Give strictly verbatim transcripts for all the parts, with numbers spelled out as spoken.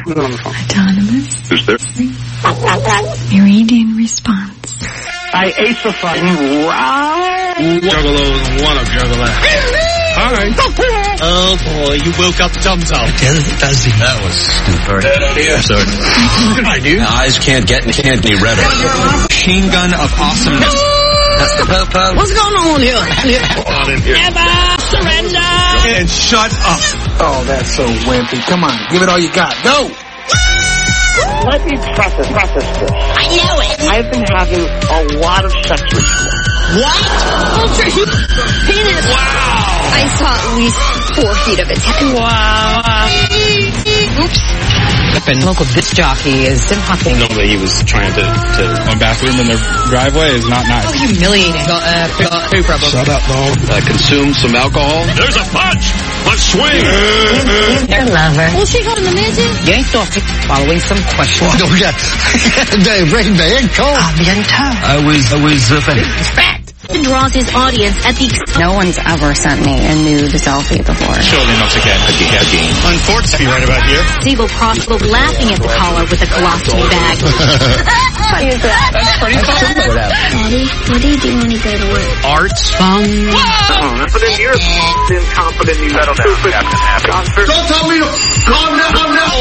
Autonomous. Is there? Meridian response. I ate the fucking right. Juggalos want to juggle that. Hi. Oh boy, you woke up Dum-Dum. Does he? That was stupid. Bad idea. Sorry. I do. Eyes can't get can't any redder. Machine gun of awesomeness. That's the purpose. What's going on here? On in here. Never surrender. And shut up. Oh, that's so wimpy. Come on, give it all you got. Go. Let me preface, preface this. I know it. I've been having a lot of sex recently. What? Ultra penis. Wow. I saw at least four feet of it. Wow. Oops. And local disc jockey is Tim Hopkins. Know that he was trying to to one bathroom in their driveway is not nice. Oh, humiliating. Got, uh, got two problems. Shut up, dog. Uh, consume some alcohol. There's a punch. Let's swing. Your lover. Will she go in the mansion? You ain't talking. Following some questions. Oh, yeah. Dave, rain man, cold. I was I was uh, Respect. Draws his audience at the... No one's ever sent me a nude selfie before. surely not again. Again. Again. Unfortunately, right about here. Stable crossbow laughing at the caller with a colostomy bag. That's pretty fun. Daddy, what do you do when you go to work? Arts. Fun. But then you're incompetent, you settle down, Captain Happy. Don't tell me to calm down now.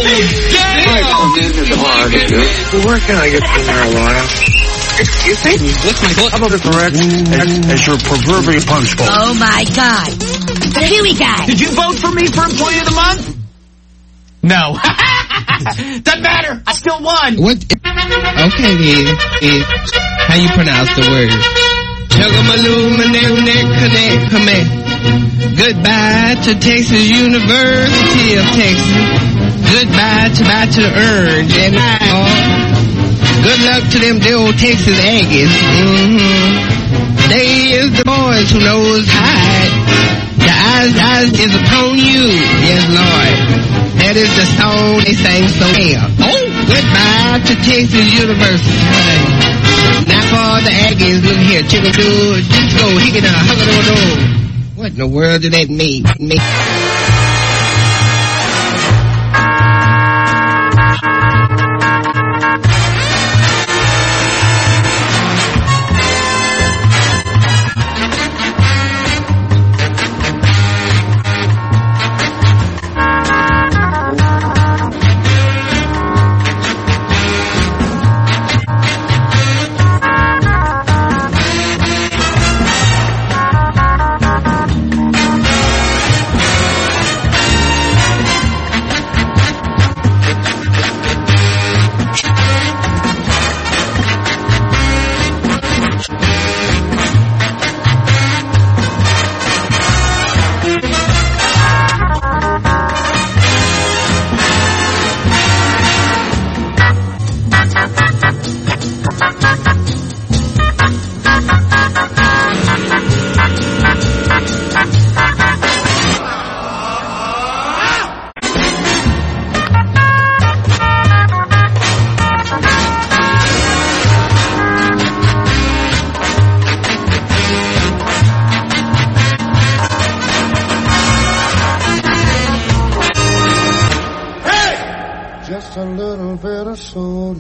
Where can I get some marijuana? Excuse me? Lick my foot. How about it correct as, as your proverbial punch bowl? Oh my God. The Huey guy. Did you vote for me for Employee of the Month? No. Doesn't matter. I still won. What? Okay, then. then. How you pronounce the word? Chugamaloo, connect, come in. Goodbye to Texas University of Texas. Goodbye to Bachelor Urge and all. Good luck to them dear old Texas Aggies. Mm-hmm. They is the boys who knows hide. The eyes, eyes is upon you. Yes, Lord. That is the song they sang so well. Oh, goodbye to Texas University. Now for the Aggies, look here. Chicken do, just go, hickey now, hugga-do-do. What in the world did that mean? mean? Just a little bit of soul.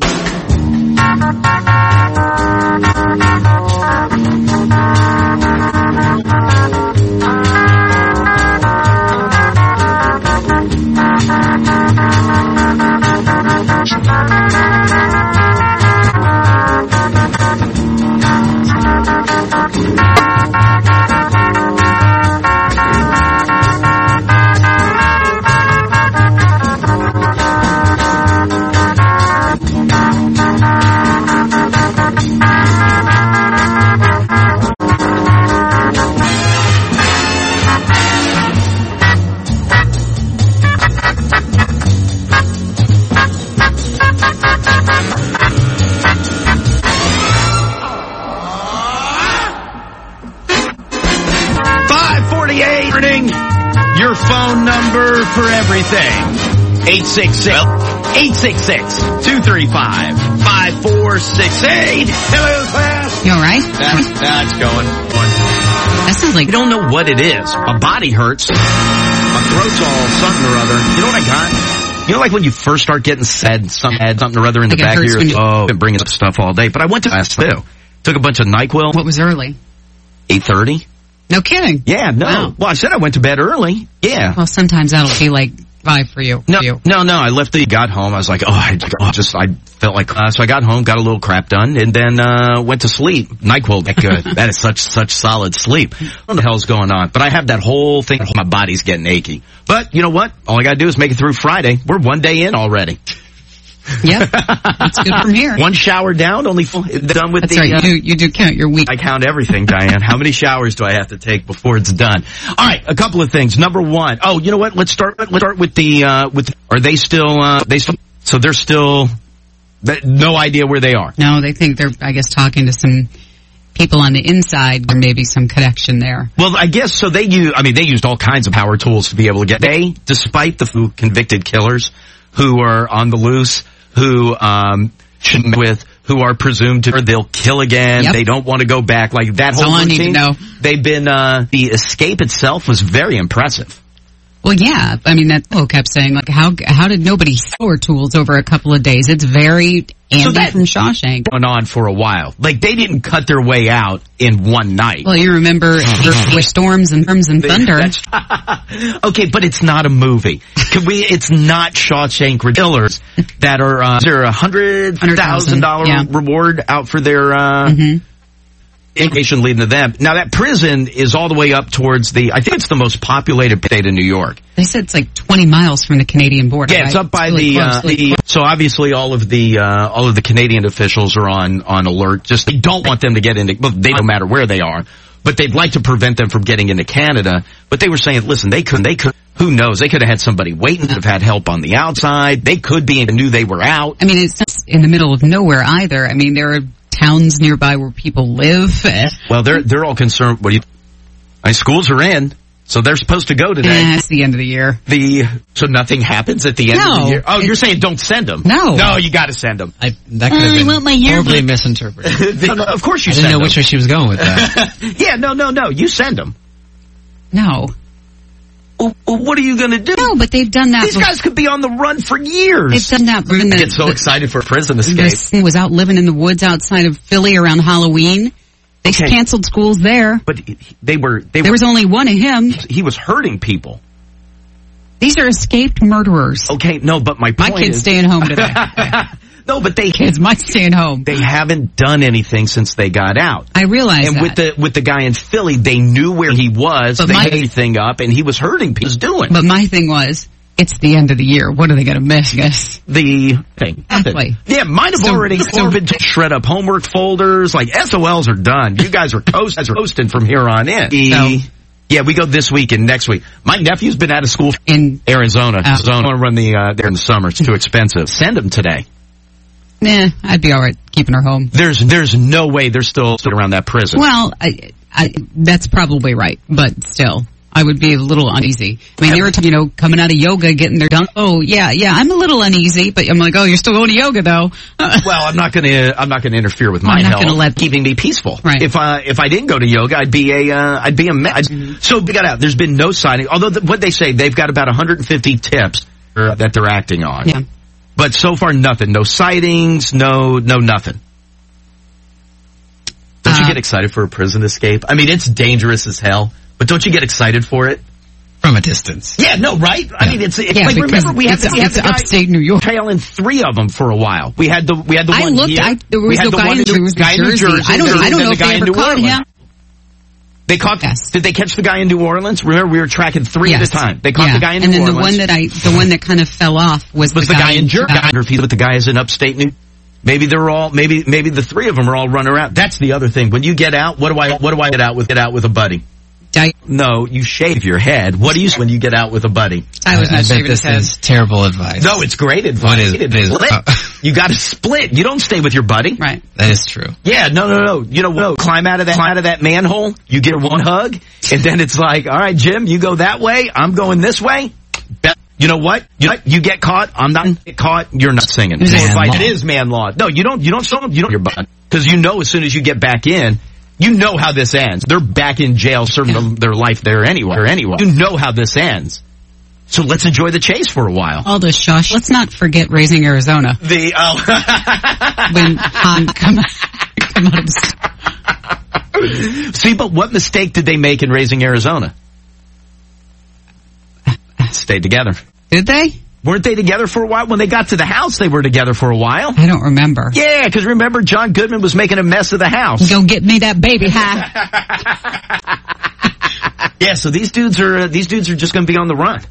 Your phone number for everything. eight six six, eight six six, two three five, five four six eight. Hello, class. You alright? That, that's going. That sounds like... You don't know what it is. My body hurts. My throat's all something or other. You know what I got? You know, like when you first start getting sad, some had something or other in the back of your, oh, been bringing up stuff all day. But I went to last too. Took a bunch of NyQuil. What was early? eight thirty. No kidding. Yeah, no. Wow. Well, I said I went to bed early. Yeah. Well, sometimes that'll be like five for you. No, for you. no, no. I left the, got home. I was like, oh, I oh, just, I felt like, uh, so I got home, got a little crap done, and then, uh, went to sleep. NyQuil, that good. That is such, such solid sleep. What the hell's going on? But I have that whole thing, my body's getting achy. But, you know what? All I gotta do is make it through Friday. We're one day in already. Yep. That's good from here. One shower down, only full, done with That's the, right. uh, You, you do count your week. I count everything, Diane. How many showers do I have to take before it's done? All right, a couple of things. Number one, oh, you know what? Let's start. Let's start with the. Uh, with are they still? Uh, they still? So they're still. No idea where they are. No, they think they're, I guess, talking to some people on the inside, or maybe some connection there. Well, I guess so. They use. I mean, they used all kinds of power tools to be able to get. They, despite the convicted killers who are on the loose, who um with. Who are presumed to, or they'll kill again. Yep. They don't want to go back. Like that That's whole all routine. I need to know. They've been, uh, the escape itself was very impressive. Well, yeah. I mean, that fellow kept saying, like, how how did nobody throw tools over a couple of days? It's very Andy so that, from Shawshank. Going on for a while. Like, they didn't cut their way out in one night. Well, you remember there were storms and storms and thunder. Okay, but it's not a movie. Can we? It's not Shawshank Killers that are, uh, is there a hundred thousand dollar yeah. reward out for their, uh, mm-hmm. information leading to them. Now that prison is all the way up towards the, I think it's the most populated state in New York. They said it's like twenty miles from the Canadian border. Yeah, right? it's up by it's really the, close, uh, really the, so obviously all of the, uh, all of the Canadian officials are on, on alert. Just, they don't want them to get into, well, they don't matter where they are, but they'd like to prevent them from getting into Canada. But they were saying, listen, they couldn't, they could, who knows? They could have had somebody waiting, have had help on the outside. They could be and knew they were out. I mean, it's not in the middle of nowhere either. I mean, there are towns nearby where people live. Well, they're they're all concerned. What do you? My schools are in, so they're supposed to go today. Yeah, it's the end of the year. The so nothing happens at the end no, of the year. Oh, you're saying don't send them? No, no, you got to send them. I, that could have uh, been horribly misinterpreted. no, no, of course you. I send didn't know them. which way she was going with that. Yeah, no, no, no. You send them. No. Well, what are you going to do? No, but they've done that. These before. guys could be on the run for years. They've done that. I the, get so the, excited for prison escape. He was out living in the woods outside of Philly around Halloween. They okay. canceled schools there. But they were. They there were, was only one of him. He was hurting people. These are escaped murderers. Okay, no, but my point my kid's is, staying home today. No, but they kids might staying home. They haven't done anything since they got out. I realize and that. with the with the guy in Philly, they knew where he was. But they my, had everything up, and he was hurting people. He was doing. But my thing was, it's the end of the year. What are they going to miss? Guess the thing. Exactly. Yeah, mine have so, already so, been to shred up homework folders. Like S O Ls are done. You guys are coast are coasting from here on in. So, yeah, we go this week and next week. My nephew's been out of school in Arizona. Uh, so I want to run the uh, there in the summer. It's too expensive. Send him today. Nah, I'd be all right keeping her home. There's there's no way they're still, still around that prison. Well, I, I, that's probably right, but still, I would be a little uneasy. I mean, they were, you know, coming out of yoga, getting their done. Oh, yeah, yeah, I'm a little uneasy, but I'm like, oh, you're still going to yoga, though. Well, I'm not going to. I'm not going to interfere with my I'm not health. Gonna let keeping me peaceful. Right. If I if I didn't go to yoga, I'd be a uh, I'd be a mess. Mm-hmm. So we got out. There's been no sighting. Although the, what they say, they've got about one hundred fifty tips that they're acting on. Yeah. But so far, nothing. No sightings, no, no nothing. Don't uh, you get excited for a prison escape? I mean, it's dangerous as hell, but don't you get excited for it? From a distance. Yeah, no, right? Yeah. I mean, it's, it's yeah, like, remember, we had it's, the, we had it's the guy upstate New York. Trailing three of them for a while. We had the, we had the I one looked, here. I, there was no the guy in, in, New, guy in New Jersey. I don't, I don't know if the they ever caught him. They caught, yes. Did they catch the guy in New Orleans? Remember, we were tracking three yes. at a time. They caught yeah. the guy in and New Orleans. Orleans. And then the one that I, the one that kind of fell off was, was the, the guy, guy in Jersey. Uh, I wonder if he's with the guys in upstate New Maybe they're all, maybe, maybe the three of them are all running around. That's the other thing. When you get out, what do I, what do I get out with? Get out with a buddy. I, no, you shave your head. What do you when you get out with a buddy? Tyler's not I, I shaving bet this his head. is terrible advice. No, it's great advice. What is it? Is, uh, you got to split. You don't stay with your buddy. Right. That is true. Yeah, no, no, no. You know what? No, climb out of that, climb out of that manhole. You get one hug, and then it's like, all right, Jim, you go that way. I'm going this way. You know what? You know what? You get caught. I'm not get caught. You're not singing. Man law. It is man law. No, you don't. You don't. Show them. You don't. Your butt because you know as soon as you get back in. You know how this ends. They're back in jail serving yeah. their life there anyway. Or anyway. You know how this ends. So let's enjoy the chase for a while. All the shush. Let's not forget Raising Arizona. The oh. When Han come, come out of the See, but what mistake did they make in Raising Arizona? Stayed together. Did they? Weren't they together for a while? When they got to the house, they were together for a while. I don't remember. Yeah, because remember, John Goodman was making a mess of the house. Go get me that baby, huh? Yeah, so these dudes are uh, these dudes are just going to be on the run.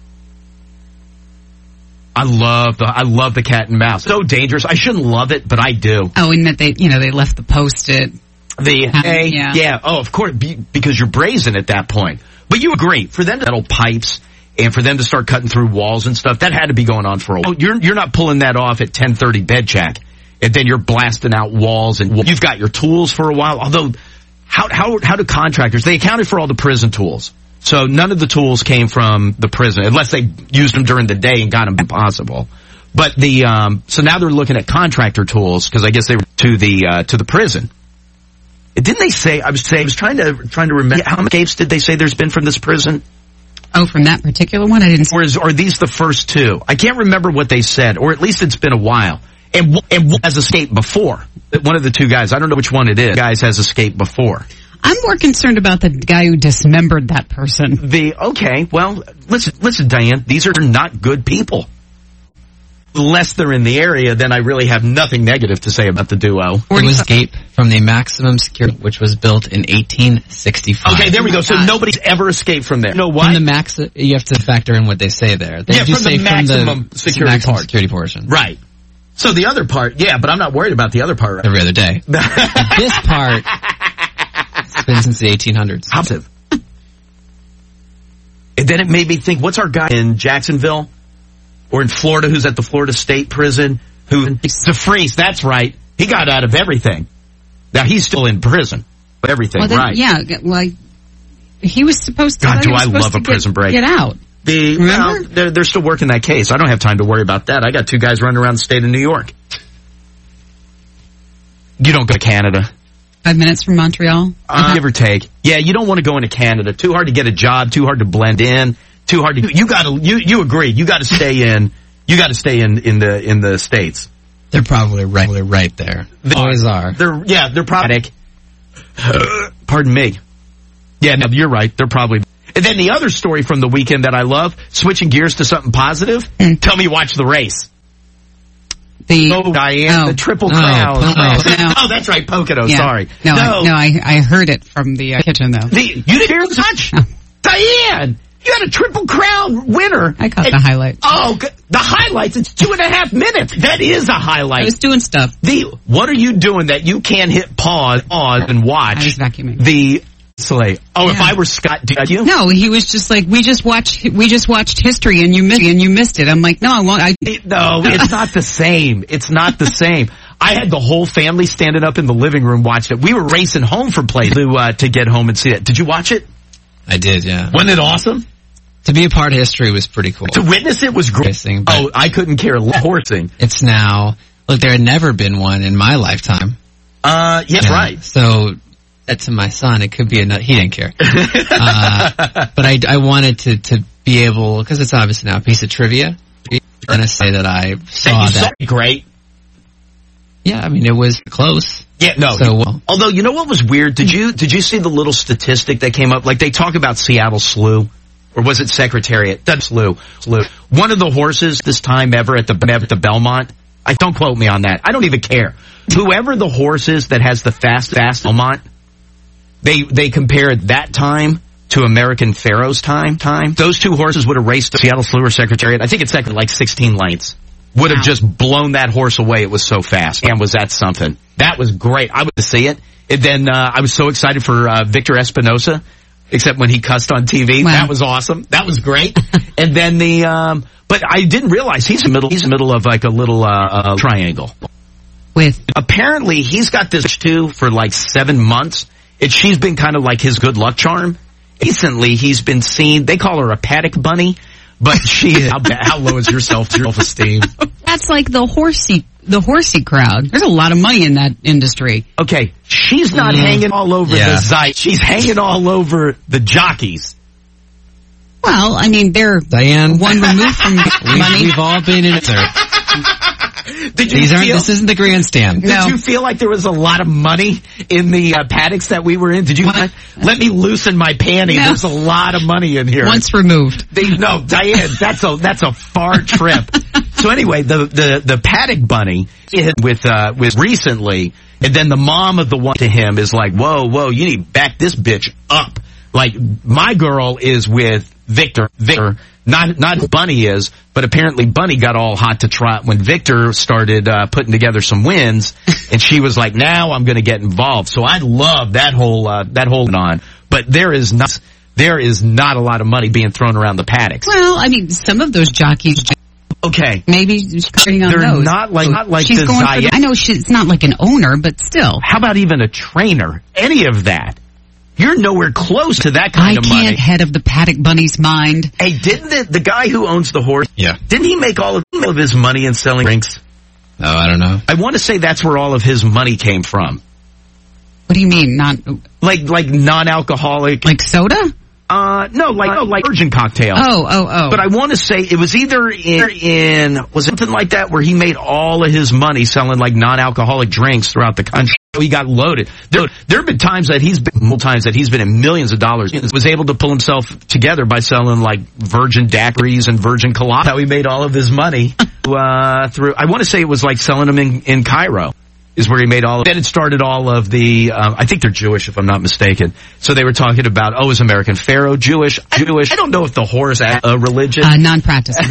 I love the I love the cat and mouse. So dangerous. I shouldn't love it, but I do. Oh, and that they, you know, they left the Post-it. The um, hey, yeah. yeah. Oh, of course, be, because you're brazen at that point. But you agree for them to metal pipes and for them to start cutting through walls and stuff. That had to be going on for a while. Oh, you're you're not pulling that off at ten thirty bed check, and then you're blasting out walls and you've got your tools for a while. Although, how how how do contractors? They accounted for all the prison tools. So none of the tools came from the prison, unless they used them during the day and got them impossible. But the um, so now they're looking at contractor tools because I guess they were to the uh, to the prison. Didn't they say? I was saying I was trying to trying to remember how many escapes did they say there's been from this prison? Oh, from that particular one, I didn't. Or is, are these the first two? I can't remember what they said, or at least it's been a while. And and one has escaped before. One of the two guys, I don't know which one it is. Guys has escaped before. I'm more concerned about the guy who dismembered that person. The okay, well, listen, listen, Diane. These are not good people. Unless they're in the area, then I really have nothing negative to say about the duo. It was escape from the maximum security, which was built in eighteen sixty-five. Okay, there we go. So nobody's ever escaped from there. You know what? From the max, you have to factor in what they say there. They yeah, do from say the maximum from the security maximum part. security portion. Right. So the other part, yeah, but I'm not worried about the other part. Right? Every other day. This part, it's been since the eighteen hundreds. And then it made me think, what's our guy in Jacksonville? Or in Florida, who's at the Florida State Prison, who, DeFreeze, that's right. He got out of everything. Now he's still in prison. Everything, well, then, right. Yeah, like, he was supposed to, God, do I supposed love to a prison get, break. Get out. The, Remember? well, they're, they're still working that case. I don't have time to worry about that. I got two guys running around the state of New York. You don't go to Canada. Five minutes from Montreal? Uh, give or take. Yeah, you don't want to go into Canada. Too hard to get a job, too hard to blend in. Too hard to. You got to. You you agree? You got to stay in. You got to stay in in the in the States. They're probably right. They're right there. They always are. They're yeah. They're probably. Pardon me. Yeah, no, you're right. They're probably. And then the other story from the weekend that I love, switching gears to something positive. Mm. Tell me, you watch the race. The oh, Diane, oh, the Triple oh, Crown. Oh, no. oh, that's right, Pocono. Yeah. Sorry. No, no, I, no, I I heard it from the uh, kitchen though. The, you didn't hear much, oh. Diane. You had a Triple Crown winner. I caught and, the highlights. Oh, the highlights. It's two and a half minutes. That is a highlight. I was doing stuff. The what are you doing that you can't hit pause, pause and watch? I was vacuuming. The Slay. Oh, yeah. If I were Scott, did you? No, he was just like, we just watched, we just watched history and you missed, and you missed it. I'm like, no, I won't. I it, no, it's not the same. It's not the same. I had the whole family standing up in the living room watching it. We were racing home for play to uh, to get home and see it. Did you watch it? I did, yeah. Wasn't it awesome? To be a part of history was pretty cool. To witness it was great. Racing, oh, I couldn't care less. Horsing. It's now, look, there had never been one in my lifetime. Uh, yeah, yeah, right. So, that to my son, it could be another, he didn't care. uh, but I, I wanted to, to be able, because it's obviously now a piece of trivia, I'm going to say that I saw and you that. Saw great. Yeah, I mean, it was close. Yeah, no. So, well, although, you know what was weird? Did you, did you see the little statistic that came up? Like, they talk about Seattle Slew. Or was it Secretariat? That's Slew. Slew. One of the horses this time ever at the at the Belmont. I don't quote me on that. I don't even care. Whoever the horse is that has the fast fast Belmont, they they compared that time to American Pharaoh's time. Time. Those two horses would have raced Seattle Slew or Secretariat. I think it's like sixteen lengths. Would have wow. just blown that horse away. It was so fast. And was that something? That was great. I would see it. And then uh, I was so excited for uh, Victor Espinosa. Except when he cussed on T V. Wow. That was awesome. That was great. And then the, um, but I didn't realize he's in the middle, he's in the middle of like a little, uh, uh, triangle. With? Apparently he's got this too for like seven months. And she's been kind of like his good luck charm. Recently he's been seen, they call her a paddock bunny, but she, how, how low is your self, self-esteem? That's like the horsey, the horsey crowd. There's a lot of money in that industry. Okay, she's not mm. hanging all over yeah. the Zeit. She's hanging all over the jockeys. Well, I mean, they're Diane, one removed from we've, money. we've all been in it. Did you These aren't, feel, this isn't the grandstand. Did No. you feel like there was a lot of money in the uh, paddocks that we were in? Did you let, let me loosen my panty? No. There's a lot of money in here. Once removed. They, no, Diane, that's a that's a far trip. So anyway, the the the paddock bunny with uh with recently, and then the mom of the one to him is like, whoa, whoa, you need to back this bitch up. Like my girl is with Victor. Victor. Not, not Bunny is, but apparently Bunny got all hot to trot when Victor started, uh, putting together some wins, and she was like, now I'm gonna get involved. So I love that whole, uh, that whole on. But there is not, there is not a lot of money being thrown around the paddocks. Well, I mean, some of those jockeys, Okay. maybe she's cutting on They're those. not like, not like She's the going for Zayat. the, I know she's not like an owner, but still. How about even a trainer? Any of that? You're nowhere close to that kind I of can't money. head of the paddock bunny's mind. Hey, didn't the, the guy who owns the horse, Yeah. didn't he make all of, of his money in selling drinks? No, I don't know. I want to say that's where all of his money came from. What do you mean? Not Like, like non-alcoholic. like soda? Uh, no, like, no, like virgin cocktails. Oh, oh, oh. But I want to say it was either in, in, was it something like that where he made all of his money selling like non-alcoholic drinks throughout the country. He got loaded. There, there have been times that he's been, multiple times that he's been in millions of dollars. He was able to pull himself together by selling like virgin daiquiris and virgin colada. How he made all of his money, uh, through, I want to say it was like selling them in, in Cairo. Is where he made all of Then it started all of the, uh, I think they're Jewish if I'm not mistaken. So they were talking about, oh, is American Pharaoh Jewish? Jewish. I don't know if the horse is a religion. Uh, non-practicing.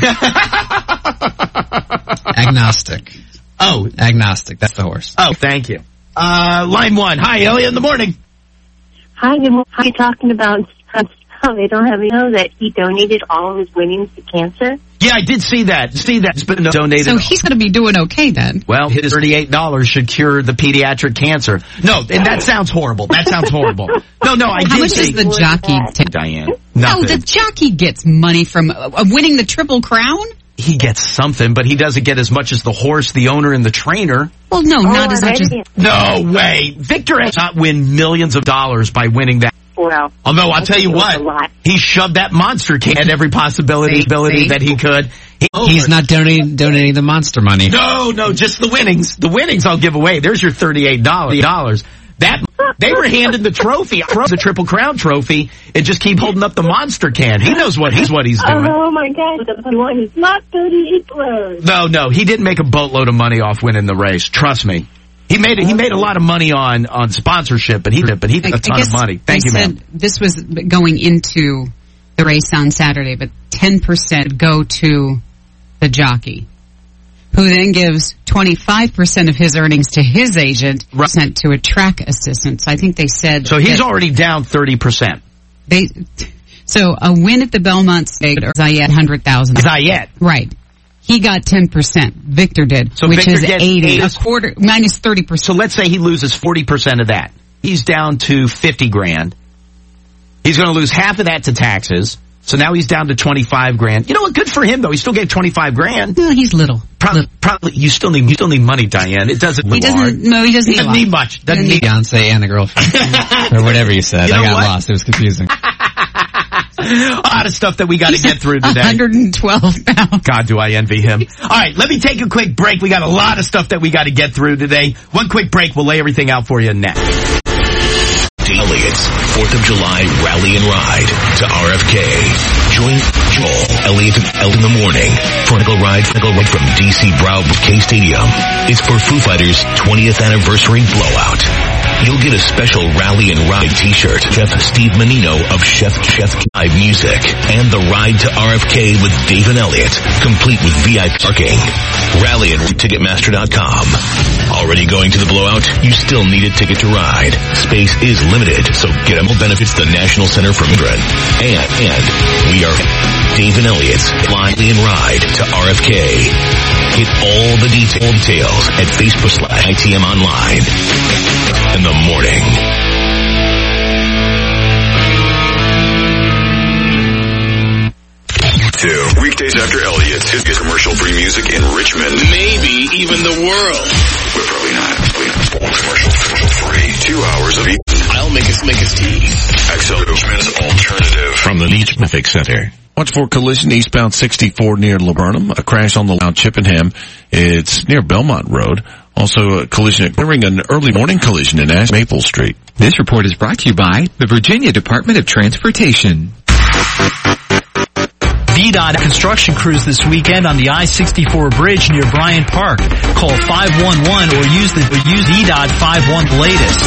Agnostic. Oh. Agnostic. That's the horse. Oh, thank you. Uh, line one. Hi, Elliot in the morning. Hi, good morning. How are you talking about how they don't have you know that he donated all of his winnings to cancer? Yeah, I did see that. See that. It's been donated. So he's going to be doing okay then. Well, his thirty-eight dollars should cure the pediatric cancer. No, and that sounds horrible. That sounds horrible. No, no, I How did much see. does the jockey take? Diane. No, Nothing. the jockey gets money from uh, winning the Triple Crown? He gets something, but he doesn't get as much as the horse, the owner, and the trainer. Well, no, Oh, not as much as... No way. Victor has not win millions of dollars by winning that. Well, Although, I'll tell you what, he shoved that monster can at every possibility See, ability see? that he could. He, He's not donating donating the monster money. No, no, just the winnings. The winnings I'll give away. There's your thirty-eight dollars. That, they were handing the trophy, the Triple Crown trophy, and just keep holding up the monster can. He knows what he's what he's doing. oh my God, the one is not thirty-eight dollars. No, no, he didn't make a boatload of money off winning the race. Trust me. He made he made a lot of money on, on sponsorship, but he but he did a ton of money. Thank you, ma'am. This was going into the race on Saturday, but ten percent go to the jockey, who then gives twenty-five percent of his earnings to his agent, Right. sent to a track assistant. So I think they said... So he's that already down thirty percent. They, so a win at the Belmont Stakes, or Zayat, one hundred thousand dollars. Zayat. Right. He got ten percent. Victor did, So which Victor is gets eighty. eighty. A quarter, minus thirty percent. So let's say he loses forty percent of that. He's down to fifty grand. He's going to lose half of that to taxes. So now he's down to twenty-five grand. You know what? Good for him though. He still gave twenty-five grand. No, he's little. Probably, probably you still need you still need money, Diane. It doesn't. He doesn't, no, he doesn't He need a doesn't lot. need much. Doesn't need. Fiance and a girlfriend. Or whatever you said. You know I got what? lost. It was confusing. A lot of stuff that we got to get through today. one hundred twelve pounds. God, do I envy him. All right, let me take a quick break. We got a lot of stuff that we got to get through today. One quick break. We'll lay everything out for you next. Elliot's fourth of July Rally and Ride to R F K. Join Joel, Elliot, and Elle in the morning for a ride, a ride from D C Broward K Stadium. It's for Foo Fighters' twentieth anniversary blowout. You'll get a special Rally and Ride t-shirt, Chef Steve Menino of Chef Chef Live Music, and the ride to R F K with Dave and Elliot, complete with V I P parking. Rally at Ticketmaster dot com. Already going to the blowout? You still need a ticket to ride. Space is limited, so get them benefits the National Center for Children. And, and we are Dave and Elliot's Rally and Ride to R F K. Get all the details at Facebook slash I T M Online. In the morning. Two weekdays after Elliot, his commercial-free music in Richmond, maybe even the world. But probably not. Commercial, commercial-free. Two hours of eating. I'll make us make us tea. X L Richmond's alternative. From the Lee Traffic Center. Watch for collision eastbound sixty-four near Laburnum. A crash on the Mount Chippenham. It's near Belmont Road. Also a collision during an early morning collision in Ash Maple Street. This report is brought to you by the Virginia Department of Transportation. V DOT construction crews this weekend on the I sixty-four bridge near Bryant Park. Call five one one or use the or use V DOT five one latest.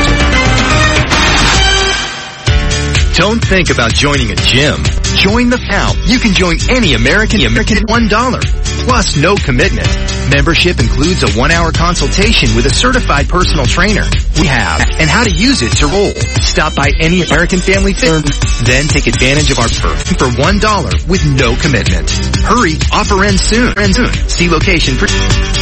Don't think about joining a gym. Join the P A L. You can join any American American at one dollar. Plus no commitment. Membership includes a one-hour consultation with a certified personal trainer. We have, and how to use it to roll. Stop by any American Family Fit, then take advantage of our perk for one dollar with no commitment. Hurry, offer ends soon. Ends soon. See location for...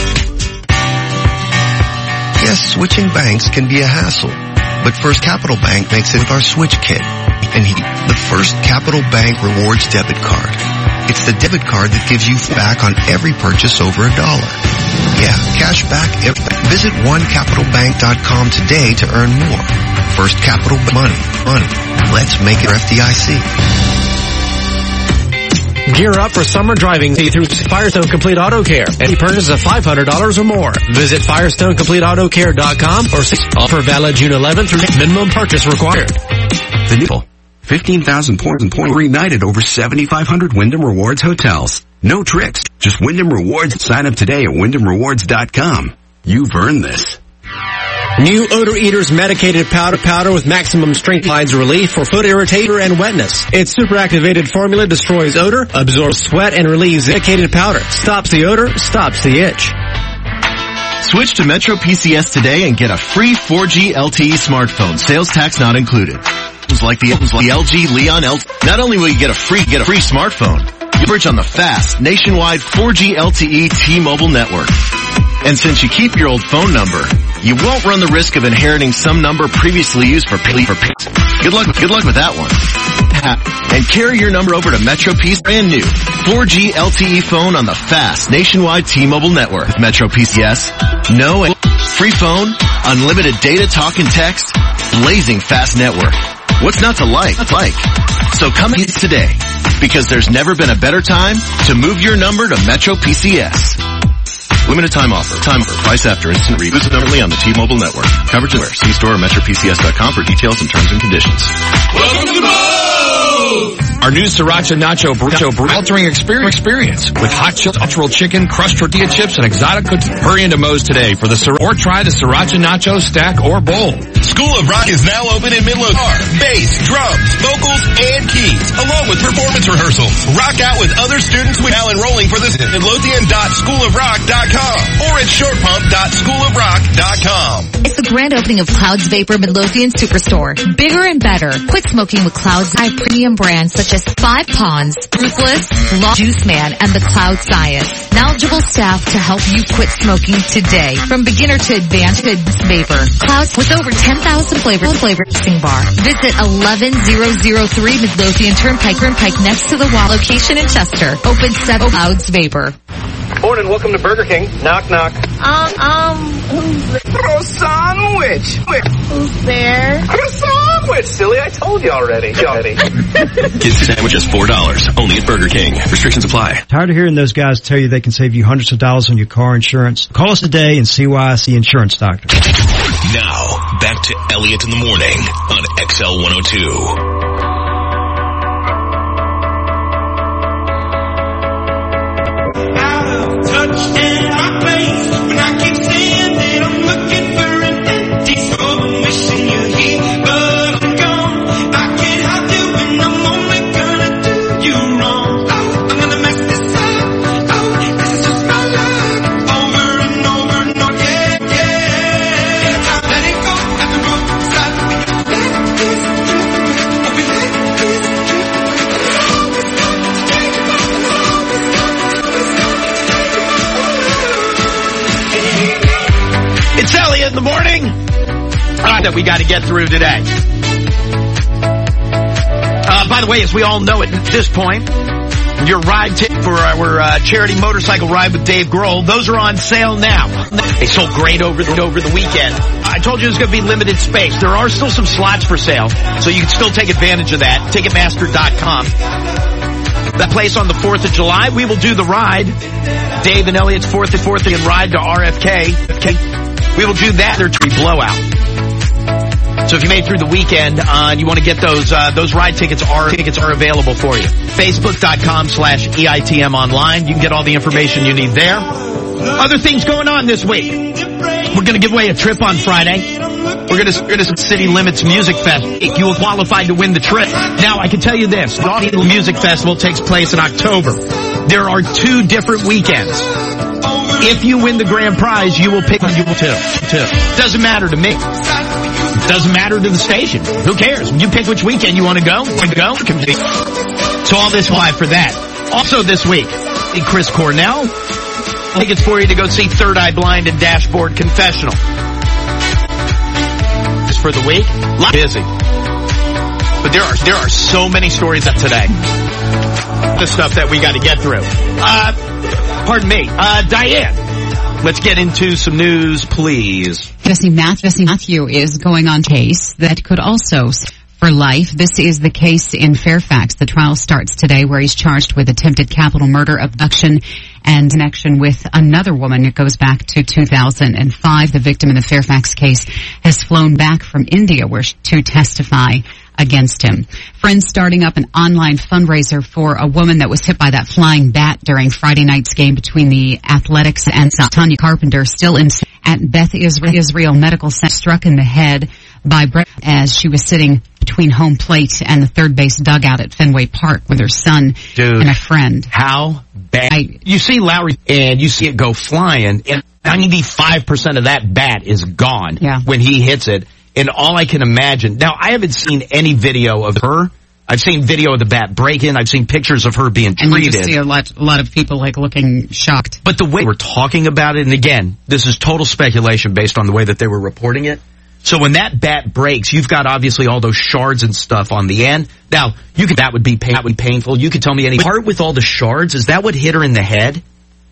Yes, switching banks can be a hassle, but First Capital Bank makes it with our Switch Kit. And he, the First Capital Bank Rewards Debit Card. It's the debit card that gives you back on every purchase over a dollar. Yeah, cash back. Visit one capital bank dot com today to earn more. First Capital Money. Money. Let's make it F D I C. Gear up for summer driving through Firestone Complete Auto Care. Any purchase of five hundred dollars or more. Visit firestone complete auto care dot com or offer valid June eleventh through minimum purchase required. The new fifteen thousand points and point reunited at over seventy-five hundred Wyndham Rewards hotels. No tricks, just Wyndham Rewards. Sign up today at wyndham rewards dot com. You've earned this. New Odor Eaters medicated powder powder with maximum strength provides relief for foot irritation and wetness. Its super activated formula destroys odor, absorbs sweat, and relieves medicated powder. Stops the odor, stops the itch. Switch to Metro P C S today and get a free four G L T E smartphone, sales tax not included. Like the, the L G Leon L. Not only will you get a free get a free smartphone, you leverage on the fast nationwide four G L T E T-Mobile network. And since you keep your old phone number, you won't run the risk of inheriting some number previously used for pay for pay. Good luck, good luck with that one. And carry your number over to Metro P's brand new four G L T E phone on the fast nationwide T-Mobile network. With Metro P C S, no free phone, unlimited data, talk, and text, blazing fast network. What's not to like? like? So come in today, because there's never been a better time to move your number to Metro P C S. Limited time offer. Time offer. Price after instant read. Visit only on the T-Mobile network. Coverage anywhere. See store or metro p c s dot com for details and terms and conditions. Welcome to the Moe's! Our new Sriracha Nacho Burrito altering experience experience with hot chili, cultural chicken, crushed tortilla chips, and exotic cookies. Hurry into Moe's today for the or try the Sriracha Nacho stack or bowl. School of Rock is now open in Midlothian. Bass, drums, vocals, and keys, along with performance rehearsals. Rock out with other students with now enrolling for this at midlothian dot school of rock dot com or at short pump dot school of rock dot com. It's the grand opening of Clouds Vapor Midlothian Superstore. Bigger and better. Quit smoking with Clouds by premium brands such as Five Ponds, Ruthless, Law Juice Man, and the Cloud Science. Knowledgeable staff to help you quit smoking today. From beginner to advanced vapor. Clouds with over ten thousand flavors, flavor mixing bar. Visit eleven thousand three Midlothian Turnpike, Turnpike next to the wall location in Chester. Open seven Clouds Vapor. Morning, welcome to Burger King. Knock, knock. Um, um, who's there? Croissant-wich. Who's there? Croissant-wich, silly. I told you already. already. Kids sandwiches, four dollars. Only at Burger King. Restrictions apply. Tired of hearing those guys tell you they can save you hundreds of dollars on your car insurance? Call us today and see why I see Insurance Doctor. Now, back to Elliot in the Morning on X L one oh two. In the morning uh, that we got to get through today. Uh, by the way, as we all know at this point, your ride ticket for our uh, charity motorcycle ride with Dave Grohl, those are on sale now. They sold great over the, over the weekend. I told you there's going to be limited space. There are still some slots for sale, so you can still take advantage of that. Ticketmaster dot com. That place on the fourth of July, we will do the ride. Dave and Elliot's fourth and fourth and ride to R F K. Okay. We will do that. They're tree blowout. So if you made it through the weekend, uh, and you want to get those, uh, those ride tickets are, tickets are available for you. Facebook dot com slash E I T M online. You can get all the information you need there. Other things going on this week. We're going to give away a trip on Friday. We're going to, we're going to City Limits Music Fest. If you were qualified to win the trip. Now, I can tell you this. The City Music Festival takes place in October. There are two different weekends. If you win the grand prize, you will pick you will two. Two. Doesn't matter to me. Doesn't matter to the station. Who cares? You pick which weekend you want to go. Want to go? So all this live for that. Also this week, Chris Cornell. Tickets for you to go see Third Eye Blind and Dashboard Confessional. Just for the week, lot busy. But there are there are so many stories up today. The stuff that we got to get through. Uh, pardon me, uh, Diane. Let's get into some news, please. Jesse Matthew, Jesse Matthew is going on case that could also for life. This is the case in Fairfax. The trial starts today where he's charged with attempted capital murder, abduction, and connection with another woman. It goes back to two thousand five. The victim in the Fairfax case has flown back from India where to testify against him. Friends starting up an online fundraiser for a woman that was hit by that flying bat during Friday night's game between the Athletics and Tanya Carpenter, still in at Beth Israel Medical Center, struck in the head by Brett as she was sitting between home plate and the third base dugout at Fenway Park with her son Dude, and a friend. How bad? I, you see Lowry and you see it go flying, and ninety-five percent of that bat is gone yeah. when he hits it. And all I can imagine, now I haven't seen any video of her. I've seen video of the bat break-in. I've seen pictures of her being treated. And you just see a lot, a lot of people like looking shocked. But the way we're talking about it, and again, this is total speculation based on the way that they were reporting it. So when that bat breaks, you've got obviously all those shards and stuff on the end. Now, you could, that would be pain, that would be painful. You could tell me any part with all the shards, is that what hit her in the head?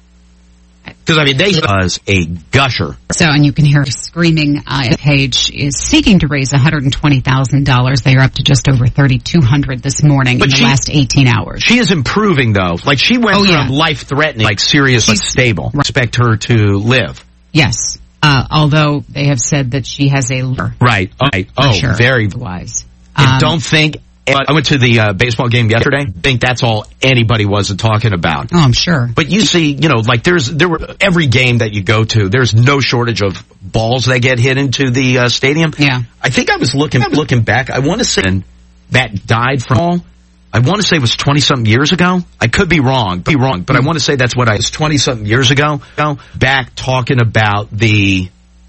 Because, I mean, they was a gusher. So, and you can hear her screaming. Uh, Page is seeking to raise one hundred twenty thousand dollars. They are up to just over thirty-two hundred dollars this morning but in she, the last eighteen hours. She is improving, though. Like, she went oh, from yeah. life-threatening, like serious, like stable. Right. Expect her to live. Yes. Uh, although they have said that she has a... Right. Right. Oh, sure. very wise. I um, don't think... I went to the uh, baseball game yesterday. I think that's all anybody wasn't talking about. Oh, I'm sure. But you see, you know, like there's there were every game that you go to, there's no shortage of balls that get hit into the uh, stadium. Yeah. I think I was looking looking back. I want to say that died from all. I want to say it was twenty something years ago. I could be wrong, be wrong, but I want to say that's what I was twenty something years ago. Back talking about the.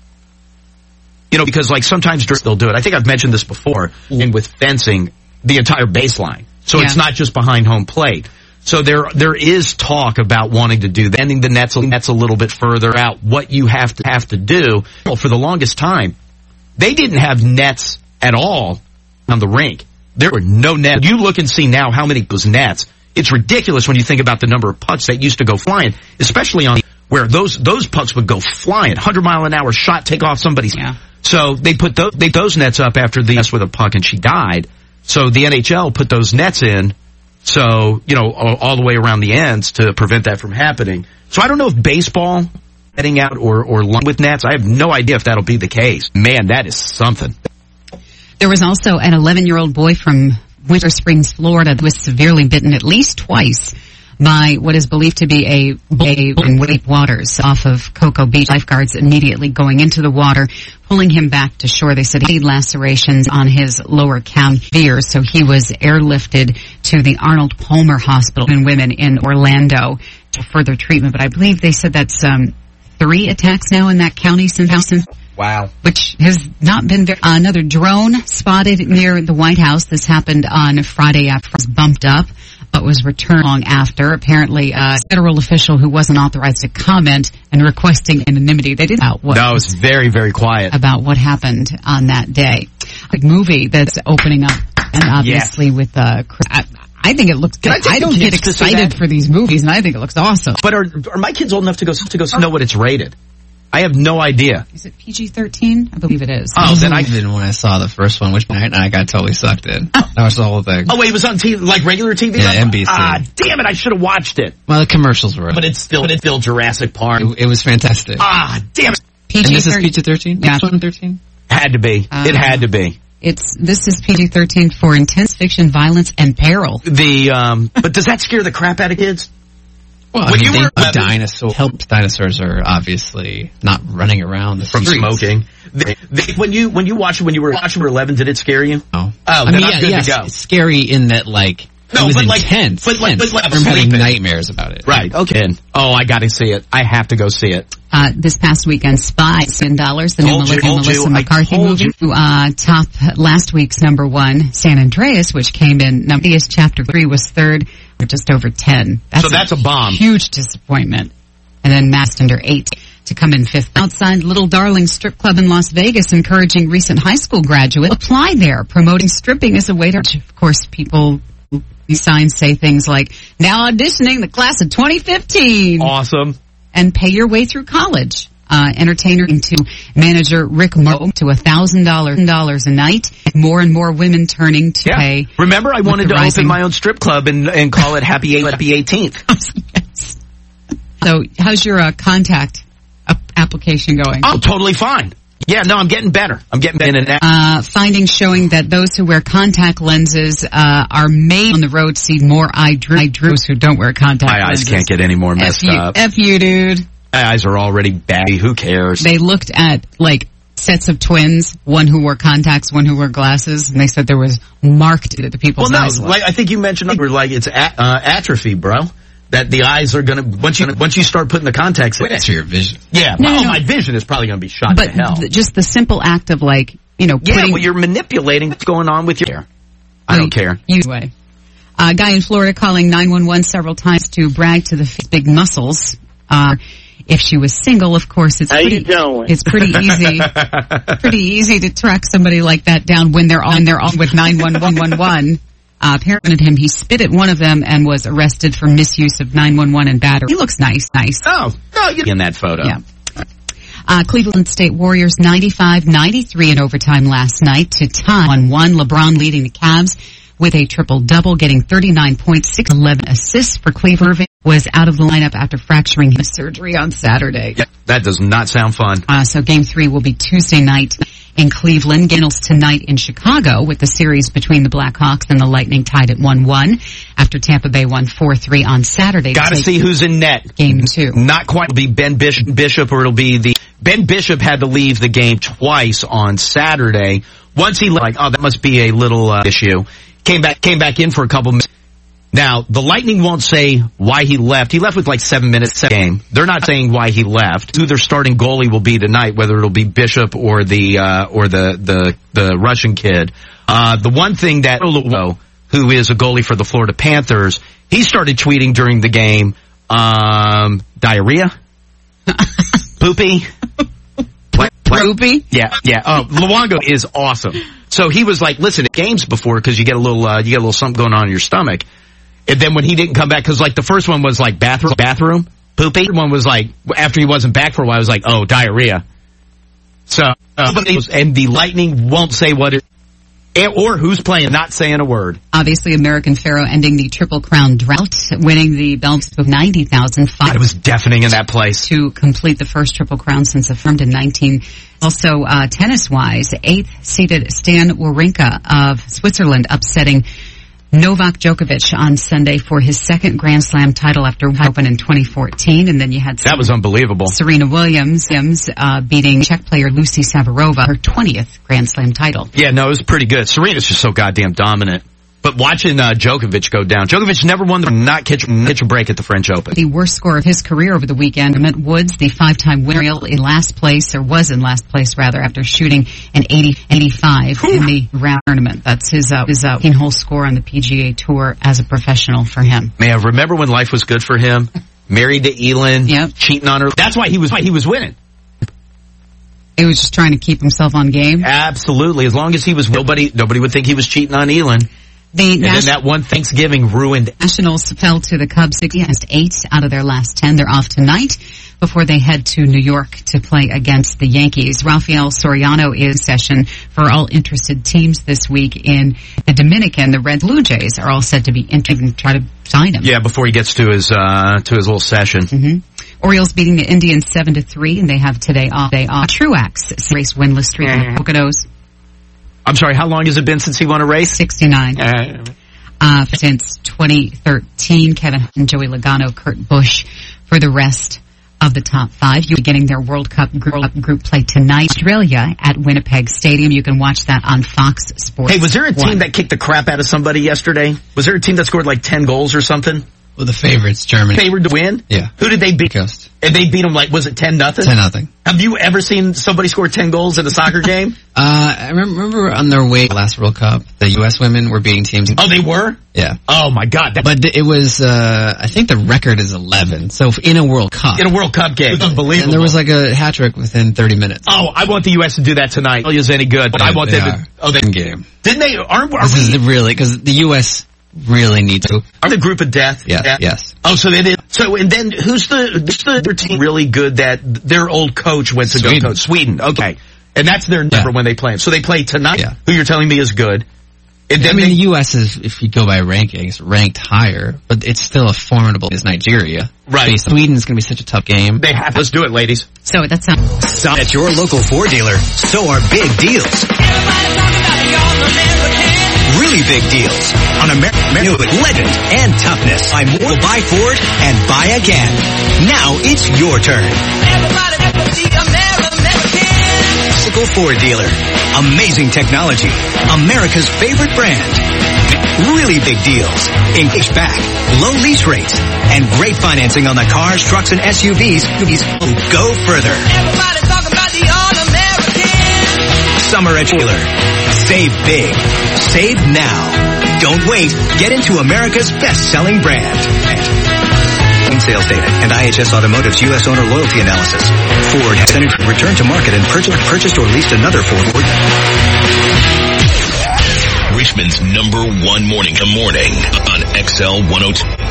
You know, because like sometimes they'll do it. I think I've mentioned this before. And with fencing. The entire baseline. So yeah. It's not just behind home plate. So there, there is talk about wanting to do that. Ending the nets, nets a little bit further out. What you have to, have to do. Well, for the longest time, they didn't have nets at all on the rink. There were no nets. You look and see now how many those nets. It's ridiculous when you think about the number of pucks that used to go flying, especially on where those, those pucks would go flying. one hundred mile an hour shot, take off somebody's. Yeah. So they put those, they, those nets up after the nets with a puck and she died. So the N H L put those nets in, so, you know, all, all the way around the ends to prevent that from happening. So I don't know if baseball heading out or, or with nets, I have no idea if that'll be the case. Man, that is something. There was also an eleven-year-old boy from Winter Springs, Florida, that was severely bitten at least twice by what is believed to be a bull in Wake Waters off of Cocoa Beach. Lifeguards immediately going into the water, pulling him back to shore. They said he had lacerations on his lower calf, so he was airlifted to the Arnold Palmer Hospital and Women in Orlando to further treatment. But I believe they said that's um, three attacks now in that county since Houston. Wow. Which has not been very... Uh, another drone spotted near the White House. This happened on Friday after it was bumped up, but was returned long after. Apparently, a federal official who wasn't authorized to comment and requesting anonymity. They didn't know what. No, it was very, very quiet. About what happened on that day. A movie that's opening up, and obviously yes. with, uh, I, I think it looks good. I, I don't get excited for these movies, and I think it looks awesome. But are are my kids old enough to go to go know what it's rated? I have no idea. Is it P G thirteen? I believe it is. Oh, then I didn't when I saw the first one, which night, and I got totally sucked in. That was the whole thing. Oh wait, it was on T V, like regular T V? Yeah, N B C. Ah, damn it! I should have watched it. Well, the commercials were. But it's still, it's still Jurassic Park. It, it was fantastic. Ah, damn it! P G and this is P G thirteen. Yeah, thirteen. Had to be. Uh, it had to be. It's this is P G thirteen for intense fiction, violence, and peril. The um, but does that scare the crap out of kids? Well, when I mean, you were they, dinosaur, help dinosaurs are obviously not running around the from streets. smoking. They, they, when you when you watch it when you were watching eleven, did it scare you? No. Oh, I then mean, I'm yeah, good yes, to go. It's scary in that like no, it was but intense. Like, but like, but like, I remember having nightmares about it. Right. Okay. Oh, I got to see it. I have to go see it. Uh, this past weekend, Spy, ten dollars, the new Melissa, you, Melissa you, McCarthy movie, uh, top last week's number one, San Andreas, which came in, number chapter three was third, or just over ten. That's so that's a, a bomb. Huge disappointment. And then Masked Under eight to come in fifth. Outside Little Darling Strip Club in Las Vegas, encouraging recent high school graduates apply there, promoting stripping as a way to, of course, people, these signs say things like, now auditioning the class of twenty fifteen. Awesome. And pay your way through college. Uh, entertainer to manager Rick Mo to a thousand dollars a night. More and more women turning to yeah. pay. Remember, I wanted to rising... open my own strip club and, and call it Happy Happy eighteenth. Yes. So, how's your uh, contact uh, application going? Oh, totally fine. Yeah, no, I'm getting better. I'm getting better. In uh, findings showing that those who wear contact lenses uh, are made on the road see more eye droopers who don't wear contact my lenses. My eyes can't get any more messed F you, up. F you, dude. My eyes are already baggy. Who cares? They looked at, like, sets of twins, one who wore contacts, one who wore glasses, and they said there was marked at the people's well, no, eyes. Like, I think you mentioned, we're like, it's a- uh, atrophy, bro. That the eyes are gonna once you once you start putting the contacts in. That's your vision. Yeah, no, well, no, no. my vision is probably gonna be shot but to hell. Th- just the simple act of like you know, yeah, putting, well, you're manipulating what's going on with your hair. I don't care. Anyway, a uh, guy in Florida calling nine one one several times to brag to the f- big muscles. Uh, if she was single, of course, it's How pretty, you doing? it's pretty easy, pretty easy to track somebody like that down when they're on, they're on with nine one one. Uh, apparently him, he spit at one of them and was arrested for misuse of nine one one and battery. He looks nice, nice. Oh, no, you're in that photo. Yeah. Uh, Cleveland State Warriors ninety-five ninety-three in overtime last night to tie one one. LeBron leading the Cavs with a triple-double, getting thirty-nine points, six eleven assists for Cleveland. Irving was out of the lineup after fracturing his surgery on Saturday. Yeah, that does not sound fun. Uh, so game three will be Tuesday night in Cleveland. Gainles tonight in Chicago with the series between the Blackhawks and the Lightning tied at one one after Tampa Bay won four three on Saturday. Gotta see who's in net. Game two. Not quite. It'll be Ben Bishop or it'll be the... Ben Bishop had to leave the game twice on Saturday. Once he left, like, oh, that must be a little uh, issue. Came back, came back in for a couple minutes. Now, the Lightning won't say why he left. He left with like seven minutes of the game. They're not saying why he left. Who their starting goalie will be tonight, whether it'll be Bishop or the, uh, or the, the, the Russian kid. Uh, the one thing that, who is a goalie for the Florida Panthers, he started tweeting during the game, um, diarrhea? Poopy? Poopy? Yeah, yeah. Oh, Luongo is awesome. So he was like, listen, games before, cause you get a little, uh, you get a little something going on in your stomach. And then when he didn't come back, cause like the first one was like bathroom, bathroom, poopy. The one was like, after he wasn't back for a while, it was like, oh, diarrhea. So, uh, and the Lightning won't say what it, or who's playing, not saying a word. Obviously, American Pharoah ending the Triple Crown drought, winning the belt of ninety thousand five. It was deafening in that place. To complete the first Triple Crown since it formed in nineteen. Also, uh, tennis-wise, eighth-seeded Stan Wawrinka of Switzerland upsetting Novak Djokovic on Sunday for his second Grand Slam title after Open in twenty fourteen. And then you had that was unbelievable. Serena Williams uh, beating Czech player Lucy Savarova, her twentieth Grand Slam title. Yeah, no, it was pretty good. Serena's just so goddamn dominant. But watching uh, Djokovic go down, Djokovic never won the not catch, catch a break at the French Open. The worst score of his career over the weekend, Emmett Woods, the five-time winner, in last place, or was in last place rather, after shooting an eighty eighty-five in the round tournament. That's his uh, his uh, hole score on the P G A Tour as a professional for him. Man, remember when life was good for him? Married to Elin, yep. Cheating on her. That's why he was why he was winning. He was just trying to keep himself on game. Absolutely, as long as he was nobody nobody would think he was cheating on Elin. The and then that one Thanksgiving ruined. Nationals fell to the Cubs against eight out of their last ten. They're off tonight before they head to New York to play against the Yankees. Rafael Soriano is in session for all interested teams this week in the Dominican. The Red Blue Jays are all set to be interested and try to sign him. Yeah, before he gets to his uh to his little session. Mm-hmm. Orioles beating the Indians seven to three, and they have today off. Day off. Truax race winless streak in the Poconos. I'm sorry, how long has it been since he won a race? sixty-nine. Uh, uh, since twenty thirteen, Kevin Hunt, Joey Logano, Kurt Busch for the rest of the top five. You're beginning their World Cup group, group play tonight. Australia at Winnipeg Stadium. You can watch that on Fox Sports. Hey, was there a team one. that kicked the crap out of somebody yesterday? Was there a team that scored like ten goals or something? Well, the favorites, Germany. Favored to win? Yeah. Who did they beat? Coast. And they beat them like, was it ten nothing? ten nothing. Have you ever seen somebody score ten goals in a soccer game? uh, I remember on their way to the last World Cup, the U S women were beating teams. Oh, they were? Yeah. Oh my God. That- but it was, uh, I think the record is eleven. So in a World Cup. In a World Cup game. It's unbelievable. And there was like a hat trick within thirty minutes. Oh, I want the U S to do that tonight. Australia's any good, but they, I want them are. to, oh, they, game. Didn't they, aren't, are this we, is really, cause the U S really needs to. Are the group of death? Yeah, yeah. Yes. Oh, so they did. So, and then who's the, who's the other team really good that their old coach went to Sweden. go coach? Sweden. Okay. And that's their number yeah. when they play. So they play tonight, yeah. who you're telling me is good. And then I mean, they, the U S is, if you go by rankings, ranked higher, but it's still a formidable as Nigeria. Right. Sweden's going to be such a tough game. They have. Let's do it, ladies. So that's not. Stop at your local Ford dealer. So are big deals. Really big deals on American legend and toughness. Buy more, buy Ford, and buy again. Now it's your turn. Local Ford dealer. Amazing technology. America's favorite brand. Really big deals. Engage back, low lease rates, and great financing on the cars, trucks, and S U Vs. Go further. Everybody talk about the All-American. Summer at Dealer. Save big. Save now. Don't wait. Get into America's best-selling brand. Sales data and I H S Automotive's U S owner loyalty analysis. Ford has returned to market and purchased, purchased or leased another Ford. Richmond's number one morning to morning on X L one oh two.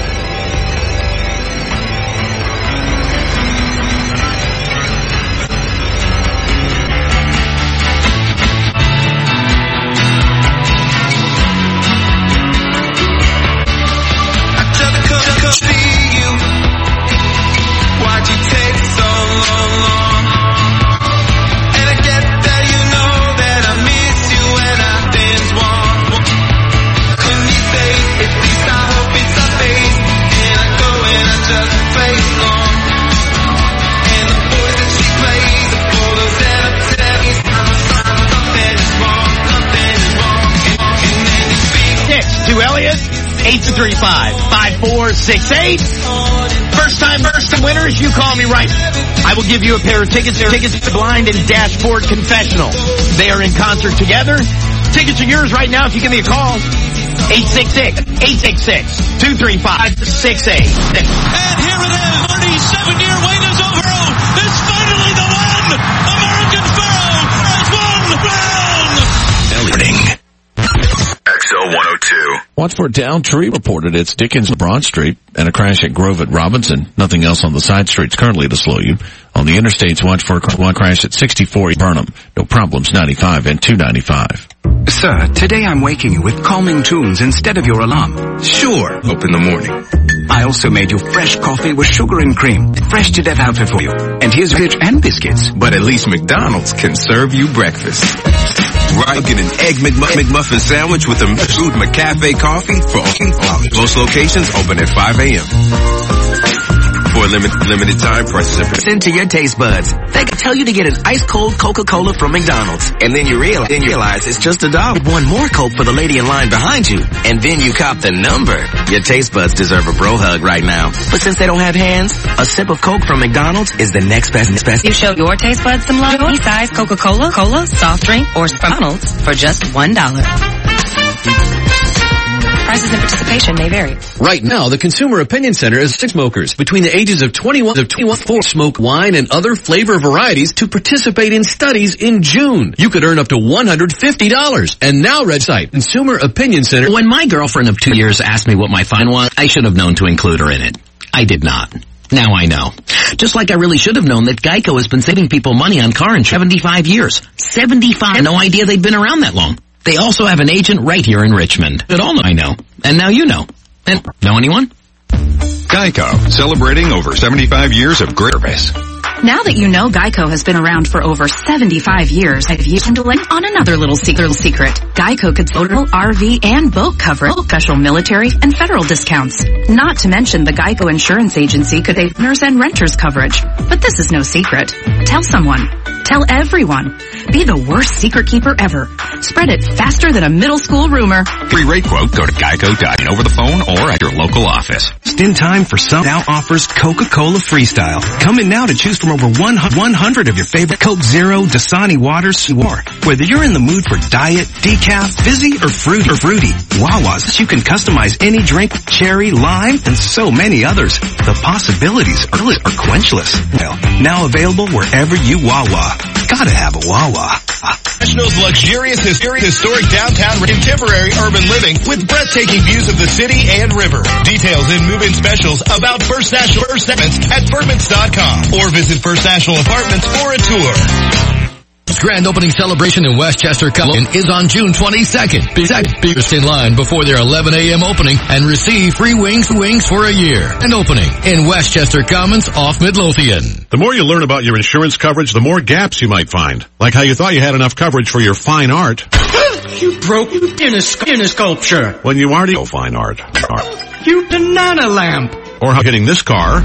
eight two three five, five four six eight. First time, first time winners, you call me right. I will give you a pair of tickets. Tickets to Blind and Dashboard Confessional. They are in concert together. Tickets are yours right now if you give me a call. eight six six, eight six six, two three five, six eight. And here it is. thirty-seven year wait is over. It's finally the one. American Pharoah has won the crown. X L one oh two. Watch for Downtree reported it's Dickens Broad Street and a crash at Grove at Robinson. Nothing else on the side streets currently to slow you. On the interstates, watch for one crash at sixty-four Burnham. No problems, ninety-five and two ninety-five. Sir, today I'm waking you with calming tunes instead of your alarm. Sure, up in the morning. I also made you fresh coffee with sugar and cream. Fresh to death outfit for you. And here's fish and biscuits. But at least McDonald's can serve you breakfast. Right, get an egg McMuff- McMuffin sandwich with a food McCafe coffee for most locations open at five a.m. For a limit, limited time, prices are into your taste buds. They can tell you to get an ice cold Coca-Cola from McDonald's. And then you realize, then you realize it's just a dollar. One more Coke for the lady in line behind you. And then you cop the number. Your taste buds deserve a bro hug right now. But since they don't have hands, a sip of Coke from McDonald's is the next best. best. You show your taste buds some love. Any size Coca-Cola, Cola, soft drink, or McDonald's for just one dollar. Prices and participation may vary. Right now, the Consumer Opinion Center is six smokers between the ages of twenty-one to twenty-four smoke wine and other flavor varieties to participate in studies in June. You could earn up to one hundred fifty dollars. And now, Red Site, Consumer Opinion Center. When my girlfriend of two years asked me what my fine was, I should have known to include her in it. I did not. Now I know. Just like I really should have known that Geico has been saving people money on car insurance seventy-five years. seventy-five. No idea they'd been around that long. They also have an agent right here in Richmond. It all know I know. And now you know. And know anyone? Geico, celebrating over seventy-five years of great service. Now that you know Geico has been around for over seventy-five years, I've used to link on another little secret. secret. Geico could total R V and boat coverage, special military and federal discounts. Not to mention the Geico Insurance Agency could pay owners and renters coverage. But this is no secret. Tell someone. Tell everyone. Be the worst secret keeper ever. Spread it faster than a middle school rumor. Free rate quote, go to geico dot com over the phone or at your local office. Just in time for some now offers Coca-Cola Freestyle. Come in now to choose from over one hundred of your favorite Coke Zero, Dasani waters, more. Whether you're in the mood for diet, decaf, fizzy, or fruity, or fruity, Wawa's, you can customize any drink with cherry, lime, and so many others. The possibilities are, are quenchless. Well, now available wherever you Wawa. Gotta have a Wawa. National's luxurious, historic downtown contemporary urban living with breathtaking views of the city and river. Details and move-in specials about First National First Apartments at Furmans dot com or visit First National Apartments for a tour. Grand opening celebration in Westchester Commons is on June twenty-second. Be first in line before their eleven a.m. opening and receive free wings wings for a year. An opening in Westchester Commons off Midlothian. The more you learn about your insurance coverage, the more gaps you might find. Like how you thought you had enough coverage for your fine art. You broke in a, in a sculpture. When you already know fine art. art. You banana lamp. Or how hitting this car.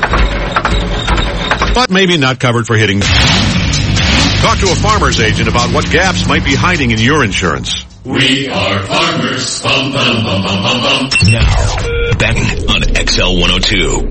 But maybe not covered for hitting. Talk to a farmer's agent about what gaps might be hiding in your insurance. We are farmers. Bum, bum, bum, bum, bum, bum. Now, back on X L one oh two.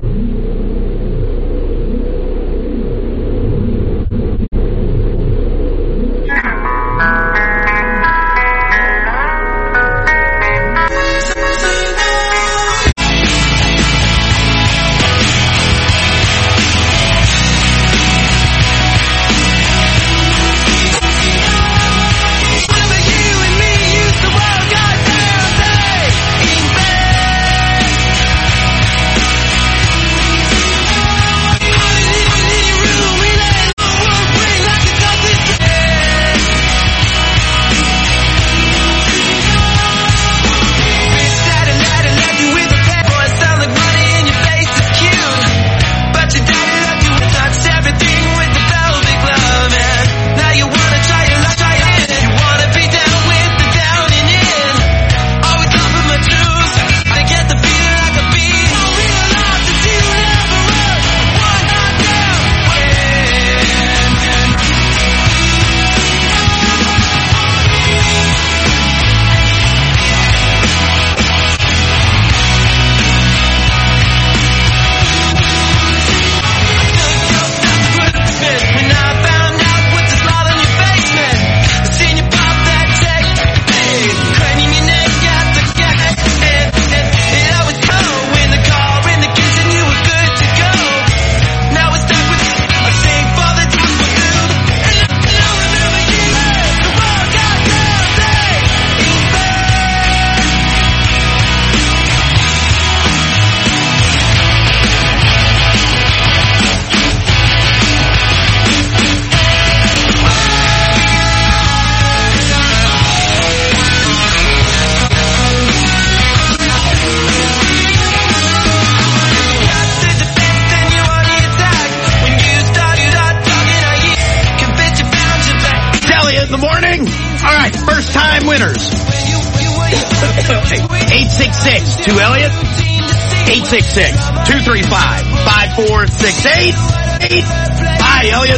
eight six six two Elliot eight six six two three five five four six eight. Hi, Elliot.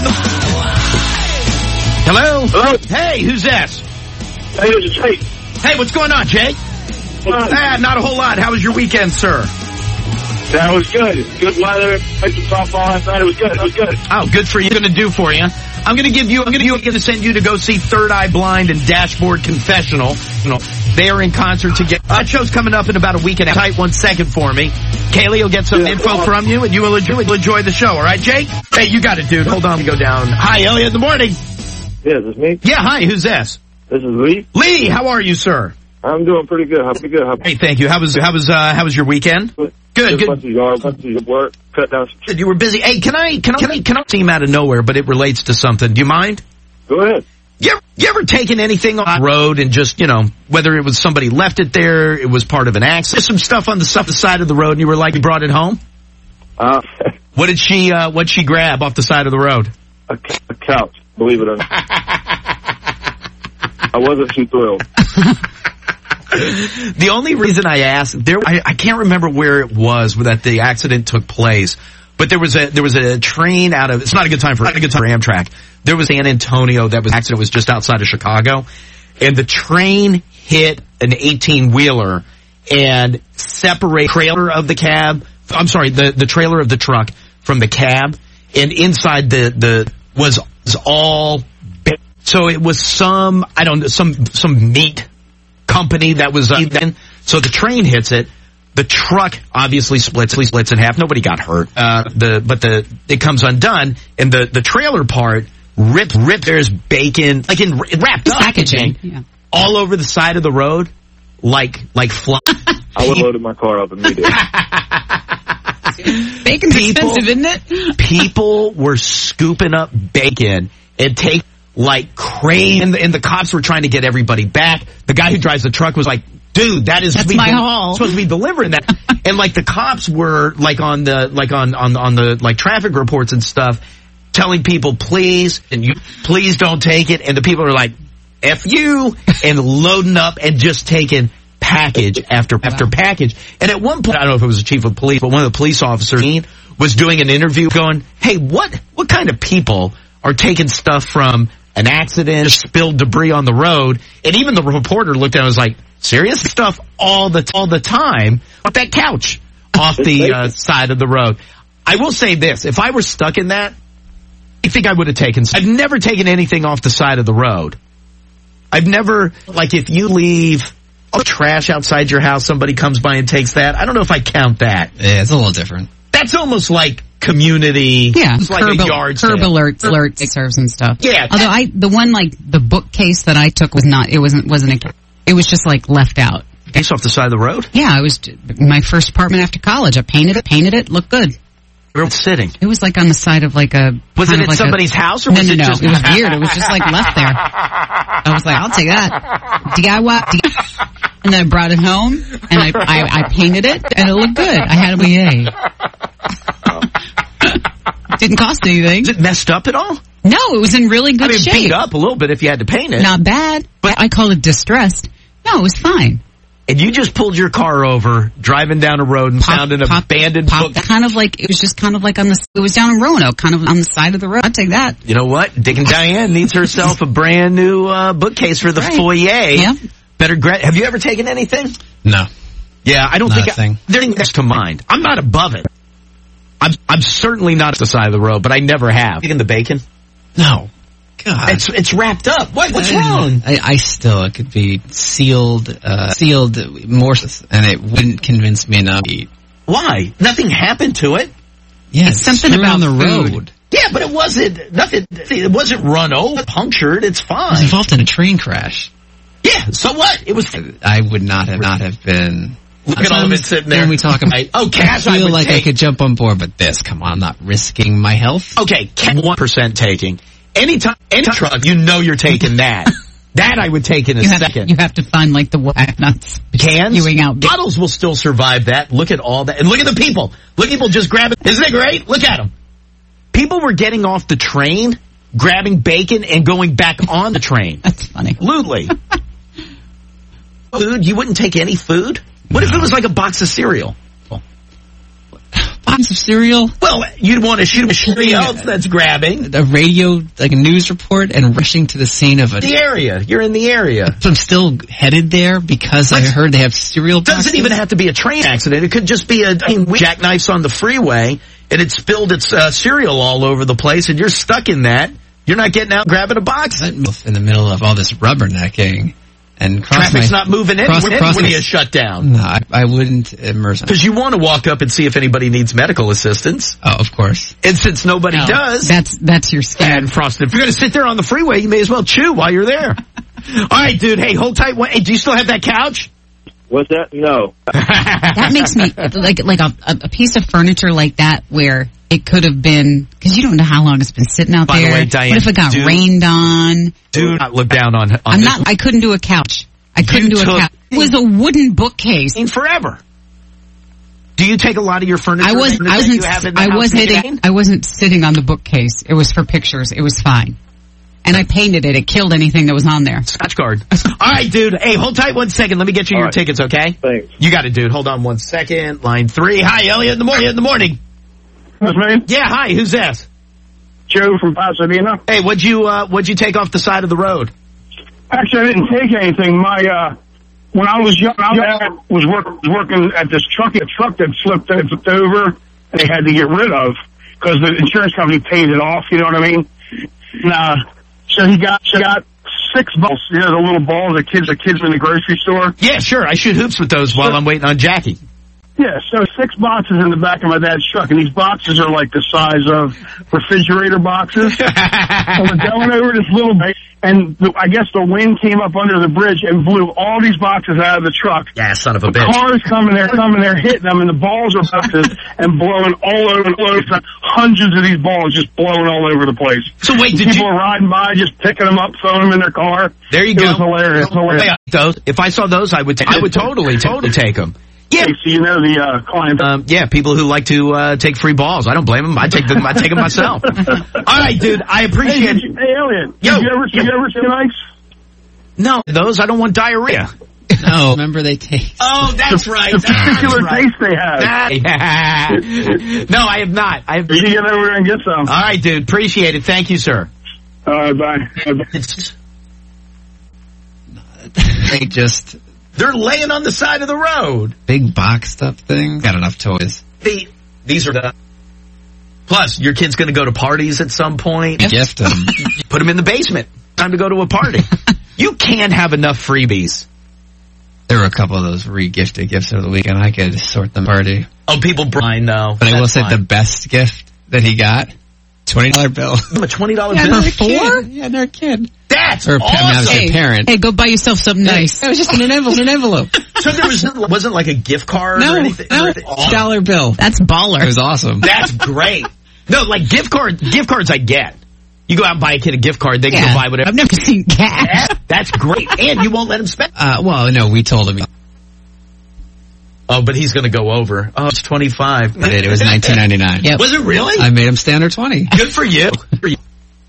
Hello? Hello? Hey, who's this? Hey, this is Jake. Hey, what's going on, Jake? Ah, not a whole lot. How was your weekend, sir? That was good. Good weather. Played some softball last night. It was good. It was good. Oh, good for you. Going to do for you. I'm going to give you, I'm going to, I'm going to send you to go see Third Eye Blind and Dashboard Confessional. You know, they are in concert together. That show's coming up in about a week and a half. Tight one second for me. Kaylee will get some yeah, info from you, and you will enjoy, enjoy the show. All right, Jake? Hey, you got it, dude. Hold on, we go down. Hi, Elliot. Good morning. Yeah, is this me? Yeah, hi. Who's this? This is Lee. Lee, how are you, sir? I'm doing pretty good. How pretty good? How hey, thank you. How was how was uh, how was your weekend? Good. Good. Good. Bunch of yard, bunch of work, cut down. Some... You were busy. Hey, can I can I can I, can I seem out of nowhere, but it relates to something. Do you mind? Go ahead. You ever, you ever taken anything on the road and just, you know, whether it was somebody left it there, it was part of an accident, some stuff on the, stuff the side of the road, and you were like, you brought it home? Uh, what did she, uh, what'd she grab off the side of the road? A, a couch, believe it or not. I wasn't too thrilled. The only reason I asked, there, I, I can't remember where it was that the accident took place. But there was a there was a train out of, it's not a good time for, not a good time for Amtrak. There was San Antonio, that was accident was just outside of Chicago, and the train hit an eighteen wheeler and separated the trailer of the cab. I'm sorry, the the trailer of the truck from the cab, and inside the the was, was all. So it was some I don't know some some meat company that was uh, then. So the train hits it. The truck obviously splits, splits in half. Nobody got hurt. Uh, the, but the, it comes undone, and the, the trailer part ripped, ripped, there's bacon, like in, wrapped up. Packaging. Yeah. All over the side of the road, like, like fly. I would have loaded my car up immediately. Bacon's people, expensive, isn't it? People were scooping up bacon and take, like, crazy, and the, and the cops were trying to get everybody back. The guy who drives the truck was like, dude, that is That's my haul. Supposed to be delivering that. And like the cops were like on the like on on on the like traffic reports and stuff, telling people please and you please don't take it. And the people are like, F you, and loading up and just taking package after wow. after package. And at one point, I don't know if it was the chief of police, but one of the police officers was doing an interview, going, "Hey, what what kind of people are taking stuff from an accident, spilled debris on the road?" And even the reporter looked at it and was like, serious stuff all the all the time. But that couch off the uh, side of the road. I will say this: if I were stuck in that, I think I would have taken. I've never taken anything off the side of the road. I've never, like, if you leave oh, trash outside your house, somebody comes by and takes that. I don't know if I count that. Yeah, it's a little different. That's almost like community. Yeah, it's like curb, a yard curb sale. alert, alert serves and stuff. Yeah. Although I, the one like the bookcase that I took was not. It wasn't. Wasn't a. It was just like left out. Case off the side of the road? Yeah, it was my first apartment after college. I painted it, painted it, looked good. Where was it sitting? It was like on the side of like a... Was it at like somebody's a, house or no, was no, it no, just... it was weird. It was just like left there. I was like, I'll take that. D I Y. D I Y. And then I brought it home and I, I, I painted it and it looked good. I had a yay. Didn't cost anything. Is it messed up at all? No, it was in really good I mean, shape. beat up a little bit if you had to paint it. Not bad, but I call it distressed. No, it was fine. And you just pulled your car over, driving down a road and pop, found an pop, abandoned pop, book. Kind of like, it was just kind of like on the, it was down in Roanoke, kind of on the side of the road. I'd take that. You know what? Dick and Diane needs herself a brand new uh, bookcase for the right. foyer. Yeah. Better gra- Have you ever taken anything? No. Yeah, I don't not think I, they're next to mind. I'm not above it. I'm I'm certainly not at the side of the road, but I never have. Eating the bacon? No. God. It's it's wrapped up. What what's wrong? I, I still it could be sealed uh sealed more, and it wouldn't convince me enough to eat. Why? Nothing happened to it. Yeah, it's something about on the food. road. Yeah, but it wasn't nothing. It wasn't run over, punctured. It's fine. It was involved in a train crash. Yeah. So what? It was. I would not have not have been. Look at all of it sitting there. When we talk about, oh, cash, I feel I like take. I could jump on board, but this, come on, I'm not risking my health. Okay, one percent taking. Anytime, any truck, you know you're taking that. That I would take in a you have, second. You have to find like the nuts. Cans? Spewing out. Bottles will still survive that. Look at all that. And look at the people. Look at people just grabbing. Isn't it great? Look at them. People were getting off the train, grabbing bacon, and going back on the train. That's funny. Absolutely. Food? You wouldn't take any food? What no. if it was like a box of cereal? Box of cereal? Well, you'd want to shoot somebody else that's grabbing. A radio, like a news report, and rushing to the scene of a... The area. You're in the area. So I'm still headed there because Let's, I heard they have cereal boxes? Doesn't even have to be a train accident. It could just be a I mean, jackknifes on the freeway, and it spilled its uh, cereal all over the place, and you're stuck in that. You're not getting out grabbing a box. In the middle of all this rubbernecking. And traffic's my, not moving in cross, when cross you shut down. No, I, I wouldn't immerse. Because you want to walk up and see if anybody needs medical assistance. Oh, of course. And since nobody no, does, that's that's your scam. And Frosted, if you're going to sit there on the freeway, you may as well chew while you're there. All right, dude. Hey, hold tight. Hey, do you still have that couch? What's that? No. That makes me like like a, a piece of furniture like that where it could have been, because you don't know how long it's been sitting out By there. The way, Diane, what if it got dude, rained on? Do not look down on. on I'm this. not. I couldn't do a couch. I couldn't You do a couch. It was a wooden bookcase. In forever. Do you take a lot of your furniture? I was. I wasn't. I wasn't. Sitting, I wasn't sitting on the bookcase. It was for pictures. It was fine. And I painted it. It killed anything that was on there. Scotch guard. All right, dude. Hey, hold tight one second. Let me get you All your right. tickets, okay? Thanks. You got it, dude. Hold on one second. Line three. Hi, Elliot. In the morning. In the morning. That's me. Yeah. Hi. Who's this? Joe from Pasadena. Hey, what'd you uh, what'd you take off the side of the road? Actually, I didn't take anything. My uh, when I was young, I was work, working at this truck. A truck that slipped and flipped over, and they had to get rid of because the insurance company paid it off. You know what I mean? And, uh, so he got he got six balls. You know, the little balls that kids the kids in the grocery store. Yeah, sure. I shoot hoops with those while I'm waiting on Jackie. Yeah, so six boxes in the back of my dad's truck, and these boxes are like the size of refrigerator boxes. And we're going over this little bit, and the, I guess the wind came up under the bridge and blew all these boxes out of the truck. Yeah, son of a the bitch. Cars coming there, coming there, hitting them, and the balls are boxes and blowing all over, all over. Hundreds of these balls just blowing all over the place. So wait, did people you... are riding by, just picking them up, throwing them in their car. There you it go. Was hilarious. hilarious. Hey, those, if I saw those, I would. T- I would totally, totally take them. Yeah, so you know the uh, client. Um, yeah, people who like to uh, take free balls. I don't blame them. I take them. I take them myself. All right, dude. I appreciate. Hey, you, hey Elliot. Yo, did you ever, did you ever see ice? No, those. I don't want diarrhea. No, remember they taste. Oh, that's right. The That's particular right. taste they have. That, no, I have not. I have. You can get over there and get some. All right, dude. Appreciate it. Thank you, sir. All right, bye. It's, they just. They're laying on the side of the road. Big box stuff thing. Got enough toys. The, these are the... Plus, your kid's going to go to parties at some point. Gift them. Put them in the basement. Time to go to a party. You can't have enough freebies. There were a couple of those re-gifted gifts over the weekend. I could sort them party. Oh, people... I know. But I will say the best gift that he got, twenty dollar bill. A twenty dollar yeah, bill? For four? Yeah, they're a kid. That's or, awesome. Now hey, a parent. Hey, go buy yourself something nice. It was just in an envelope. An envelope. So there was wasn't like a gift card no, or anything? No, oh. dollar bill. That's baller. It was awesome. That's great. No, like gift card, gift cards I get. You go out and buy a kid a gift card, they can yeah, go buy whatever. I've never seen cash. That's great. And you won't let him spend. Uh, well, no, we told him. Oh, but he's going to go over. Oh, it's twenty-five. I did. It was nineteen ninety-nine. Yep. Was it really? I made him standard twenty. Good for you. Good for you.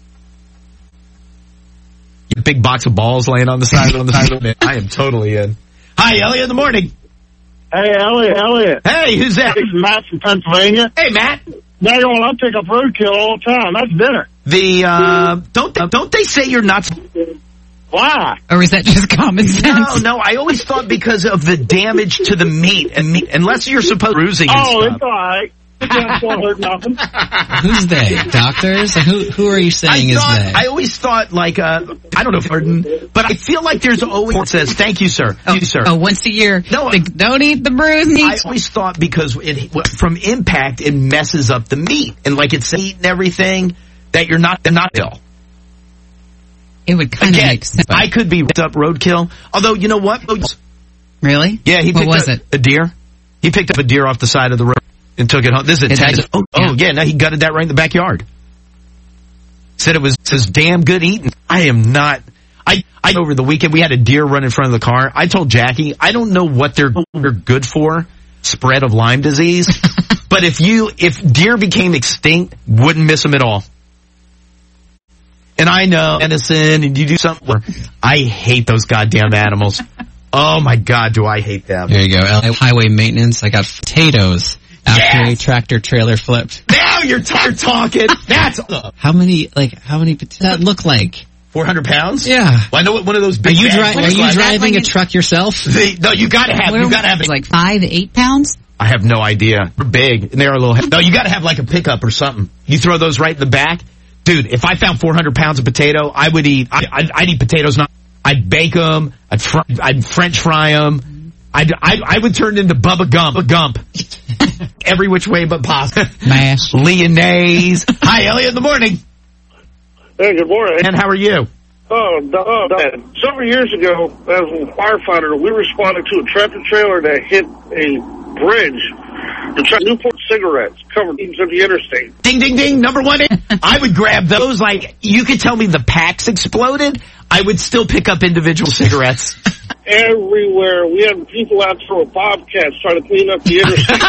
Your big box of balls laying on the side on the side of it. I am totally in. Hi, Elliot. In the morning. Hey, Elliot, Elliot. Hey, who's that? It's Matt from Pennsylvania. Hey, Matt. Now going, I pick up roadkill all the time. That's dinner. The uh, don't don't they say you're not? Why? Or is that just common sense? No, no. I always thought because of the damage to the meat and meat, unless you're supposed to bruising. And oh, stuff. it's all right. It don't hurt nothing. Who's they? Doctors? Who who are you saying I is thought, they? I always thought like uh, I don't know, pardon, but I feel like there's always it says thank you, sir. Thank you, sir. Oh, once a year. No, the, don't eat the bruised meat. I always thought because it, from impact it messes up the meat and like it's meat and everything that you're not they're not ill. It would kind of Again, make sense. I could be ripped up roadkill. Although you know what? Really? Yeah, he what picked was up it? a deer. He picked up a deer off the side of the road and took it home. This is a It Texas. is. Oh, oh yeah, no, he gutted that right in the backyard. Said it was says damn good eating. I am not. I I over the weekend we had a deer run in front of the car. I told Jackie I don't know what they're they're good for. Spread of Lyme disease. But if you if deer became extinct, wouldn't miss them at all. And I know medicine, and you do something. I hate those goddamn animals. Oh my God, do I hate them? There you go. L A highway maintenance. I got potatoes after Yes! a tractor trailer flipped. Now you're, t- you're talking. That's How many? Like how many potatoes that look like? four hundred pounds. Yeah. Well, I know what one of those Are big. you, bags dri- are looks you like. driving like a truck yourself? The, no, you gotta have. What You are- gotta have. like five, eight pounds. I have no idea. They're big and they're a little. No, you gotta have like a pickup or something. You throw those right in the back. Dude, if I found four hundred pounds of potato, I would eat, I, I'd, I'd eat potatoes. Not, I'd bake them, I'd, fr- I'd French fry them. I'd, I, I would turn into Bubba Gump, a Gump. Every which way but possible. Mash. Lyonnaise. Hi, Elliot in the morning. Hey, good morning. And how are you? Oh, oh, Dad. Several years ago, as a firefighter, we responded to a tractor trailer that hit a bridge. The tra- Newport cigarettes covered of the interstate. Ding, ding, ding. Number one. I would grab those like, you could tell me the packs exploded. I would still pick up individual cigarettes. Everywhere. We had people out there with bobcats trying to clean up the interstate.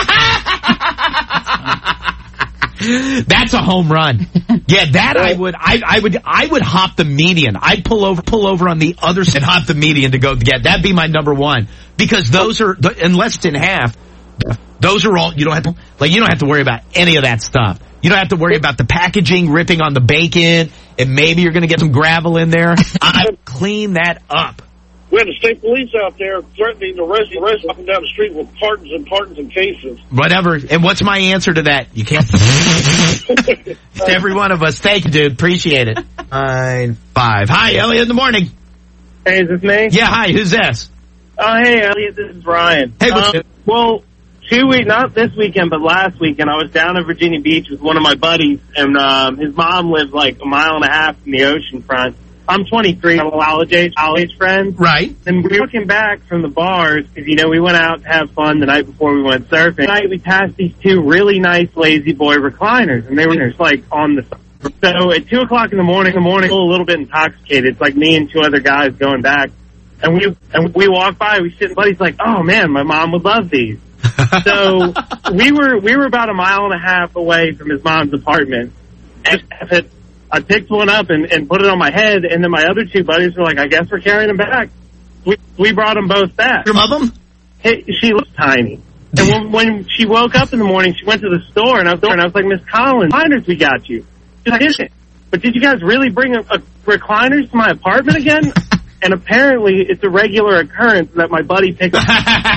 That's a home run. Yeah, that I would, I, I would, I would hop the median. I'd pull over, pull over on the other side, hop the median to go get. That'd be my number one because those are, unless it's in half, those are all. You don't have to, like, you don't have to worry about any of that stuff. You don't have to worry about the packaging ripping on the bacon, and maybe you're going to get some gravel in there. I clean that up. We had the state police out there threatening to arrest the rest up and down the street with cartons and cartons and cases. Whatever. And what's my answer to that? You can't. To every one of us. Thank you, dude. Appreciate it. Nine, five. Hi, Elliot in the morning. Hey, is this me? Yeah, hi. Who's this? Oh, hey, Elliot. This is Ryan. Hey, what's um, well, two weeks, not this weekend, but last weekend, I was down in Virginia Beach with one of my buddies, and um, his mom lives like a mile and a half from the ocean front. I'm twenty-three. I'm a college age, college friend. Right. And we were looking back from the bars because, you know, we went out to have fun the night before we went surfing. Tonight we passed these two really nice Lazy Boy recliners, and they were just like on the. So at two o'clock in the morning, the morning, a little bit intoxicated. It's like me and two other guys going back, and we and we walk by. We sit, and buddy's like, "Oh man, my mom would love these." So we were we were about a mile and a half away from his mom's apartment, and it. I picked one up and, and put it on my head, and then my other two buddies were like, I guess we're carrying them back. We we brought them both back. Your mom? Hey, she looks tiny. And when, when she woke up in the morning, she went to the store, and I was, and I was like, Miss Collins, recliners, we got you. She's like, is it? But did you guys really bring a, a recliners to my apartment again? And apparently, it's a regular occurrence that my buddy picked up.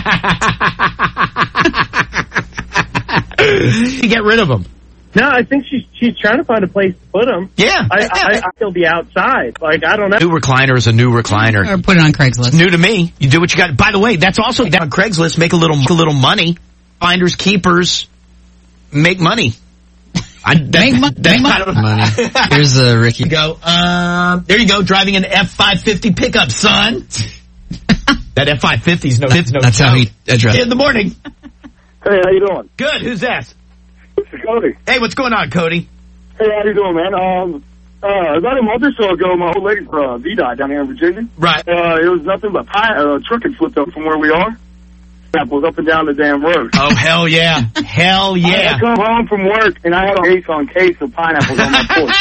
You get rid of them. No, I think she's she's trying to find a place to put them. Yeah. I, I, I still be outside. Like, I don't know. New recliner is a new recliner. Or put it on Craigslist. New to me. You do what you got. By the way, that's also down on Craigslist. Make a little a little money. Finders, keepers, make money. I, that, make mo- that's make kind of money. Here's uh, Ricky. Go. Um, there you go. Driving an F five fifty pickup, son. That F five fifty's no. It's no. That's joke. how he addressed it. In the morning. Hey, how you doing? Good. Who's that? This is Cody. Hey, what's going on, Cody? Hey, how you doing, man? Um, uh, about a month or so ago, my old lady uh, V died down here in Virginia. Right. Uh, it was nothing but pie. Uh, a truck had flipped up from where we are. Apples up and down the damn road. Oh, hell yeah. Hell yeah. I come home from work, and I had a case on case of pineapples on my porch.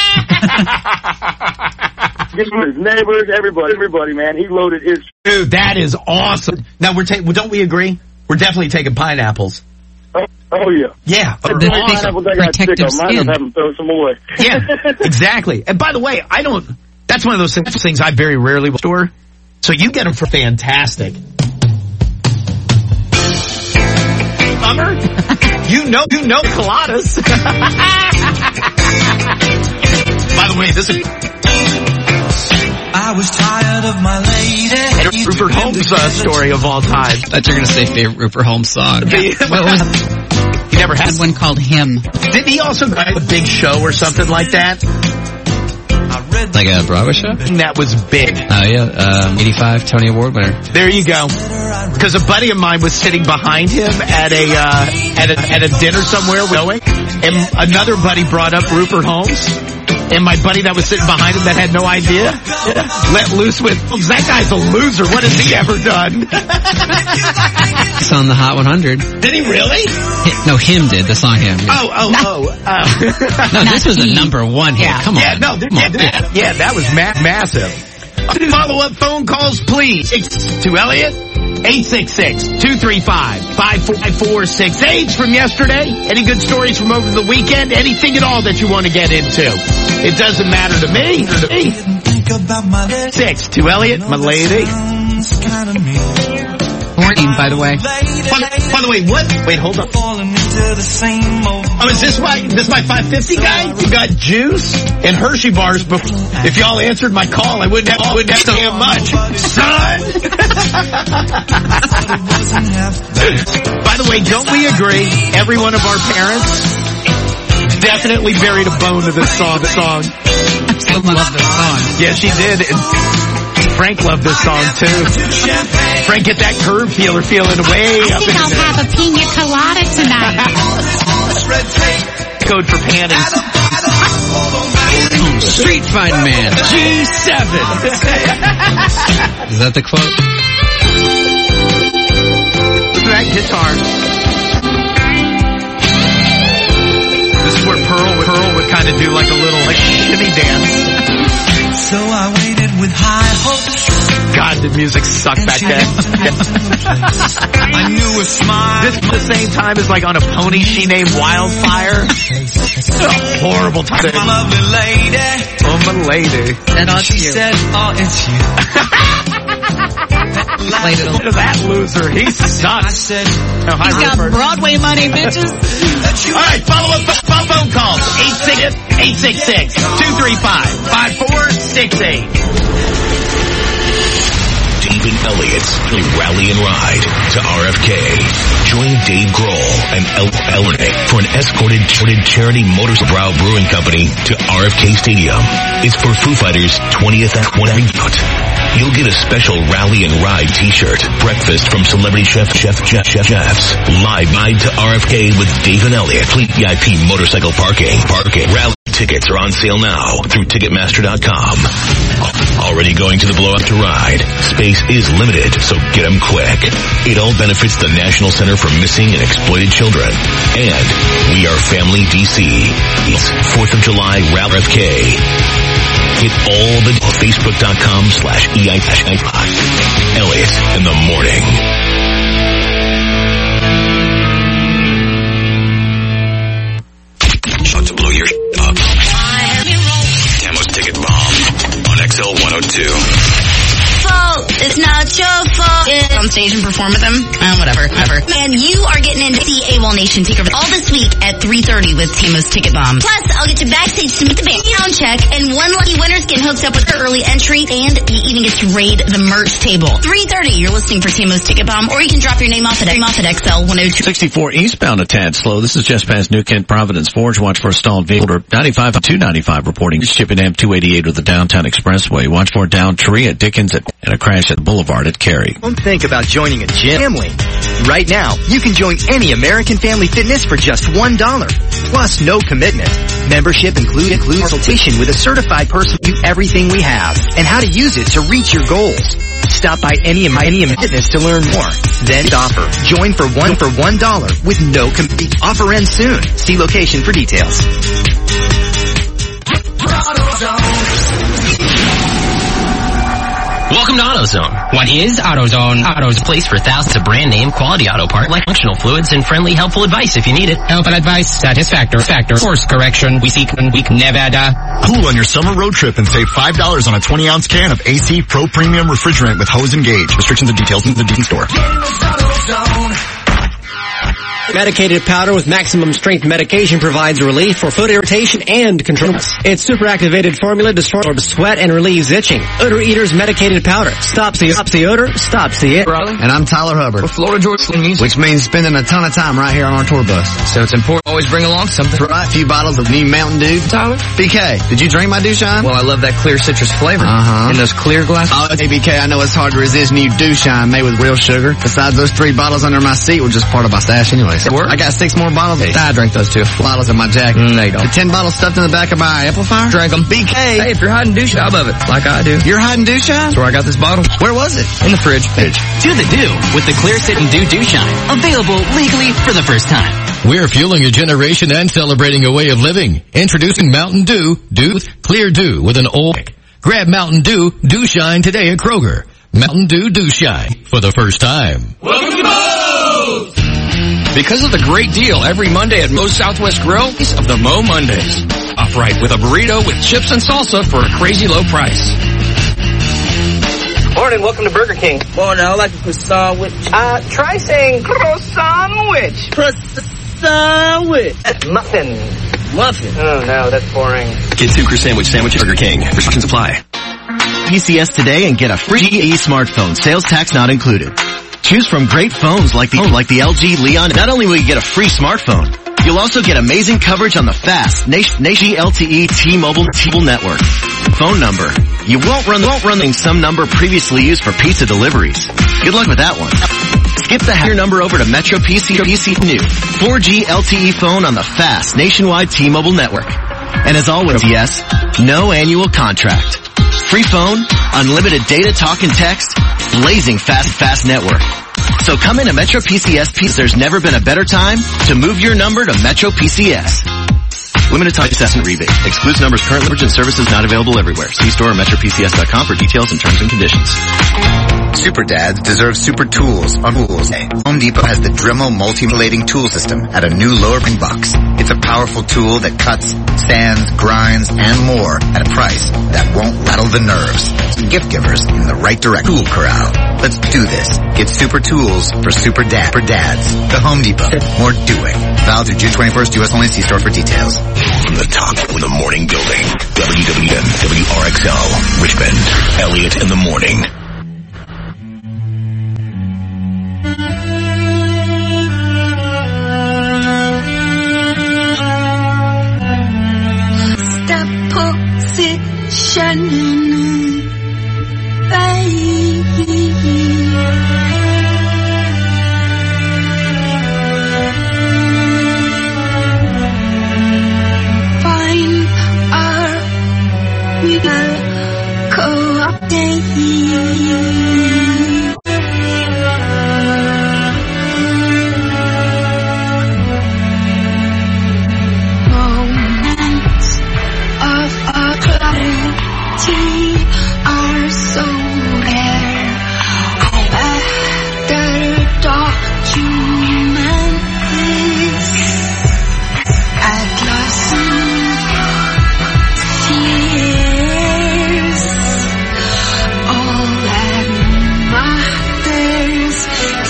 His neighbors, everybody, everybody, man. He loaded his... Dude, that is awesome. Now, we're taking... Well, don't we agree? We're definitely taking pineapples. Oh, oh yeah. Yeah. Or the pineapples I got sick of. Might have them throw some away. Yeah, exactly. And by the way, I don't... That's one of those things I very rarely will store. So you get them for fantastic. Summer, you know, you know coladas. By the way, this is... I was tired of my lady. Rupert Holmes uh, story of all time. I thought you were going to say favorite Rupert Holmes song. Yeah. What was, he never had one called Him. Didn't he also have a big show or something like that? Like a Broadway show? That was big. Oh, yeah. Um, eighty-five Tony Award winner. There you go. Because a buddy of mine was sitting behind him at a, uh, at a, at a dinner somewhere, and another buddy brought up Rupert Holmes. And my buddy that was sitting behind him that had no idea let loose with, that guy's a loser. What has he ever done? He's on the Hot one hundred. Did he really? No, him did. The song Him. Yeah. Oh, oh, oh. Uh, no, this was a number one hit. Yeah. Come on. Yeah, no, Come yeah, on. that, yeah, that was ma- massive. Follow-up phone calls, please. To Elliot, eight six six, two three five, five four six eight from yesterday. Any good stories from over the weekend? Anything at all that you want to get into? It doesn't matter to me. To me. Six to Elliot, my lady. Morning, by the way. By, by the way, what? Wait, hold on. Oh, is this my this my five fifty guy? You got juice and Hershey bars. Before. If y'all answered my call, I wouldn't have, I wouldn't have to damn much, son. By the way, don't we agree? Every one of our parents definitely buried a bone to this song. The song. I love this song. Yeah, she did. And Frank loved this song too. Frank, get that curve feeler feeling way I up think in I'll there. have a pina colada tonight. Code for panties. Street Fight Man. G seven. Is that the quote? Look at that guitar. This is where Pearl would, Pearl would kind of do like a little like shimmy dance. So I waited with high hopes. God, the music sucked back then. I knew a smile. This at the same time as like on a pony she named Wildfire. A horrible time. My lovely lady. Oh, my lady. And on She said, oh, it's you. Look at that loser. He sucks. I said, oh, hi, He's got Rupert. Broadway money, bitches. All right, follow up phone phone calls. eight six six, two three five, five four six eight. Dave and Elliot's Rally and Ride to R F K. Join Dave Grohl and El Elliott for an escorted charity Motors Brow Brewing Company to R F K Stadium. It's for Foo Fighters' twentieth anniversary. You'll get a special Rally and Ride t-shirt, breakfast from celebrity chef chef chef chef chefs, live ride to R F K with Dave and Elliott, fleet V I P motorcycle parking, parking. Rally tickets are on sale now through Ticketmaster dot com. Already going to the blowout to ride. Space is limited, so get them quick. It all benefits the National Center for Missing and Exploited Children. And we are Family D C. It's fourth of July Rally R F K. Get all the Facebook dot com slash E I Elliott in the morning. Shot to blow your up. Tamo's Ticket Bomb on X L one oh two. Fault. It's not your fault. It's on stage and perform with them. Uh, whatever, whatever. And you are getting into the AWOL Nation Takeover all this week at three thirty with Tamo's Ticket Bomb. Plus, I'll get you backstage to meet the band. On check, and one lucky winner's getting hooked up with their early entry, and you even get to raid the merch table. three thirty, you're listening for Tamo's Ticket Bomb, or you can drop your name off at, off at X L one oh two. sixty-four eastbound a tad slow. This is just past New Kent Providence Forge. Watch for a stalled vehicle. ninety-five two ninety-five reporting. Shipping M two eighty-eight with the downtown expressway. Watch for a down tree at Dickens at, and a crash at Boulevard at Cary. Don't think about joining a gym. Family. Right now, you can join any American Family Fitness for just one dollar. Plus, no commitment. Membership include, includes consultation with a certified person to do everything we have and how to use it to reach your goals. Stop by any any Fitness to learn more. Then offer. Join for one for one dollar with no commitment. Offer ends soon. See location for details. Welcome to AutoZone. What is AutoZone? AutoZone's place for thousands of brand name quality auto parts, like functional fluids and friendly, helpful advice if you need it. Helpful advice, satisfactory, factor, course correction. We seek, we Nevada. Cool on your summer road trip and save five dollars on a twenty ounce can of A C Pro Premium Refrigerant with hose and gauge. Restrictions and details in the D store. Medicated powder with maximum strength medication provides relief for foot irritation and control. Its super activated formula absorbs sweat and relieves itching. Odor Eater's medicated powder stops the, stops the odor, stops the it. And I'm Tyler Hubbard, Florida Georgia Music, which means spending a ton of time right here on our tour bus. So it's important to always bring along something. Right, a few bottles of new Mountain Dew. Tyler? B K, did you drink my Dew Shine? Well, I love that clear citrus flavor. Uh-huh. In those clear glasses. Oh, okay, B K, I know it's hard to resist new Dew Shine made with real sugar. Besides, those three bottles under my seat were just part of my stash anyway. I got six more bottles. Hey. I drank those two bottles in my jacket. Mm, no, you don't. The ten bottles stuffed in the back of my amplifier. Drank them. B K. Hey, if you're hiding douche, I love it. Like I do. You're hiding douche shine? That's where I got this bottle. Where was it? In the fridge. Fridge. Do the do with the Clear Sitting Dew Dew Shine. Available legally for the first time. We're fueling a generation and celebrating a way of living. Introducing Mountain Dew, Dew, Clear Dew with an old. Grab Mountain Dew, Dew Shine today at Kroger. Mountain Dew, Dew Shine for the first time. Welcome to Moe's! Because of the great deal every Monday at Moe's Southwest Grill of the Moe Mondays. Upright with a burrito with chips and salsa for a crazy low price. Morning, welcome to Burger King. Morning, I like a croissant with... Uh, try saying croissant-wich. uh, with? Muffin. Muffin. Oh, no, that's boring. Get Zucker Sandwich Sandwich at Burger King. Restrictions apply. P C S today and get a free G E smartphone. Sales tax not included. Choose from great phones like the like the L G Leon. Not only will you get a free smartphone, you'll also get amazing coverage on the fast Nation L T E T-Mobile T-Mobile network. Phone number. You won't run won't run some number previously used for pizza deliveries. Good luck with that one. Skip the your number over to Metro P C P C new four G L T E phone on the fast nationwide T-Mobile network. And as always, yes, no annual contract. Free phone, unlimited data, talk and text, blazing fast, fast network. So come into Metro P C S. There's never been a better time to move your number to Metro P C S. Limited time assessment rebate. Excludes numbers currently and services not available everywhere. See store or metro p c s dot com for details and terms and conditions. Super dads deserve super tools on Tools Day. Home Depot has the Dremel multi-relating tool system at a new lower pin box. It's a powerful tool that cuts, sands, grinds, and more at a price that won't rattle the nerves. Gift givers in the right direction. Tool Corral. Let's do this. Get super tools for super dad for dads. The Home Depot. More doing. Valid through June twenty-first. U S only. See store for details. From the top of the morning building, W W N W R X L, Richmond, Elliott in the morning. Step position, baby. Fine, our we will co-update. Are so rare. Better document this. Atlas fears. All that matters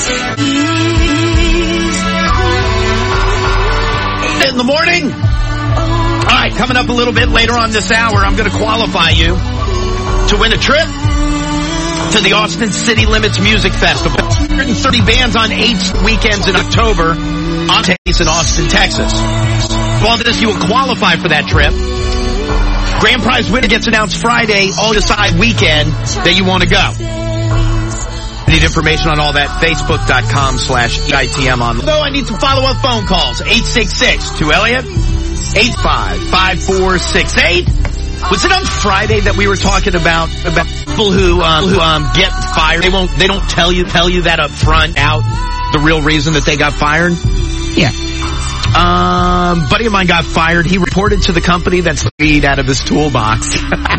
is In the morning? All right, coming up a little bit later on this hour, I'm going to qualify you to win a trip to the Austin City Limits Music Festival. one hundred thirty bands on eight weekends in October on Taste in Austin, Texas. All this, you will qualify for that trip. Grand prize winner gets announced Friday. All decide weekend that you want to go. Need information on all that, facebook.com slash EITM on. Though I need some follow-up phone calls. eight six six two Elliott, eight five five four six eight. Was it on Friday that we were talking about about people who um, who um, get fired? They won't. They don't tell you tell you that up front out the real reason that they got fired. Yeah. Um, buddy of mine got fired. He reported to the company that's weed out of his toolbox.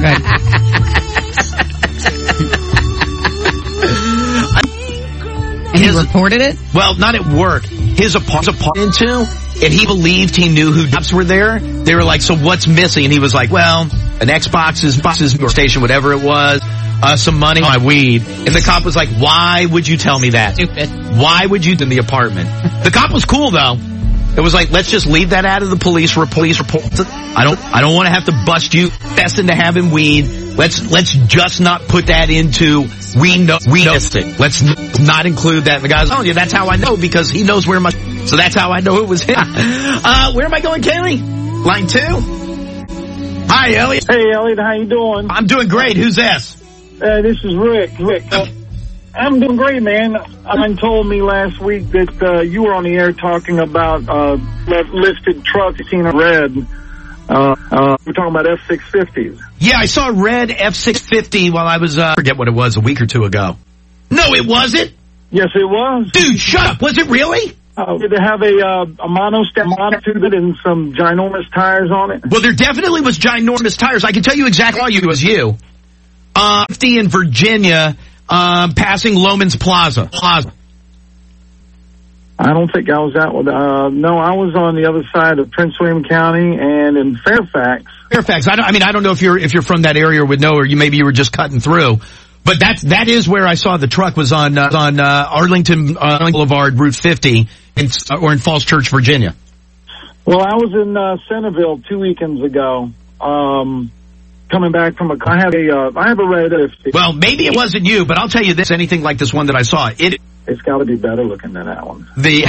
And he reported it? Well, not at work. His apartment too. And he believed he knew who jobs were there. They were like, so what's missing? And he was like, well, an Xbox's box's station, whatever it was, uh, some money, my weed. And the cop was like, why would you tell me that? Stupid. Why would you in the apartment? The cop was cool though. It was like, let's just leave that out of the police report. Police report. I don't, I don't want to have to bust you confessing to having weed. Let's, let's just not put that into, we know, we noticed it. Let's n- not include that. And the guy's telling you, that's how I know because he knows where my, so that's how I know it was him. Uh, where am I going, Kaylee? Line two? Hi, Elliot. Hey, Elliot, how you doing? I'm doing great. Who's this? Uh, this is Rick. Rick. Uh, I'm doing great, man. Someone told me last week that uh, you were on the air talking about uh, listed trucks seen a red. Uh, uh, we're talking about F six fifties. Yeah, I saw a red F six fifty while I was, uh, I forget what it was, a week or two ago. No, it wasn't. Yes, it was. Dude, shut up. Was it really? Uh, did it have a, uh, a monostat monotud and some ginormous tires on it? Well, there definitely was ginormous tires. I can tell you exactly why it was you. Uh, fifty in Virginia, um, passing Loman's Plaza. Plaza. I don't think I was out with, uh, no, I was on the other side of Prince William County and in Fairfax. Fairfax. I, don't, I mean, I don't know if you're, if you're from that area or would know, or you, maybe you were just cutting through. But that's, that is where I saw the truck was on, uh, on, uh, Arlington, uh, Boulevard, Route fifty in, uh, or in Falls Church, Virginia. Well, I was in uh, Centerville two weekends ago. Um, coming back from a, I have a, uh, I have a Red fifty. Well, maybe it wasn't you, but I'll tell you this: anything like this one that I saw, it. It's got to be better looking than that one. The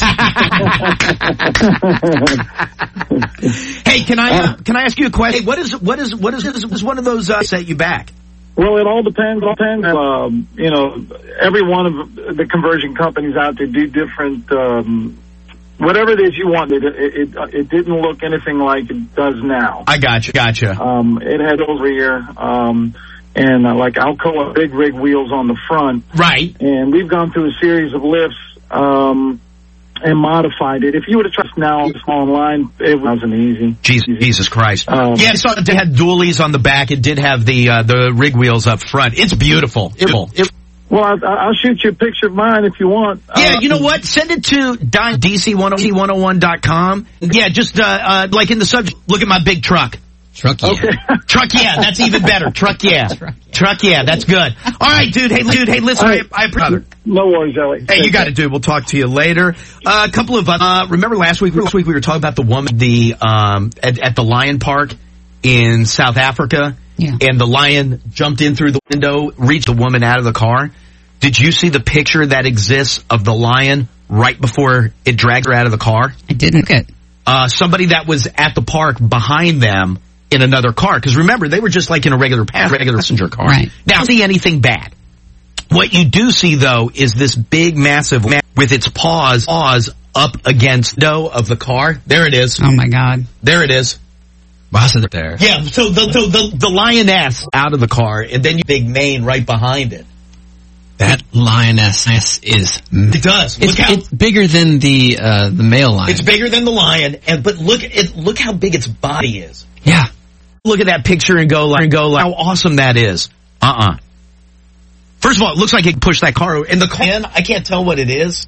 hey, can I uh, can I ask you a question? Hey, what is what is what is is one of those uh, set you back? Well, it all depends. All depends. Um, you know, every one of the conversion companies out there do different. Um, whatever it is you want, it, it it it didn't look anything like it does now. I gotcha, gotcha. Um, it had over here. Um, And uh, like Alcoa big rig wheels on the front. Right. And we've gone through a series of lifts um, and modified it. If you would have tried now small line, it wasn't easy. Jesus, Jesus Christ. Um, yeah, I saw it had dualies on the back. It did have the uh, the rig wheels up front. It's beautiful. It, it, well, I'll, I'll shoot you a picture of mine if you want. Yeah, uh, you know what? Send it to D C one oh one dot com. Yeah, just uh, uh, like in the subject, look at my big truck. Truck yeah. Okay. Truck yeah, that's even better. Truck yeah. Truck yeah, Truck, yeah that's good. All right, dude. Hey, dude. Hey, listen. Right. I, I appreciate No worries, Ellie. Hey, you got it, dude. We'll talk to you later. Uh, a couple of uh, remember last week? Last week we were talking about the woman, the um, at, at the lion park in South Africa, yeah. and the lion jumped in through the window, reached the woman out of the car. Did you see the picture that exists of the lion right before it dragged her out of the car? I didn't look at. Uh, somebody that was at the park behind them. In another car, because remember, they were just like in a regular pass, regular passenger car. Right. Now, see anything bad. What you do see, though, is this big, massive, with its paws, paws up against the door of the car. There it is. Oh, my God. There it is. Wow, so there. Yeah, so the, so the, the lioness out of the car, and then you big mane right behind it. That lioness is... It does. It's, look how, it's bigger than the uh, the male lion. It's bigger than the lion, and but look at look how big its body is. Yeah. Look at that picture and go like, and go like, how awesome that is. Uh-uh. First of all, it looks like it can push that car over. And the car, I can't tell what it is,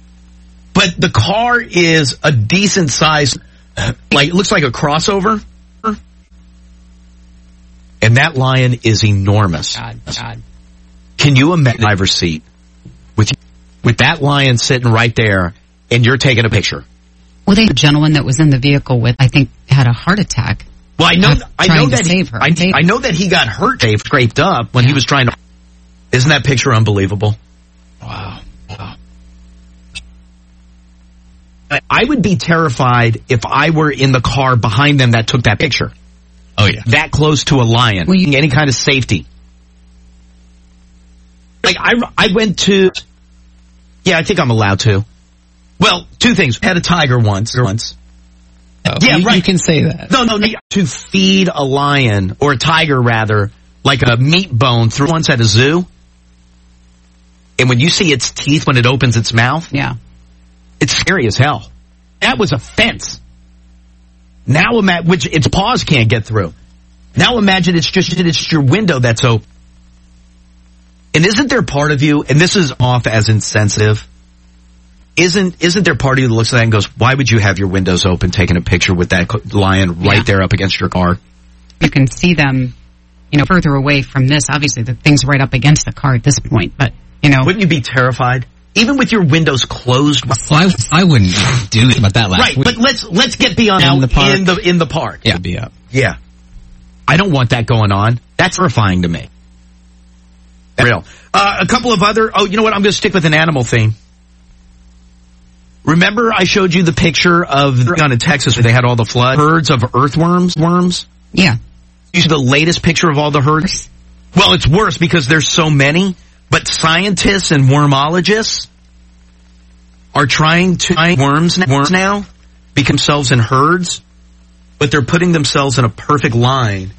but the car is a decent size, like, it looks like a crossover. And that lion is enormous. God, God. Can you imagine the driver's seat with, with that lion sitting right there and you're taking a picture? Well, the gentleman that was in the vehicle with, I think, had a heart attack. Well, I know, I know that save her. I, I know that he got hurt, Dave, scraped up when yeah. he was trying to. Isn't that picture unbelievable? Wow. wow. I would be terrified if I were in the car behind them that took that picture. Oh yeah, that close to a lion, well, you, any kind of safety. Like I, I went to. Yeah, I think I'm allowed to. Well, two things. I had a tiger once. Once. Oh, yeah, you, right. You can say that. No, no, no. To feed a lion, or a tiger rather, like a meat bone through once at a zoo. And when you see its teeth when it opens its mouth. Yeah. It's scary as hell. That was a fence. Now imagine, which its paws can't get through. Now imagine it's just, it's just your window that's open. And isn't there part of you, and this is off as insensitive, Isn't isn't there part of you that looks at that and goes, why would you have your windows open taking a picture with that lion right yeah. there up against your car? You can see them, you know, further away from this. Obviously, the thing's right up against the car at this point, but, you know. Wouldn't you be terrified? Even with your windows closed? Well, I, I wouldn't do it about that last Right, week. but let's let's get beyond in the park. In the, in the park. Yeah, be up. Yeah. I don't want that going on. That's terrifying to me. That's real. Uh, a couple of other, oh, you know what? I'm going to stick with an animal theme. Remember I showed you the picture of down in Texas where they had all the flood herds of earthworms? Worms? Yeah. You see the latest picture of all the herds? Well, it's worse because there's so many, but scientists and wormologists are trying to find worms now, become themselves in herds, but they're putting themselves in a perfect line.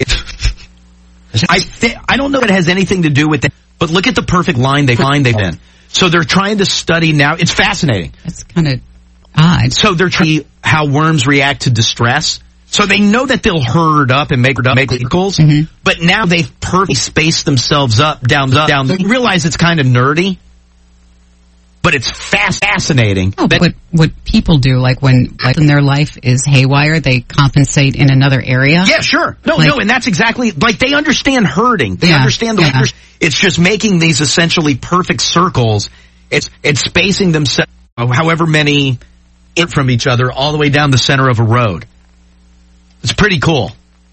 I th- I don't know if it has anything to do with it, but look at the perfect line they find they've been. So they're trying to study now. It's fascinating. It's kind of odd. So they're trying how worms react to distress. So they know that they'll herd up and make make vehicles, mm-hmm. but now they've perfectly spaced themselves up, down, up, down. You realize it's kind of nerdy, but it's fast, fascinating. Oh, but what, what people do, like when like when their life is haywire, they compensate in another area. Yeah, sure. No, like, no, and that's exactly, like they understand herding. They yeah, understand the yeah. It's just making these essentially perfect circles. It's it's spacing themselves however many it from each other all the way down the center of a road. It's pretty cool.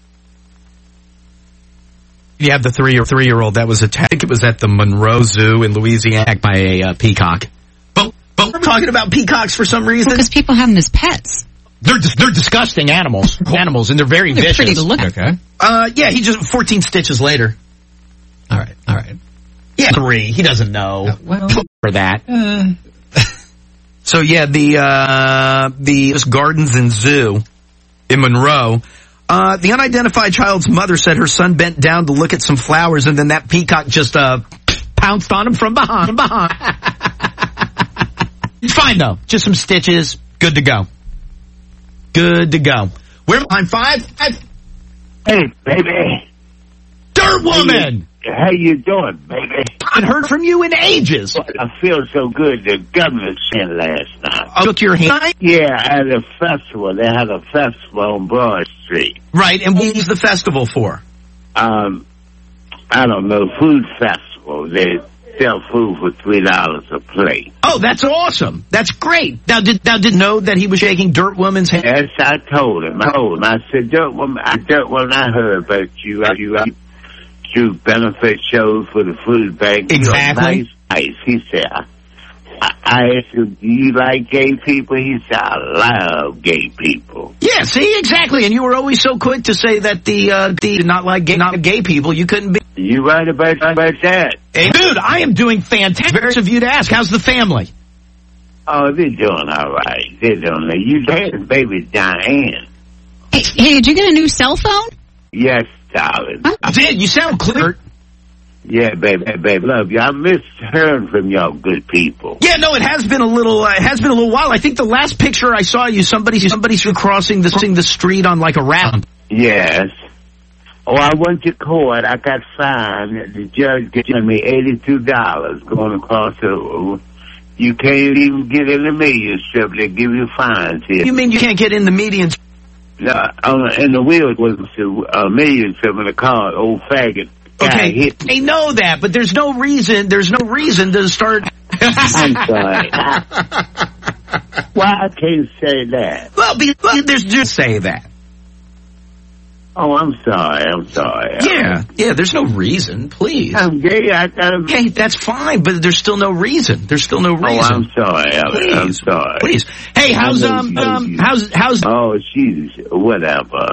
You have the three or three year old that was attacked. I think it was at the Monroe Zoo in Louisiana by a uh, peacock. But but we're talking about peacocks for some reason because people have them as pets. They're they're disgusting animals, animals, and they're very they're vicious. Pretty to look at. Okay. Uh, yeah, he just fourteen stitches later. All right, all right. Yeah, three. He doesn't know. Uh, well, for that. Uh. So yeah, the uh, the Gardens and Zoo in Monroe. Uh, the unidentified child's mother said her son bent down to look at some flowers, and then that peacock just uh, pounced on him from behind. From behind. It's fine though, just some stitches. Good to go. Good to go. We're line five. five. Hey, baby. Dirt woman. How you doing, baby? I haven't heard from you in ages. I feel so good. The governor sent last night. I took your hand? Yeah, at a festival. They had a festival on Broad Street. Right, and what was the festival for? Um, I don't know, food festival. They sell food for three dollars a plate. Oh, that's awesome. That's great. Now, did now did know that he was shaking Dirt Woman's hand? Yes, I told him. I told him. I said, Dirt Woman, I, Dirt Woman, I heard about you. You, you do benefit shows for the food bank. Exactly. Nice, nice. He said, I, I asked him, do you like gay people? He said, I love gay people. Yeah, see, exactly. And you were always so quick to say that the, uh, the not like gay, not gay people, you couldn't be. You right about, about that. Hey, dude, I am doing fantastic. Very nice of you to ask. How's the family? Oh, they're doing all right. They're doing it. You had baby Diane. Hey, hey, did you get a new cell phone? Yes, darling. I did. You sound clear. Yeah, baby, baby, love you. I miss hearing from y'all good people. Yeah, no, it has been a little, uh, it has been a little while. I think the last picture I saw you, somebody, somebody's crossing the, the street on like a raft. Yes. Oh, I went to court. I got fined. The judge gave me eighty-two dollars going across the. You can't even get in the median strip. They give you fines here. You mean you can't get in the median? No, uh, in the wheel was a median strip in the car. Old faggot. Okay, hit they know that, but there's no reason. There's no reason to start. I'm sorry. Why I can't say that? Well, be, well there's just say that. Oh, I'm sorry. I'm sorry. Yeah, yeah. There's no reason. Please. I'm gay. I gotta. Okay, that's fine, but there's still no reason. There's still no reason. Oh, I'm sorry. Please. I'm sorry. Please. Hey, how's um, um how's how's? Oh, she's whatever.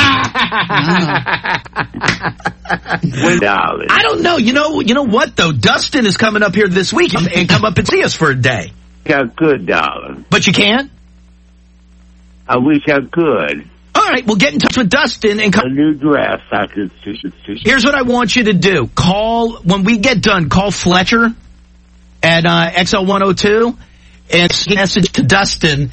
Darling. I don't know. You know. You know what though? Dustin is coming up here this week and come up and see us for a day. Yeah, good, darling. But you can't. I wish I could. All right, well, get in touch with Dustin and come. A new dress. I could. Here's what I want you to do. Call, when we get done, call Fletcher at uh, X L one oh two and message to Dustin.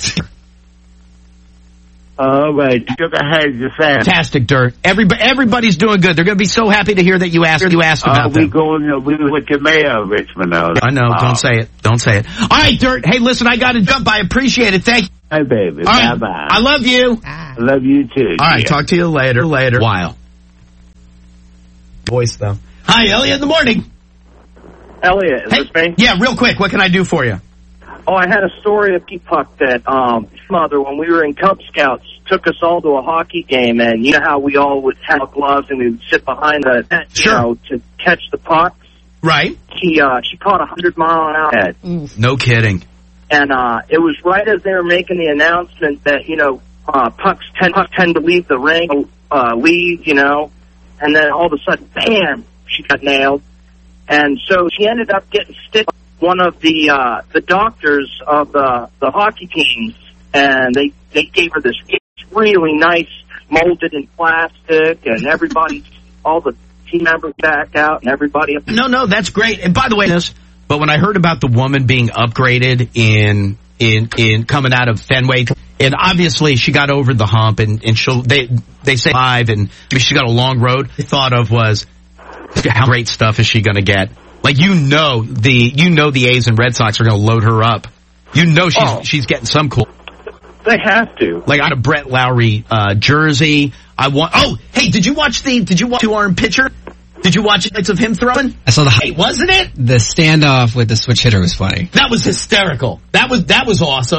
All right. Fantastic, Dirt. Everybody, everybody's doing good. They're going to be so happy to hear that you asked, you asked about uh, we them. going, uh, we with the mayor of Richmond now. I know. Oh. Don't say it. Don't say it. All right, Dirt. Hey, listen, I got to jump. I appreciate it. Thank you. Hi, baby. All right. Bye-bye. I love you. I love you, too. All right. Yeah. Talk to you later. Later. While. Voice, though. Hi, Elliot in the morning. Elliot, is hey. this me? Yeah, real quick. What can I do for you? Oh, I had a story of Pete Puck that um, his mother, when we were in Cub Scouts, took us all to a hockey game, and you know how we all would have gloves and we would sit behind the net, sure. you know, to catch the pucks. Right. She uh, she caught a hundred mile an hour head. Mm. No kidding. And uh, it was right as they were making the announcement that you know uh, pucks tend pucks tend to leave the ring, uh, leave, you know, and then all of a sudden, bam, she got nailed, and so she ended up getting stitched. One of the uh, the doctors of the the hockey teams, and they they gave her this really nice molded in plastic, and everybody, all the team members back out, and everybody. No, no, that's great. And by the way, this. But when I heard about the woman being upgraded in in in coming out of Fenway, and obviously she got over the hump, and and she'll they they say five, and she got a long road. I thought of was how great stuff is she going to get? Like, you know, the, you know, the A's and Red Sox are going to load her up. You know, she's, oh. she's getting some cool. They have to. Like, I had a Brett Lowry, uh, jersey. I want, oh, hey, did you watch the, did you watch two arm pitcher? Did you watch highlights of him throwing? I saw the, hey, wasn't it? The standoff with the switch hitter was funny. That was hysterical. That was, that was awesome.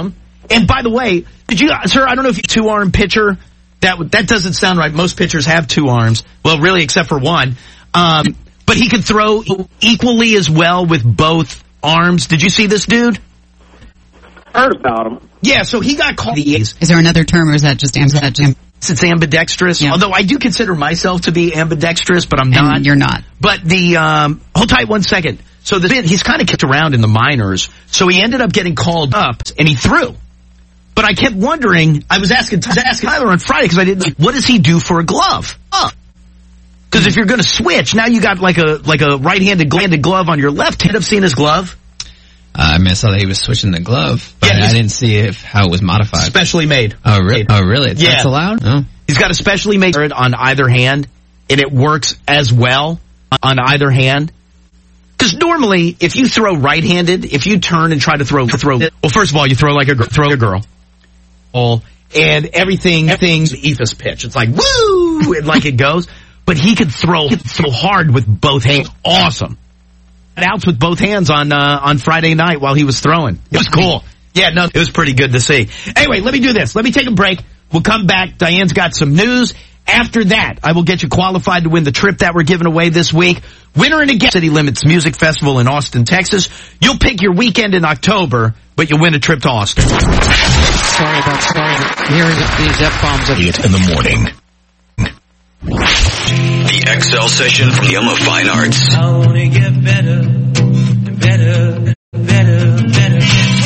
And by the way, did you, sir, I don't know if you're a two-arm pitcher. That that doesn't sound right. Most pitchers have two arms. Well, really, except for one. Um, but he could throw equally as well with both arms. Did you see this dude? Heard about him. Yeah, so he got called. Is there another term, or is that just ambidextrous? It's ambidextrous. Yeah. Although I do consider myself to be ambidextrous, but I'm not. And you're not. But the um, hold tight one second. So the, he's kind of kicked around in the minors. So he ended up getting called up, and he threw. But I kept wondering, I was asking, I was asking Tyler on Friday, because I didn't, what does he do for a glove? Because huh. if you're going to switch, now you got like a like a right-handed glove on your left hand. Have seen his glove? Uh, I mean, I saw that he was switching the glove, but yeah, I didn't see if how it was modified. Specially made. Oh, really? Oh, really? It's, yeah. That's allowed? Oh. He's got a specially made on either hand, and it works as well on either hand. Because normally, if you throw right-handed, if you turn and try to throw, throw, well, first of all, you throw like a throw a girl. And everything, everything's the Ephus pitch. It's like, woo! And like it goes. But he could throw, throw hard with both hands. Awesome. Outs with both hands on, uh, on Friday night while he was throwing. It was cool. Yeah, no, it was pretty good to see. Anyway, let me do this. Let me take a break. We'll come back. Diane's got some news. After that, I will get you qualified to win the trip that we're giving away this week. Winner in a Guest City Limits Music Festival in Austin, Texas. You'll pick your weekend in October, but you'll win a trip to Austin. Sorry about sorry. Hearing these F-bombs in the morning. The X L session from Yuma Fine Arts. I wanna get better, better, better, better.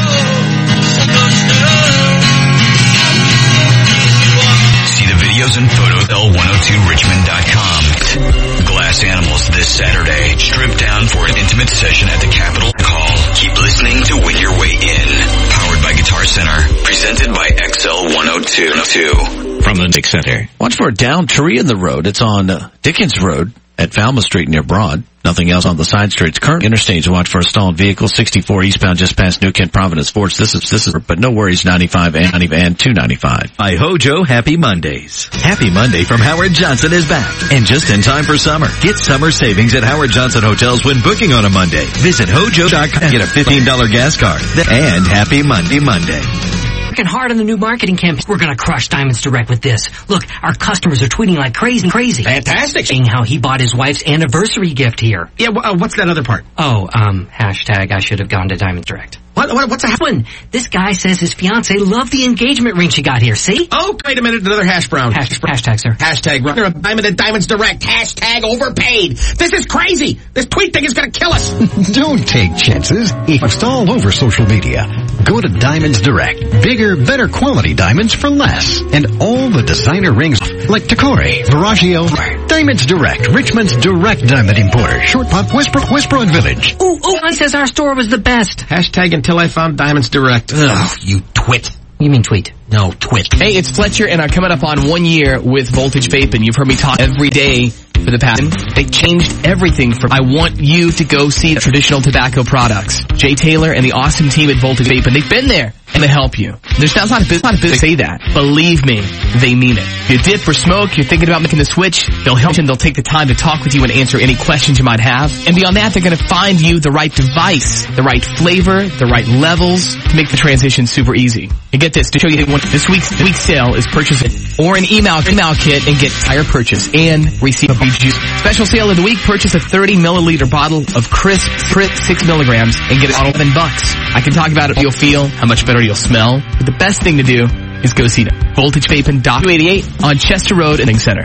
See the videos and photos L one oh two richmond dot com. Glass Animals this Saturday. Strip down for an intimate session at the Capitol. Call. Keep listening to win your way in. Powered by Guitar Center. Presented by X L one oh two. From the Nick Center. Watch for a downed tree in the road. It's on uh, Dickens Road at Falmouth Street near Broad. Nothing else on the side streets. Current interstates. Watch for a stalled vehicle. sixty-four eastbound just past New Kent Providence Forge. This is, this is, but no worries, ninety-five and, and two ninety-five. By Hojo Happy Mondays. Happy Monday from Howard Johnson is back. And just in time for summer. Get summer savings at Howard Johnson Hotels when booking on a Monday. Visit hojo dot com and get a fifteen dollars gas card. And Happy Monday Monday. Working hard on the new marketing campaign. We're going to crush Diamonds Direct with this. Look, our customers are tweeting like crazy, crazy. Fantastic. Saying how he bought his wife's anniversary gift here. Yeah, uh, what's that other part? Oh, um, hashtag I should have gone to Diamonds Direct. What, what, what's that one? This guy says his fiance loved the engagement ring she got here, see? Oh, wait a minute, another hash brown. Hash, hashtag, sir. Hashtag, runner of Diamond at Diamonds Direct. Hashtag overpaid. This is crazy. This tweet thing is going to kill us. Don't take chances. It's all over social media. Go to Diamonds Direct. Bigger, better quality diamonds for less. And all the designer rings like Tacori, Veragio. Diamonds Direct. Richmond's direct diamond importer. Short Pump, Westbrook, Westbrook Village. Ooh, ooh, he says our store was the best. Hashtag until I found Diamonds Direct. Ugh, you twit. You mean tweet? No, twit. Hey, it's Fletcher, and I'm coming up on one year with Voltage Vaping. You've heard me talk every day for the past. They changed everything for I want you to go see the traditional tobacco products. Jay Taylor and the awesome team at Voltage Vaping, they've been there, and they help you. There's not a lot of business, not a business say that. Believe me, they mean it. If you dip or smoke, you're thinking about making the switch, they'll help you and they'll take the time to talk with you and answer any questions you might have. And beyond that, they're going to find you the right device, the right flavor, the right levels to make the transition super easy. And get this, to show you one, this week's week's sale is purchase it or an email email kit and get entire purchase and receive a big juice. Special sale of the week, purchase a thirty milliliter bottle of crisp, crisp six milligrams and get it all eleven bucks. I can talk about it, you'll feel, how much better you'll smell. But the best thing to do is go see them. Voltage Vaping, Dock two eighty-eight on Chester Road in Center.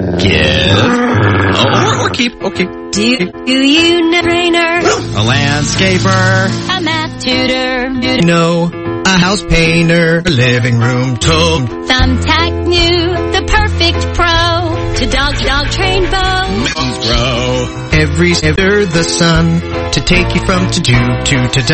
Give. Oh, or, or keep. Okay. Do, do you know a trainer? A landscaper. A math tutor. No. A house painter. A living room toad. Thumbtack knew the perfect pro to dog dog train bow. Grow. Every under the sun to take you from to do to to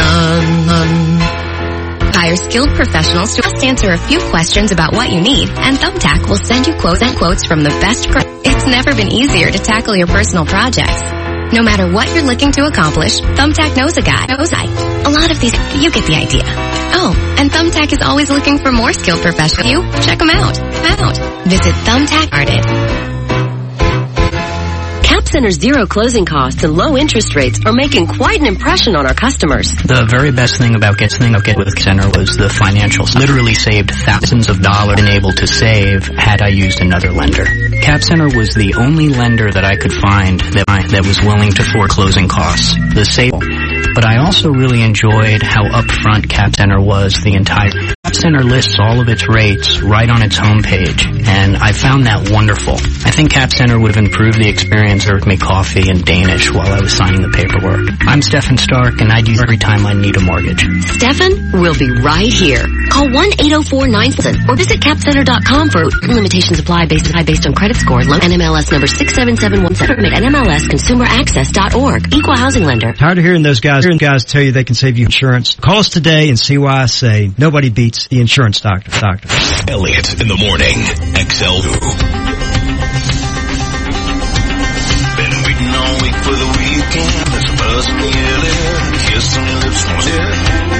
done. Hire skilled professionals to just answer a few questions about what you need, and Thumbtack will send you quotes and quotes from the best. Pro- it's never been easier to tackle your personal projects. No matter what you're looking to accomplish, Thumbtack knows a guy. Knows I. A lot of these, you get the idea. Oh, and Thumbtack is always looking for more skilled professionals. You check them out. Out. Visit Thumbtack. Center's zero closing costs and low interest rates are making quite an impression on our customers. The very best thing about getting with Cap Center was the financials. Literally saved thousands of dollars and able to save had I used another lender. Cap Center was the only lender that I could find that that was willing to fork closing costs. The save, but I also really enjoyed how upfront Cap Center was the entire. Cap Center lists all of its rates right on its homepage, and I found that wonderful. I think Cap Center would have improved the experience with me coffee in Danish while I was signing the paperwork. I'm Stefan Stark, and I'd use every time I need a mortgage. Stefan will be right here. Call one eight zero four nine or visit cap center dot com for limitations apply based on, based on credit score. N M L S number six seven seven one seven. N M L S consumer access dot org. Equal housing lender. Tired of hearing those guys, hearing guys tell you they can save you insurance? Call us today and see why I say nobody beats the insurance doctor. Doctor. Elliot in the morning. X L two. Been waiting all week for the weekend. There's a buzz in the air. Kiss on your lips once there.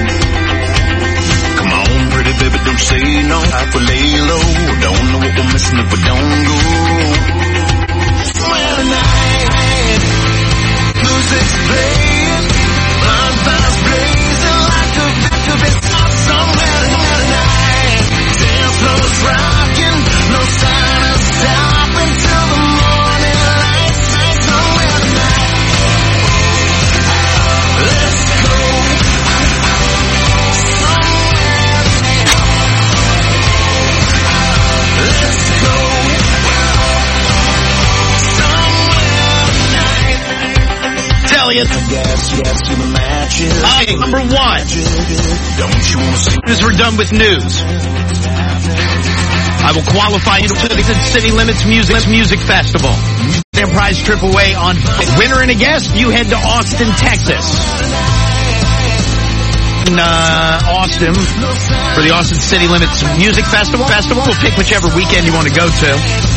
Come on, pretty baby, don't say no. I will lay low. Don't know what we're missing if we don't go. Well, tonight, music's playing. Bonfires blazing like a victory song. Somewhere tonight, dance floor's rocking. No sign of stopping till the morning light. Somewhere tonight, let's go. Let's go. Tell you. Hey, number one. As we're done with news, I will qualify you to the City Limits Music Music Festival. Enterprise trip away on winner and a guest. You head to Austin, Texas. In uh, Austin for the Austin City Limits Music Festival. Festival. We'll pick whichever weekend you want to go to.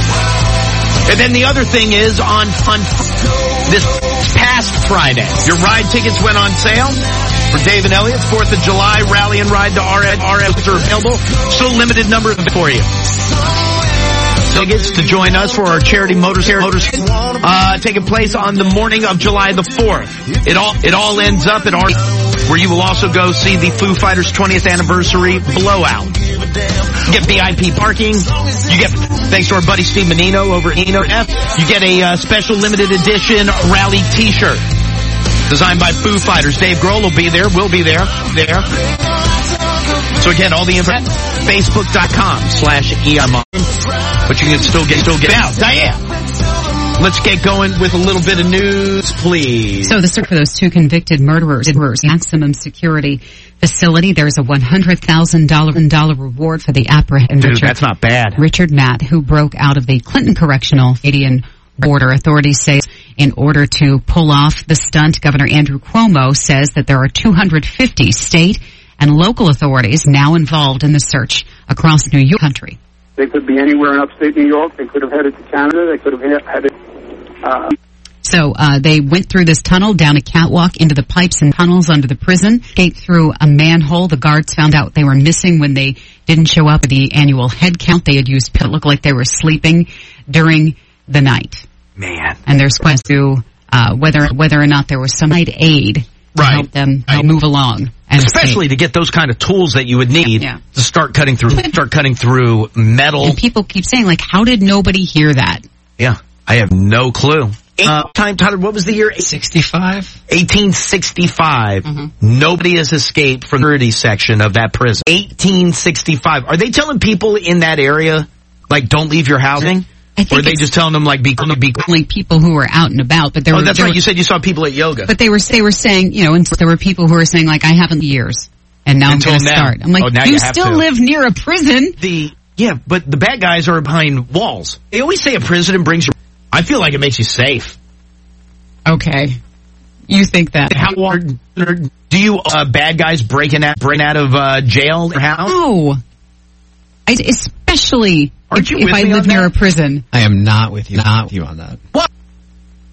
And then the other thing is on on this past Friday, your ride tickets went on sale for Dave and Elliot's fourth of July Rally and Ride to R F are available. Still limited number for you. Tickets to join us for our charity motors motors uh taking place on the morning of July the fourth. It all it all ends up at our where you will also go see the Foo Fighters twentieth anniversary blowout. You get V I P parking. You get, thanks to our buddy Steve Menino over at Eno F, you get a uh, special limited edition rally t-shirt designed by Foo Fighters. Dave Grohl will be there. We'll be there. There. So again, all the info at facebook.com slash EMR. But you can still get, still get out. Diane. Let's get going with a little bit of news, please. So the search for those two convicted murderers, maximum security facility. There's a one hundred thousand dollars reward for the apprehension. Dude, Richard, that's not bad. Richard Matt, who broke out of the Clinton Correctional Canadian border. Authorities say in order to pull off the stunt, Governor Andrew Cuomo says that there are two hundred fifty state and local authorities now involved in the search across New York country. They could be anywhere in upstate New York. They could have headed to Canada. They could have headed... Uh, So uh, they went through this tunnel, down a catwalk, into the pipes and tunnels under the prison, escaped through a manhole. The guards found out they were missing when they didn't show up at the annual head count. They had used, it looked like they were sleeping during the night. Man. And there's questions to uh, whether whether or not there was some aid to right. help them right. move along. And especially escape. to get those kind of tools that you would need yeah. to start cutting through, start cutting through metal. And people keep saying, like, how did nobody hear that? Yeah, I have no clue. Uh, time, Tyler, what was the year? sixty-five eighteen sixty-five. Mm-hmm. Nobody has escaped from the security section of that prison. eighteen sixty-five. Are they telling people in that area, like, don't leave your housing? I think or are they just telling them, like, be be only people who were out and about? But there oh, were, that's there right. were, you said you saw people at yoga. But they were they were saying, you know, and there were people who were saying, like, I haven't years, and now Until I'm going to now. start. I'm like, oh, now you, you have still to. live near a prison. The yeah, but the bad guys are behind walls. They always say a prison brings you. I feel like it makes you safe. Okay. You think that. How hard do you, uh, bad guys breaking out, breaking out of, uh, jail? How? No. I, especially Aren't if, you if with I me live on near that? a prison. I am not with you. Not with you on that. What?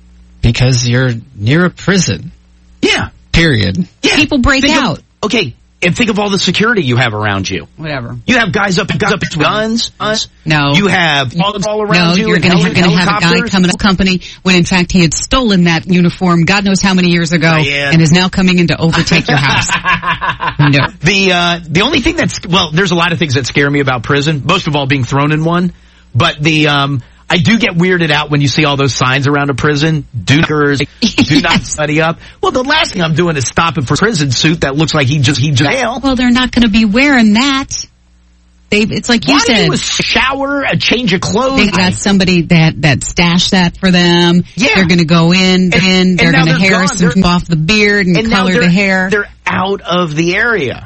Because you're near a prison. Yeah. Period. Yeah. People break Think out. Of, okay. And think of all the security you have around you. Whatever. You have guys up, guys up with guns. No. You have all, all around no, you. you're going to heli- have a guy coming to the company when in fact he had stolen that uniform God knows how many years ago yeah. and is now coming in to overtake your house. No. The, uh, the only thing that's, well, there's a lot of things that scare me about prison. Most of all being thrown in one. But the, um, I do get weirded out when you see all those signs around a prison. Do not, do yes. not study up. Well, the last thing I'm doing is stopping for a prison suit that looks like he just, he just jail. Well, they're not going to be wearing that. They, it's like you Why said. Do a shower, a change of clothes. They got somebody that, that stashed that for them. Yeah. They're going to go in, and, in they're going to hair some off the beard and, and color the hair. They're out of the area.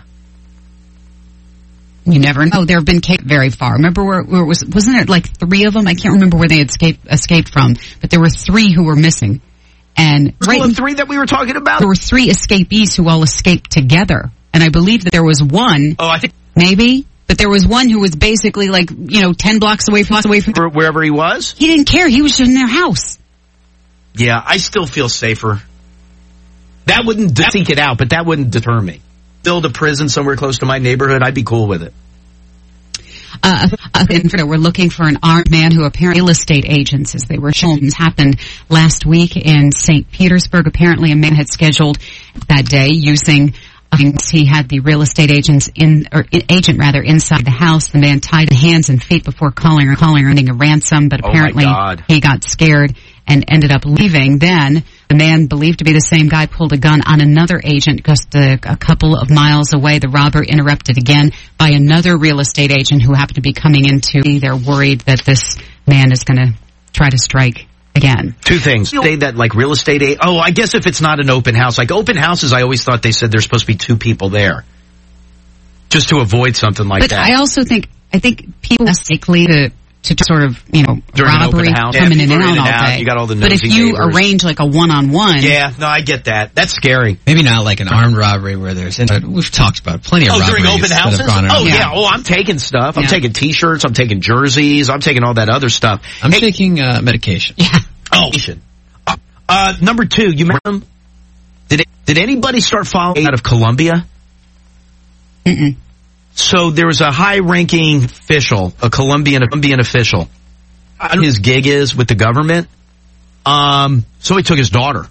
You never know. There have been cases very far. Remember where, where it was, wasn't it like three of them? I can't remember where they had escaped, escaped from, but there were three who were missing. And right, the three that we were talking about? There were three escapees who all escaped together. And I believe that there was one. Oh, I think. Maybe. But there was one who was basically like, you know, ten blocks away from, away from. Wherever he was? He didn't care. He was just in their house. Yeah, I still feel safer. That wouldn't seek it out, but that wouldn't deter me. Build a prison somewhere close to my neighborhood, I'd be cool with it. Uh, uh, we're looking for an armed man who apparently real estate agents, as they were shown, happened last week in Saint Petersburg. Apparently a man had scheduled that day using, uh, he had the real estate agents in, or agent rather, inside the house. The man tied hands and feet before calling her, calling her, earning a ransom, but apparently oh he got scared and ended up leaving. Then the man, believed to be the same guy, pulled a gun on another agent just a, a couple of miles away. The robber interrupted again by another real estate agent who happened to be coming into. They're worried that this man is going to try to strike again. Two things. Say that like real estate a- Oh, I guess if it's not an open house. Like open houses, I always thought they said there's supposed to be two people there. Just to avoid something like but that. But I also think, I think people are likely to to sort of, you know, during robbery, house. coming yeah, in and out in all out, day. You got all the but if you neighbors. arrange like a one-on-one. Yeah, no, I get that. That's scary. Maybe not like an armed robbery where there's, we've talked about plenty of oh, robberies. During open houses? That have gone oh, yeah. yeah. Oh, I'm taking stuff. I'm yeah. taking t-shirts. I'm taking jerseys. I'm taking all that other stuff. I'm hey, taking uh, medication. Yeah. Oh, uh, uh, number two, you remember them? Did, it, did anybody start following out of Colombia? Mm-mm. So there was a high-ranking official, a Colombian, a Colombian official. I don't know what his gig is with the government. Um, so he took his daughter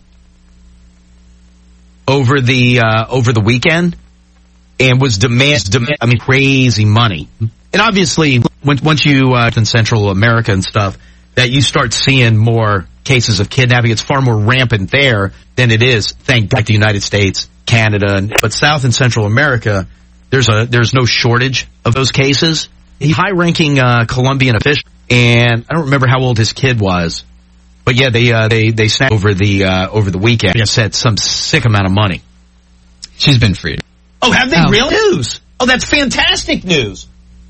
over the uh, over the weekend and was demand, demand I mean, crazy money. And obviously, when, once you uh, in Central America and stuff, that you start seeing more cases of kidnapping. It's far more rampant there than it is, thank God, like the United States, Canada, and, but South and Central America. There's a there's no shortage of those cases. He's high-ranking uh, Colombian official, and I don't remember how old his kid was, but yeah, they uh, they they snapped over the uh, over the weekend. Like I said, some sick amount of money. She's been freed. Oh, have they oh. real news? Oh, that's fantastic news.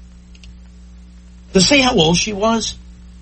Does it say how old she was?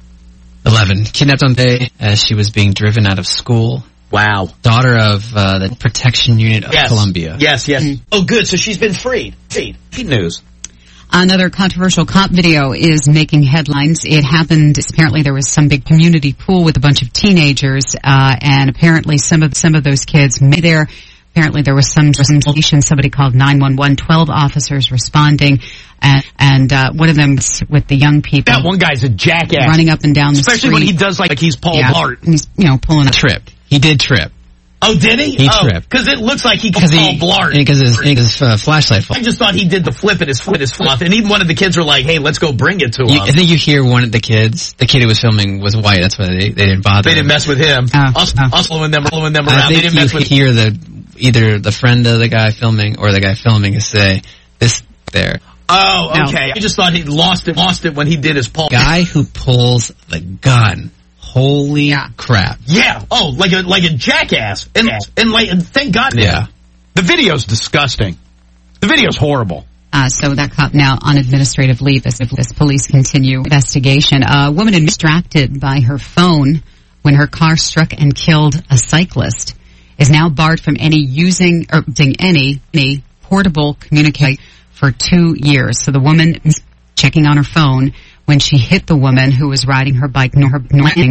Eleven. Kidnapped on day as she was being driven out of school. Wow. Daughter of uh, the Protection Unit of yes. Colombia. Yes, yes. Mm-hmm. Oh, good. So she's been freed. Freed. Freed news. Another controversial cop video is making headlines. It happened, apparently there was some big community pool with a bunch of teenagers, uh, and apparently some of, some of those kids made there. Apparently there was some, some somebody called nine one one, twelve officers responding, and, and, uh, one of them was with the young people. That one guy's a jackass. Running up and down the Especially street. when he does like, like he's Paul yeah, Blart. He's, you know, pulling a trip. He did trip. Oh, did he? He oh, tripped. Because it looks like he Paul he, Blart. Because his, his uh, flashlight fell. I just thought he did the flip and his foot is fluff. And even one of the kids were like, hey, let's go bring it to him. You, I think you hear one of the kids, the kid who was filming was white. That's why they, they didn't bother. They didn't him. mess with him. Uh, us, uh, us following them, following them I around. They think didn't you mess with hear the, either the friend of the guy filming or the guy filming is say, this there. Oh, No. okay. I just thought he lost it, lost it when he did his Paul. Guy who pulls the gun. Holy yeah. crap. Yeah. Oh, like a, like a jackass. And, and like, and thank God. Yeah. The video's disgusting. The video's horrible. Uh, so that cop now on administrative leave as if this police continue investigation. A woman distracted by her phone when her car struck and killed a cyclist is now barred from any using or using any, any portable communication for two years. So the woman is checking on her phone when she hit the woman who was riding her bike, her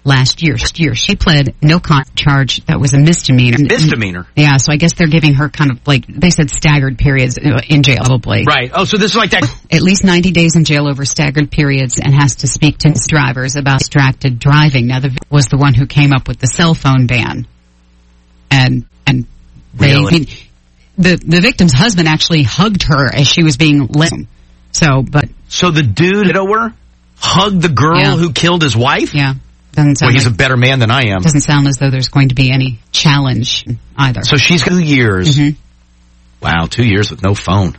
last year. year. She pled no contest charge that was a misdemeanor. Misdemeanor? Yeah, so I guess they're giving her kind of like, they said staggered periods in jail, probably. Right. Oh, so this is like that. At least ninety days in jail over staggered periods and has to speak to his drivers about distracted driving. Now, the was the one who came up with the cell phone ban. And, and they, Really? I mean, the, the victim's husband actually hugged her as she was being let. So, but. So the dude, widower, hugged the girl Yeah. who killed his wife? Yeah. Doesn't sound Well, he's like, a better man than I am. doesn't sound as though there's going to be any challenge either. So she's two years. Mm-hmm. Wow, two years with no phone.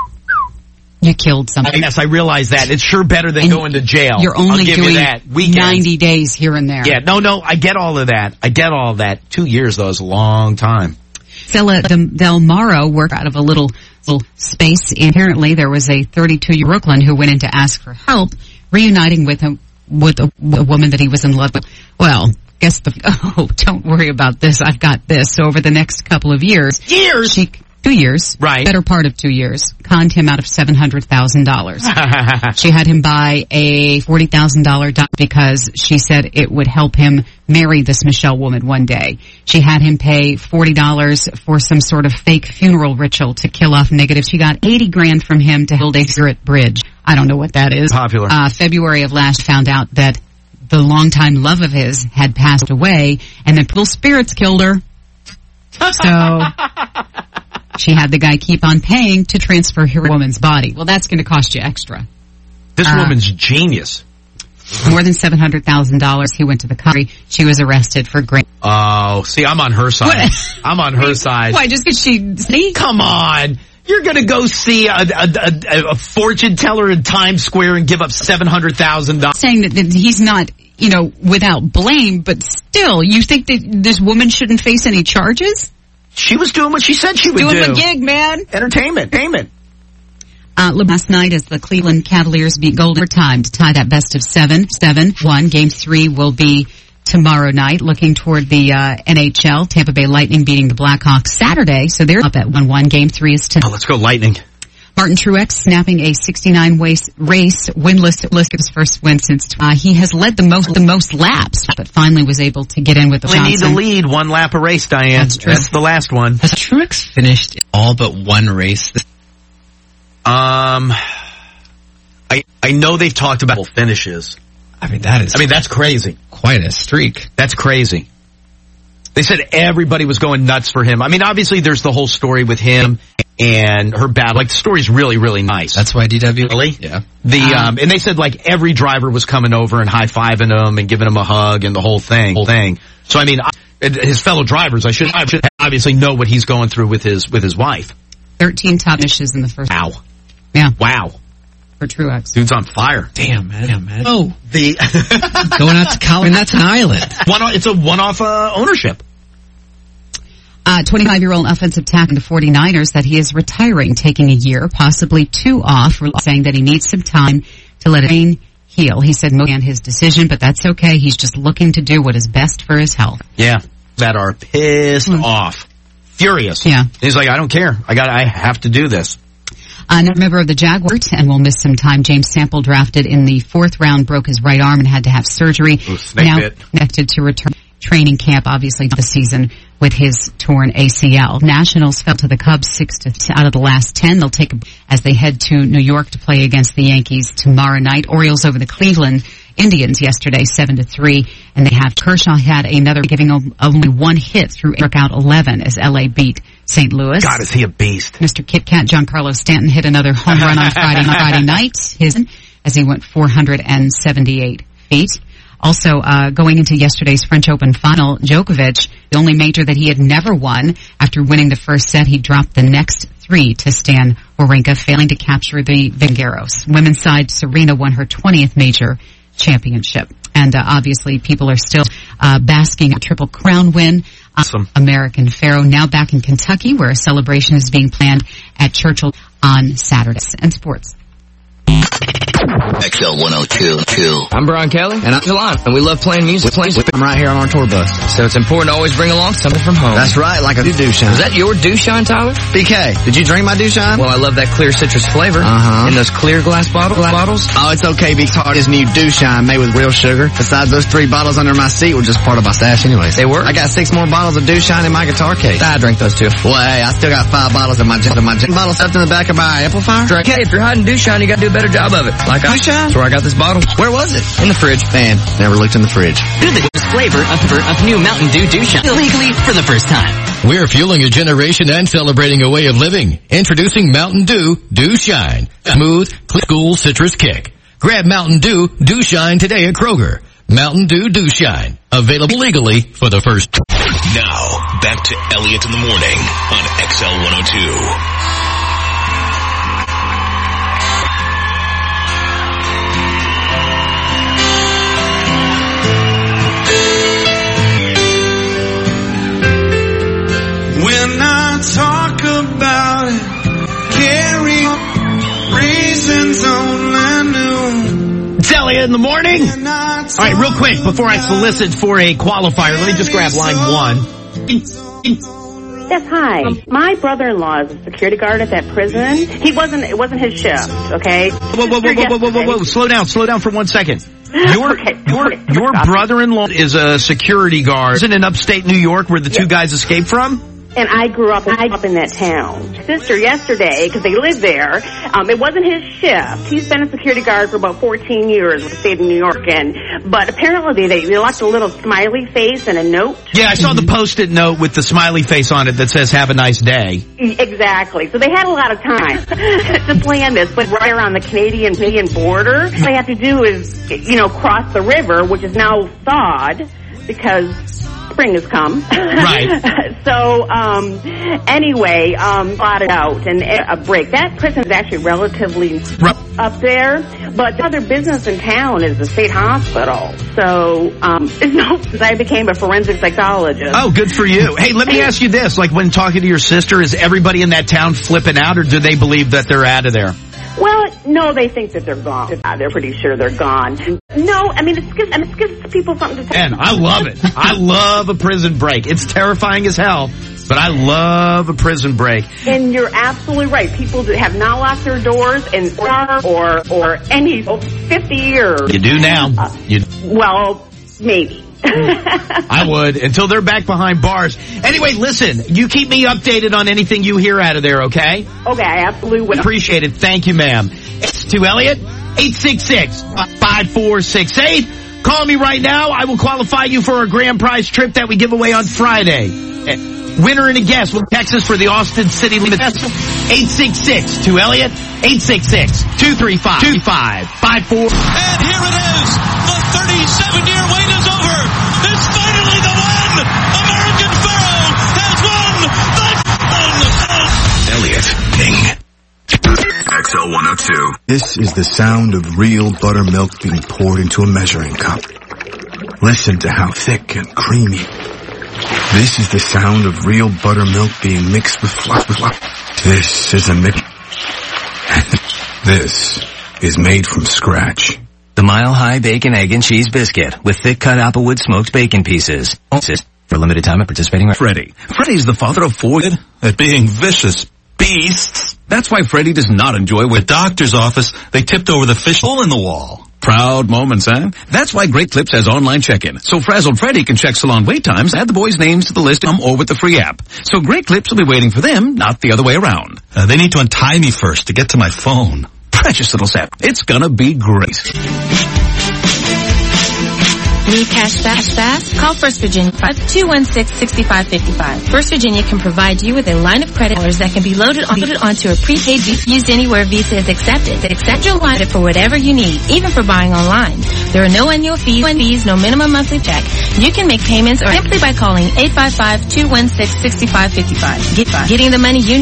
You killed somebody. Yes, I realize that. It's sure better than And going to jail. You're only I'll give doing you that. Weekends. ninety days here and there. Yeah, no, no, I get all of that. I get all of that. Two years, though, is a long time. Stella Del Maro worked out of a little little space. Apparently, there was a thirty-two-year Brooklyn who went in to ask for help, reuniting with a with a, a woman that he was in love with. Well, guess the oh, don't worry about this. I've got this. So over the next couple of years, years, she, two years, right? Better part of two years, conned him out of seven hundred thousand dollars. She had him buy a forty thousand dollar dog because she said it would help him marry this Michelle woman one day. She had him pay forty dollars for some sort of fake funeral ritual to kill off negatives. She got eighty grand from him to build a spirit bridge. I don't know what that is. Popular. Uh, February of last found out that the longtime love of his had passed away and then little spirits killed her. So she had the guy keep on paying to transfer her woman's body. Well, that's going to cost you extra. This Uh, woman's genius. More than seven hundred thousand dollars. He went to the country. She was arrested for great. Oh, see, I'm on her side. What? I'm on her side. Why, just because she... See? Come on. You're going to go see a, a, a, a fortune teller in Times Square and give up seven hundred thousand dollars. Saying that, that he's not, you know, without blame, but still, you think that this woman shouldn't face any charges? She was doing what she said she would Doing do. the gig, man. Entertainment. Entertainment. Uh, last night as the Cleveland Cavaliers beat Golden time to tie that best of seven, seven, one. Game three will be tomorrow night. Looking toward the uh, N H L, Tampa Bay Lightning beating the Blackhawks Saturday, so they're up at one one. Game three is tonight. Oh, let's go Lightning. Martin Truex snapping a sixty-nine race, race winless, his first win since uh, he has led the most the most laps, but finally was able to get in with the We need Johnson. to lead one lap a race, Diane. That's true. That's the last one. Has Truex finished all but one race? Um, I I know they've talked about finishes. I mean, that is I mean, that's crazy. quite a streak. That's crazy. They said everybody was going nuts for him. I mean, obviously there's the whole story with him and her battle. Like, the story's really, really nice. That's why D W. Really? Yeah. The, um, and they said like every driver was coming over and high-fiving him and giving him a hug and the whole thing, whole thing. So I mean, I, his fellow drivers, I should, I should obviously know what he's going through with his, with his wife. thirteen top finishes in the first. Wow. Yeah. Wow. For Truex. Dude's on fire. Damn, man. Damn, man. Oh, the Going out to college. I mean, that's an island. one. It's a one-off uh, ownership. Uh, twenty-five-year-old offensive tackle to forty-niners that he is retiring, taking a year, possibly two off, saying that he needs some time to let it brain heal. He said most and his decision, but that's okay. He's just looking to do what is best for his health. Yeah. That are pissed Mm. off. Furious. Yeah. He's like, I don't care. I got. I have to do this. Another member of the Jaguars and will miss some time. James Sample, drafted in the fourth round, broke his right arm and had to have surgery. Ooh, snake now bit. connected to return training camp, obviously the season with his torn A C L. Nationals fell to the Cubs six to out of the last ten. They'll take a, as they head to New York to play against the Yankees tomorrow night. Orioles over the Cleveland Indians yesterday, seven to three, and they have Kershaw had another, giving only one hit through struck out eleven as L A beat Saint Louis. God, is he a beast? Mister Kit Kat, Giancarlo Stanton, hit another home run on Friday on Friday night, his as he went four hundred seventy-eight feet. Also, uh, going into yesterday's French Open final, Djokovic, the only major that he had never won, after winning the first set, he dropped the next three to Stan Wawrinka, failing to capture the Vingeros. Women's side, Serena won her twentieth major championship. And uh, obviously, people are still uh, basking a Triple Crown win. Awesome. American Pharaoh now back in Kentucky, where a celebration is being planned at Churchill on Saturdays. And sports. X L one oh two. I'm Brian Kelly, and I'm Jelon, and we love playing music. I'm right here on our tour bus, so it's important to always bring along something from home. That's right, like a Dooshine. Is that your Dooshine, Tyler? B K, did you drink my Dooshine? Well, I love that clear citrus flavor. Uh-huh. In those clear glass bottle, bottles. Oh, it's okay, B K. His new Dooshine made with real sugar. Besides, those three bottles under my seat were just part of my stash anyways. They were? I got six more bottles of Dooshine in my guitar case. I drank those too. Well, hey, I still got five bottles of my of my bottle stuffed in the back of my amplifier. Drink. Hey, if you're hiding Dooshine, you gotta do a better job of it. Like I, Dooshine? That's where I got this bottle. Where was it? In the fridge. Man, never looked in the fridge. Do the flavor of, of new Mountain Dew Dooshine legally for the first time. We're fueling a generation and celebrating a way of living. Introducing Mountain Dew Dooshine. Smooth, cool citrus kick. Grab Mountain Dew Dooshine today at Kroger. Mountain Dew Dooshine. Available legally for the first time. Now, back to Elliot in the Morning on X L one oh two. When I talk about it, carry reasons only knew. It's Elliot in the Morning. All right, real quick, before I solicit for a qualifier, let me just grab line one. Yes, hi. My brother-in-law is a security guard at that prison. He wasn't, it wasn't his shift, okay? Whoa, whoa, whoa, whoa, whoa, whoa, whoa, whoa, slow down, slow down for one second. Your, okay, your, okay, your brother-in-law is a security guard. Isn't it in upstate New York where the two guys escaped from? And I grew up, I grew up in that town. Sister yesterday, because they live there, um, it wasn't his shift. He's been a security guard for about fourteen years with the state of New York, and but apparently they, they left a little smiley face and a note. Yeah, I saw the post-it note with the smiley face on it that says, have a nice day. Exactly. So they had a lot of time to plan this, but right around the Canadian Canadian border, all they have to do is, you know, cross the river, which is now thawed because spring has come. Right. So, um, anyway, um, blotted out and a break. That prison is actually relatively up there, but the other business in town is the state hospital. So, um, it's no, since I became a forensic psychologist. Oh, good for you. Hey, let me ask you this. Like, when talking to your sister, is everybody in that town flipping out, or do they believe that they're out of there? Well, no, they think that they're gone. They're pretty sure they're gone. No, I mean, it gives, I mean, it gives people something to say. And I love it. I love a prison break. It's terrifying as hell, but I love a prison break. And you're absolutely right. People that have not locked their doors in or or any fifty years. You do now. Uh, you. Well, maybe. I would, until they're back behind bars. Anyway, listen, you keep me updated on anything you hear out of there, okay? Okay, I absolutely will. Appreciate it. Thank you, ma'am. It's to Elliot, eight six six, five four six eight. Call me right now. I will qualify you for a grand prize trip that we give away on Friday. Winner and a guest will text us for the Austin City Limit Festival. eight six six to Elliot, eight six six, two three five, two five five four. And here it is. The thirty-seven year wait is over. It's finally the one. American Pharoah has won the Elliot. X L one oh two. This is the sound of real buttermilk being poured into a measuring cup. Listen to how thick and creamy. This is the sound of real buttermilk being mixed with fluff. With fluff. This is a mix. This is made from scratch. The Mile High Bacon, Egg, and Cheese Biscuit with thick-cut Applewood smoked bacon pieces. For limited time at participating... Freddy. Freddy's the father of four at being vicious beasts. That's why Freddy does not enjoy with doctor's office. They tipped over the fish hole in the wall. Proud moments, huh? That's why Great Clips has online check-in. So Frazzled Freddy can check salon wait times, add the boys' names to the list, um, or with the free app. So Great Clips will be waiting for them, not the other way around. Uh, they need to untie me first to get to my phone. Precious little sap. It's gonna be great. Need cash fast, fast? Call First Virginia five two one six, six five five five. First Virginia can provide you with a line of credit dollars that can be loaded, on, loaded onto a prepaid Visa used anywhere Visa is accepted. Accept your line for whatever you need, even for buying online. There are no annual fees, fees, no minimum monthly check. You can make payments or simply by calling eight five five, two one six, six five five five. Get, getting the money you need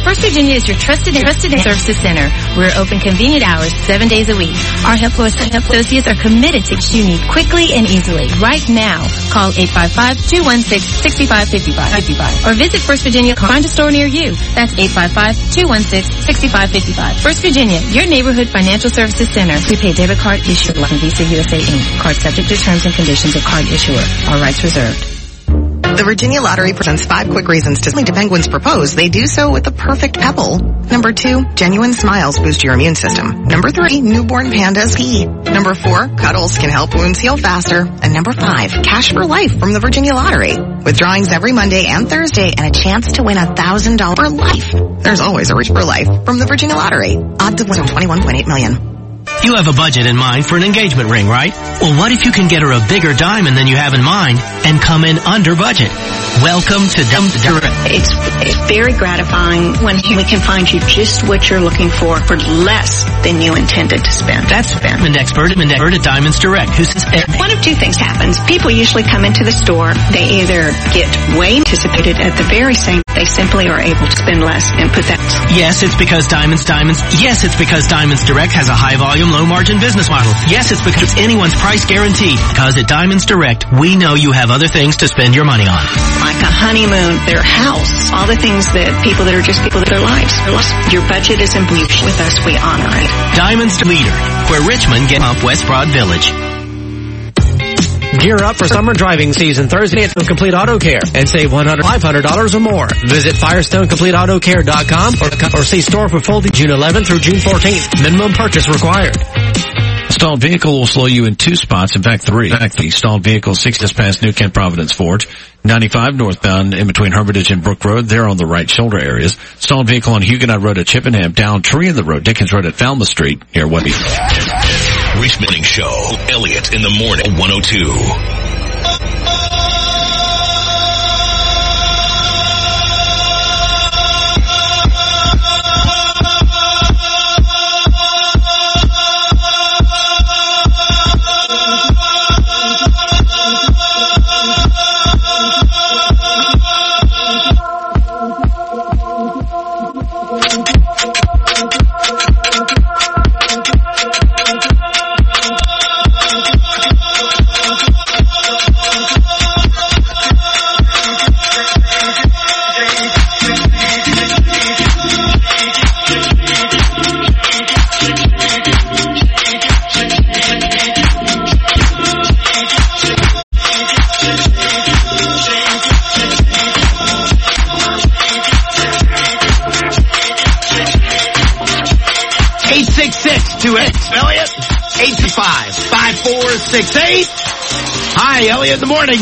First Virginia is your trusted and trusted services center. We're open convenient hours, seven days a week. Our helpful associates are committed to what you need quickly and easily. Right now, call eight five five, two one six, six five five five or visit First Virginia. Find a store near you. That's eight five five, two one six, six five five five. First Virginia, your neighborhood financial services center. Prepaid debit card issued by Visa U S A Incorporated. Card subject to terms and conditions of card issuer. All rights reserved. The Virginia Lottery presents five quick reasons to to Penguins propose. They do so with the perfect pebble. Number two, genuine smiles boost your immune system. Number three, newborn pandas pee. Number four, cuddles can help wounds heal faster. And number five, cash for life from the Virginia Lottery. With drawings every Monday and Thursday and a chance to win one thousand dollars for life. There's always a reach for life from the Virginia Lottery. Odds of winning twenty-one point eight million. You have a budget in mind for an engagement ring, right? Well, what if you can get her a bigger diamond than you have in mind and come in under budget? Welcome to Dumb Direct. It's, it's very gratifying when we can find you just what you're looking for for less than you intended to spend. That's an expert, an expert at Diamonds Direct. Who says one of two things happens. People usually come into the store. They either get way anticipated at the very same. They simply are able to spend less and put that. Yes, it's because Diamonds, Diamonds. Yes, it's because Diamonds Direct has a high volume, low margin business model. Yes, it's because it's anyone's price guarantee. Because at Diamonds Direct, we know you have other things to spend your money on. Like a honeymoon, their house, all the things that people that are just people that their lives. Your budget is in with us. We honor it. Diamonds Leader, where Richmond gets up West Broad Village. Gear up for summer driving season Thursday at Complete Auto Care and save one hundred dollars, five hundred dollars or more. Visit Firestone Complete Auto Care dot com or, or see store for full June eleventh through June fourteenth. Minimum purchase required. Stalled vehicle will slow you in two spots, in fact three. In fact, the stalled vehicle six just past New Kent Providence Forge, ninety-five northbound in between Hermitage and Brook Road, there on the right shoulder areas. Stalled vehicle on Huguenot Road at Chippenham, down Tree in the Road, Dickens Road at Falmouth Street near Webby. Richmond Show, Elliott in the morning, one oh two. Six eight. Hi, Elliot. In the morning.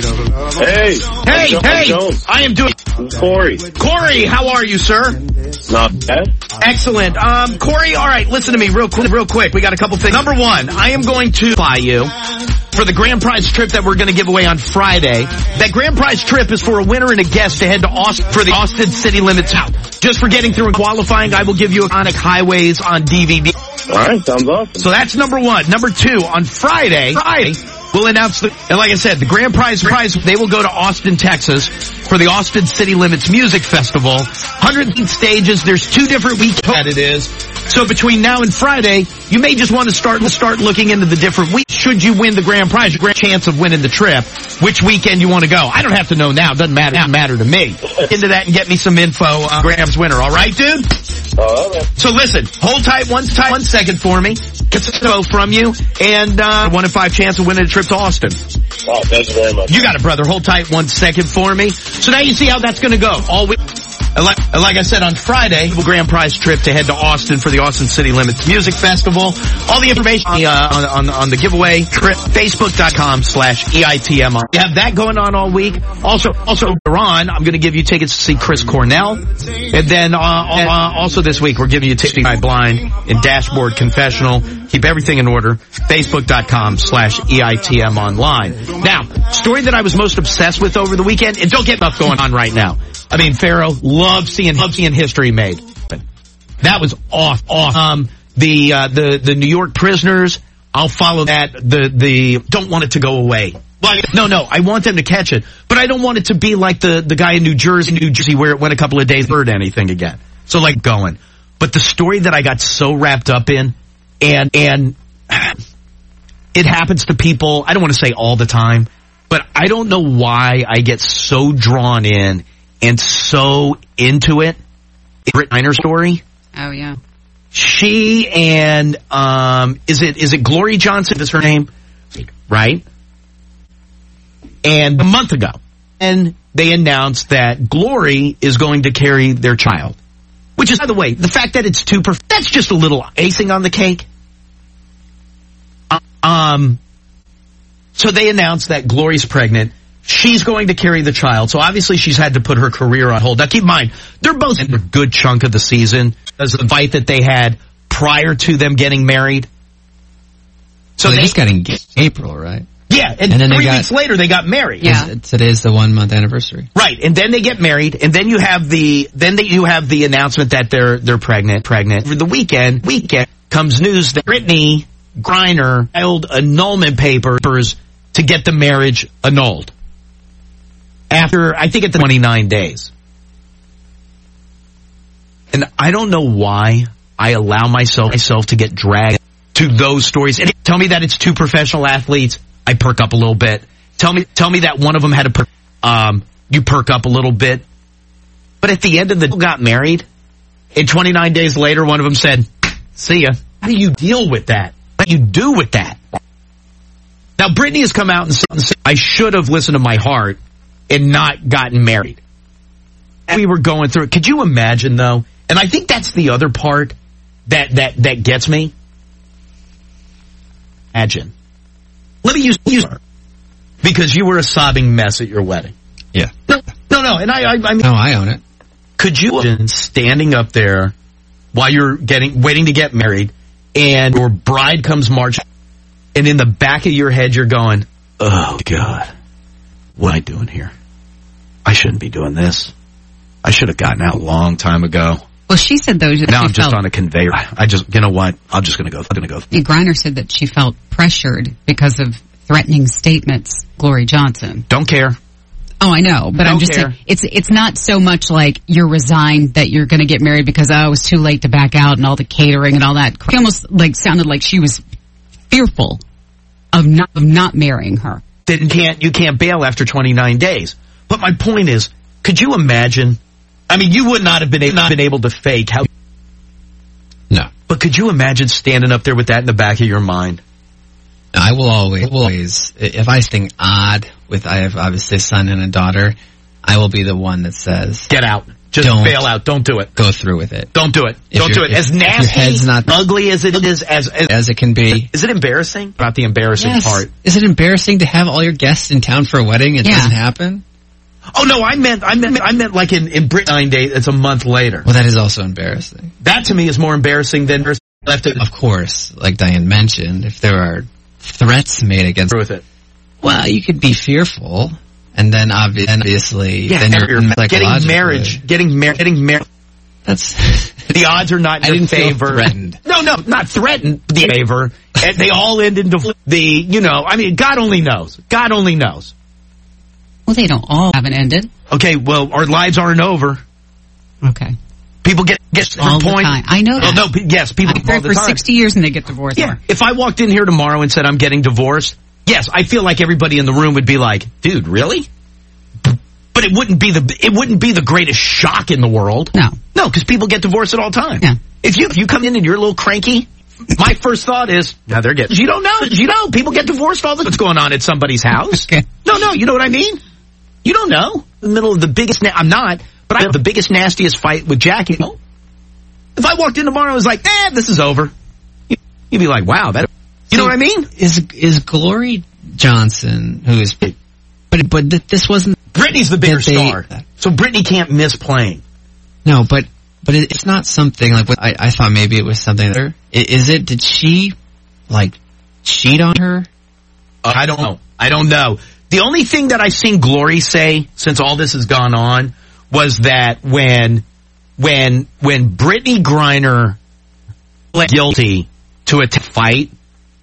Hey. Hey. Hey. Jones. I am doing. Corey. Corey, how are you, sir? Not bad. Excellent. Um, Corey. All right. Listen to me, real quick. Real quick. We got a couple things. Number one, I am going to buy you for the grand prize trip that we're going to give away on Friday. That grand prize trip is for a winner and a guest to head to Austin for the Austin City Limits out. Just for getting through and qualifying, I will give you Iconic Highways on D V D. All right, sounds awesome. So that's number one. Number two, on Friday, Friday, we'll announce the, and like I said, the grand prize prize, they will go to Austin, Texas for the Austin City Limits Music Festival. one hundred stages. There's two different weeks that it is. So between now and Friday, you may just want to start start looking into the different weeks. Should you win the grand prize, your grand chance of winning the trip, which weekend you want to go. I don't have to know now. It doesn't matter, doesn't matter to me. Into that and get me some info on Graham's winner. All right, dude? All right. So listen, hold tight one, tight one second for me. Get some info from you, and uh, one in five chance of winning a trip to Austin. Wow, thank you very much. You got it, brother. Hold tight one second for me. So now you see how that's going to go. All week. Like, like I said, on Friday, a grand prize trip to head to Austin for the Austin City Limits Music Festival. All the information on, uh, on, on, on the giveaway trip, facebook.com slash EITM. You have that going on all week. Also, also, later on, I'm going to give you tickets to see Chris Cornell. And then, uh, uh also this week, we're giving you tickets to My Blind and Dashboard Confessional. Keep everything in order. Facebook.com slash EITM online. Now, story that I was most obsessed with over the weekend, and don't get enough going on right now. I mean, Pharaoh loved seeing, loved seeing history made. That was off, off. Um, the, uh, the, the New York prisoners, I'll follow that. The, the, don't want it to go away. Well, no, no, I want them to catch it. But I don't want it to be like the, the guy in New Jersey, New Jersey, where it went a couple of days, heard anything again. So like going. But the story that I got so wrapped up in, and and it happens to people, I don't want to say all the time, but I don't know why I get so drawn in and so into it. Britt Griner story. Oh, yeah. She and, um, is it is it Glory Johnson is her name? Right? And a month ago, and they announced that Glory is going to carry their child. Which is, by the way, the fact that it's two, perf- that's just a little icing on the cake. Um, so they announced that Glory's pregnant. She's going to carry the child. So obviously she's had to put her career on hold. Now keep in mind, they're both in a good chunk of the season as the fight that they had prior to them getting married. So, so they, they just got engaged in April, right? Yeah, and, and then three got, weeks later they got married. Yeah, today's the one month anniversary. Right, and then they get married, and then you have the then they, you have the announcement that they're they're pregnant. Pregnant. Over the weekend, weekend comes news that Brittany Griner filed annulment papers to get the marriage annulled. After I think at the twenty-nine days, and I don't know why I allow myself myself to get dragged to those stories. And tell me that it's two professional athletes. I perk up a little bit. Tell me, tell me that one of them had a, per- um, you perk up a little bit. But at the end of the, got married, and twenty-nine days later, one of them said, "See ya." How do you deal with that? What do you do with that? Now, Brittany has come out and said, "I should have listened to my heart and not gotten married." And we were going through it. Could you imagine, though? And I think that's the other part that that that gets me. Imagine. Let me use, use her. Because you were a sobbing mess at your wedding. Yeah. No, no, no. And I, I, I mean, no, I own it. Could you imagine standing up there while you're getting, waiting to get married, and your bride comes marching, and in the back of your head you're going, "Oh God, what am I doing here? I shouldn't be doing this. I should have gotten out a long time ago." Well, she said those. Now I'm just on a conveyor. I just, you know what? I'm just going to go. I'm going to go. Griner said that she felt pressured because of threatening statements. Glory Johnson. Don't care. Oh, I know, but Don't I'm just care. saying it's it's not so much like you're resigned that you're going to get married because oh, it was too late to back out and all the catering and all that. She almost like sounded like she was fearful of not of not marrying her. Then can't you can't bail after twenty-nine days. But my point is, could you imagine? I mean, you would not have been, not been able to fake how... No. But could you imagine standing up there with that in the back of your mind? I will always, will always, if I think odd with, I have obviously a son and a daughter, I will be the one that says... Get out. Just don't bail out. Don't do it. Go through with it. Don't do it. If don't do it. If, as nasty, your head's not ugly as it is, as, as, as it can be. Is it embarrassing? About the embarrassing yes. part. Is it embarrassing to have all your guests in town for a wedding? It yeah. doesn't happen? Oh no, I meant, I meant, I meant like in, in Brit nine days, it's a month later. Well, that is also embarrassing. That to me is more embarrassing than left it. Of course, like Diane mentioned, if there are threats made against with it. Well, you could be fearful, and then obvi- obviously, yeah, then you're getting marriage, getting married, getting married. That's the odds are not in I your didn't favor. Feel threatened. No, no, not threatened. The favor, and they all end in div- the. You know, I mean, God only knows. God only knows. Well, they don't all haven't ended. Okay, well, our lives aren't over. Okay. People get get all the point. Time. I know that. Well, no, yes, people I've married for time. sixty years and they get divorced. Yeah. More. If I walked in here tomorrow and said I'm getting divorced, yes, I feel like everybody in the room would be like, "Dude, really?" But it wouldn't be the it wouldn't be the greatest shock in the world. No, no, because people get divorced at all time. Yeah. If you if you come in and you're a little cranky, my first thought is, now they're getting. You don't know. You know, people get divorced all the. What's going on at somebody's house? Okay. No, no, you know what I mean. You don't know. In the middle of the biggest. Na- I'm not, but I have the biggest, nastiest fight with Jackie. No. If I walked in tomorrow and was like, "Eh, this is over," you'd be like, "Wow, that." You so know what I mean? Is is Glory Johnson, who is, but but this wasn't. Brittany's the bigger they, star, so Brittany can't miss playing. No, but but it's not something like what I, I thought. Maybe it was something. That, is it? Did she like cheat on her? Uh, I don't know. I don't know. The only thing that I've seen Glory say since all this has gone on was that when when when Brittany Griner pled guilty to a t- fight,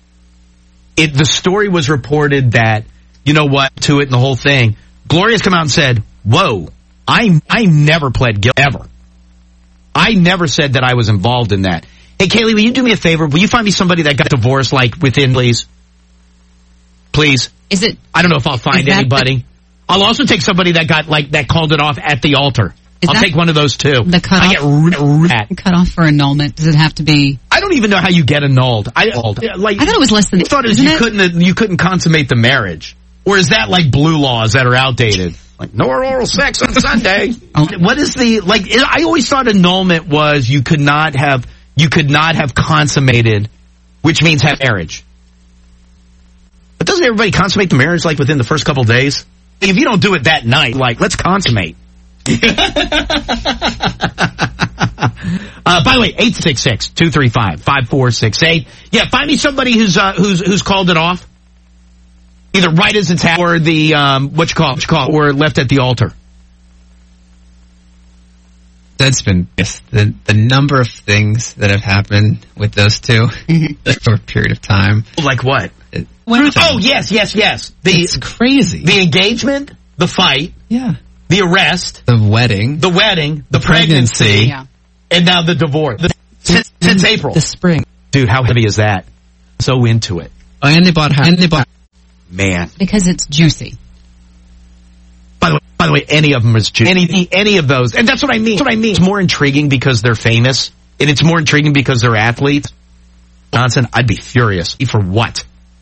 it the story was reported that you know what to it and the whole thing. Glory has come out and said, "Whoa, I I never pled guilty ever. I never said that I was involved in that. Hey, Kaylee, will you do me a favor? Will you find me somebody that got divorced, like, within, please? Please. Is it? I don't know if I'll find anybody. The, I'll also take somebody that got, like, that called it off at the altar. I'll take one of those, too. The cutoff? I get r- r- cutoff for annulment. Does it have to be? I don't even know how you get annulled. I, like, I thought it was less than... I thought it was you it? couldn't you couldn't consummate the marriage. Or is that like blue laws that are outdated? Like, no oral sex on Sunday. What is the, like, I always thought annulment was you could not have, you could not have consummated, which means have marriage. But doesn't everybody consummate the marriage, like, within the first couple days? If you don't do it that night, like, let's consummate. uh, by the way, eight six six, two three five, five four six eight. Yeah, find me somebody who's, uh, who's, who's called it off. Either right as it's happened, or the, um, what you call, what you call, or left at the altar. That's been, yes, the, the number of things that have happened with those two for a period of time. Like what? It, oh, yes, yes, yes. The, it's crazy. The engagement, the fight. Yeah. The arrest. The wedding. The wedding. The, the pregnancy. pregnancy. Yeah. And now the divorce. The, since, since April. The spring. Dude, how heavy is that? So into it. Oh, and they bought, and they bought. Man. Because it's juicy. By the way, by the way, any of them is juicy. Any, any of those. And that's what I mean. That's what I mean. It's more intriguing because they're famous. And it's more intriguing because they're athletes. Johnson, I'd be furious. For what?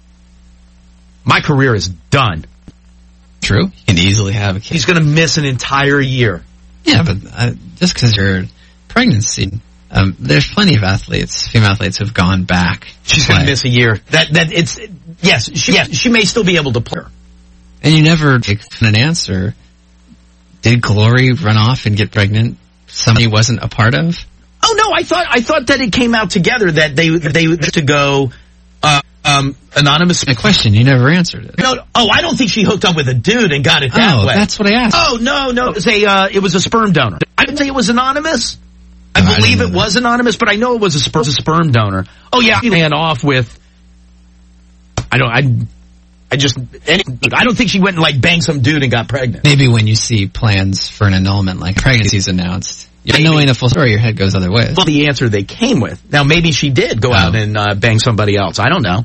My career is done. True. You can easily have a kid. He's going to miss an entire year. Yeah, but uh, just because you're pregnancy, um, there's plenty of athletes, female athletes, who've gone back. She's going to miss a year. That that it's yes, she, yes, she may still be able to play. And you never get an answer. Did Glory run off and get pregnant? Somebody wasn't a part of. Oh no, I thought I thought that it came out together that they they to go. Uh, Um, anonymous. My question, you never answered it. No, oh, I don't think she hooked up with a dude and got it that oh, way. That's what I asked. Oh, no, no. It was a, uh, it was a sperm donor. I didn't say it was anonymous. I no, believe I it was anonymous, but I know it was a, sper- a sperm donor. Oh, yeah. He ran off with, I don't, I, I just, any, I don't think she went and, like, banged some dude and got pregnant. Maybe when you see plans for an annulment, like pregnancy's announced, you're knowing the full story, your head goes other ways. Well, the answer they came with. Now, maybe she did go oh. out and uh, bang somebody else. I don't know.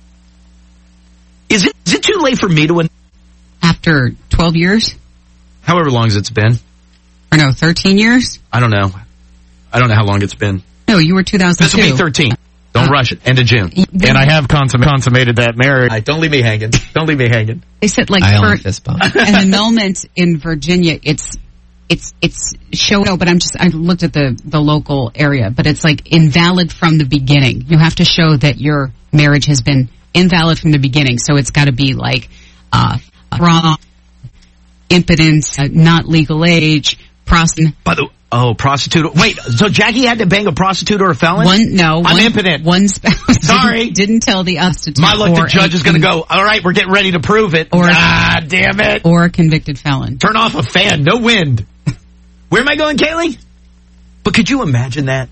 Is it is it too late for me to win? After twelve years? However long as it's been. Or no, thirteen years? I don't know. I don't know how long it's been. No, you were two thousand two. This will be thirteen. Don't uh, rush it. End of June. They, and I have consum- consummated that marriage. Right, don't leave me hanging. Don't leave me hanging. They said like I for fist bump. an annulment in Virginia, it's it's it's show no, but I'm just I looked at the the local area, but it's like invalid from the beginning. You have to show that your marriage has been invalid from the beginning, so it's got to be like uh, wrong, impotence, uh, not legal age, prostitute. By the oh, prostitute. Wait, so Jackie had to bang a prostitute or a felon? One no, I'm one, impotent. One spouse. Sorry, didn't, didn't tell the prostitute. My luck, the judge is going to go. All right, we're getting ready to prove it. Or, ah, damn it! Or a convicted felon. Turn off a fan. No wind. Where am I going, Kaylee? But could you imagine that?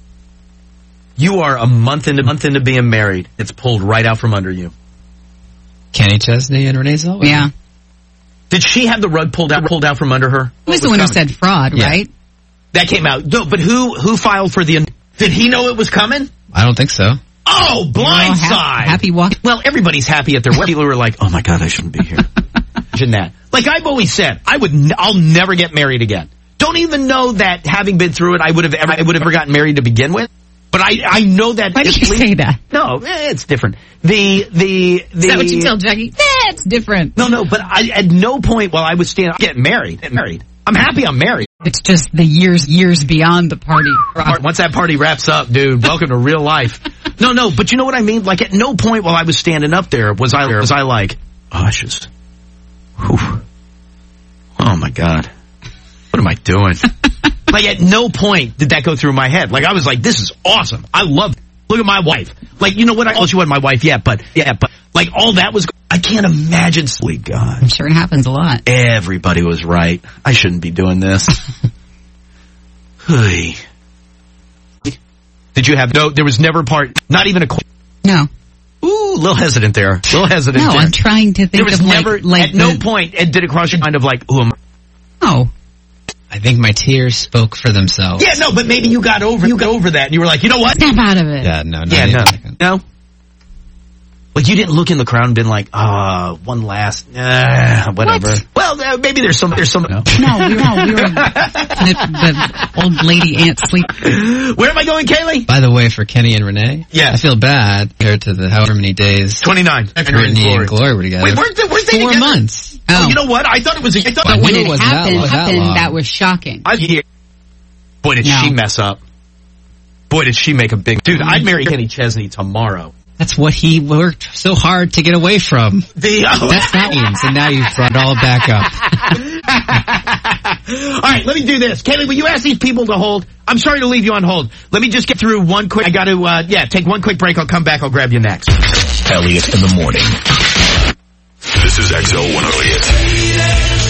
You are a month into month into being married. It's pulled right out from under you. Kenny Chesney and Renee Zellweger. Yeah. Did she have the rug pulled out pulled out from under her? He was the one coming? who said fraud, yeah. right? That came out. No, but who who filed for the? Did he know it was coming? I don't think so. Oh, blindside! Happy, happy walk. Well, everybody's happy at their wedding. People were like, "Oh my God, I shouldn't be here." Imagine that. Like I've always said, I would. N- I'll never get married again. Don't even know that having been through it, I would have ever. I would have ever gotten married to begin with. But I, I know that. Why did you say that? No, eh, it's different. The, the, the. Is that what you tell Jackie? Eh, it's different. No, no, but I, at no point while I was standing, get married, get married. I'm happy I'm married. It's just the years, years beyond the party. Once that party wraps up, dude, welcome to real life. No, no, but you know what I mean? Like at no point while I was standing up there was I, was I like, oh, I just, whew. Oh my God. What am I doing? Like, at no point did that go through my head. Like, I was like, this is awesome. I love it. Look at my wife. Like, you know what? I told you wasn't my wife yet, but, yeah, but, like, all that was, I can't imagine. Sweet God. I'm sure it happens a lot. Everybody was right. I shouldn't be doing this. Hey. Did you have, no, there was never part, not even a, no. Ooh, a little hesitant there. A little hesitant no, there. I'm trying to think there was of never, like, like at the, no point did it cross your mind of like, who am I? No. I I think my tears spoke for themselves. Yeah, no, but maybe you got over you got over that, and you were like, you know what? Snap out of it. Yeah, no, no. Yeah, no. No? Like, you didn't look in the crowd and been like, ah, uh, one last, uh, whatever. What? Well, uh, maybe there's some, there's some. No, no, we were, no, we were the, the old lady ant sleep. Where am I going, Kaylee? By the way, for Kenny and Renee, yeah. I feel bad compared to the however many days. twenty-nine. Brittany and Glory were together. Wait, weren't they, weren't they Four together? months. Oh. oh, you know what? I thought it was a, I thought But I when knew it was happened, that, happened that, that was shocking. I hear. Boy, did no. she mess up. Boy, did she make a big... Dude, I'd marry Kenny Chesney tomorrow. That's what he worked so hard to get away from. The, oh. That's that means, and now you've brought it all back up. All right, let me do this. Kaylee, will you ask these people to hold? I'm sorry to leave you on hold. Let me just get through one quick... I got to, uh, yeah, take one quick break. I'll come back. I'll grab you next. Elliot in the morning. This is X L one hundred.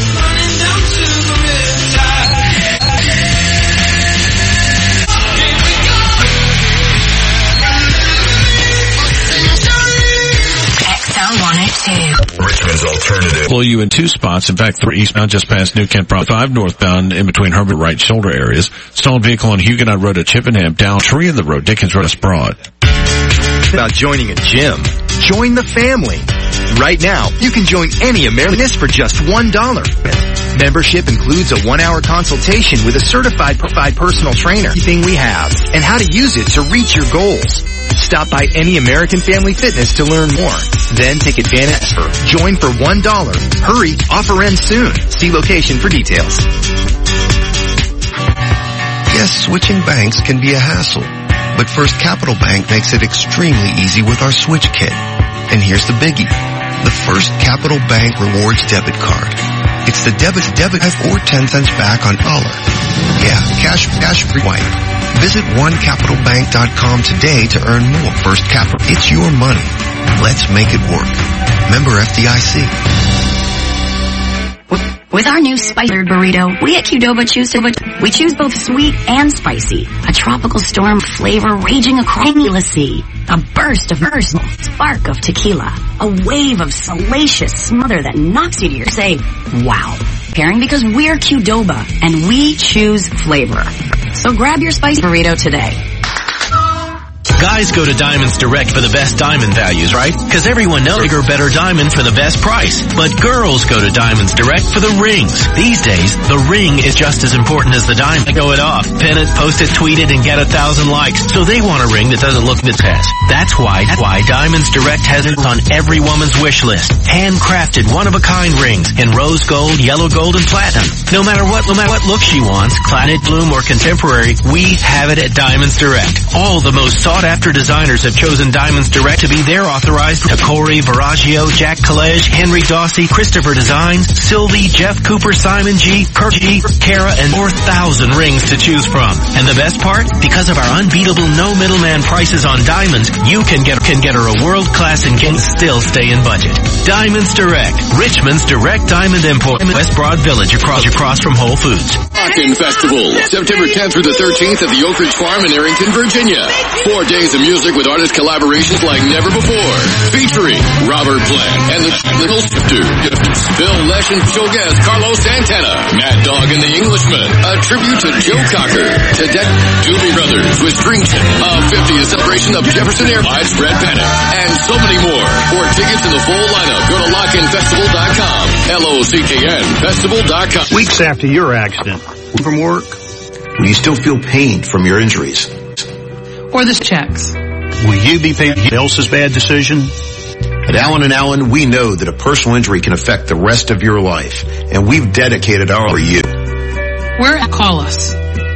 Richmond's alternative. Pull you in two spots. In fact, three eastbound just past New Kent Broad. Five northbound in between Herbert right shoulder areas. Stalled vehicle on Huguenot Road at Chippenham. Down Tree in the Road, Dickens Road, West Broad. About joining a gym. Join the family. Right now, you can join any American for just one dollar. Membership includes a one-hour consultation with a certified certified personal trainer, everything we have, and how to use it to reach your goals. Stop by any American Family Fitness to learn more. Then take advantage for join for one dollar. Hurry, offer ends soon. See location for details. Yes, switching banks can be a hassle, but First Capital Bank makes it extremely easy with our Switch Kit. And here's the biggie. The First Capital Bank Rewards Debit Card. It's the debit debit or ten cents back on dollar. Yeah, cash cash free wipe. Visit one capital bank dot com today to earn more. First Capital. It's your money. Let's make it work. Member F D I C. With our new spiced burrito, we at Qdoba choose to, we choose both sweet and spicy. A tropical storm flavor raging across the sea. A burst of burst, spark of tequila. A wave of salacious smother that knocks you to your say, wow. Pairing because we're Qdoba and we choose flavor. So grab your spicy burrito today. Guys go to Diamonds Direct for the best diamond values, right? Because everyone knows bigger, better diamond for the best price. But girls go to Diamonds Direct for the rings. These days, the ring is just as important as the diamond. They go it off, pin it, post it, tweet it, and get a thousand likes. So they want a ring that doesn't look the test. That's why, that's why Diamonds Direct has it on every woman's wish list. Handcrafted, one-of-a-kind rings in rose gold, yellow gold, and platinum. No matter what, no matter what look she wants, cladded, bloom, or contemporary, we have it at Diamonds Direct. All the most sought after designers have chosen Diamonds Direct to be their authorized. Corey, Viraggio, Jack College, Henry Dawsey, Christopher Designs, Sylvie, Jeff Cooper, Simon G, Kirk G, Kara, and four thousand rings to choose from. And the best part? Because of our unbeatable no middleman prices on diamonds, you can get can get her a world-class and can still stay in budget. Diamonds Direct. Richmond's direct diamond import in West Broad Village across across from Whole Foods. Rockin' Festival, September tenth through the thirteenth at the Oak Ridge Farm in Arrington, Virginia. Four days of music with artist collaborations like never before. Featuring Robert Plant and the Little Dude. Phil Lesh and special guest Carlos Santana. Mad Dog and the Englishman. A tribute to Joe Cocker. To Deck Doobie Brothers with Strington. A fiftieth celebration of Jefferson Air. Widespread Panic. And so many more. For tickets to the full lineup, go to lock in festival dot com. L O C K N festival dot com. Weeks after your accident from work, will you still feel pain from your injuries? Or the checks. Will you be paying someone else's bad decision? At Allen and Allen, we know that a personal injury can affect the rest of your life, and we've dedicated our for you. Where? Call us.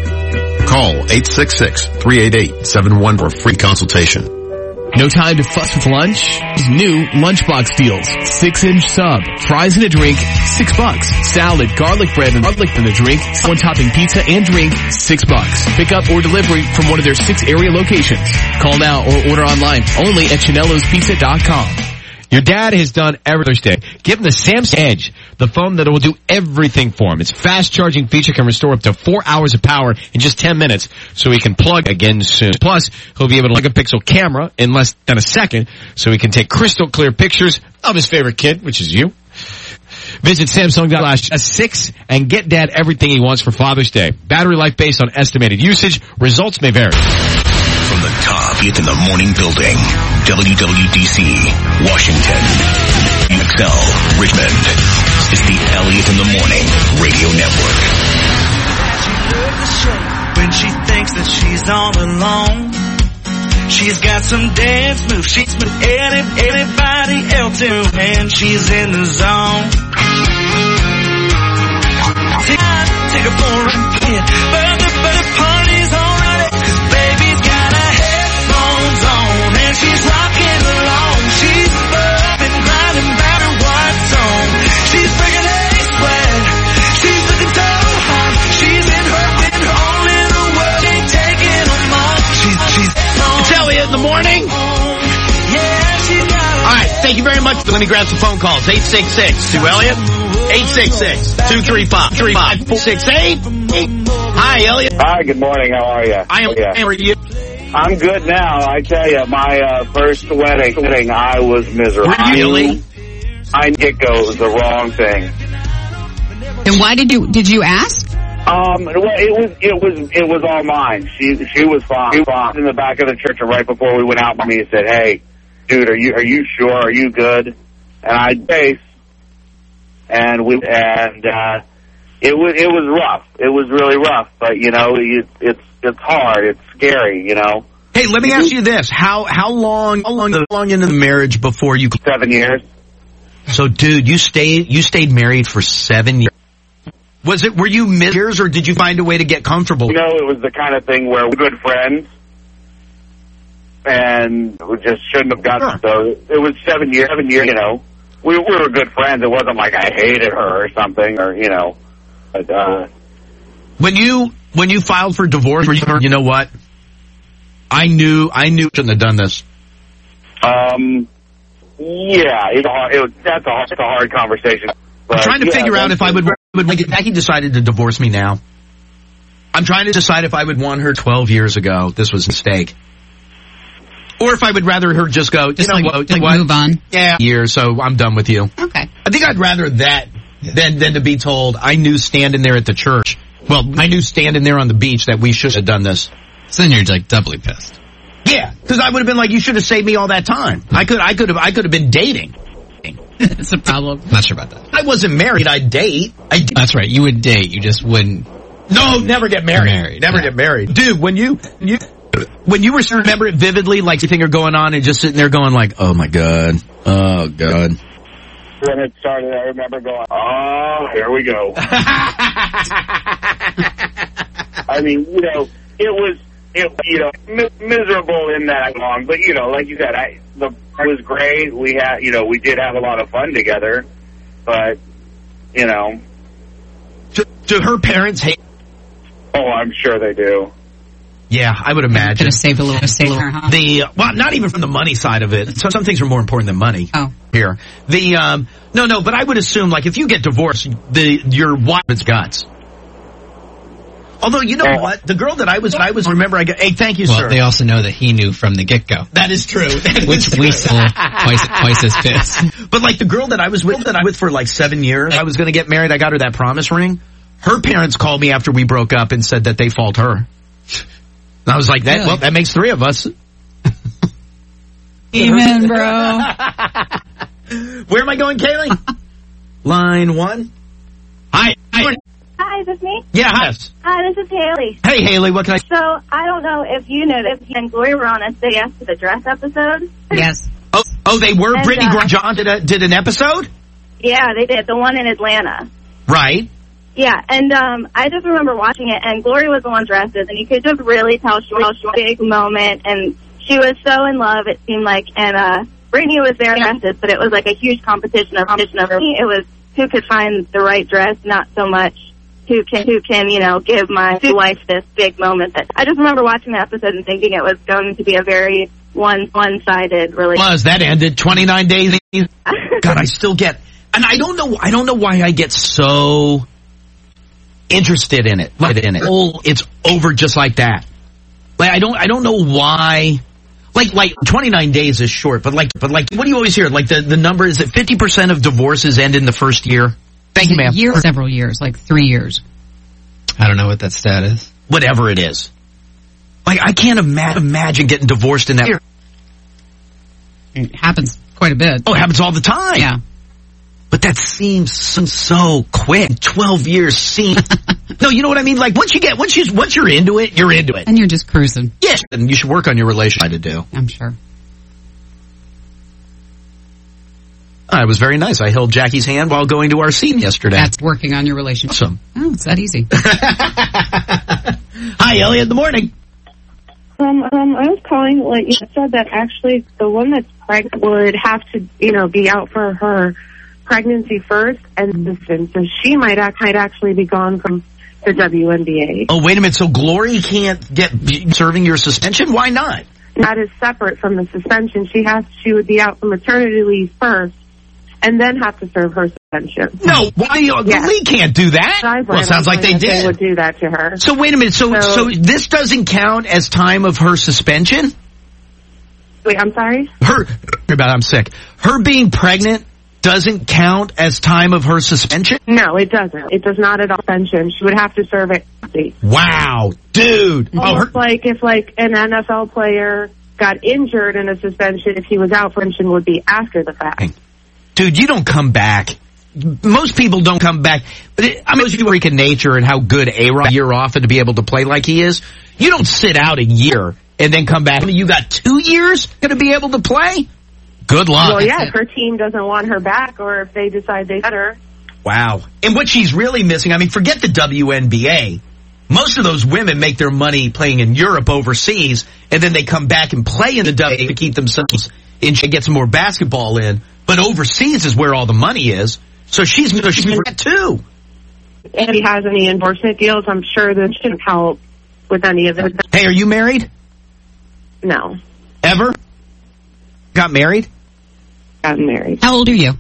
Call eight six six, three eight eight, seven one for a free consultation. No time to fuss with lunch? New Lunchbox deals. Six inch sub. Fries and a drink, six bucks. Salad, garlic bread, and garlic and a drink. One topping pizza and drink, six bucks. Pick up or delivery from one of their six area locations. Call now or order online. Only at Chinellos Pizza dot com. Your dad has done every Thursday. Give him the Samsung Edge, the phone that will do everything for him. Its fast charging feature can restore up to four hours of power in just ten minutes, so he can plug again soon. Plus, he'll be able to plug a megapixel camera in less than a second, so he can take crystal clear pictures of his favorite kid, which is you. Visit Samsung dot com slash six and get Dad everything he wants for Father's Day. Battery life based on estimated usage. Results may vary. From the top, it's in the morning building. W W D C, Washington. X L, Richmond. It's the Elliot in the Morning Radio Network. When she thinks that she's all alone, she's got some dance moves. She's with any, anybody else in, and she's in the zone. Take, take her for a ride, but the, but the party's already, 'cause baby's got her headphones on, and she's rocking along. She's bumping, grinding, matter what song. She's breaking a sweat. She's looking so hot. She's in her, in her own little world. Ain't taking them off. She's, she's It's Elliot in the morning. All right, thank you very much. Let me grab some phone calls. eight six six, two Elliot. eight six six, two three five, three five four six eight. Hi, Elliot. Hi, good morning. How are you? I am. Yeah. How are you? I'm good now. I tell you, my uh, first wedding, wedding, I was miserable. Really? I get go it was the wrong thing. And why did you did you ask? Um, well, it was it was it was all mine. She she was fine. She was fine. In the back of the church, and right before we went out, me and said, "Hey, dude, are you are you sure? Are you good?" And I face, and we and uh, it was it was rough. It was really rough. But you know, it, it's it's hard. It's scary. You know. Hey, let me ask you this: how how long how long how long into the marriage before you? Seven years. So, dude, you stayed you stayed married for seven years. Was it, were you years, or did you find a way to get comfortable? You know, it was the kind of thing where we're good friends, and we just shouldn't have gotten, so it was seven years, seven years, you know. We, we were good friends. It wasn't like I hated her or something, or, you know. But, uh... When you, when you filed for divorce, were you, you know what? I knew, I knew I shouldn't have done this. Um, yeah, it's hard, it was, that's a, hard, that's a hard conversation. I'm But, trying to yeah, figure out if I would, would like if Becky decided to divorce me now. I'm trying to decide if I would want her twelve years ago. This was a mistake. Or if I would rather her just go, Just you know like, what, like what? move on. Yeah, year, so I'm done with you. Okay. I think I'd rather that than than to be told I knew standing there at the church. Well, I knew standing there on the beach that we should have done this. So then you're like doubly pissed. Yeah, because I would have been like, you should have saved me all that time. I could, I could have, I could have been dating. That's a problem. Not sure about that. I wasn't married. I'd date. I'd That's right. You would date. You just wouldn't. No, never get married. Married, never yeah. get married. Dude, when you, you, when you were remember it vividly, like everything are going on and just sitting there going like, oh my God. Oh God. when it started, I remember going, oh, here we go. I mean, you know, it was, it, you know, mi- miserable in that long, but, you know, like you said, I, the, it was great. We had, you know, we did have a lot of fun together, but, you know. Do, do her parents hate? Oh, I'm sure they do. Yeah, I would imagine. Could have saved a little, saved her, huh? The, well, not even from the money side of it. Some, some things are more important than money. Oh. Here. The, um, no, no, but I would assume, like, if you get divorced, the, your wife's guts. Although, you know oh. what? The girl that I was, I was, remember, I got, hey, thank you, well, sir. They also know that he knew from the get-go. That is true. Which we saw twice, twice as pissed. But, like, the girl that I was with, that I was with for, like, seven years, I was going to get married, I got her that promise ring. Her parents called me after we broke up and said that they fault her. And I was like, that, really? Well, that makes three of us. Amen, bro. Where am I going, Kaylee? Line one. Hi. Hi. Hi, is this me? Yeah, hi. Hi, this is Haley. Hey, Haley, what can I... So, I don't know if you know that he and Gloria were on a Say Yes to the Dress episode. Yes. Oh, oh, they were? And, Brittany uh, John did, a, did an episode? Yeah, they did. The one in Atlanta. Right. Yeah, and um, I just remember watching it, and Gloria was the one dressed, and you could just really tell she was a big moment, and she was so in love, it seemed like, and uh, Brittany was there dressed, but it was like a huge competition of competition over me. It was who could find the right dress, not so much who can, who can, you know, give my wife this big moment. That I just remember watching the episode and thinking it was going to be a very one one-sided relationship. Was that ended twenty-nine days? God, I still get, and I don't know, I don't know why I get so interested in it. Like in it, oh, it's over just like that. Like I don't, I don't know why. Like, like twenty-nine days is short, but like, but like, what do you always hear? Like the, the number, is it fifty percent of divorces end in the first year? Thank you, ma'am. Year, several years, like three years. I don't know what that stat is. Whatever it is. Like, I can't ima- imagine getting divorced in that year. It happens quite a bit. Oh, it happens all the time. Yeah. But that seems so, so quick. Twelve years seems. No, you know what I mean? Like, once you get, once you, once you're into it, you're into it. And you're just cruising. Yes. And you should work on your relationship to do. I'm sure. Uh, it was very nice. I held Jackie's hand while going to our scene yesterday. That's working on your relationship. Awesome. Oh, it's that easy. Hi, Elliot. Good morning. Um, um, I was calling, like you said, that actually the one that's pregnant would have to, you know, be out for her pregnancy first, and so she might act, might actually be gone from the W N B A. Oh, wait a minute. So Glory can't get serving your suspension? Why not? That is separate from the suspension. She has, she would be out for maternity leave first, and then have to serve her suspension. No, why? The yes. league can't do that. Well, it sounds like they did. They would do that to her. So wait a minute. So, so, so this doesn't count as time of her suspension? Wait, I'm sorry? Her, about I'm sick. Her being pregnant doesn't count as time of her suspension? No, it doesn't. It does not at all. Suspension. She would have to serve it. Wow, dude. Almost oh, like if like an N F L player got injured in a suspension, if he was out, suspension would be after the fact. Dude, you don't come back. Most people don't come back. But it, I mean, you freak of nature and how good A-Rod a year off and to be able to play like he is. You don't sit out a year and then come back. I mean, you got two years going to be able to play? Good luck. Well, yeah, if her team doesn't want her back or if they decide they let her. Wow. And what she's really missing, I mean, forget the W N B A. Most of those women make their money playing in Europe overseas, and then they come back and play in the W N B A to keep themselves in and get some more basketball in. But overseas is where all the money is. So she's, she's that too. If he has any endorsement deals, I'm sure that shouldn't help with any of it. Hey, are you married? No. Ever? Got married? Gotten married. How old are you?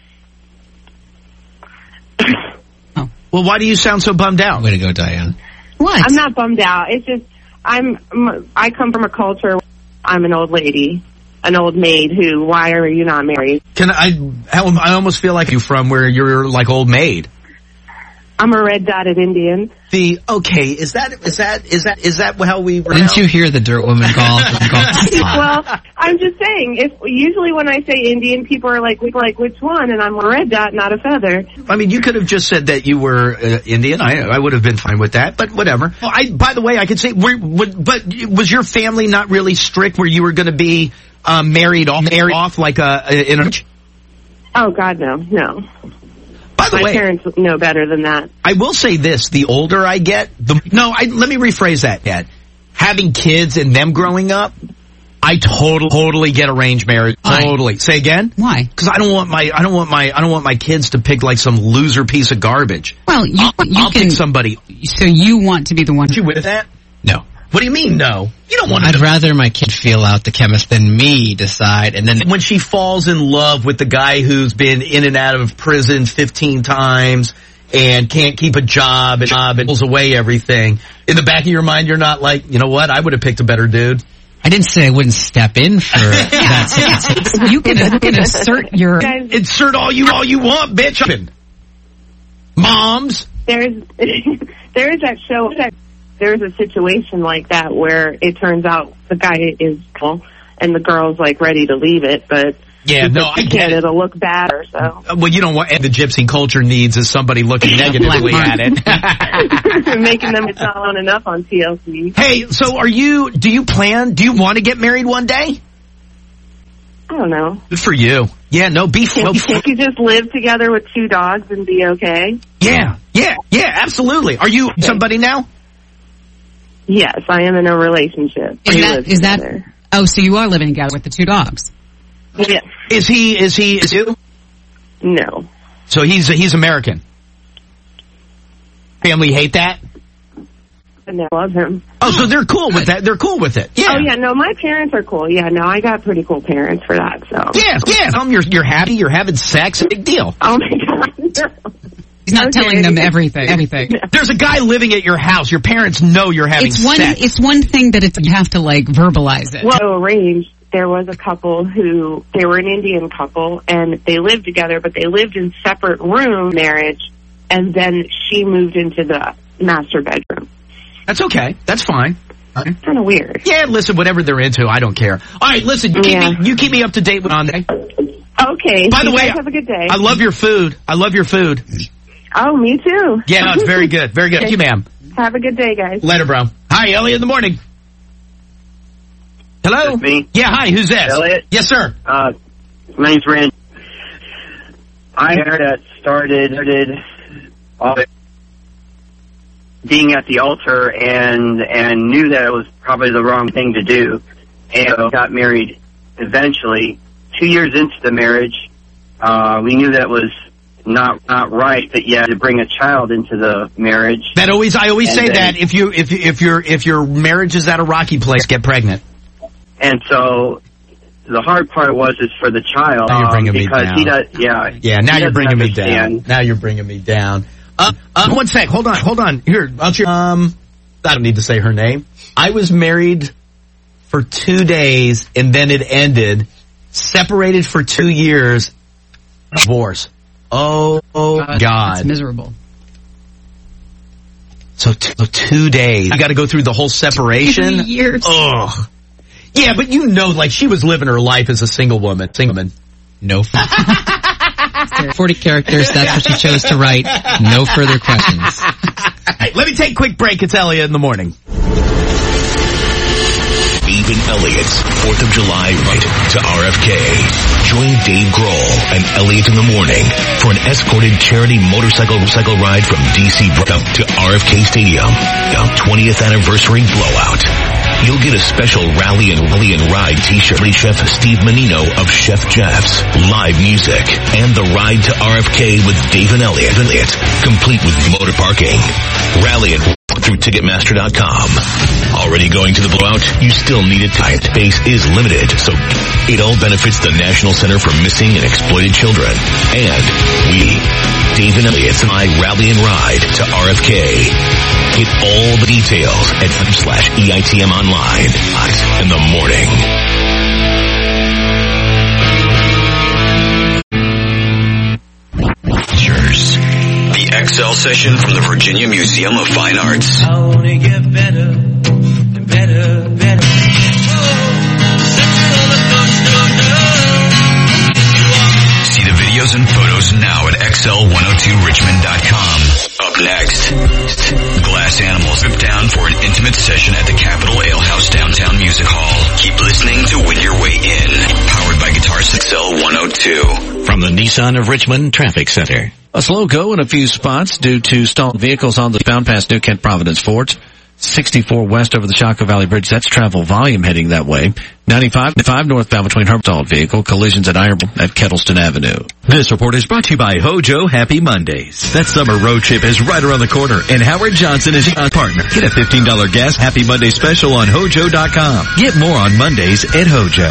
Oh. Well, why do you sound so bummed out? Way to go, Diane. What? I'm not bummed out. It's just, I'm, I come from a culture where I'm an old lady, an old maid who, why are you not married? Can I, I almost feel like you from where you're like old maid. I'm a red dotted Indian. The, okay, is that, is that, is that, is that how we... Didn't you hear the Dirt Woman call? Well, I'm just saying, if usually when I say Indian, people are like, like, which one? And I'm a red dot, not a feather. I mean, you could have just said that you were uh, Indian. I, I would have been fine with that, but whatever. Well, I, by the way, I could say, were, would, but was your family not really strict where you were going to be um, married off, married off like a, in a... Oh, God, no, no. By the My way, parents know better than that. I will say this, the older I get, the, no, I, let me rephrase that, Dad. Having kids and them growing up, I totally, totally get arranged marriage. Why? Totally. Say again? Why? Because I don't want my, I don't want my, I don't want my kids to pick like some loser piece of garbage. Well, you, I'll, you I'll can, pick somebody. So you want to be the one. You with that? No. What do you mean, no? You don't want to. I'd rather my kid feel out the chemist than me decide, and then when she falls in love with the guy who's been in and out of prison fifteen times and can't keep a job and job and pulls away everything, in the back of your mind, you're not like, you know what? I would have picked a better dude. I didn't say I wouldn't step in for that. You can, you can assert your insert all you all you want, bitch. Moms. There's there is that show that. There's a situation like that where it turns out the guy is cool and the girl's like ready to leave it, but yeah, no, I get it. It'll look bad or so. Uh, well, you know what the gypsy culture needs is somebody looking negatively at it. Making them it's not on enough on T L C. Hey, so are you, do you plan, do you want to get married one day? I don't know. Good for you. Yeah, no beef. Can't, No, can't you just live together with two dogs and be okay? yeah, yeah, yeah, absolutely. Are you okay. Somebody now? Yes, I am in a relationship. Is we that, is that, oh, so you are living together with the two dogs? Yeah. Is he, is he, is you? No. So he's, he's American. Family hate that? I love him. Oh, so they're cool with that. They're cool with it. Yeah. Oh, yeah, no, my parents are cool. Yeah, no, I got pretty cool parents for that, so. Yeah, yeah. Um, you're, you're happy, you're having sex, a big deal. Oh, my God. He's not Okay. telling them everything. Everything. There's a guy living at your house. Your parents know you're having It's one. sex. It's one thing that it's, you have to like verbalize it. Well, arranged. There was a couple who, they were an Indian couple, and they lived together, but they lived in separate rooms, marriage, and then she moved into the master bedroom. That's okay. That's fine. It's kind of weird. Yeah, listen, whatever they're into, I don't care. All right, listen, you, Yeah. keep, me, you keep me up to date with on that. Okay. By the you way, guys have a good day. I love your food. I love your food. Oh, me too. Yeah, no, it's very good. Very good. Thank you, ma'am. Have a good day, guys. Later, bro. Hi, Elliot in the morning. Hello? That's me. Yeah, hi, who's this? Elliot? Yes, sir. Uh, my name's Rand. I heard that started, started all being at the altar and and knew that it was probably the wrong thing to do, and got married eventually. Two years into the marriage, uh, we knew that was not not right, that you had to bring a child into the marriage. That always, I always And say then- that if you if if your if your marriage is at a rocky place, get pregnant. And so the hard part was is for the child, Now you're um, bringing me because down. he does. Yeah, Yeah, he now you're doesn't bringing me understand. down. Now you're bringing me down. Uh, uh, one sec. Hold on. Hold on. Here, I'll cheer. Um, I don't need to say her name. I was married for two days and then it ended. Separated for two years. Divorce. Oh, oh Uh, God. It's miserable. So, t- so two days. You got to go through the whole separation. Two years. Ugh. Yeah, but you know, like she was living her life as a single woman. Single woman. No. forty characters, that's what she chose to write. No further questions. Hey, let me take a quick break. It's Elliot in the morning. Dave and Elliot's fourth of July ride to R F K. Join Dave Grohl and Elliot in the morning for an escorted charity motorcycle cycle ride from D C to R F K Stadium. A twentieth anniversary blowout. You'll get a special rally and rally and ride t-shirt. Chef Steve Menino of Chef Jeff's, live music, and the ride to R F K with Dave and Elliot, Elliot complete with motor parking. Rally and through Ticketmaster dot com. Already going to the blowout? You still need it tight. Space is limited, so it all benefits the National Center for Missing and Exploited Children. And we, Dave and Elliot's and I rally and ride to R F K. Get all the details at slash E I T M online in the morning. The X L session from the Virginia Museum of Fine Arts. I wanna get better, better, better. See the videos and photos now at X L one oh two richmond dot com. Up next, Glass Animals trip down for an intimate session at the Capitol Ale House Downtown Music Hall. Keep listening to win your way in. Powered by Guitar X L one oh two. From the Nissan of Richmond Traffic Center. A slow go in a few spots due to stalled vehicles on the bound past New Kent Providence Forge. sixty-four west over the Shaka Valley Bridge. That's travel volume heading that way. ninety-five northbound between her stalled vehicle. Collisions at Iron at Kettleston Avenue. This report is brought to you by Hojo Happy Mondays. That summer road trip is right around the corner, and Howard Johnson is your partner. Get a fifteen dollars gas Happy Monday special on Hojo dot com. Get more on Mondays at Hojo.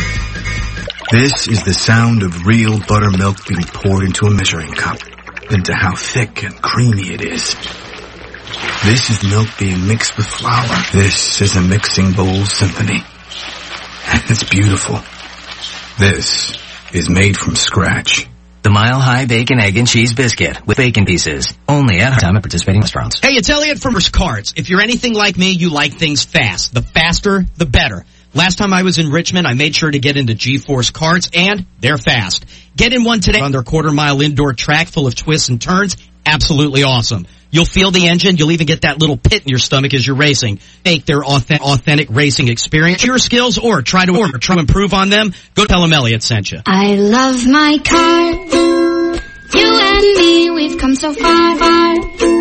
This is the sound of real buttermilk being poured into a measuring cup, into how thick and creamy it is. This is milk being mixed with flour. This is a mixing bowl symphony. And it's beautiful. This is made from scratch. The Mile High Bacon, Egg, and Cheese Biscuit with bacon pieces. Only at time at participating restaurants. Hey, it's Elliot from First Cards. If you're anything like me, you like things fast. The faster, the better. Last time I was in Richmond, I made sure to get into G-Force carts, and they're fast. Get in one today on their quarter-mile indoor track full of twists and turns. Absolutely awesome. You'll feel the engine. You'll even get that little pit in your stomach as you're racing. Make their authentic, authentic racing experience your skills, or try to or try to improve on them. Go tell them Elliot sent you. I love my car. You and me, we've come so far, far.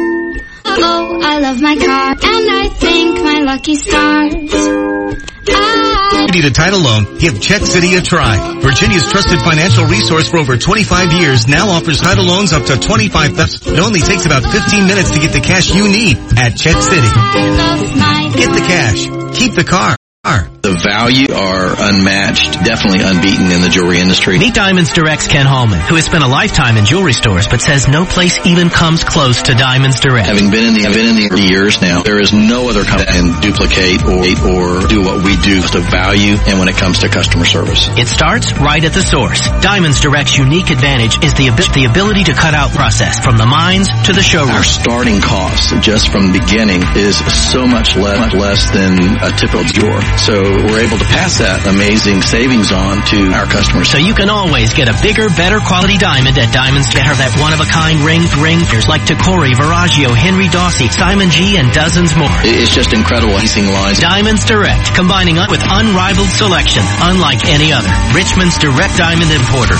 Oh, I love my car, and I thank my lucky stars. You need a title loan? Give Check City a try. Virginia's trusted financial resource for over twenty-five years now offers title loans up to twenty-five thousand dollars. It only takes about fifteen minutes to get the cash you need at Check City. Get the cash. Keep the car. The value are unmatched, definitely unbeaten in the jewelry industry. Meet Diamonds Direct's Ken Hallman, who has spent a lifetime in jewelry stores, but says no place even comes close to Diamonds Direct. Having been in the, I've been in the years now, there is no other company that can duplicate or, or do what we do with the value and when it comes to customer service. It starts right at the source. Diamonds Direct's unique advantage is the, ab- the ability to cut out process from the mines to the showroom. Our starting cost just from the beginning is so much less, much less than a typical jeweler. So we're able to pass that amazing savings on to our customers. So you can always get a bigger, better quality diamond at Diamonds Direct. That one-of-a-kind ring ring like Tacori, Viraggio, Henry Dawsey, Simon G, and dozens more. It's just incredible leasing lines. Diamonds Direct, combining up with unrivaled selection, unlike any other. Richmond's Direct Diamond Importer.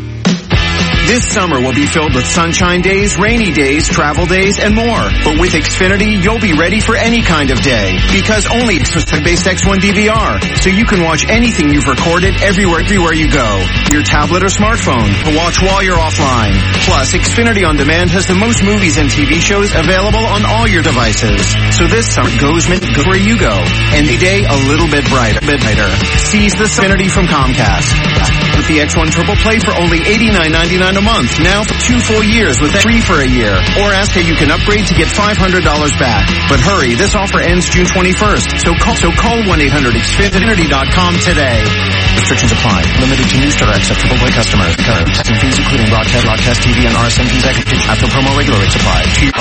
This summer will be filled with sunshine days, rainy days, travel days, and more. But with Xfinity, you'll be ready for any kind of day. Because only Xfinity-based X one D V R. So you can watch anything you've recorded everywhere, everywhere you go. Your tablet or smartphone to watch while you're offline. Plus, Xfinity On Demand has the most movies and T V shows available on all your devices. So this summer goes go where you go. Any day a little bit brighter. Bit brighter. Seize the Xfinity from Comcast. With the X one Triple Play for only eighty-nine ninety-nine a month. Now for two full years with free for a year. Or ask how you can upgrade to get five hundred dollars back. But hurry, this offer ends June twenty-first. So call, so call one eight hundred Xfinity dot com today. Restrictions apply. Limited to news direct acceptable by customers. Terms and fees including broadcast, broadcast T V and R S N fees after promo regular rates apply.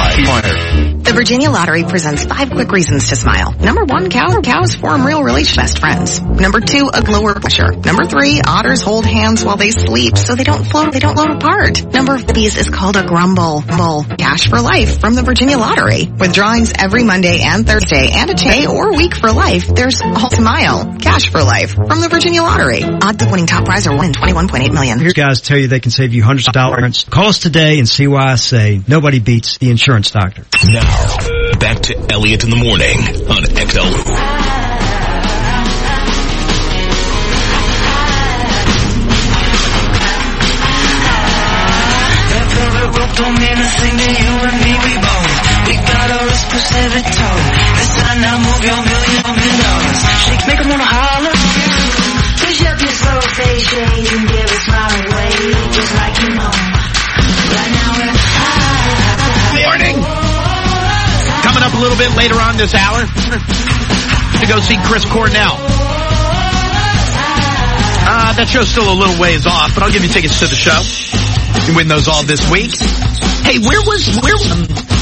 The Virginia Lottery presents five quick reasons to smile. Number one, cow, cows form real relation best friends. Number two, a lower pressure. Number three, otters hold hands while they sleep so they don't float, they don't float apart. Number four is called a grumble. Bowl. Cash for life from the Virginia Lottery. With drawings every Monday and Thursday and a day or week for life, there's a whole smile. Cash for life from the Virginia Lottery. Odds of winning top prize are one in twenty-one point eight million. Here guys tell you they can save you hundreds of dollars. Call us today and see why I say nobody beats the insurance doctor. Now, back to Elliot in the Morning on X L. Don't mean a thing to you and me, we both. We got our exclusive tone. This time now move your million, million dollars. Shake, make them wanna holler. Push up your slow face shade and give a smile away, just like you know. Right now we're high. Morning. Coming up a little bit later on this hour, to go see Chris Cornell. Uh, that show's still a little ways off, but I'll give you tickets to the show. You win those all this week. Hey, where was, where was,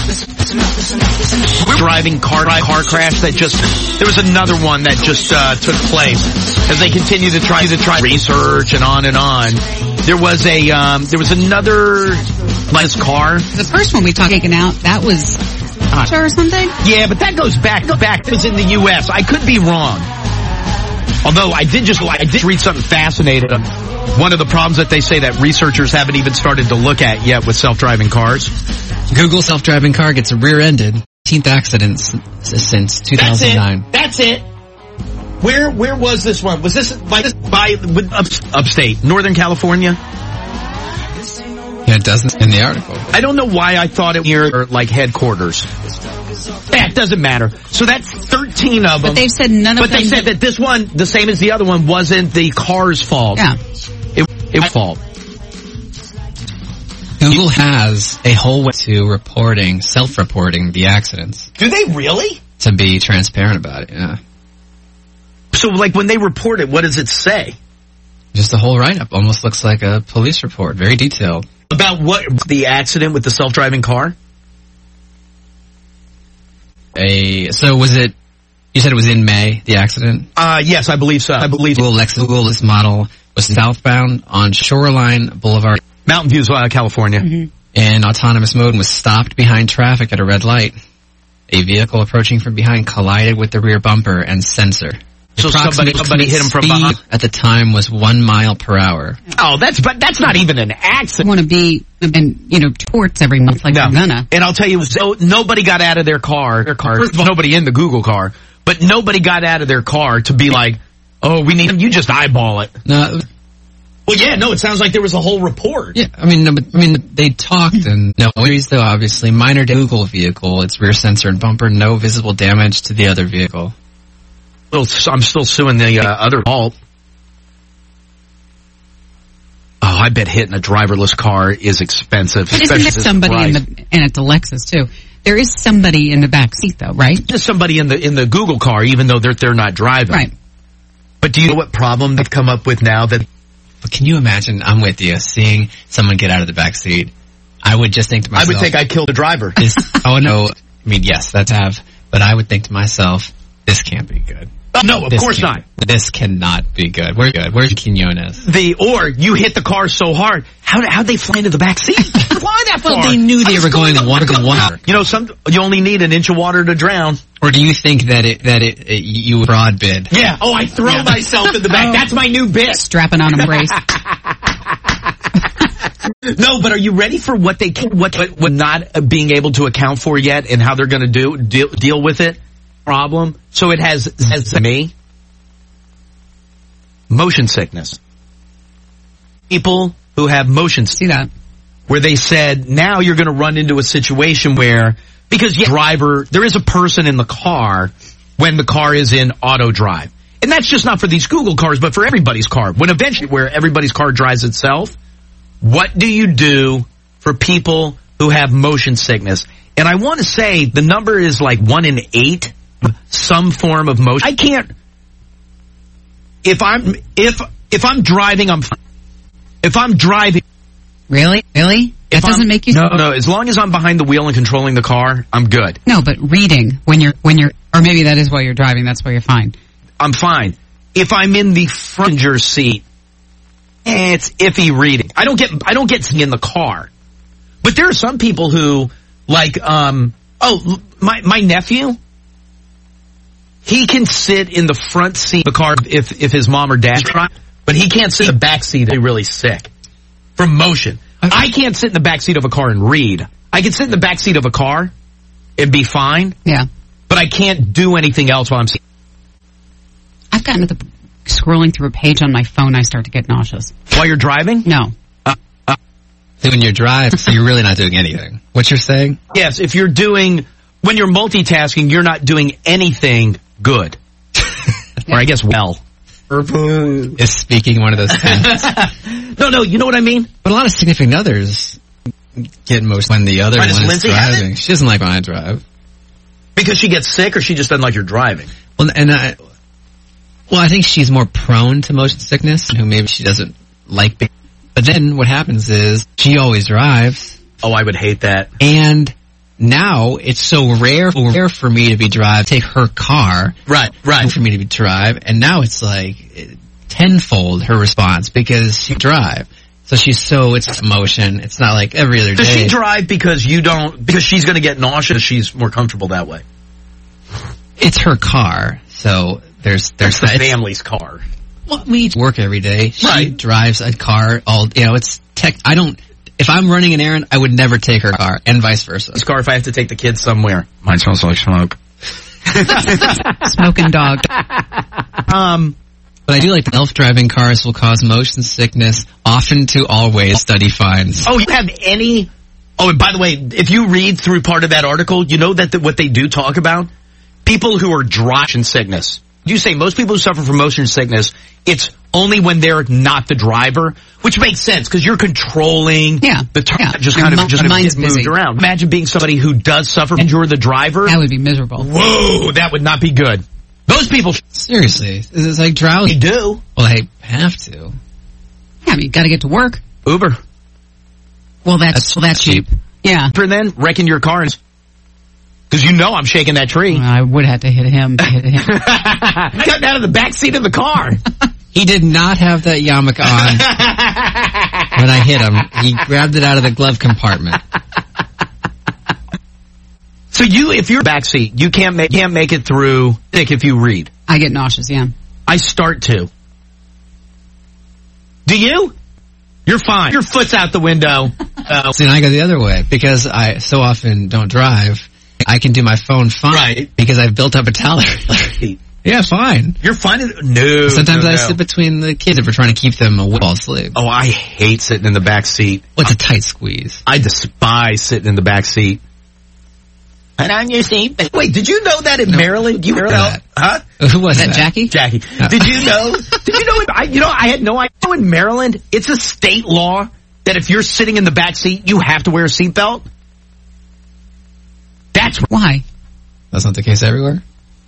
um, driving car, car crash that just, there was another one that just, uh, took place as they continue to try to try research and on and on. There was a, um, there was another, like, car. The first one we talked taken out, that was, uh, or something? Yeah, but that goes back, back, it was in the U S. I could be wrong. Although I did just, I did read something fascinating. One of the problems that they say that researchers haven't even started to look at yet with self-driving cars. Google self-driving car gets rear-ended. eighteenth accident since two thousand nine. That's it. That's it. Where where was this one? Was this by by with up, upstate, Northern California? Yeah, it doesn't in the article. I don't know why I thought it near like headquarters. Yeah, it doesn't matter. So that's thirteen of them. But they've said none of but them. But they said that this one, the same as the other one, wasn't the car's fault. Yeah. It, it was fault. Google has a whole way to reporting, self-reporting the accidents. Do they really? To be transparent about it, yeah. So, like, when they report it, what does it say? Just a whole write-up. Almost looks like a police report. Very detailed. About what? The accident with the self-driving car? A So was it, you said it was in May, the accident? Uh, yes, I believe so. I believe Google, Lexus Google, this model was southbound on Shoreline Boulevard. Mountain View, uh, California. Mm-hmm. In autonomous mode and was stopped behind traffic at a red light. A vehicle approaching from behind collided with the rear bumper and sensor. So somebody, somebody hit him from behind? At the time was one mile per hour. Oh, that's, but that's not even an accident. Want to be, in, you know, torts every month like no. they're gonna. And I'll tell you, so nobody got out of their car, their car, first of all, nobody in the Google car, but nobody got out of their car to be like, oh, we need, you just eyeball it. No. Well, yeah, no, it sounds like there was a whole report. Yeah, I mean, no, but, I mean, they talked and no injuries though, obviously. Minor Google vehicle, its rear sensor and bumper, no visible damage to the other vehicle. Well, I'm still suing the uh, other alt. Oh, I bet hitting a driverless car is expensive. But isn't there somebody in the, and it's a Lexus too. There is somebody in the back seat though, right? Just somebody in the in the Google car, even though they're they're not driving. Right. But do you know what problem they've come up with now? That But can you imagine? I'm with you. Seeing someone get out of the back seat, I would just think to myself, I would think I killed the driver. This, oh no! I mean, yes, that's have. But I would think to myself, this can't be good. Oh, no, of this course can't- not. This cannot be good. We're good. Where's Quinones? The or you hit the car so hard. How how'd they fly into the back seat? Fly that far. Well, they knew they were going one to one. You know, some you only need an inch of water to drown. Or do you think that it that it, it you broad bid? Yeah. Oh, I throw Yeah. myself in the back. That's my new bit. Strapping on a brace. No, but are you ready for what they can, what what, what not uh, being able to account for yet, and how they're going to do deal, deal with it? Problem. So it has has me motion sickness. People who have motion See that? where they said now you're going to run into a situation where because yeah, driver there is a person in the car when the car is in auto drive, and that's just not for these Google cars, but for everybody's car. When eventually where everybody's car drives itself. What do you do for people who have motion sickness? And I want to say the number is like one in eight, some form of motion. I can't. If I'm if if I'm driving, I'm. If I'm driving, Really? Really? That if doesn't I'm- make you no no. As long as I'm behind the wheel and controlling the car, I'm good. No, but reading when you're when you're or maybe that is while you're driving, that's why you're fine. I'm fine. If I'm in the passenger seat, eh, it's iffy reading. I don't get I don't get in the car. But there are some people who like um oh my my nephew, he can sit in the front seat of the car if if his mom or dad drive, but he can't sit in the back seat. He's really sick from motion. I can't sit in the back seat of a car and read. I can sit in the back seat of a car and be fine. Yeah. But I can't do anything else while I'm sitting. I've gotten to the scrolling through a page on my phone, I start to get nauseous. While you're driving? No. Uh, uh, When you're driving, so you're really not doing anything. What you're saying? yes, if you're doing, when you're multitasking, you're not doing anything good. Or I guess well. Is speaking one of those things. No, no, you know what I mean? But a lot of significant others get most when the other Why, does one is Lindsay have it? driving. She doesn't like when I drive. Because she gets sick or she just doesn't like your driving? Well, and I, well, I think she's more prone to motion sickness, who maybe she doesn't like. Being, but then what happens is she always drives. Oh, I would hate that. And now it's so rare, rare for me to be drive, take her car. Right, right. For me to be drive. And now it's like tenfold her response because she drive. So she's so, it's emotion. It's not like every other day. Does she drive because you don't, because she's going to get nauseous, she's more comfortable that way? It's her car. So there's, there's That's the that. family's car. Well, we work every day. She Right. drives a car all, you know, it's tech. I don't, if I'm running an errand, I would never take her car and vice versa. This car, if I have to take the kids somewhere. Mine smells like smoke. Smoking dog. Um, But I do like the self-driving cars will cause motion sickness, often to always, study finds. Oh, you have any... Oh, and by the way, if you read through part of that article, you know that the, what they do talk about? People who are driving sickness. You say most people who suffer from motion sickness, it's only when they're not the driver, which makes sense because you're controlling Yeah. the turn. Yeah. Just Your kind mi- of just your kind of mind's get moved busy. around. Imagine being somebody who does suffer and you're the driver. That would be miserable. Whoa, that would not be good. Those people, Seriously, it's like drowsy. they do. Well, I have to. Yeah, but you got to get to work. Uber. Well, that's That's well, that's cheap. Yeah. For then wrecking your car because you know I'm shaking that tree. I would have to hit him. To hit him. Cutting out of the back seat of the car. He did not have that yarmulke on when I hit him. He grabbed it out of the glove compartment. So you, if you're back seat, you can't make can't make it through thick if you read. I get nauseous. Yeah. I start to. Do you? You're fine. Your foot's out the window. Uh, See, and I go the other way because I so often don't drive. I can do my phone fine Right. because I've built up a tolerance. Yeah, fine. You're fine. No. Sometimes no, I no. sit between the kids if we're trying to keep them awake while asleep. Oh, I hate sitting in the back seat. What's a tight squeeze? I despise sitting in the back seat. Put on your seatbelt. Wait, did you know that in No. Maryland? You Who was know, that? huh? Who was Is that that? Jackie? Jackie. Oh. Did you know? Did you know? I, you know, I had no idea. In Maryland, it's a state law that if you're sitting in the back seat, you have to wear a seatbelt. That's Why? That's not the case everywhere?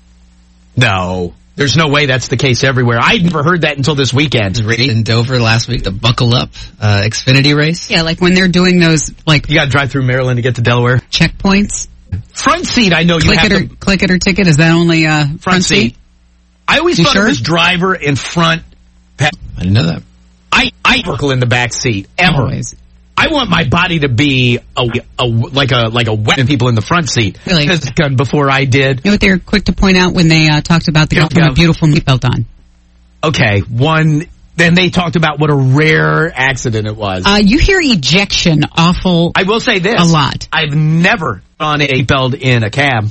no. There's no way that's the case everywhere. I never heard that until this weekend. In Dover last week, the Buckle Up uh, Xfinity race. Yeah, like when they're doing those like You got to drive through Maryland to get to Delaware. checkpoints. Front seat, I know you Click have it or to. click it or ticket. Is that only uh, front, Front seat. I always You thought sure? it was driver and front. I didn't know that. I I buckle in the back seat ever. Always. I want my body to be a, a like a like a weapon. People in the front seat. Really? Because gun before I did. You know what they were quick to point out when they uh, talked about the Yeah, girl putting yeah. a beautiful seatbelt on? Okay, one. Then they talked about what a rare accident it was. Uh, you hear ejection awful. I will say this a lot. I've never on a belt in a cab.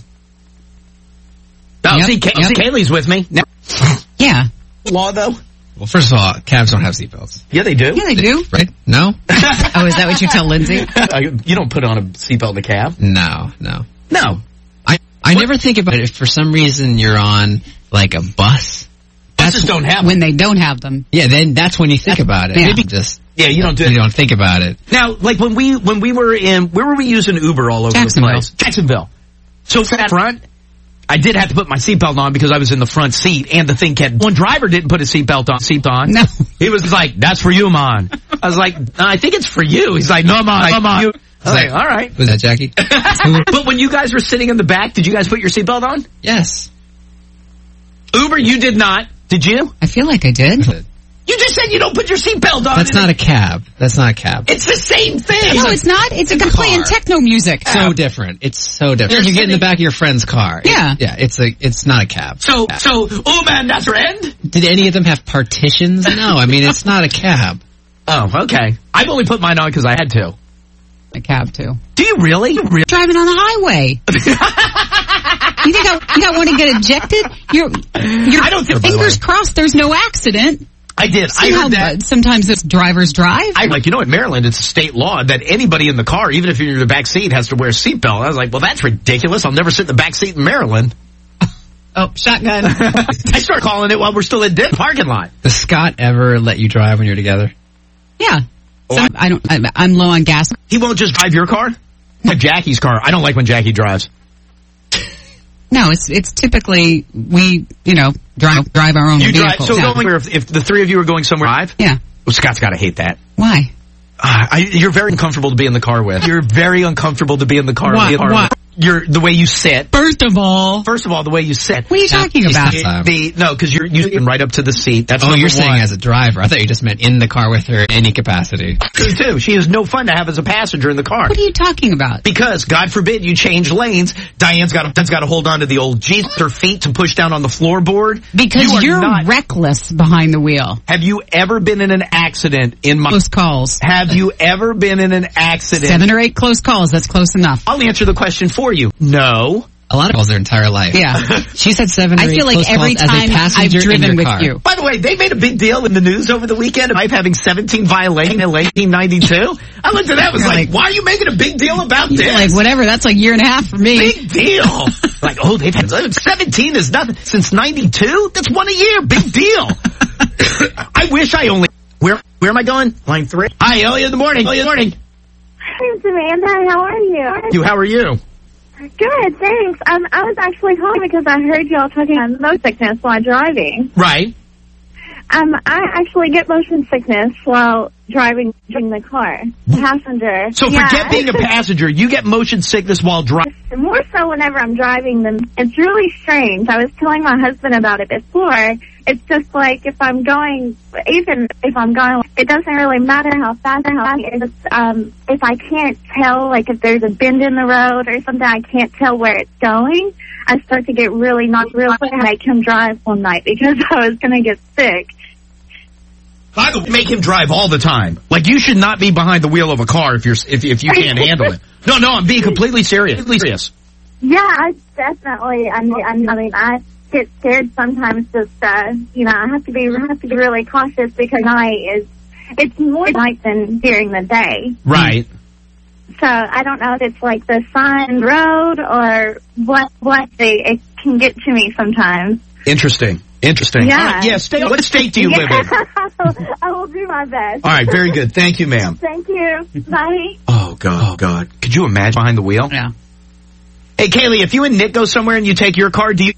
Oh, Yep, see, Kay- yep. see, Kaylee's with me. No. Yeah. Law though. Well, first of all, cabs don't have seatbelts. Yeah, they do. Yeah, they do. Right? No? Oh, is that what you tell Lindsay? Uh, you don't put on a seatbelt in the cab. No, no. No. I, I never think about it. If for some reason you're on, like, a bus. Buses don't have When they don't have them. Yeah, then that's when you think about it. Yeah. Maybe just, Yeah, you don't do you it. don't think about it. Now, like when we when we were in, where were we using Uber all over the Jacksonville. place? Jacksonville. So for that front, I did have to put my seatbelt on because I was in the front seat, and the thing kept. One driver didn't put his seatbelt on. Seat on. No. He was like, "That's for you, man." I was like, no, "I think it's for you." He's like, "No, man, no, man." I was like, "All right." Was that Jackie? But when you guys were sitting in the back, did you guys put your seatbelt on? Yes. Uber, you did not. Did you? I feel like I did. You just said you don't put your seatbelt on. That's not a cab. That's not a cab. It's the same thing. No, it's not. It's a guy playing car. techno music. So different. It's so different. You get in the back of your friend's car. Yeah. Yeah, it's a, it's not a cab. So, so, oh man, that's your end? Did any of them have partitions? No, I mean, it's not a cab. Oh, okay. I've only put mine on because I had to. A cab too. Do you really? You really? Driving on the highway. You think I, you don't want to get ejected? Your, your I don't think- fingers crossed there's no accident. I did. See I how heard that. sometimes it's drivers drive? I like, you know, in Maryland, it's a state law that anybody in the car, even if you're in the back seat, has to wear a seatbelt. I was like, well, that's ridiculous. I'll never sit in the back seat in Maryland. Oh, shotgun. I start calling it while we're still in the parking lot. Does Scott ever let you drive when you're together? Yeah. Some, I don't. I, I'm low on gas. He won't just drive your car? Like Jackie's car. I don't like when Jackie drives. No, it's it's typically we you know drive drive our own You drive. vehicles. So Yeah. going, if, if the three of you are going somewhere live, Yeah. well, Scott's got to hate that. Why? Uh, I, you're very uncomfortable to be in the car with. You're very uncomfortable to be in the car Why? with. Why? You're the way you sit. First of all, First of all, the way you sit. what are you talking about? The, the, no, because you're you right up to the seat. That's Oh, number you're saying one. as a driver. I thought you just meant in the car with her in any capacity. True, too. She is no fun to have as a passenger in the car. What are you talking about? Because, God forbid, you change lanes. Diane's got Diane's got to hold on to the old Jeep, her feet to push down on the floorboard. Because you are you're not, reckless behind the wheel. Have you ever been in an accident in my... Close calls. Have you ever been in an accident? Seven or eight close calls. That's close enough. I'll answer the question for you. No. A lot of calls their entire life. Yeah. She said seven or I eight feel like close every calls as a time I've passenger in driven your with car. you. By the way, they made a big deal in the news over the weekend of having seventeen violations in nineteen ninety-two. I looked at that and was You're like, like- why are you making a big deal about You're this? like, whatever, that's like a year and a half for me. Big deal. Like, oh, they've had seventeen is nothing. Since ninety-two? That's one a year. Big deal. I wish I only... Where Where am I going? Line three. Hi, Elliot in the morning. Elliot in the morning. Hi, Samantha. How are you? You, how are you? Good, thanks. Um, I was actually calling because I heard y'all talking about motion sickness while driving. Right. Um, I actually get motion sickness while driving in the car. Passenger. So yeah. forget being a passenger. You get motion sickness while driving. More so whenever I'm driving them. It's really strange. I was telling my husband about it before. It's just like if I'm going, even if I'm going, it doesn't really matter how fast, how fast it is. Um, if I can't tell, like if there's a bend in the road or something, I can't tell where it's going. I start to get really not really make him drive one night because I was going to get sick. I would make him drive all the time. Like, you should not be behind the wheel of a car if you're if, if you can't handle it. No, no, I'm being completely serious. Completely serious. Yeah, I definitely. I mean, I mean, I, mean, I get scared sometimes. Just uh, you know, I have to be I have to be really cautious because night is it's more night than during the day. Right. So I don't know if it's like the sign road or what. What they it can get to me sometimes. Interesting. Interesting. Yeah. All right, yeah. Stay. What state do you live in? I will do my best. All right. Very good. Thank you, ma'am. Thank you. Bye. Oh God. Oh God. Could you imagine behind the wheel? Yeah. Hey, Kaylee, if you and Nick go somewhere and you take your car, do you?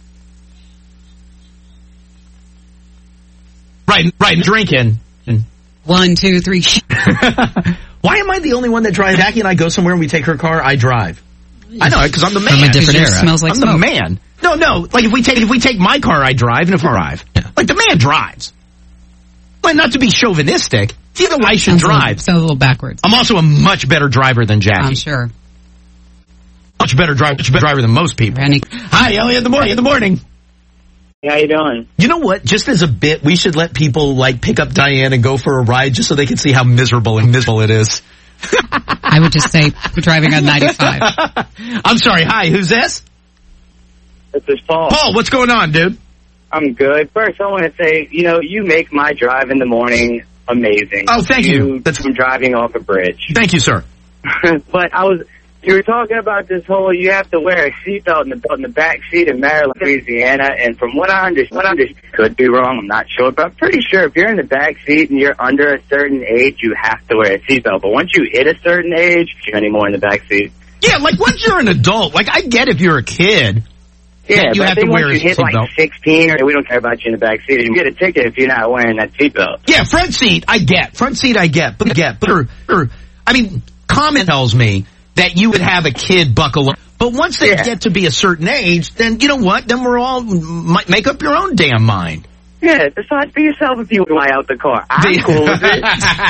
Right. Right. Drinking. One, two, three. Why am I the only one that drives? Jackie and I go somewhere and we take her car. I drive. I know, because I'm the man. From a different era. Smells like I'm smoke. the man. No, no. Like if we take if we take my car, I drive, and if I drive, like the man drives. Like not to be chauvinistic, see the I should Sounds drive. A little, sounds a little backwards. I'm also a much better driver than Jackie. I'm sure. Much better driver, much better driver than most people. Randy. Hi, Elliot. In the morning. In the morning. How you doing? You know what? Just as a bit, we should let people like pick up Diane and go for a ride, just so they can see how miserable and miserable it is. I would just say driving on ninety-five. I'm sorry. Hi, who's this? This is Paul. Paul, what's going on, dude? I'm good. First, I want to say, you know, you make my drive in the morning amazing. Oh, thank you. That's from driving off a bridge. Thank you, sir. But I was, you were talking about this whole, you have to wear a seatbelt in the in the back seat in Maryland, Louisiana, and from what I understand, what I understand, could be wrong, I'm not sure, but I'm pretty sure if you're in the back seat and you're under a certain age, you have to wear a seatbelt. But once you hit a certain age, you're anymore in the back seat. Yeah, like once you're an adult, like I get if you're a kid. Yeah, you but have I think to wear once a you hit seatbelt. like sixteen, or we don't care about you in the back seat, you get a ticket if you're not wearing that seatbelt. Yeah, front seat, I get. Front seat, I get. But get. But, or, or, I mean, common tells me that you would have a kid buckle up. But once they Yeah. get to be a certain age, then you know what? Then we're all might make up your own damn mind. Yeah, decide for yourself if you fly out the car. I'm cool with it.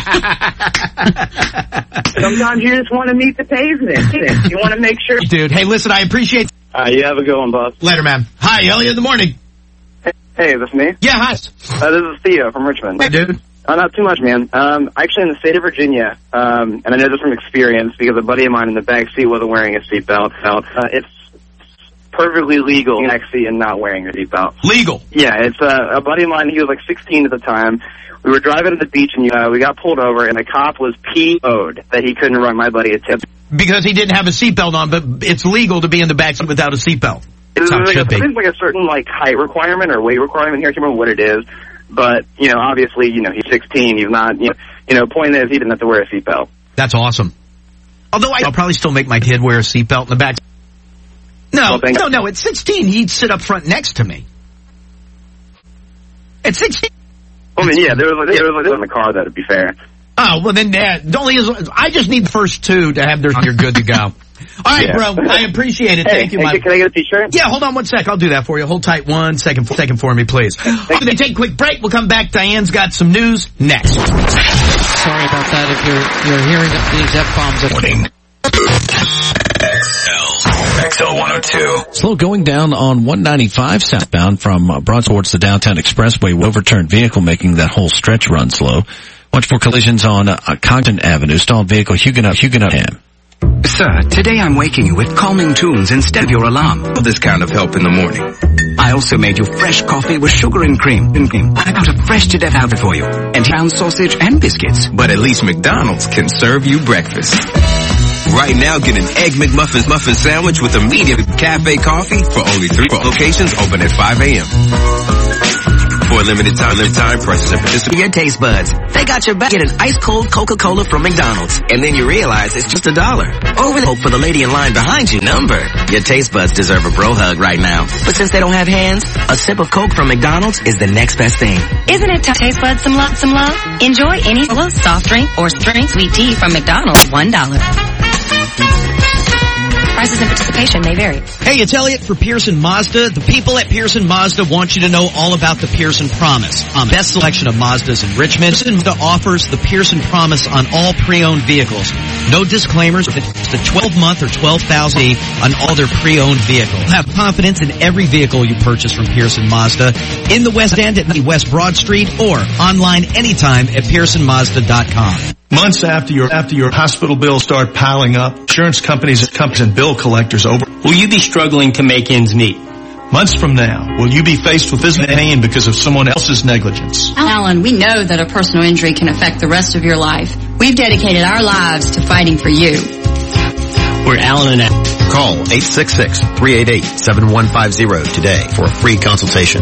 Sometimes you just want to meet the pavement. You want to make sure. Dude, hey, listen, I appreciate. Uh, you have a good one, boss. Later, man. Hi, Elliot. In the morning. Hey, is this me? Yeah, hi. Uh, this is Theo from Richmond. Hey, dude. Uh, not too much, man. Um, actually, in the state of Virginia, um, and I know this from experience because a buddy of mine in the back seat wasn't wearing a seatbelt. Uh, it's perfectly legal in the back seat and not wearing your seatbelt. Legal? Yeah, it's uh, a buddy of mine. He was like sixteen at the time. We were driving to the beach, and uh, we got pulled over, and the cop was P O'd that he couldn't write my buddy a tip. Because he didn't have a seatbelt on, but it's legal to be in the back seat without a seatbelt. There's That's how it like, should be. there's like a certain like height requirement or weight requirement here. I can't remember what it is, but you know, obviously, you know, he's sixteen. He's not. You know, you know, point is, he didn't have to wear a seatbelt. That's awesome. Although I, I'll probably still make my kid wear a seatbelt in the back. No, Well, no, no. At sixteen, he'd sit up front next to me. At sixteen. I mean, yeah, there was there was like in the car. That'd be fair. Oh well, then uh, the only is I just need the first two to have their. You're good to go. All right, Yeah. bro. I appreciate it. Hey, Thank you, hey, my. can I get a t-shirt? Yeah, hold on one sec. I'll do that for you. Hold tight one second, second for me, please. We're going to take a quick break. We'll come back. Diane's got some news next. Sorry about that if you're you're hearing these F-bombs. Morning. X L one oh two. Slow going down on one ninety-five southbound from uh, Broad towards the downtown expressway. Overturned vehicle making that whole stretch run slow. Watch for collisions on uh, Congdon Avenue. Stalled vehicle Huguenot, Huguenot. Sir, today I'm waking you with calming tunes instead of your alarm. This kind of help in the morning. I also made you fresh coffee with sugar and cream. And cream. I got a fresh to death outfit for you. And brown sausage and biscuits. But at least McDonald's can serve you breakfast. Right now, get an Egg McMuffin muffin sandwich with immediate cafe coffee for only three locations open at five a.m. For a limited time, limited time prices and participate. Your taste buds. They got your back. Get an ice cold Coca-Cola from McDonald's. And then you realize it's just a dollar. Over the hope for the lady in line behind you number. Your taste buds deserve a bro hug right now. But since they don't have hands, a sip of Coke from McDonald's is the next best thing. Isn't it time to taste buds some love, some love? Enjoy any soft drink or straight sweet tea from McDonald's. One dollar. Prices and participation may vary. Hey, it's Elliot for Pearson Mazda. The people at Pearson Mazda want you to know all about the Pearson Promise. Um, best selection of Mazdas in Richmond. Pearson Mazda offers the Pearson Promise on all pre-owned vehicles. No disclaimers. It's the twelve-month or twelve thousand on all their pre-owned vehicles. Have confidence in every vehicle you purchase from Pearson Mazda in the West End at West Broad Street or online anytime at pearson mazda dot com. Months after your after your hospital bills start piling up, insurance companies, companies and bill collectors over. Will you be struggling to make ends meet? Months from now, will you be faced with physical pain because of someone else's negligence? Alan, we know that a personal injury can affect the rest of your life. We've dedicated our lives to fighting for you. We're Alan and Al. Call eight six six, three eight eight, seven one five zero today for a free consultation.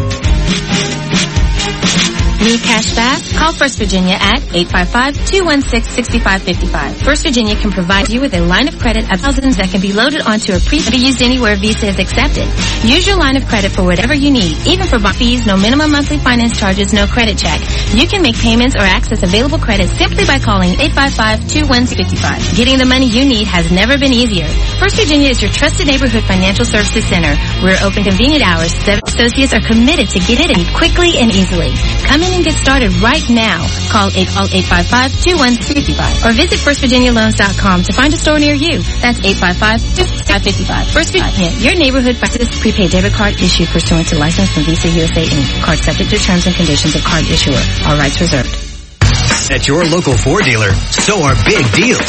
Need cash fast? Call First Virginia at eight five five, two one six, six five five five. First Virginia can provide you with a line of credit of thousands that can be loaded onto a pre be used anywhere Visa is accepted. Use your line of credit for whatever you need, even for bond fees, no minimum monthly finance charges, no credit check. You can make payments or access available credit simply by calling eight five five, two one six, five five. Getting the money you need has never been easier. First Virginia is your trusted neighborhood financial services center. We're open convenient hours. Seven associates are committed to get it quickly and easily. Come in and get started right now. Call eight five five, two one six five or visit first virginia loans dot com to find a store near you. That's eight five five, two six five five. First Virginia, your neighborhood business prepaid debit card issued pursuant to license from Visa U S A Incorporated. Card subject to terms and conditions of card issuer. All rights reserved. At your local Ford dealer, so are big deals.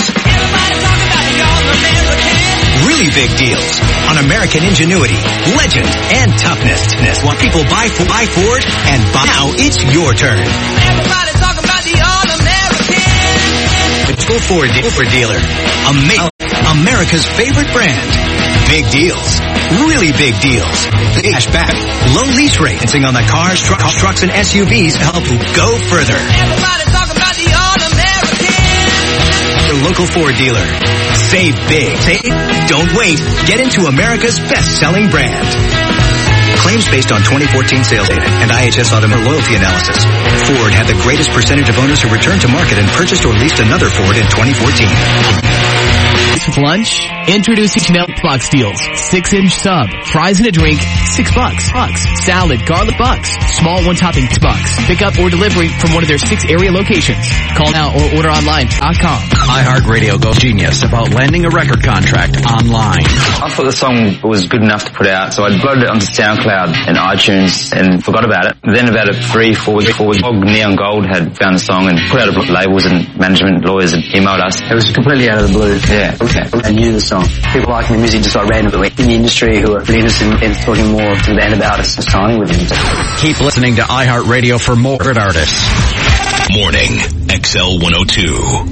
Really big deals on American ingenuity, legend, and toughness. While people buy, buy Ford, and buy now, it's your turn. Everybody talk about the All-American. Go Ford, Ford dealer. Ama- America's favorite brand. Big deals. Really big deals. Cash back. Low lease rates on the cars, trucks, trucks, and S U Vs to help you go further. Everybody talk about the All-American. Your local Ford dealer. Save big. Save. Don't wait. Get into America's best-selling brand. Claims based on twenty fourteen sales data and I H S Automotive Loyalty Analysis. Ford had the greatest percentage of owners who returned to market and purchased or leased another Ford in twenty fourteen. With lunch, introducing Chanel box deals. Six inch sub, fries and a drink, six bucks. Bucks. Salad, garlic bucks. Small one topping bucks. Pick up or delivery from one of their six area locations. Call now or order online dot com. iHeartRadio goes genius about landing a record contract online. I thought the song was good enough to put out, so I uploaded it onto SoundCloud and iTunes and forgot about it. Then about a three, four weeks before Neon Gold had found the song and put out a labels and management lawyers and emailed us. It was completely out of the blue. Yeah. Okay. I knew the song. People like the music just like randomly in the industry who are interested in, in talking more to the band about us and signing with them. Keep listening to iHeartRadio for more great artists. Morning, X L one oh two.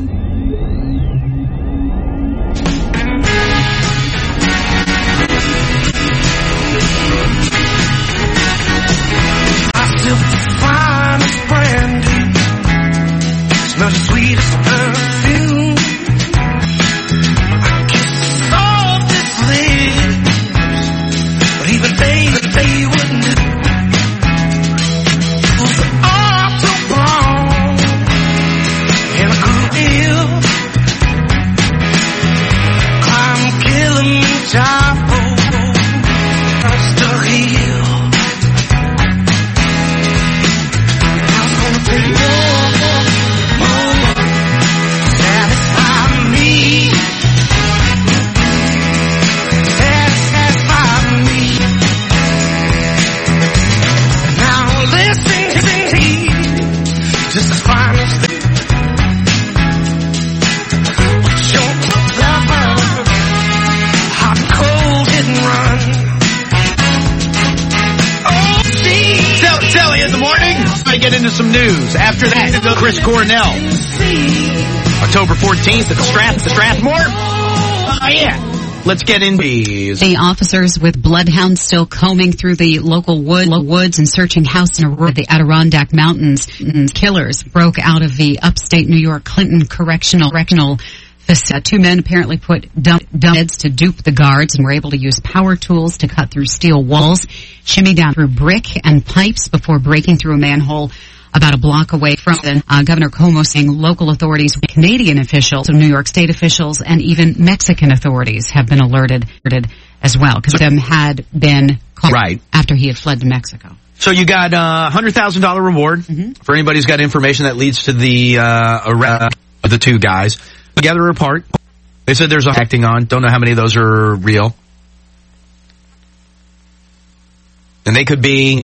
Finest brandy, smells the sweetest perfume. I kiss the softest lips, but even they, they wouldn't. It was all too wrong, and I grew ill. Climb Kilimanjaro, just to heal. Get into some news. After that, go Chris Cornell. October fourteenth at the Strath, the Strathmore. Oh, yeah. Let's get in these. The officers with bloodhounds still combing through the local wood, woods and searching house in the Adirondack Mountains. Killers broke out of the upstate New York Clinton Correctional Correctional facility. Two men apparently put dump, dump heads to dupe the guards and were able to use power tools to cut through steel walls, shimmy down through brick and pipes before breaking through a manhole about a block away from the, uh, Governor Cuomo saying local authorities, Canadian officials, New York State officials, and even Mexican authorities have been alerted, alerted as well, because them had been caught right after he had fled to Mexico. So you got a one hundred thousand dollars reward mm-hmm. for anybody who's got information that leads to the uh, arrest of the two guys. Together or apart. They said there's a acting on. Don't know how many of those are real. And they could be,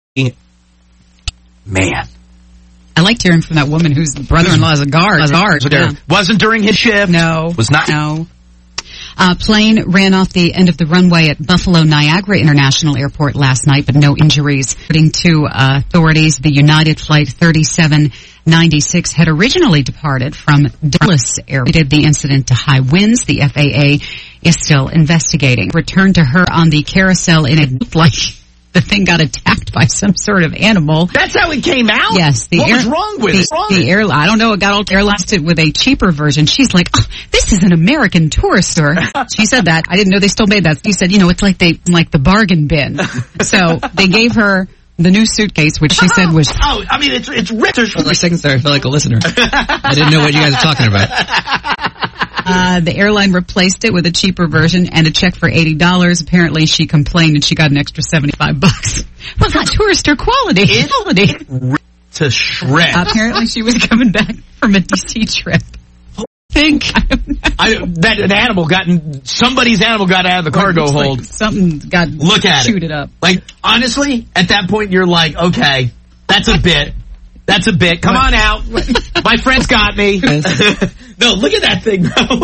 man. I liked hearing from that woman whose brother-in-law is a guard. A guard. Yeah. Wasn't during his shift. No. Was not. No. A plane ran off the end of the runway at Buffalo Niagara International Airport last night, but no injuries. According to uh, authorities, the United Flight thirty-seven ninety-six had originally departed from Dallas Airport. Did the incident to high winds. The F A A is still investigating. Returned to her on the carousel in a like the thing got attacked by some sort of animal. That's how it came out? Yes. The what air, was wrong with the, it? Wrong the airline, I don't know, it got all airlines with a cheaper version. She's like, oh, this is an American Tourister. She said that. I didn't know they still made that. She said, you know, it's like they, like the bargain bin. So they gave her the new suitcase, which she said was... Oh, I mean, it's, it's rich. For a second there, I felt like a listener. I didn't know what you guys are talking about. Uh, the airline replaced it with a cheaper version and a check for eighty dollars. Apparently she complained and she got an extra seventy-five bucks. Well, not Tourister quality. It, quality. To shred. Apparently she was coming back from a D C trip. Think I, that an animal got in, somebody's animal got out of the cargo like hold. Something got Look at chewed it. it up. Like, honestly, at that point you're like, okay, that's a bit. That's a bit. Come on out. My friend's got me. No, look at that thing, bro.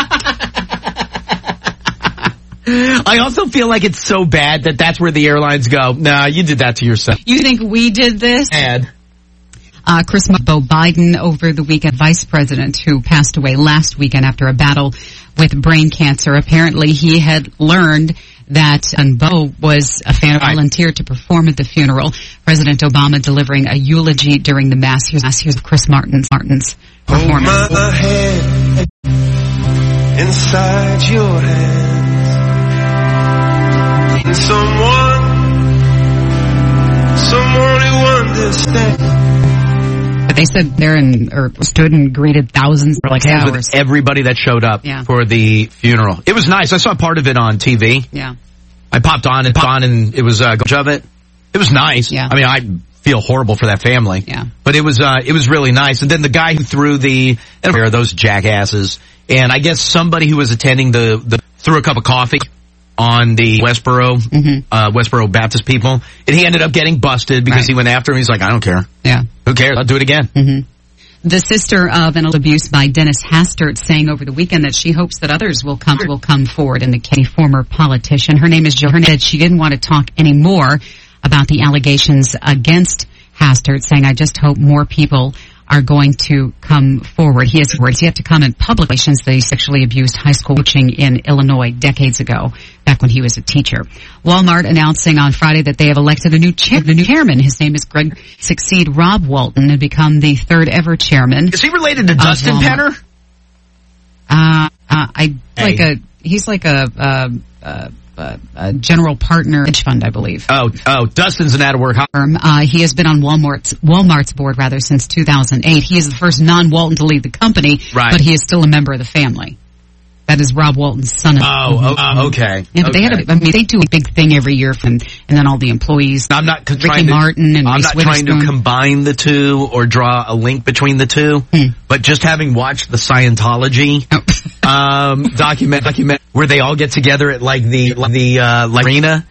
I also feel like it's so bad that that's where the airlines go, nah, you did that to yourself. You think we did this? Bad. Uh, Chris Bo Biden over the weekend, vice president who passed away last weekend after a battle with brain cancer. Apparently he had learned that and Bo was a fan, right. volunteered to perform at the funeral. President Obama delivering a eulogy during the mass. Here's, here's Chris Martin's, Martin's performance. Hold my head inside your hands. And someone, someone who understands. But they said there and or stood and greeted thousands for like Hands hours. with everybody that showed up Yeah. for the funeral. It was nice. I saw part of it on T V. Yeah. I popped on and popped on and it was uh of it. It was nice. Yeah. I mean, I feel horrible for that family. Yeah. But it was uh it was really nice. And then the guy who threw the those jackasses, and I guess somebody who was attending the, the threw a cup of coffee on the Westboro mm-hmm. uh Westboro Baptist people, and he ended up getting busted because Right. he went after him. He's like, I don't care. Yeah. Who cares? I'll do it again. Mm-hmm. The sister of an abuse by Dennis Hastert saying over the weekend that she hopes that others will come will come forward in the case. Former politician. Her name is Jill. Her said she didn't want to talk anymore about the allegations against Hastert, saying, I just hope more people are going to come forward. He has words yet to comment publicly since they sexually abused high school coaching in Illinois decades ago, back when he was a teacher. Walmart announcing on Friday that they have elected a new, chair, a new chairman. His name is Greg, succeed Rob Walton and become the third ever chairman. Is he related to Dustin Penner? Uh, uh, I Hey. like a he's like a uh, uh, uh, uh, general partner hedge fund, I believe. Oh, oh, Dustin's an out-of-work firm. Uh, he has been on Walmart's Walmart's board rather since two thousand eight. He is the first non-Walton to lead the company, right. but he is still a member of the family. That is Rob Walton's son. Oh, oh, oh okay. Yeah, but okay. they had a, I mean, they do a big thing every year, from, and then all the employees. I'm not Ricky trying to, Martin and I'm Reese not trying to Witherspoon. combine the two or draw a link between the two, Hmm. but just having watched the Scientology Oh. um, document, document where they all get together at like the like the uh, like arena,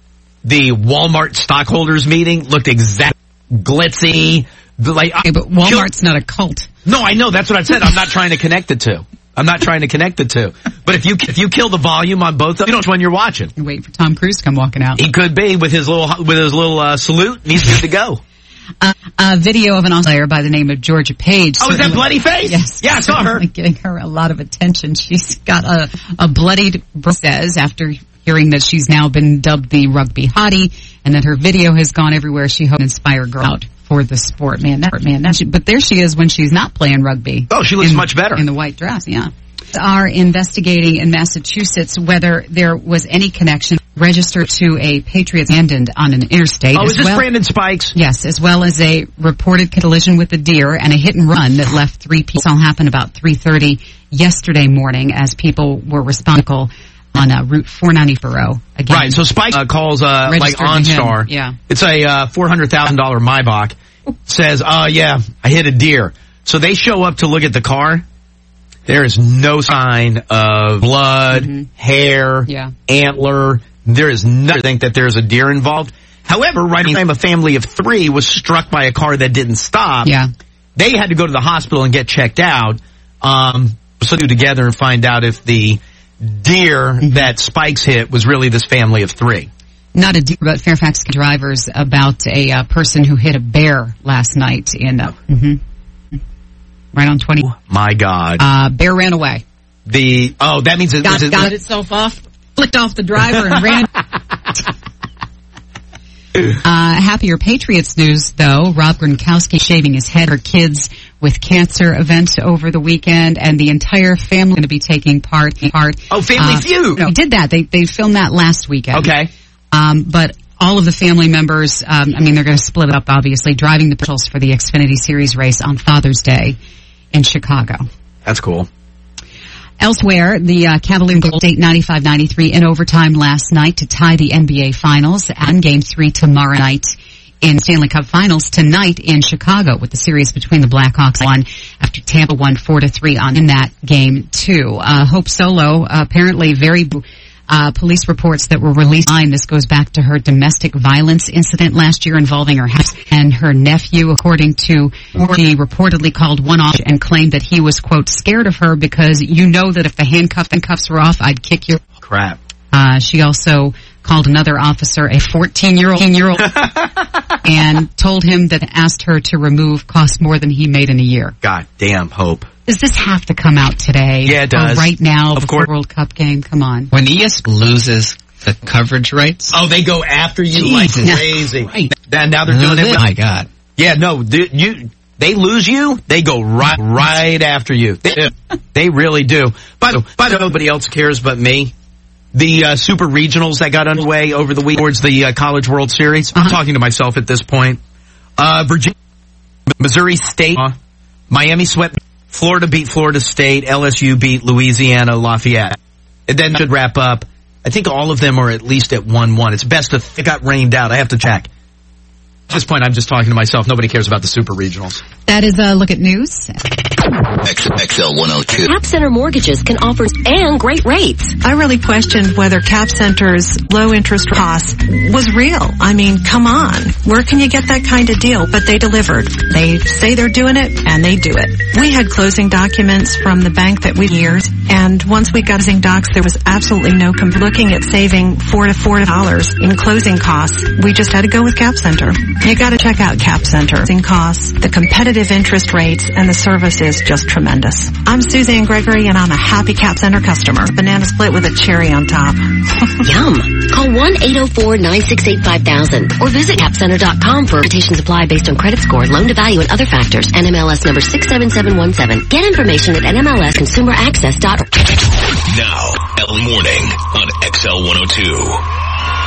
the Walmart stockholders meeting looked exact glitzy. the, Like, Okay, but Walmart's not a cult. No, I know. That's what I said. I'm not trying to connect the two. I'm not trying to connect the two. But if you if you kill the volume on both of them, you know which one you're watching. You're waiting for Tom Cruise to come walking out. He could be with his little with his little uh, salute, and he's good to go. Uh, a video of an player by the name of Georgia Page. Oh, is that bloody face? Yes. Yeah, I saw her. Getting her a lot of attention. She's got a, a bloodied breast, says, after hearing that she's now been dubbed the rugby hottie, and that her video has gone everywhere. She hopes to inspire girls out for the sport. Man, that, man, that she, but there she is when she's not playing rugby. Oh, she looks in, much better. In the white dress, yeah. Are investigating in Massachusetts whether there was any connection registered to a Patriots abandoned on an interstate. Oh, as is this well, Brandon Spikes? Yes, as well as a reported collision with a deer and a hit and run that left three people. This all happened about three thirty yesterday morning as people were responsible on uh, Route four ninety-four. Again, Right, so Spike uh, calls uh, like registered to him. OnStar. Yeah. It's a uh, four hundred thousand dollars Maybach. Says, oh, yeah, I hit a deer. So they show up to look at the car. There is no sign of blood, Mm-hmm. hair, Yeah. antler. There is nothing that there's a deer involved. However, right around the time a family of three was struck by a car that didn't stop, Yeah. they had to go to the hospital and get checked out. Um, so do together and find out if the deer that Spikes hit was really this family of three. Not a deer, but Fairfax drivers about a uh, person who hit a bear last night in, uh, mm-hmm, right on twenty. Oh, my God. Uh, bear ran away. The, oh, that means it got, was it, got itself off, flicked off the driver and ran. Uh, happier Patriots news, though. Rob Gronkowski shaving his head for kids with cancer event over the weekend, and the entire family going to be taking part. part oh, Family uh, Feud! No, did that. They they filmed that last weekend. Okay. Um, but all of the family members, um, I mean, they're going to split up, obviously, driving the Beatles for the Xfinity Series race on Father's Day in Chicago. That's cool. Elsewhere, the uh, Cavaliers Golden State ninety-five ninety-three in overtime last night to tie the N B A Finals, and Game three tomorrow night in Stanley Cup Finals tonight in Chicago, with the series between the Blackhawks won after Tampa won four to three on in that game too. Uh, Hope Solo, uh, apparently very uh, police reports that were released online. This goes back to her domestic violence incident last year involving her house and her nephew, according to she reportedly called one off and claimed that he was, quote, scared of her because you know that if the handcuff and cuffs were off, I'd kick your crap. Uh, she also called another officer a fourteen-year-old year-old and told him that asked her to remove cost more than he made in a year. God damn, Hope. Does this have to come out today? Yeah, it does. Or right now, of before course. the World Cup game? Come on. When E S P N loses the coverage rights, oh, they go after you Jesus. like crazy. Right. Now, now they're doing oh, it. With, my God. Yeah, no, they, you, they lose you, they go right, right after you. They, they really do. By the by, nobody else cares but me. The uh, Super Regionals that got underway over the week towards the uh, College World Series. Uh-huh. I'm talking to myself at this point. Uh, Virginia, Missouri State, uh, Miami swept, Florida beat Florida State, L S U beat Louisiana Lafayette. And then should wrap up. I think all of them are at least at one one. It's best if it got rained out. I have to check. At this point, I'm just talking to myself. Nobody cares about the Super Regionals. That is a look at news. X L one oh two. Cap Center mortgages can offer and great rates. I really questioned whether Cap Center's low interest cost was real. I mean, come on. Where can you get that kind of deal? But they delivered. They say they're doing it, and they do it. We had closing documents from the bank that we years, and once we got closing docs, there was absolutely no comp- looking at saving four to four dollars in closing costs. We just had to go with Cap Center. You got to check out Cap Center. Closing costs, the competitive interest rates, and the service is just tremendous. I'm Suzanne Gregory, and I'm a happy Cap Center customer. Banana split with a cherry on top. Yum. Call one eight oh four nine six eight five thousand or visit cap center dot com for invitations apply based on credit score, loan to value, and other factors. N M L S number six seven seven one seven. Get information at N M L S consumer access dot org. Now, early morning on X L one oh two.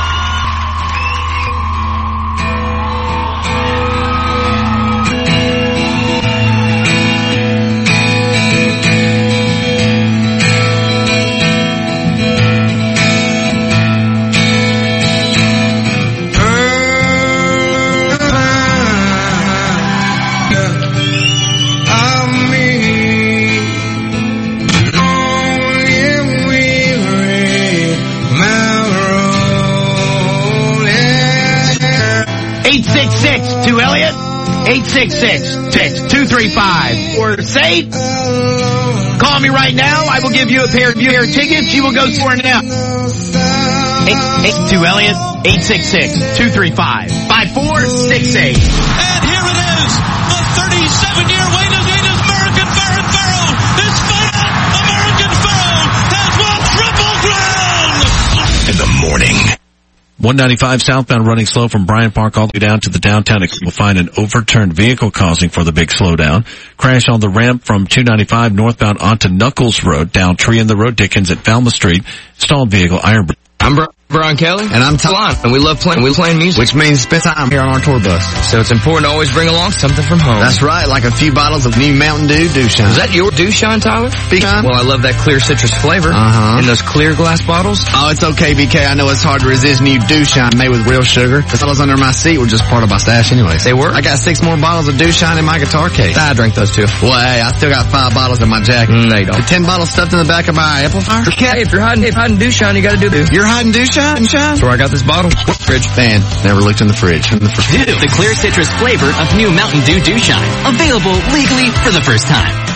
To Elliot, eight six six, six two three five. Or say, call me right now. I will give you a pair of pair of tickets. You will go for it now. eight eight two Elliot, eight six six, two three five, five four six eight. And here it is, the thirty-seven-year wait of Dana's American Farron Pharaoh. This final American Pharaoh has won Triple Crown. In the morning. one ninety-five southbound running slow from Bryant Park all the way down to the downtown. You'll find an overturned vehicle causing for the big slowdown. Crash on the ramp from two ninety-five northbound onto Knuckles Road, down Tree in the Road, Dickens at Falmouth Street. Stalled vehicle, Iron. I'm Bri- Brian Kelly. And I'm Talon. And we love playing, we love playing music. Which means spend time here on our tour bus. So it's important to always bring along something from home. That's right, like a few bottles of new Mountain Dew Dewshine. Is that your Dewshine, Tyler? Big time? Well, I love that clear citrus flavor. Uh-huh. In those clear glass bottles. Oh, it's okay, B K. I know it's hard to resist new Dewshine made with real sugar. The bottles under my seat were just part of my stash anyways. They were? I got six more bottles of Dewshine in my guitar case. I drank those too. Well, hey, I still got five bottles in my jacket. Mm, no, you don't. The ten bottles stuffed in the back of my amplifier. Okay, if you're hiding, if hiding Dewshine, you gotta do this. You're hiding Dewshine? Shine? So I got this bottle. Fridge. Man, never looked in the fridge. In the fridge. Dew, the clear citrus flavor of new Mountain Dew Dewshine. Available legally for the first time.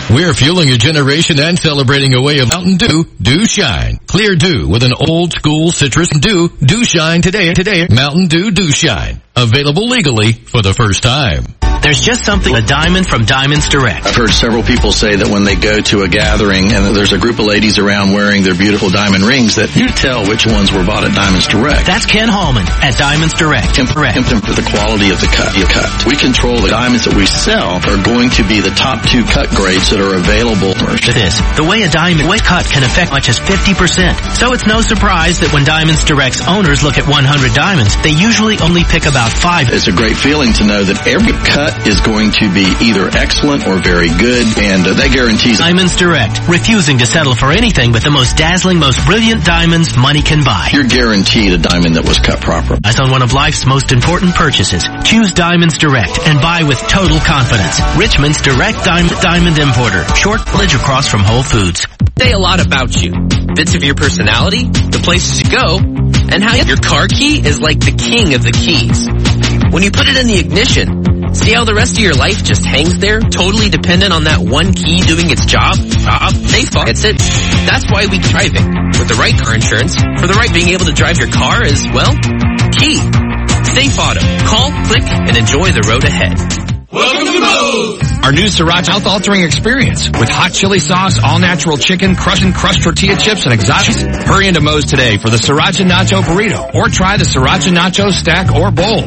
We're fueling a generation and celebrating a way of Mountain Dew, Dew Shine. Clear Dew with an old school citrus Dew, Dew Shine today, today, Mountain Dew, Dew Shine. Available legally for the first time. There's just something, a diamond from Diamonds Direct. I've heard several people say that when they go to a gathering and there's a group of ladies around wearing their beautiful diamond rings that you tell which ones were bought at Diamonds Direct. That's Ken Hallman at Diamonds Direct. Temporary for the quality of the cut you cut. We control the diamonds that we sell are going to be the top two cut grades that are available. To this, the way a diamond way cut can affect much as fifty percent. So it's no surprise that when Diamonds Direct's owners look at one hundred diamonds, they usually only pick about five. It's a great feeling to know that every cut is going to be either excellent or very good, and uh, that guarantees Diamonds Direct, refusing to settle for anything but the most dazzling, most brilliant diamonds money can buy. You're guaranteed a diamond that was cut proper. As on one of life's most important purchases, choose Diamonds Direct and buy with total confidence. Richmond's Direct Diamond, Diamond Importer, short village across from Whole Foods. Say a lot about you. Bits of your personality, the places you go, and how your car key is like the king of the keys. When you put it in the ignition, see how the rest of your life just hangs there, totally dependent on that one key doing its job? Job? They thought it's it. That's why we driving. With the right car insurance, for the right being able to drive your car is, well, key. Safe Auto. Call, click, and enjoy the road ahead. Welcome to Moe's! Our new Sriracha health-altering experience with hot chili sauce, all-natural chicken, crushed and crushed tortilla chips, and exotic. Hurry into Moe's today for the Sriracha Nacho Burrito, or try the Sriracha Nacho Stack or Bowl.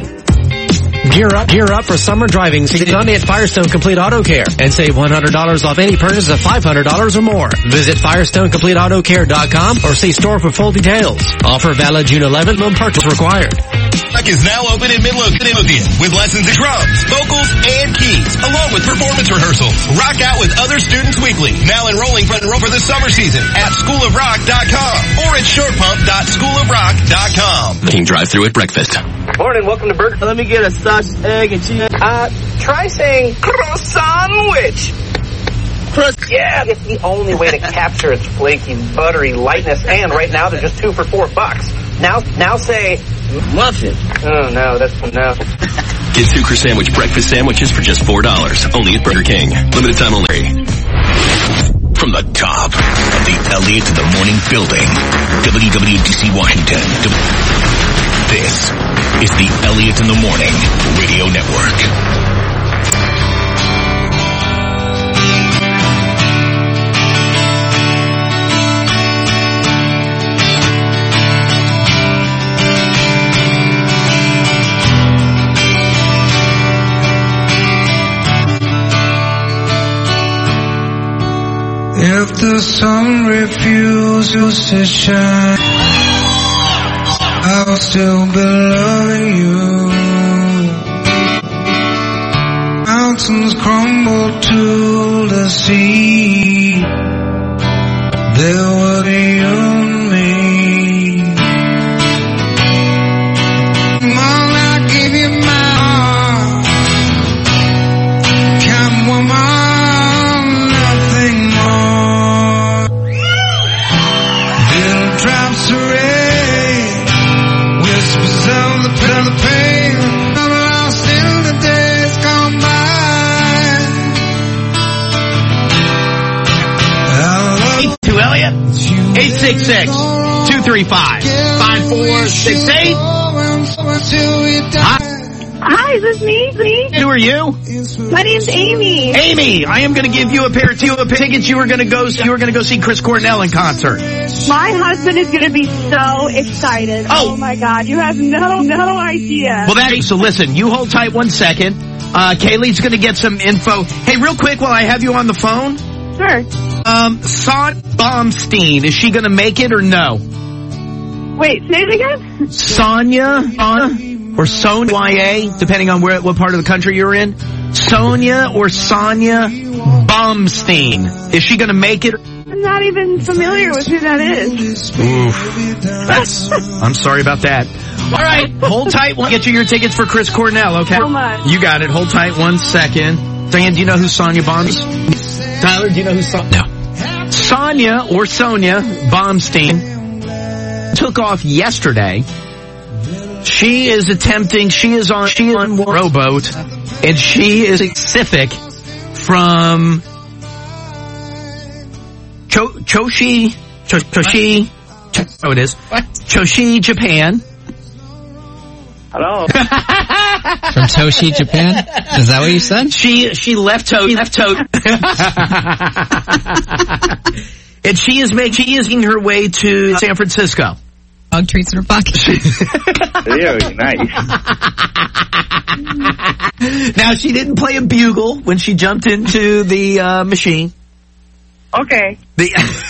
Gear up, gear up for summer driving season Sunday at Firestone Complete Auto Care and save one hundred dollars off any purchase of five hundred dollars or more. Visit Firestone Complete Auto Care dot com or see store for full details. Offer valid June eleventh, no purchase required. Rock is now open in Midlothian with lessons in drums, vocals, and keys, along with performance rehearsals. Rock out with other students weekly. Now enrolling for, enroll for the summer season at school of rock dot com or at short pump dot school of rock dot com. King drive-through at breakfast. Morning, welcome to Burger. Let me get a sausage, egg, and cheese. Uh, try saying croissant-wich. Croissant. Yeah, it's the only way to capture its flaky, buttery lightness. And right now, they're just two for four bucks. Now, now say muffin. Oh no, that's no. Get two croissant sandwich breakfast sandwiches for just four dollars. Only at Burger King. Limited time only. From the top of the Elliott in the Morning building, W W D C Washington. This is the Elliott in the Morning Radio Network. If the sun refuses to shine, I'll still be loving you. Mountains crumble to the sea. There would be you and me. Come on, I'll give you my heart. Come woman, nothing more. Little drops of rain, whispers of the, of the pain. I'm lost in the days gone by. To Elliott, eight six six, two three five, five four six eight. Hi. Hi, is this me? me? Who are you? My name's Amy. Amy, I am going to give you a pair of two tickets. You were going to go. You were going to go see Chris Cornell in concert. My husband is going to be so excited. Oh. oh my God, you have no no idea. Well, that so listen. You hold tight one second. Uh, Kaylee's going to get some info. Hey, real quick, while I have you on the phone. Sure. Um, Son Baumstein, is she going to make it or no? Wait, say it again. Sonia, Sonia or Sonia, Y A, depending on where what part of the country you're in. Sonia or Sonia Baumstein, is she going to make it? I'm not even familiar with who that is. Oof. That's, I'm sorry about that. All right, hold tight. We'll get you your tickets for Chris Cornell, okay? How much? You got it. Hold tight one second. Diane, do you know who Sonia Baumstein? Tyler, do you know who Sonia? No. Sonia or Sonia Baumstein took off yesterday. She is attempting, she is on, she is on rowboat, and she is Pacific from Choshi, Cho- Choshi, Cho- oh it is. What? Choshi, Japan. Hello. From Toshi, Japan? Is that what you said? She she left to left to and she is making she is making her way to San Francisco. Dog treats in her pocket. Very nice. Now she didn't play a bugle when she jumped into the uh, machine. Okay. The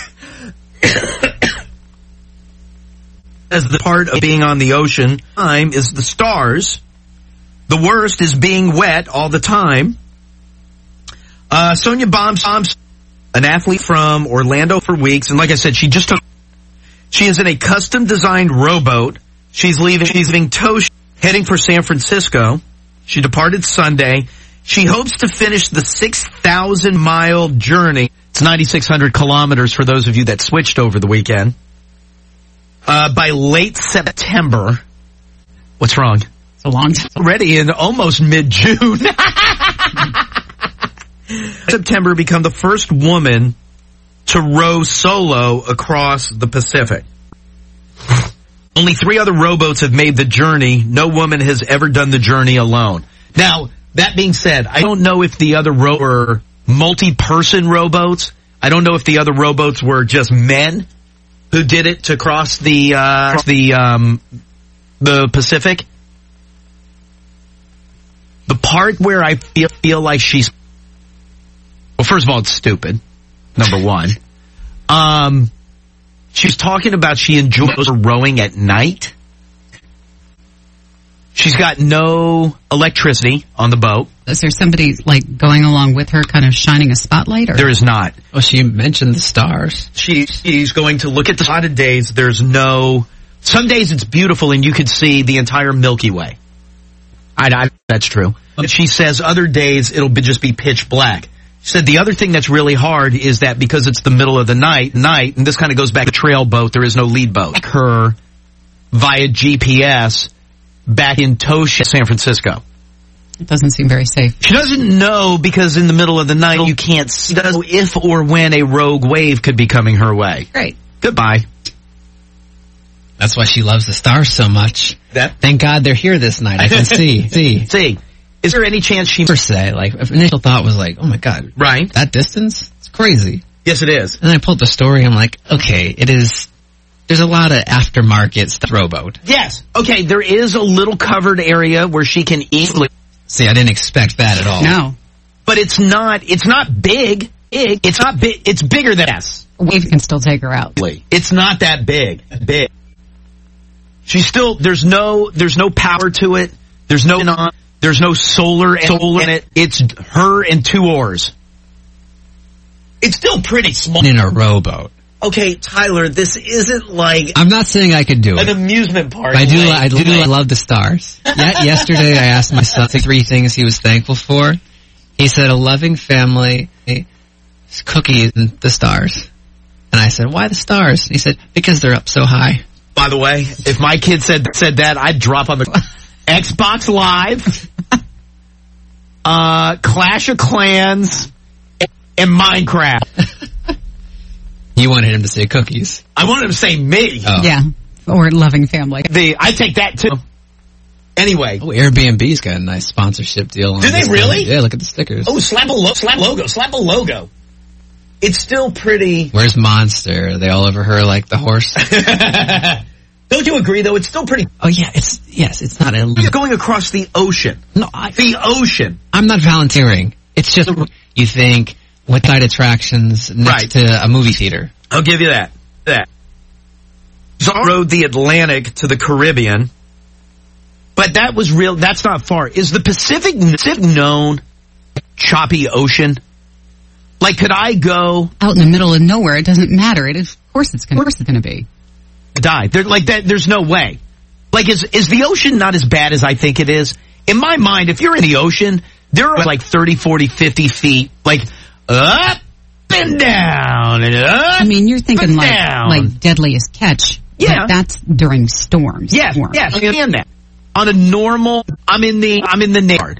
as the part of being on the ocean time is the stars. The worst is being wet all the time. Uh, Sonia Bombs, an athlete from Orlando for weeks, and like I said, she just took, she is in a custom-designed rowboat. She's leaving, she's leaving Tosh, heading for San Francisco. She departed Sunday. She hopes to finish the six thousand mile journey. It's ninety-six hundred kilometers for those of you that switched over the weekend. Uh, by late September. What's wrong? It's a long time. Already in almost mid-June. September, become the first woman to row solo across the Pacific. Only three other rowboats have made the journey. No woman has ever done the journey alone. Now, that being said, I don't know if the other row were multi-person rowboats. I don't know if the other rowboats were just men who did it to cross the uh, the um, the Pacific. The part where I feel feel like she's well, first of all, it's stupid. Number one, um, she's talking about she enjoys rowing at night. She's got no electricity on the boat. Is there somebody like going along with her, kind of shining a spotlight? Or? There is not. Well, she mentioned the stars. She, she's going to look at the spotted days. There's no. Some days it's beautiful and you could see the entire Milky Way. I, I that's true. But she says other days it'll be, just be pitch black. She said the other thing that's really hard is that because it's the middle of the night, night, and this kind of goes back to trail boat. There is no lead boat. Her via G P S back in Tosha, San Francisco. It doesn't seem very safe. She doesn't know because in the middle of the night you can't see if or when a rogue wave could be coming her way. Great. Goodbye. That's why she loves the stars so much. That Thank God they're here this night. I can see. See. See. Is there any chance she... Per se, like, initial thought was like, oh my God. Right. That distance? It's crazy. Yes, it is. And I pulled the story, I'm like, okay, it is... There's a lot of aftermarket stuff. Rowboat. Yes. Okay, there is a little covered area where she can easily... See, I didn't expect that at all. No. But it's not, it's not big. Big. It's not big. It's bigger than us. A wave can still take her out. It's not that big. Big. She's still, there's no, there's no power to it. There's no, there's no solar, solar in it. It's her and two oars. It's still pretty small. In a rowboat. Okay, Tyler, this isn't like... I'm not saying I could do an it. An amusement park. I do, late, I do late. I love the stars. Yeah, yesterday I asked my son three things he was thankful for. He said a loving family, cookies, and the stars. And I said, why the stars? And he said, because they're up so high. By the way, if my kid said said that, I'd drop on the Xbox Live, uh, Clash of Clans, and Minecraft. You wanted him to say cookies. I wanted him to say me. Oh. Yeah, or loving family. The I take that too. Anyway, oh, Airbnb's got a nice sponsorship deal. On Do they really? Thing. Yeah, look at the stickers. Oh, slap a lo- slap logo, slap a logo. It's still pretty. Where's Monster? Are they all over her like the horse? Don't you agree, though? It's still pretty. Oh yeah, it's yes, it's not. A, You're going across the ocean. No, I, the ocean. I'm not volunteering. It's just you think. What side attractions next right. to a movie theater? I'll give you that. That. Zara rode the Atlantic to the Caribbean, but that was real. That's not far. Is the Pacific, Pacific known choppy ocean? Like, could I go out in the middle of nowhere? It doesn't matter. It is, of course, it's going to be. Die. There, like that. There's no way. Like, is is the ocean not as bad as I think it is? In my mind, if you're in the ocean, there are like thirty, forty, fifty feet. Like. Up and down and up. I mean, you're thinking like down. like Deadliest Catch. Yeah, but that's during storms. Yeah, storms. yeah, I understand that. On a normal, I'm in the I'm in the yard,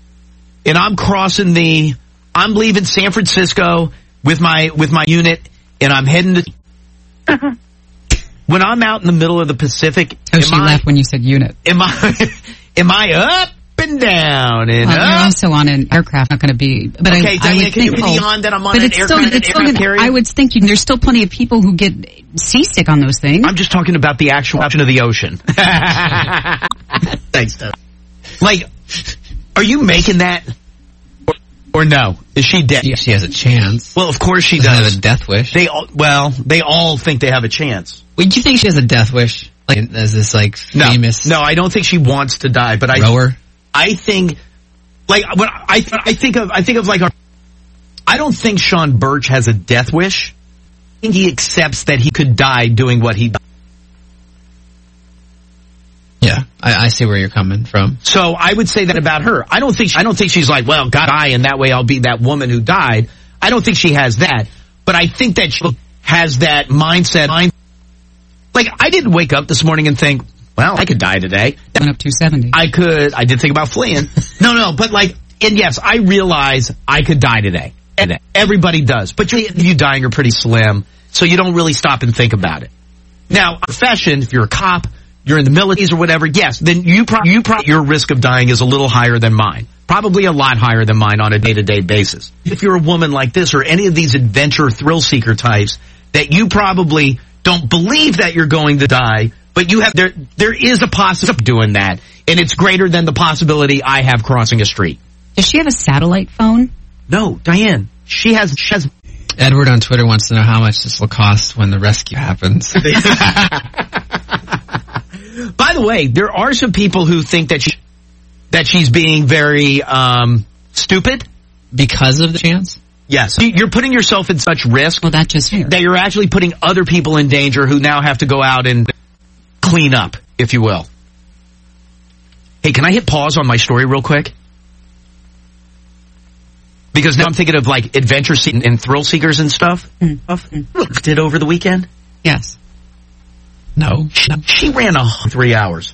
and I'm crossing the. I'm leaving San Francisco with my with my unit, and I'm heading to... When I'm out in the middle of the Pacific... Oh, she I, laughed when you said unit. Am I, am I up and down and well, up? You're also on an aircraft, not going to be... But okay, I, Diane, I would can think, you be oh, on that I'm on but an it's aircraft, still, it's an still aircraft gonna, carrier? I would think you, there's still plenty of people who get seasick on those things. I'm just talking about the actual option of the ocean. Thanks, Doug. Like, are you making that? Or no? Is she dead? Yeah, she has a chance. Well, of course she Doesn't does. have a death wish. They all, well, they all think they have a chance. Wait, do you think she has a death wish? Like, as this, like, famous... No, no, I don't think she wants to die, but I... Rower? I think... Like, when I, I think of, I think of like our... I don't think Sean Birch has a death wish. I think he accepts that he could die doing what he does. Yeah, I, I see where you're coming from. So I would say that about her. I don't think she, I don't think she's like, well, God, die, and that way I'll be that woman who died. I don't think she has that. But I think that she has that mindset. Like, I didn't wake up this morning and think, well, I could die today. Went up two seventy. I could. I did think about fleeing. no, no, but like, and yes, I realize I could die today. And everybody does. But you, you dying are pretty slim, so you don't really stop and think about it. Now, profession, if you're a cop, you're in the military or whatever, yes, then you pro- you pro- your risk of dying is a little higher than mine. Probably a lot higher than mine on a day-to-day basis. If you're a woman like this or any of these adventure thrill-seeker types, that you probably don't believe that you're going to die, but you have there there is a possibility of doing that, and it's greater than the possibility I have crossing a street. Does she have a satellite phone? No, Diane. She has she has Edward on Twitter wants to know how much this will cost when the rescue happens. By the way, there are some people who think that she, that she's being very um, stupid because of the chance. Yes, you're putting yourself in such risk. Well, that's just fair. That you're actually putting other people in danger who now have to go out and clean up, if you will. Hey, can I hit pause on my story real quick? Because now I'm thinking of like adventure se- and thrill seekers and stuff. Mm. Did over the weekend? Yes. No. She, she ran a three hours.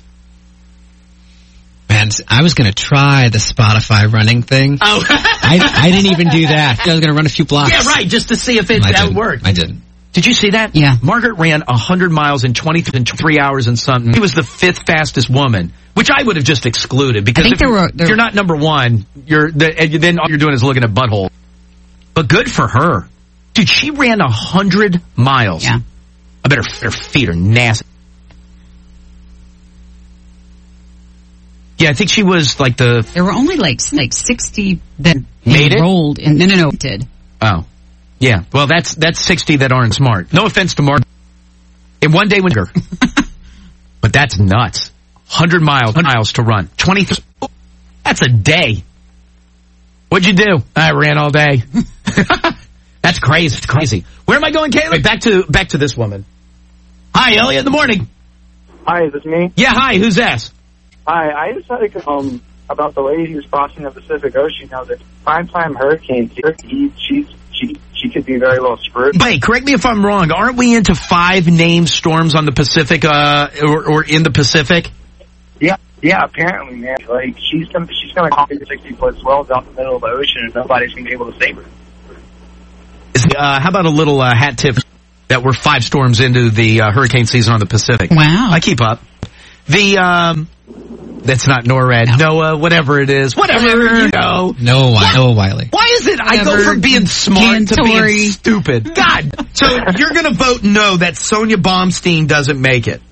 Man, I was going to try the Spotify running thing. Oh. I, I didn't even do that. I was going to run a few blocks. Yeah, right, just to see if it, that worked. I didn't. Did you see that? Yeah. Margaret ran one hundred miles in twenty-three hours and something. She was the fifth fastest woman, which I would have just excluded. Because if, there were, there if you're not number one, you're the, and then all you're doing is looking at butthole. But good for her. Dude, she ran one hundred miles. Yeah. I bet her, her feet are nasty. Yeah, I think she was like the... There were only like like sixty that made enrolled it? in... No, no, no, it did. Oh. Yeah, well, that's that's sixty that aren't smart. No offense to Mark. In one day when... But that's nuts. one hundred miles, miles to run. twenty... That's a day. What'd you do? I ran all day. That's crazy. It's crazy. Where am I going, Kaylee? Back to back to this woman. Hi, Elliot, in the morning. Hi, is this me? Yeah, hi, who's this? Hi, I just had to um about the lady who's crossing the Pacific Ocean. Now, the prime-time hurricane, he, she's, she, she could be very well screwed. Wait, correct me if I'm wrong. Aren't we into five named storms on the Pacific, uh, or, or in the Pacific? Yeah, yeah, apparently, man. Like, she's gonna, she's gonna cause sixty-foot swells out in the middle of the ocean, and nobody's gonna be able to save her. Is, uh, how about a little uh, hat tip that we're five storms into the uh, hurricane season on the Pacific? Wow. I keep up. The, um... That's not NORAD, no. NOAA, whatever it is. Whatever, whatever. You know. Noah, Noah Wiley. Why is it whatever. I go from being smart Gantori. to being stupid? God. So you're going to vote no that Sonia Baumstein doesn't make it?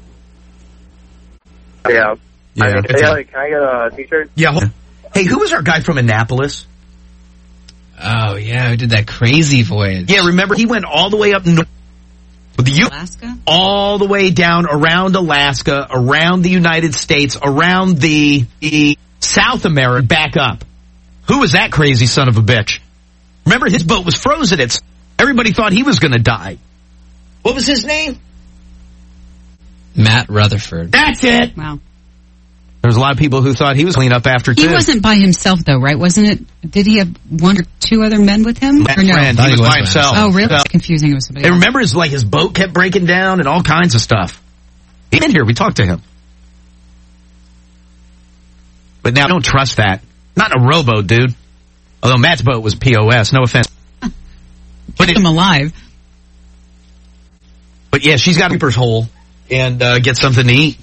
Yeah. Yeah. I mean, hey, Ellie, can I get a t-shirt? Yeah. Hey, who was our guy from Annapolis? Oh, yeah, who did that crazy voyage? Yeah, remember, he went all the way up north. The U- Alaska? All the way down around Alaska, around the United States, around the, the South America, back up. Who was that crazy son of a bitch? Remember, his boat was frozen. It's everybody thought he was going to die. What was his name? Matt Rutherford. That's it. Wow. There was a lot of people who thought he was clean up after, too. He wasn't by himself, though, right? Wasn't it? Did he have one or two other men with him? That or no? friend, he, he was, was by himself. Oh, really? So, it's confusing. It was somebody and else. remember, his, like, his boat kept breaking down and all kinds of stuff. He's in here. We talked to him. But now I don't trust that. Not in a rowboat, dude. Although Matt's boat was P O S. No offense. Kept him alive. But yeah, she's got to keep her hole and uh, get something to eat.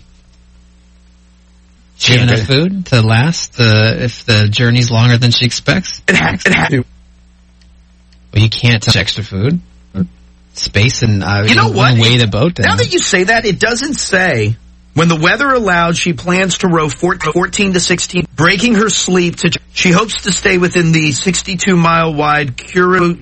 She have enough food to last uh, if the journey's longer than she expects? It has, it has to. Well, you can't touch extra food. Space and uh, you know what? Weigh the boat down. Now that you say that, it doesn't say when the weather allows, she plans to row fourteen to sixteen, breaking her sleep to. She hopes to stay within the sixty-two mile wide Kuroshio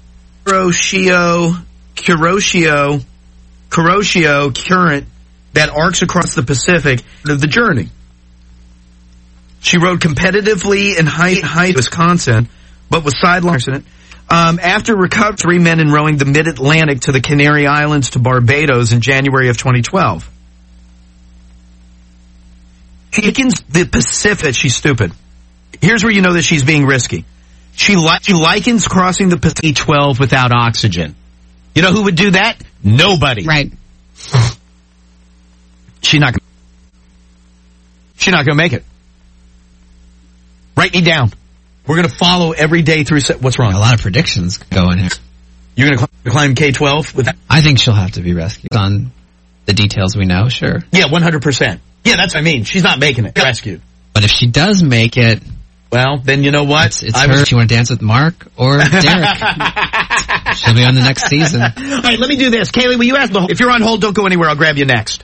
Kuroshio Kuroshio current that arcs across the Pacific of the journey. She rowed competitively in high, high Wisconsin, but was sidelined accident. Um, after recovery, three men in rowing the mid-Atlantic to the Canary Islands to Barbados in January of twenty twelve. She likens the Pacific. She's stupid. Here's where you know that she's being risky. She, li- she likens crossing the Pacific twelve without oxygen. You know who would do that? Nobody. Right. She's not. She's not going to make it. Write me down. We're going to follow every day through. Se- What's wrong? A lot of predictions going here. You're going to cl- climb K twelve with that? I think she'll have to be rescued on the details we know. Sure. Yeah, one hundred percent. Yeah, that's what I mean. She's not making it. Rescued. But if she does make it, well, then you know what? It's, it's I her. Was- She want to dance with Mark or Derek. She'll be on the next season. All right, let me do this. Kaylee, will you ask the? If you're on hold, don't go anywhere. I'll grab you next.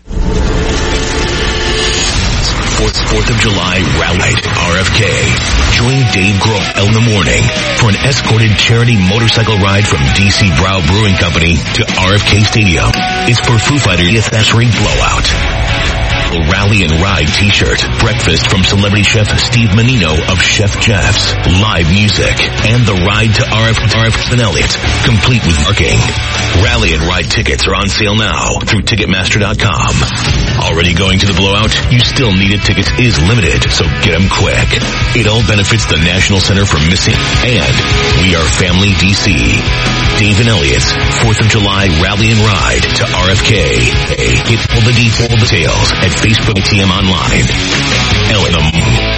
fourth of July Rally R F K. Join Dave Grohl in the morning for an escorted charity motorcycle ride from D C Brau Brewing Company to R F K Stadium. It's for Foo Fighters' anniversary blowout. Rally and Ride t-shirt, breakfast from celebrity chef Steve Menino of Chef Jeff's, live music, and the ride to R F R F and Elliott, complete with parking. Rally and Ride tickets are on sale now through Ticketmaster dot com. Already going to the blowout? You still need it. Tickets is limited, so get them quick. It all benefits the National Center for Missing and We Are Family D C. Dave and Elliott's fourth of July Rally and Ride to R F K. Get all the details at Facebook T M online. Elliott.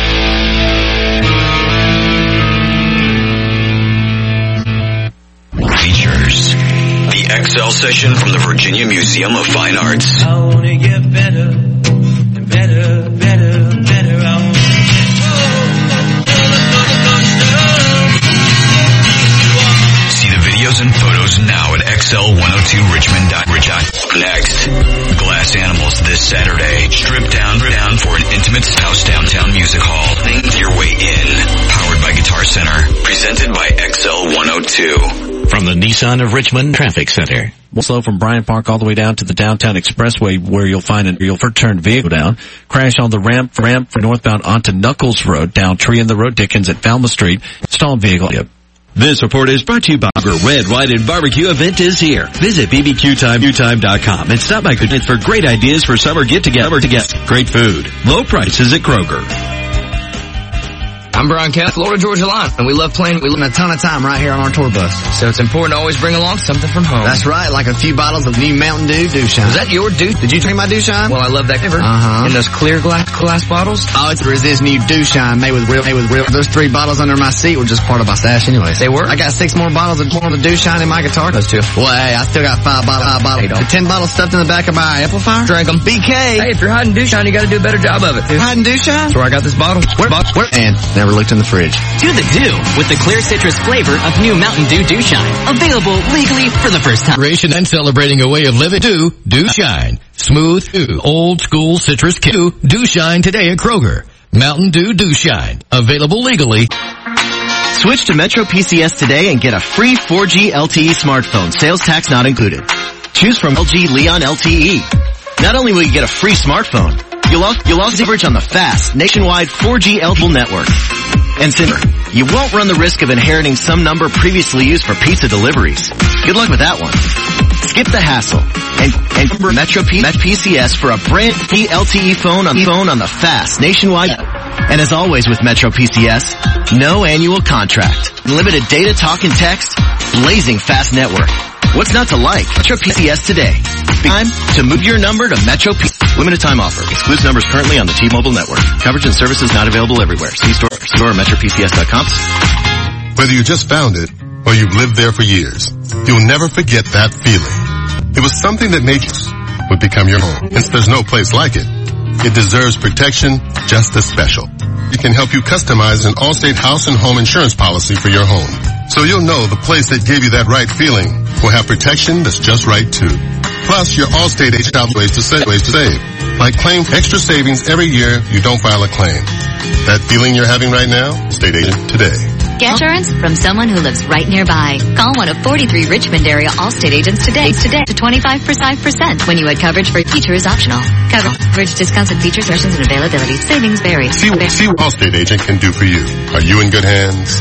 Features the X L session from the Virginia Museum of Fine Arts. I wanna get better, better, better, better. I wanna see the videos and photos now at X L one oh two richmond dot com. Next, Glass Animals this Saturday. Strip down, down for an intimate house downtown music hall. Think your way in. Powered by Guitar Center. Presented by X L one oh two. From the Nissan of Richmond Traffic Center. Slow from Bryant Park all the way down to the downtown expressway where you'll find an you'll turn vehicle down. Crash on the ramp, ramp for northbound onto Knuckles Road, down Tree in the Road Dickens at Falmouth Street. Stalled vehicle. Yep. This report is brought to you by the Red, White, and Barbecue event is here. Visit b b q time dot com and stop by Goodness for great ideas for summer get-together. Great food, low prices at Kroger. I'm Brian Kelly, Florida Georgia Line, and we love playing. We spend a ton of time right here on our tour bus. So it's important to always bring along something from home. That's right, like a few bottles of new Mountain Dew Dew Shine. Is that your Dew? Did you drink my Dew Shine? Well, I love that flavor. Uh-huh. In those clear glass glass bottles? Oh, it's this new Dew Shine made with real, made with real. Those three bottles under my seat were just part of my stash anyways. They were? I got six more bottles of more of the Dew Shine in my guitar. Those two. Well, hey, I still got five bottles. Five bottles. Hey, ten bottles stuffed in the back of my amplifier. Drink them. B K. Hey, if you're hiding Dew Shine, you gotta do a better job of it. Dude. Hiding Dew Shine? That's where I got this bottle. Where? Where? And never looked in the fridge. Do the do with the clear citrus flavor of new Mountain Dew Dew Shine. Available legally for the first time. And celebrating a way of living. Dew, Dew Shine. Smooth, Dew, old school citrus Dew, Dew Shine today at Kroger. Mountain Dew Dew Shine. Available legally. Switch to Metro P C S today and get a free four G L T E smartphone. Sales tax not included. Choose from L G Leon L T E. Not only will you get a free smartphone, you'll also, you'll also leverage on the fast nationwide four G L T E network. And simmer, you won't run the risk of inheriting some number previously used for pizza deliveries. Good luck with that one. Skip the hassle and, and remember Metro P- P C S for a brand new L T E phone on, phone on the fast nationwide. And as always with Metro P C S, no annual contract. Limited data, talk, and text. Blazing fast network. What's not to like? Metro P C S today. Time to move your number to Metro P C S. Limited time offer. Exclusive numbers currently on the T-Mobile network. Coverage and services not available everywhere. See store, store or metro p c s dot com. Whether you just found it or you've lived there for years, you'll never forget that feeling. It was something that made you would become your home. Since there's no place like it, it deserves protection just as special. It can help you customize an Allstate house and home insurance policy for your home. So you'll know the place that gave you that right feeling will have protection that's just right too. Plus, your Allstate agent out ways to save, ways to save. Like claim extra savings every year you don't file a claim. That feeling you're having right now? State agent today. Get insurance from someone who lives right nearby. Call one of forty-three Richmond area Allstate agents today today to twenty-five percent when you add coverage for features optional. Coverage discounts and features, versions, and availability. Savings vary. See, see what Allstate agent can do for you. Are you in good hands?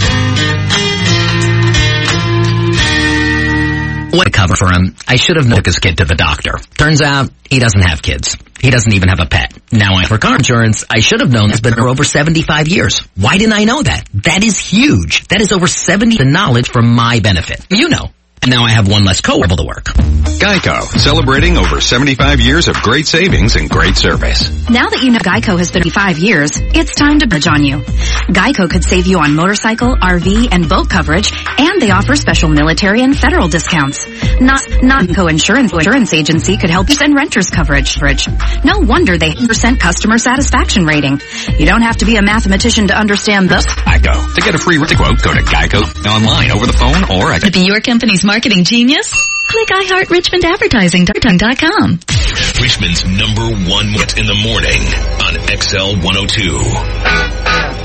What cover for him? I should have took his kid to the doctor. Turns out he doesn't have kids. He doesn't even have a pet. Now I for car insurance, I should have known it's been for over seventy-five years. Why didn't I know that? That is huge. That is over seventy knowledge for my benefit. You know. And now I have one less co-able to work. Geico, celebrating over seventy-five years of great savings and great service. Now that you know Geico has been five years, it's time to budge on you. Geico could save you on motorcycle, R V, and boat coverage, and they offer special military and federal discounts. Not, not Geico Insurance, insurance Agency could help you send renters coverage. No wonder they have percent customer satisfaction rating. You don't have to be a mathematician to understand this. Geico. To get a free quote, go to Geico online, over the phone, or at... To be your company's marketing genius? Click I Heart Richmond Advertising dot com. Richmond's number one hit in the morning on X L one oh two.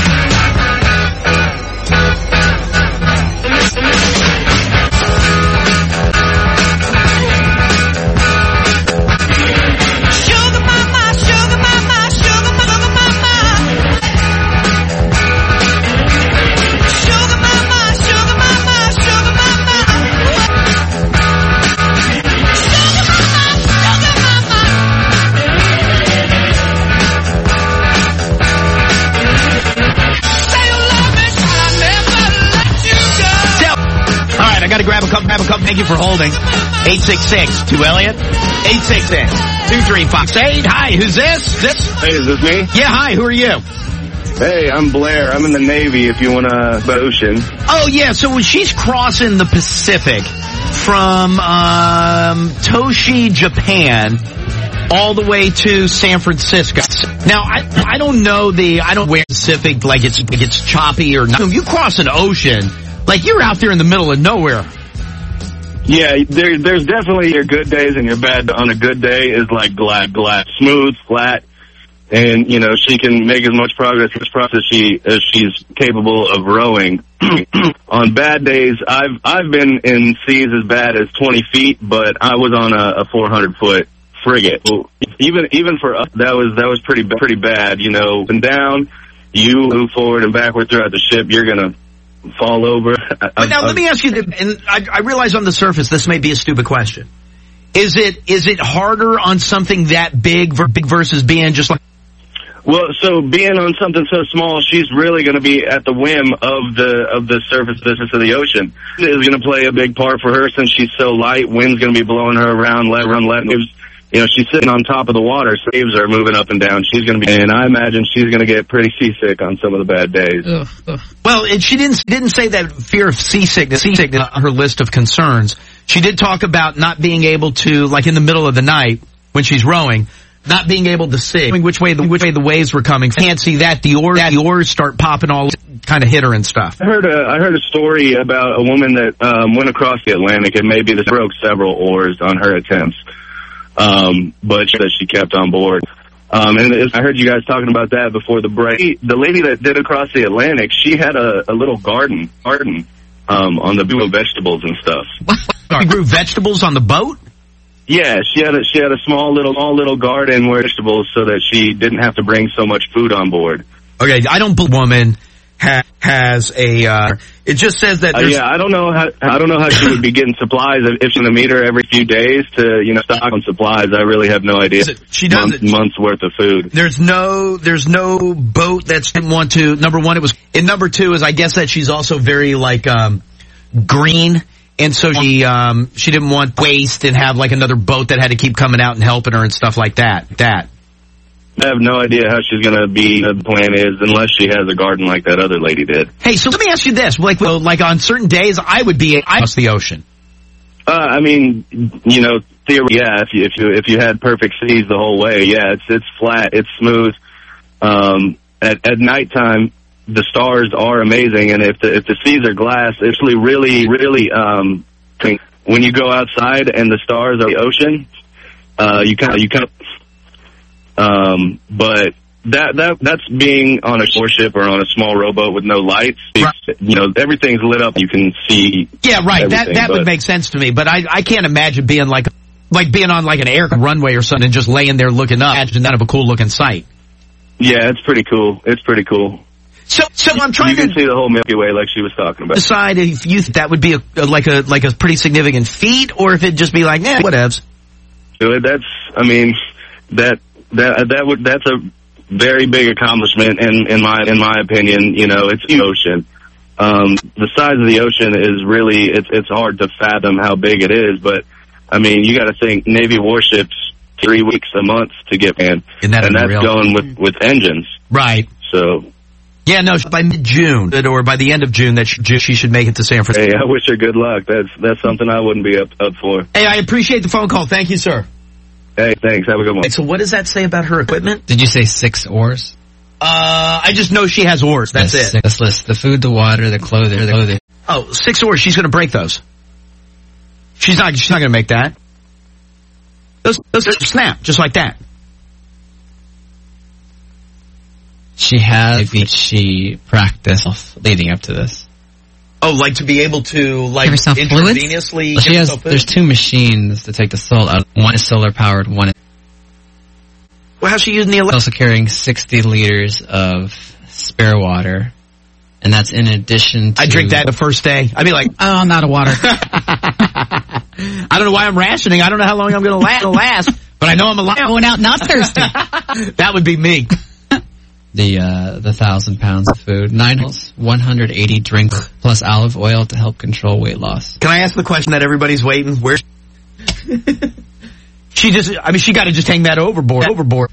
I got to grab a cup, grab a cup. Thank you for holding. eight six six two Elliot. eight six six two three five eight. Hi, who's this? This? Hey, is this me? Yeah, hi, who are you? Hey, I'm Blair. I'm in the Navy if you want to, the ocean. Oh, yeah, so when she's crossing the Pacific from um, Toshi, Japan, all the way to San Francisco. Now, I I don't know the, I don't wear Pacific like it's, like it's choppy or not. If you cross an ocean, like you're out there in the middle of nowhere. Yeah, there, there's definitely your good days and your bad. On a good day is like glad, glad, smooth, flat, and you know she can make as much progress as as she as she's capable of rowing. On bad days, I've I've been in seas as bad as twenty feet, but I was on a, a four hundred foot frigate. Even even for us, that was that was pretty pretty bad. You know, up and down, you move forward and backward throughout the ship, you're gonna fall over. But I, now, I, let me ask you, and I, I realize on the surface this may be a stupid question. Is it is it harder on something that big, big versus being just like... Well, so being on something so small, she's really going to be at the whim of the of the surface business of the ocean. It is going to play a big part for her since she's so light. Wind's going to be blowing her around, let run, let moves. You know, she's sitting on top of the water. So waves are moving up and down. She's going to be, and I imagine she's going to get pretty seasick on some of the bad days. Ugh, ugh. Well, and she didn't didn't say that fear of seasickness, seasickness on her list of concerns. She did talk about not being able to, like in the middle of the night when she's rowing, not being able to see which way the which way the waves were coming. Can't see that. The oars, the oars start popping all, kind of hit her and stuff. I heard a I heard a story about a woman that um, went across the Atlantic and maybe this broke several oars on her attempts. Um, but that she kept on board. Um, and it, I heard you guys talking about that before the break. The lady that did across the Atlantic, she had a, a little garden, garden, um, on the grew vegetables and stuff. She grew vegetables on the boat? Yeah, she had a, she had a small little, small little garden where vegetables so that she didn't have to bring so much food on board. Okay, I don't believe a woman ha- has a, uh, it just says that uh, yeah, I don't know how, I don't know how she would be getting supplies if she's going to meet her every few days to, you know, stock on supplies. I really have no idea. She does months, months worth of food. There's no, there's no boat that didn't want to, number one, it was, and number two is I guess that she's also very like, um, green. And so she, um, she didn't want waste and have like another boat that had to keep coming out and helping her and stuff like that. That. I have no idea how she's going to be, the plan is, unless she has a garden like that other lady did. Hey, so let me ask you this. Like, well, like on certain days, I would be across the ocean. Uh, I mean, you know, theory, yeah. If you if you if you had perfect seas the whole way, yeah, it's it's flat, it's smooth. Um, at at nighttime, the stars are amazing, and if the if the seas are glass, it's really really really um. When you go outside and the stars are the ocean, uh, you kind of you kind of. Um, but that that that's being on a warship or on a small rowboat with no lights. Right. You know, everything's lit up. You can see. Yeah, right. That that but, would make sense to me. But I I can't imagine being like like being on like an air runway or something and just laying there looking up. Imagine that of a cool looking sight. Yeah, it's pretty cool. It's pretty cool. So, so I'm trying you to can see the whole Milky Way like she was talking about. Decide if you think that would be a, like a like a pretty significant feat, or if it'd just be like, eh, whatevs. So that's, I mean, that that that would that's a very big accomplishment in in my in my opinion. You know, it's the ocean. Um, the size of the ocean is really it's it's hard to fathom how big it is. But I mean, you got to think Navy warships three weeks a month to get manned, and that's unreal? Going with with engines, right? So. Yeah, no, by mid-June, or by the end of June, that she, she should make it to San Francisco. Hey, I wish her good luck. That's that's something I wouldn't be up, up for. Hey, I appreciate the phone call. Thank you, sir. Hey, thanks. Have a good one. Hey, so what does that say about her equipment? Did you say six oars? Uh, I just know she has oars. That's yes, it. Let's list the food, the water, the clothing, the clothing. Oh, six oars. She's going to break those. She's not. She's not going to make that. Those, those snap just like that. She has, she practiced leading up to this. Oh, like to be able to, like, intravenously... Well, she has, there's two machines to take the salt out. One is solar powered, one is... Well, how's she using the... Also carrying sixty liters of spare water. And that's in addition to... I drink that the first day. I'd be like, oh, I'm out of water. I don't know why I'm rationing. I don't know how long I'm going to last, but I know I'm alive. Going out not thirsty. That would be me. The uh, the thousand pounds of food, nine one hundred eighty drinks plus olive oil to help control weight loss. Can I ask the question that everybody's waiting? Where? She just, I mean, she got to just hang that overboard. Overboard.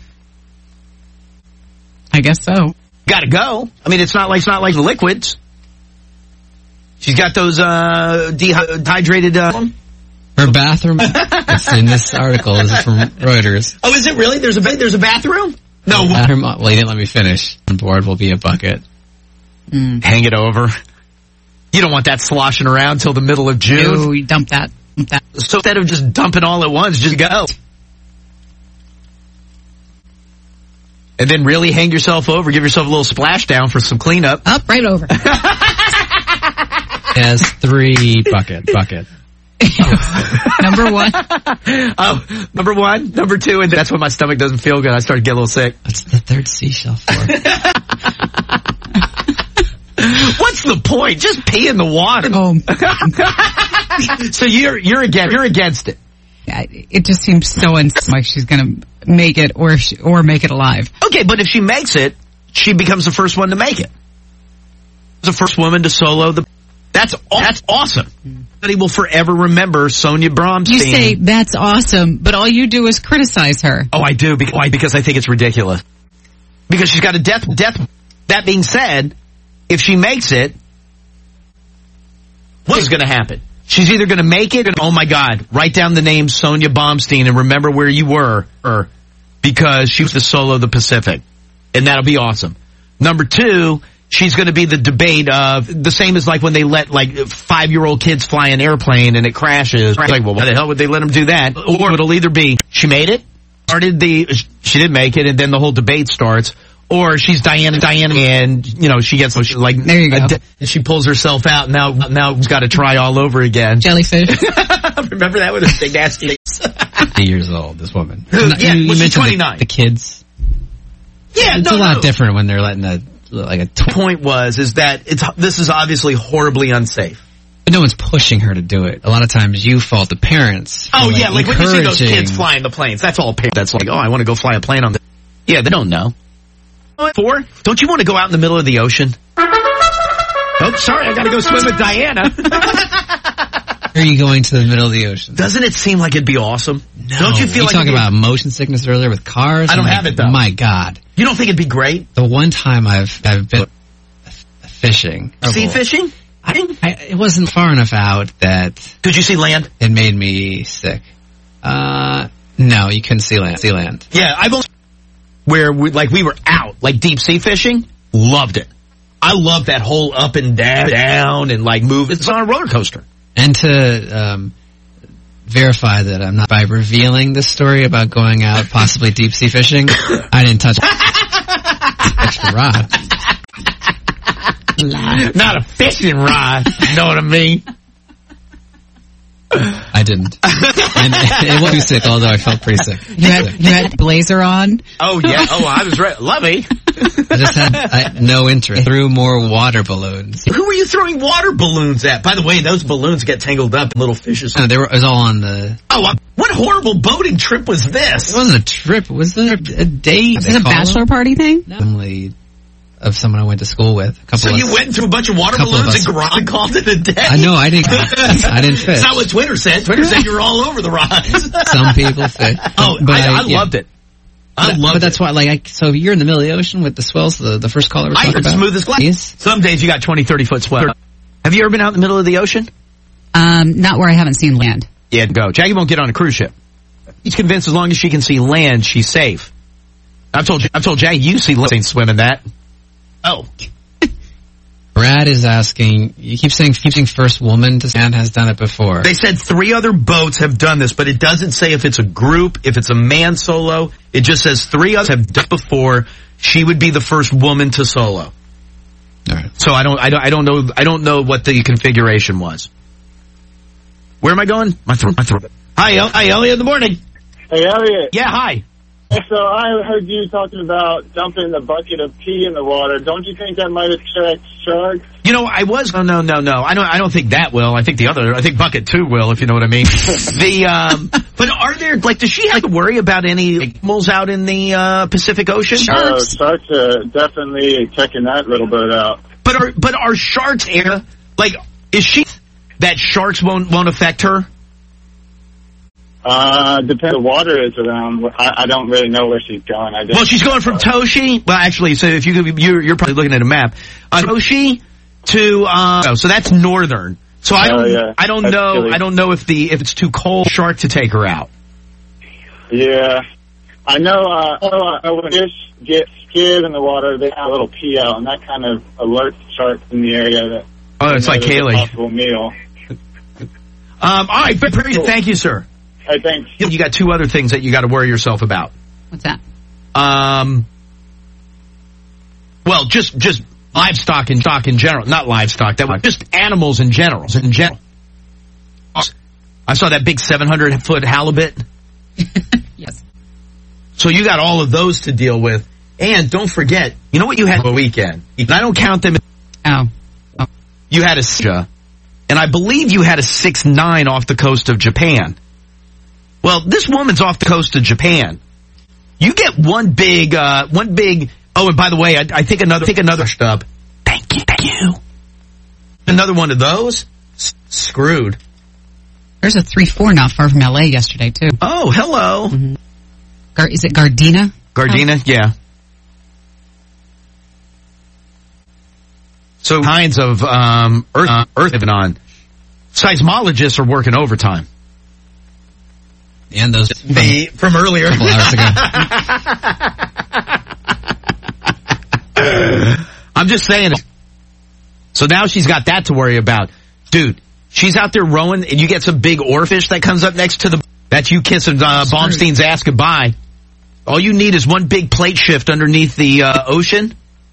I guess so. Got to go. I mean, it's not like it's not like the liquids. She's got those uh, dehydrated. Uh, Her bathroom. It's in this article. This is from Reuters. Oh, is it really? There's a there's a bathroom. No. Bathroom, well, you didn't let me finish. On board will be a bucket. Mm. Hang it over. You don't want that sloshing around till the middle of June. No, you dump that. Dump that. So instead of just dumping all at once, just go. And then really hang yourself over. Give yourself a little splash down for some cleanup. Up, right over. It has three bucket, bucket. Number one. Oh, number one, number two, and that's when my stomach doesn't feel good. I start to get a little sick. What's the third seashell for? What's the point? Just pee in the water. Oh. So you're you're against you're against it. It just seems so ins- like she's going to make it or she, or make it alive. Okay, but if she makes it, she becomes the first one to make it. The first woman to solo the. That's that's awesome. But he will forever remember Sonia Bromstein. You say that's awesome, but all you do is criticize her. Oh, I do. Why? Because I think it's ridiculous. Because she's got a death. Death. That being said, if she makes it, what is going to happen? She's either going to make it, and oh my God, write down the name Sonia Bromstein and remember where you were, or because she was the solo the Pacific, and that'll be awesome. Number two. She's going to be the debate of the same as like when they let like five-year-old kids fly an airplane and it crashes. Like, well, why the hell would they let them do that? Or it'll either be she made it, started the she didn't make it, and then the whole debate starts. Or she's Diana, Diana, and you know she gets she, like there you go, a, and she pulls herself out. Now, now she's got to try all over again. Jellyfish. Remember that with a big nasty. Fifty years old, this woman. Yeah, you, you well, she's mentioned twenty-nine. The, the kids. Yeah, it's no, a lot no. different when they're letting a. Like a tw- point was is that it's this is obviously horribly unsafe. But no one's pushing her to do it. A lot of times you fault the parents. Oh like yeah, like when you see those kids flying the planes, that's all parents. That's like, oh, I want to go fly a plane on this. Yeah, they don't know. Four? Don't you want to go out in the middle of the ocean? Oh, sorry, I got to go swim with Diana. Are you going to the middle of the ocean? Doesn't it seem like it'd be awesome? No. Don't you feel we like talking about motion sickness earlier with cars? I don't I'm have like, it though. My God. You don't think it'd be great? The one time I've I've been fishing. Sea fishing? I, I, it wasn't far enough out that... Could you see land? It made me sick. Uh, no, you couldn't see land. See land. Yeah, I've only... Where, we, like, we were out, like deep sea fishing. Loved it. I love that whole up and down, down and, like, move. It's on a roller coaster. And to um, verify that I'm not by revealing this story about going out possibly deep sea fishing, I didn't touch extra rod. Not a fishing rod. You know what I mean? I didn't. And it wasn't too sick, although I felt pretty sick. You had, you had blazer on? Oh, yeah. Oh, I was right. Lovey. I just had I, no interest. Threw more water balloons. Who were you throwing water balloons at? By the way, those balloons get tangled up in little fishes. No, they were, it was all on the... Oh, uh, what horrible boating trip was this? It wasn't a trip. It was a, a date. Is this a bachelor them? party thing? No. Family of someone I went to school with. A couple so of, you went through a bunch of water balloons balloons and, gro- and called it a day? I know, I didn't I didn't fit. That's not what Twitter said. Twitter said you were all over the rides. Some people fit. Oh, but I, I, I yeah. loved it. I but, loved but that's it. why, like, I, so you're in the middle of the ocean with the swells, the, the first caller was talking about? smooth as glass. Some days you got twenty, thirty foot swell. Have you ever been out in the middle of the ocean? Um, not where I haven't seen land. Yeah, go. Jackie won't get on a cruise ship. He's convinced as long as she can see land, she's safe. I've told I've told Jackie you see land, ain't swimming that. Oh. Brad is asking, you keep saying, keep saying first woman to stand has done it before. They said three other boats have done this, but it doesn't say if it's a group, if it's a man solo. It just says three others have done it before. She would be the first woman to solo. All right. So I don't, I don't, I don't know, I don't know what the configuration was. Where am I going? My throat, my throat. Hi, El- hi, Elliot. In the morning. Hey, Elliot. Yeah, hi. So I heard you talking about dumping the bucket of pee in the water. Don't you think that might attract sharks? You know, I was. Oh no, no, no. I don't. I don't think that will. I think the other. I think bucket two will, if you know what I mean. the. Um, but are there like? Does she have to worry about any animals out in the uh, Pacific Ocean? Sharks. Uh, sharks are definitely checking that little bit out. But are but are sharks air? Like, is she that sharks won't won't affect her? Uh, depends the water is around. I, I don't really know where she's going. I just well, she's going from Toshi. Well, actually, so if you you're, you're probably looking at a map. Uh, Toshi to uh, oh, so that's northern. So I don't oh, yeah. I don't that's know silly. I don't know if the if it's too cold shark to take her out. Yeah, I know. Uh, I know when fish get scared in the water, they have a little pee out, and that kind of alerts sharks in the area that. Oh, it's like Kaylee. A possible meal. Um, all right, very cool. Thank you, sir. Hey, thanks. You got two other things that you got to worry yourself about. What's that? Um, well, just just livestock and stock in general, not livestock. That was just animals in general. In general, I saw that big seven hundred foot halibut. Yes. So you got all of those to deal with, and don't forget, you know what you had a weekend. And I don't count them. Oh. oh. You had a, and I believe you had a six nine off the coast of Japan. Well, this woman's off the coast of Japan. You get one big, uh, one big, oh, and by the way, I, I think another, I think another stub. Thank you, thank you. Another one of those? S- screwed. There's a three four not far from L A yesterday, too. Oh, hello. Mm-hmm. Gar- is it Gardena? Gardena, oh. Yeah. So kinds of, um, earth, uh, earth living on. Seismologists are working overtime. And those the, from earlier. A couple hours ago. I'm just saying. So now she's got that to worry about. Dude, she's out there rowing, and you get some big oarfish that comes up next to the... That's you kissing uh, Baumstein's ass goodbye. All you need is one big plate shift underneath the uh, ocean.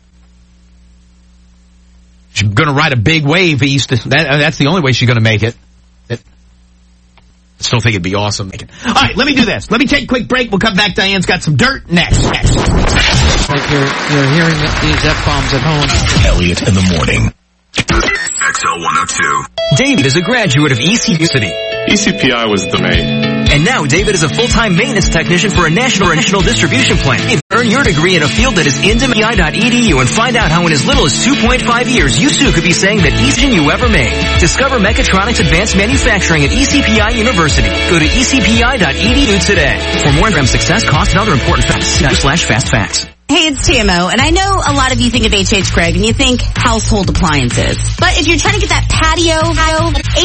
She's going to ride a big wave east. That, that's the only way she's going to make it. I still think it'd be awesome. All right, let me do this. Let me take a quick break. We'll come back. Diane's got some dirt next. next. Like you're, you're hearing these F-bombs at home. Elliot in the morning. X L one oh two. David is a graduate of E C P City. E C P I was the main. And now David is a full-time maintenance technician for a national national distribution plant. Earn your degree in a field that is in P I dot E D U and find out how in as little as two point five years you too could be saying that each you ever made. Discover mechatronics advanced manufacturing at E C P I University. Go to E C P I dot E D U today. For more on success, cost, and other important facts, slash fast facts. Hey, it's T M O, and I know a lot of you think of H H Gregg and you think household appliances. But if you're trying to get that patio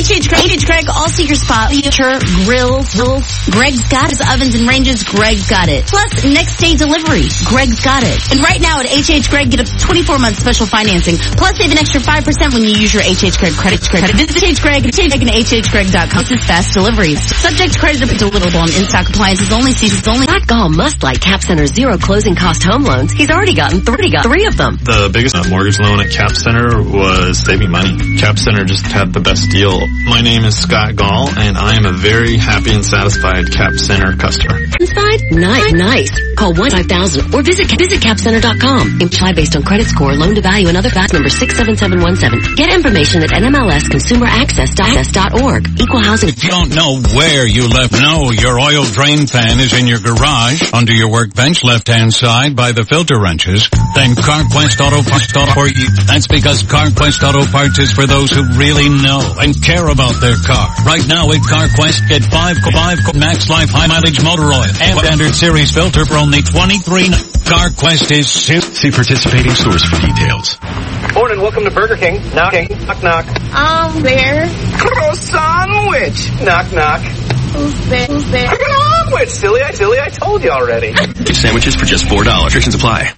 H H Greg, H H Greg, all see your spot, furniture, grills, grills. Greg's got his ovens and ranges. Greg's got it. Plus, next day delivery. Greg's got it. And right now at H H Greg, get a twenty-four month special financing. Plus, save an extra five percent when you use your H H Greg credit credit. Visit H H Greg at H H Greg dot com. This is fast deliveries. Subject to credit deliverable on in-stock appliances only. Seasons only. Scott Gall must like Cap Center's zero closing cost home loans. He's already gotten three, got three of them. The biggest mortgage loan at Cap Center was saving money. Cap Center just had the best deal. My name is Scott Gall, and I am a very happy and satisfied Cap Center customer. Inside? Nice, nice. Call one five thousand or visit visit cap center dot com. Apply based on credit score, loan to value, and other facts. Number six seven seven one seven. Get information at N M L S consumer access dot org. Equal housing. If you don't know where you left, no, your oil drain fan is in your garage, under your workbench, left-hand side by the filter wrenches, then CarQuest Auto Parts. That's because CarQuest Auto Parts is for those who really know and care about their car. Right now at CarQuest, get five, five Max Life High Mileage Motor Oil and Standard Series filter for only twenty-three dollars. CarQuest is... See participating stores for details. Morning, welcome to Burger King. Knock, knock, knock. Um, there. Croissant-wich. Knock, knock. Who's there? Who's there? Croissant-wich, silly, I, silly, I told you already. Sandwiches for just four dollars. Restrictions apply.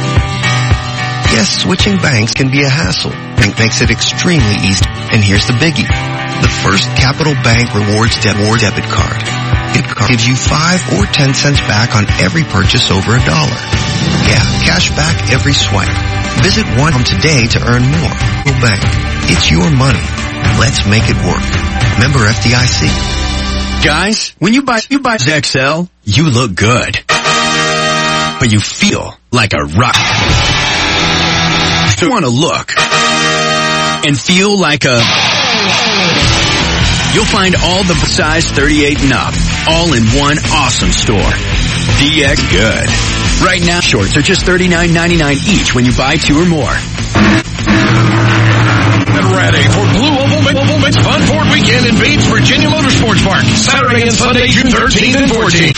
Yes, switching banks can be a hassle. Bank makes it extremely easy. And here's the biggie. The first Capital Bank Rewards Debit debit card. It gives you five or ten cents back on every purchase over a dollar. Yeah, cash back every swipe. Visit one today to earn more. Capital Bank. It's your money. Let's make it work. Member F D I C. Guys, when you buy you buy X L, you look good. But you feel like a rock. You want to look and feel like a... You'll find all the size thirty-eight and up, all in one awesome store. D X Good. Right now, shorts are just thirty-nine ninety-nine each when you buy two or more. Get ready for Blue Oval Mix Fun Ford Weekend in Bates, Virginia Motorsports Park, Saturday and Sunday, June thirteenth and fourteenth.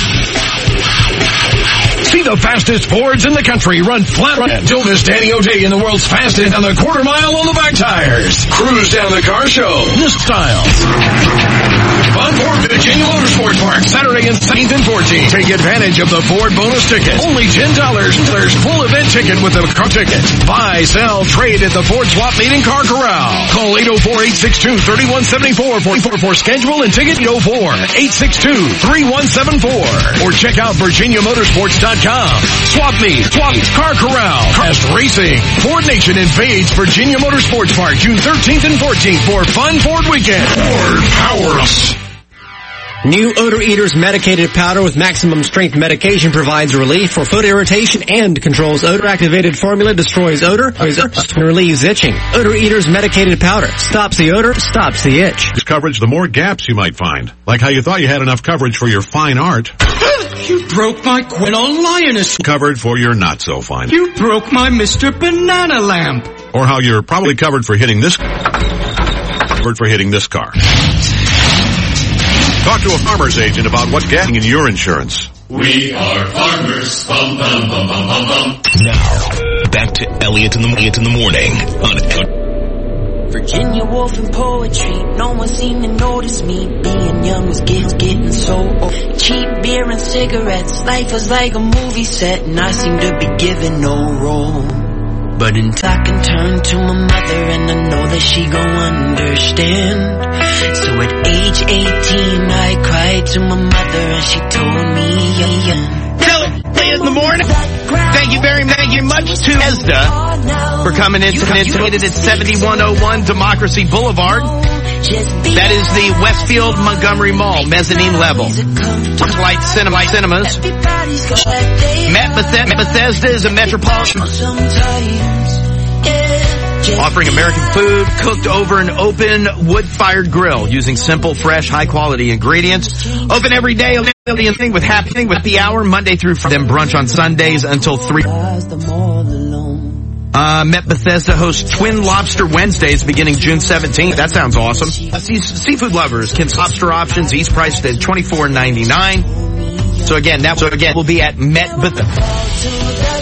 See the fastest Fords in the country run flat run. Don't miss Danny O'Day in the world's fastest on the quarter mile on the back tires. Cruise down the car show. This style. Fun Ford Virginia Motorsports Park, Saturday and seventeenth and fourteenth. Take advantage of the Ford bonus ticket. Only ten dollars. There's full event ticket with a car ticket. Buy, sell, trade at the Ford Swap Meet in Car Corral. Call eight oh four, eight six two, three one seven four for, for schedule and ticket. eight oh four, eight six two, three one seven four. Or check out virginia motorsports dot com. Swap Meet, Swap Meet, Car Corral, Fast Racing, Ford Nation in Page, Virginia Motorsports Park, June thirteenth and fourteenth for Fun Ford Weekend. Ford Powers. New Odor Eaters medicated powder with maximum strength medication provides relief for foot irritation and controls odor-activated formula, destroys odor, and relieves itching. Odor Eaters medicated powder stops the odor, stops the itch. Coverage, the more gaps you might find. Like how you thought you had enough coverage for your fine art. You broke my Quinol Lioness. Covered for your not so fine. You broke my Mister Banana Lamp. Or how you're probably covered for hitting this, covered for hitting this car. Talk to a farmer's agent about what's getting in your insurance. We are farmers. Bum, bum, bum, bum, bum, bum. Now, back to Elliot in the, Elliot in the morning. On Virginia Woolf and poetry. No one seemed to notice me. Being young was getting, getting so old. Cheap beer and cigarettes. Life was like a movie set, and I seemed to be given no role. But until I can turn to my mother and I know that she gon' understand. So at age eighteen I cried to my mother and she told me, yeah, yeah. Tell it in the morning. Thank you very, very much to ESDA for coming in tonight at seventy-one oh one Democracy Boulevard. That is the Westfield Montgomery Mall, mezzanine level. Light Cinema, Cinemas. Met Bethesda, Bethesda is a metropolitan, offering American food cooked over an open wood-fired grill using simple, fresh, high-quality ingredients. Open every day, thing with happy with happy hour Monday through Friday, then brunch on Sundays until three. Uh, Met Bethesda hosts Twin Lobster Wednesdays beginning June seventeenth. That sounds awesome. Uh, seafood lovers can lobster options, each priced at twenty-four ninety-nine. So again, that so again will be at Met Bethesda.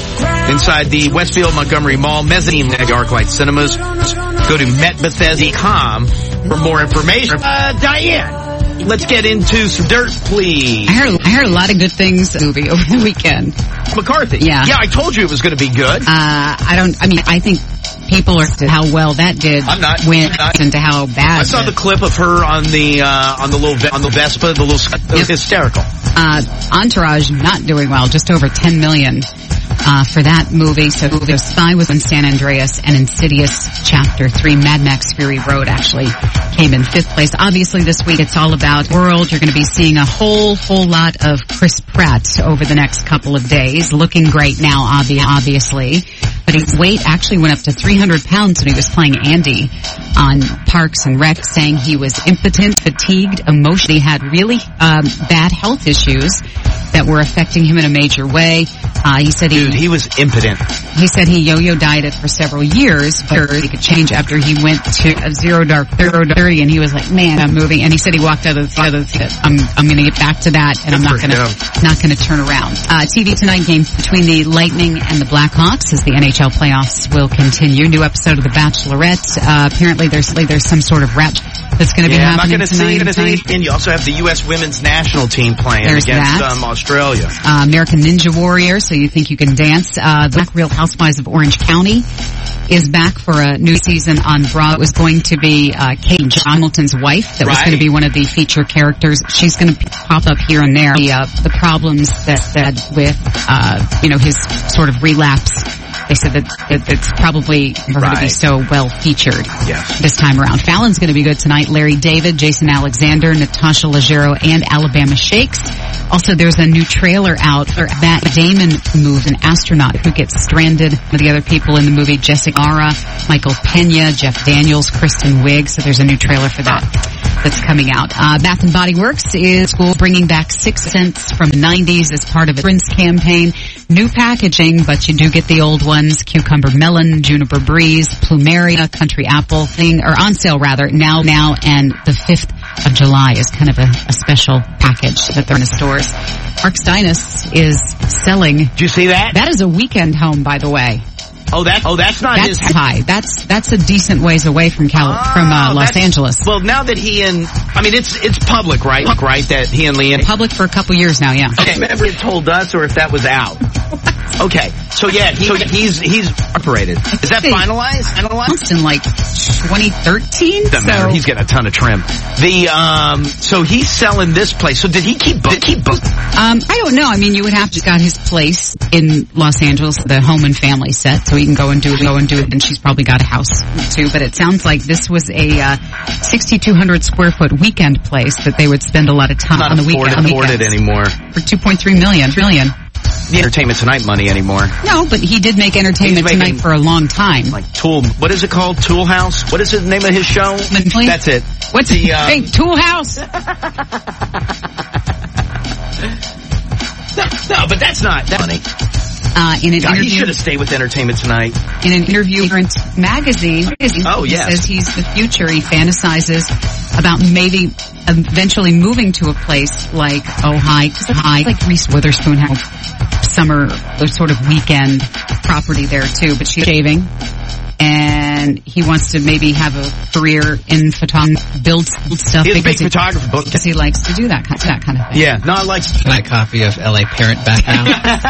inside the Westfield Montgomery Mall mezzanine at ArcLight Cinemas. Go to met bethesda dot com for more information. Uh, Diane, let's get into some dirt, please. I heard, I heard a lot of good things in the movie over the weekend. McCarthy. Yeah. Yeah, I told you it was going to be good. Uh, I don't, I mean, I think people are how well that did I'm not, went I'm not. into how bad. I saw the clip of her on the, uh, on the little, on the Vespa, the little, it was hysterical. Uh, Entourage not doing well, just over ten million. Uh, for that movie. So there's Spy was in San Andreas and Insidious Chapter three. Mad Max Fury Road actually came in fifth place. Obviously this week it's all about world. You're going to be seeing a whole, whole lot of Chris Pratt over the next couple of days. Looking great now, obvi- obviously. But his weight actually went up to three hundred pounds when he was playing Andy on Parks and Rec, saying he was impotent, fatigued, emotionally, had really um, bad health issues that were affecting him in a major way. Uh, he said he... Dude, he was impotent. He said he yo-yo dieted for several years, but he could change after he went to a zero dark thirty, and he was like, man, I'm moving. And he said he walked out of the side of the I'm, I'm going to get back to that, and I'm not going to, not going to turn around. Uh, T V tonight, game between the Lightning and the Blackhawks as the N H L playoffs will continue. New episode of The Bachelorette. Uh, apparently there's, there's some sort of rap that's going to be yeah, happening I'm not tonight. Gonna see, and you also have the U S women's national team playing There's against that. um, Australia. Uh, American Ninja Warrior, so you think you can dance. Uh, the Real Housewives of Orange County is back for a new season on Broadway. It was going to be uh, Kate Hamilton's wife that right. was going to be one of the feature characters. She's going to pop up here and there. The, uh, the problems that, that with, uh, you know, his sort of relapse. They said that, that it's probably going right. to be so well featured yes. this time around. Fallon's going to be good tonight. Larry David, Jason Alexander, Natasha Leggero, and Alabama Shakes. Also, there's a new trailer out for Matt Damon moves, an astronaut who gets stranded with the other people in the movie. Jessica Ara, Michael Pena, Jeff Daniels, Kristen Wiig. So there's a new trailer for that that's coming out. Uh, Bath and Body Works is school bringing back six scents from the nineties as part of a Prince campaign. New packaging, but you do get the old ones. Cucumber Melon, Juniper Breeze, Plumeria, Country Apple thing, or on sale rather, now, now, and the fifth of July is kind of a, a special package that they're in the stores. Parks Dynast is selling. Did you see that? That is a weekend home, by the way. Oh, that, oh, that's not that's his high. That's that's a decent ways away from Cal oh, from uh, Los Angeles. Well, now that he and I mean, it's it's public, right? Right, that he and Leanne public for a couple years now. Yeah. Okay, remember it told us, or if that was out. Okay, so yeah, he, so he's he's operated. Is that finalized? Finalized in like twenty thirteen. Doesn't so. matter. He's getting a ton of trim. The um, so he's selling this place. So did he keep did he keep? Um, I don't know. I mean, you would have to got his place in Los Angeles, the home and family set, so he can go and do go and do it. And she's probably got a house too. But it sounds like this was a uh, sixty-two hundred square foot weekend place that they would spend a lot of time Not on the weekend. Not afford it anymore for two point three million. Trillion. The Entertainment Tonight money anymore. No, but he did make Entertainment Tonight for a long time. Like Tool, what is it called? Tool House? What is the name of his show? Mentally? That's it. What's the, um, hey, Tool House? no, no, but that's not that money. Uh, in an God, interview, he should have stayed with Entertainment Tonight. In an interview with Magazine, oh, he yes. says he's the future. He fantasizes about maybe eventually moving to a place like Ojai, Ojai like Reese Witherspoon had summer sort of weekend property there too, but she's shaving. And he wants to maybe have a career in photography, build stuff. He's a big he, photographer. Because he likes to do that kind, that kind of thing. Yeah, no, I like... My copy of L A Parent back now.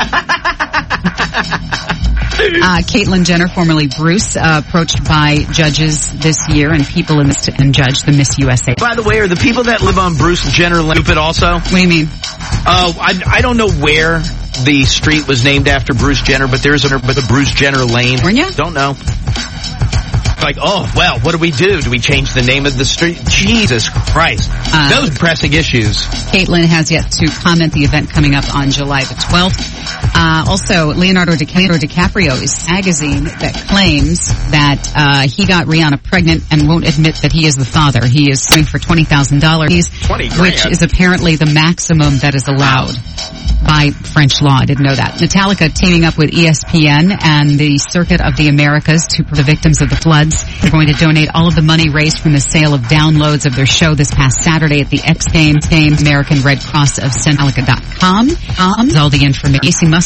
uh, Caitlyn Jenner, formerly Bruce, uh, approached by judges this year and people in this to, and judge the Miss U S A. By the way, are the people that live on Bruce Jenner Lane stupid also? What do you mean? Oh, uh, I, I don't know where the street was named after Bruce Jenner, but there's a, but the Bruce Jenner Lane. California? Don't know. Like, oh, well, what do we do? Do we change the name of the street? Jesus Christ. Uh, Those pressing issues. Caitlyn has yet to comment the event coming up on July the twelfth. Uh, also, Leonardo DiCaprio is a magazine that claims that uh, he got Rihanna pregnant and won't admit that he is the father. He is suing for twenty thousand dollars, which is apparently the maximum that is allowed by French law. I didn't know that. Metallica teaming up with E S P N and the Circuit of the Americas to the victims of the floods. They're going to donate all of the money raised from the sale of downloads of their show this past Saturday at the X Games, American Red Cross of Metallica dot com. Um, all the information. Casey Musgraves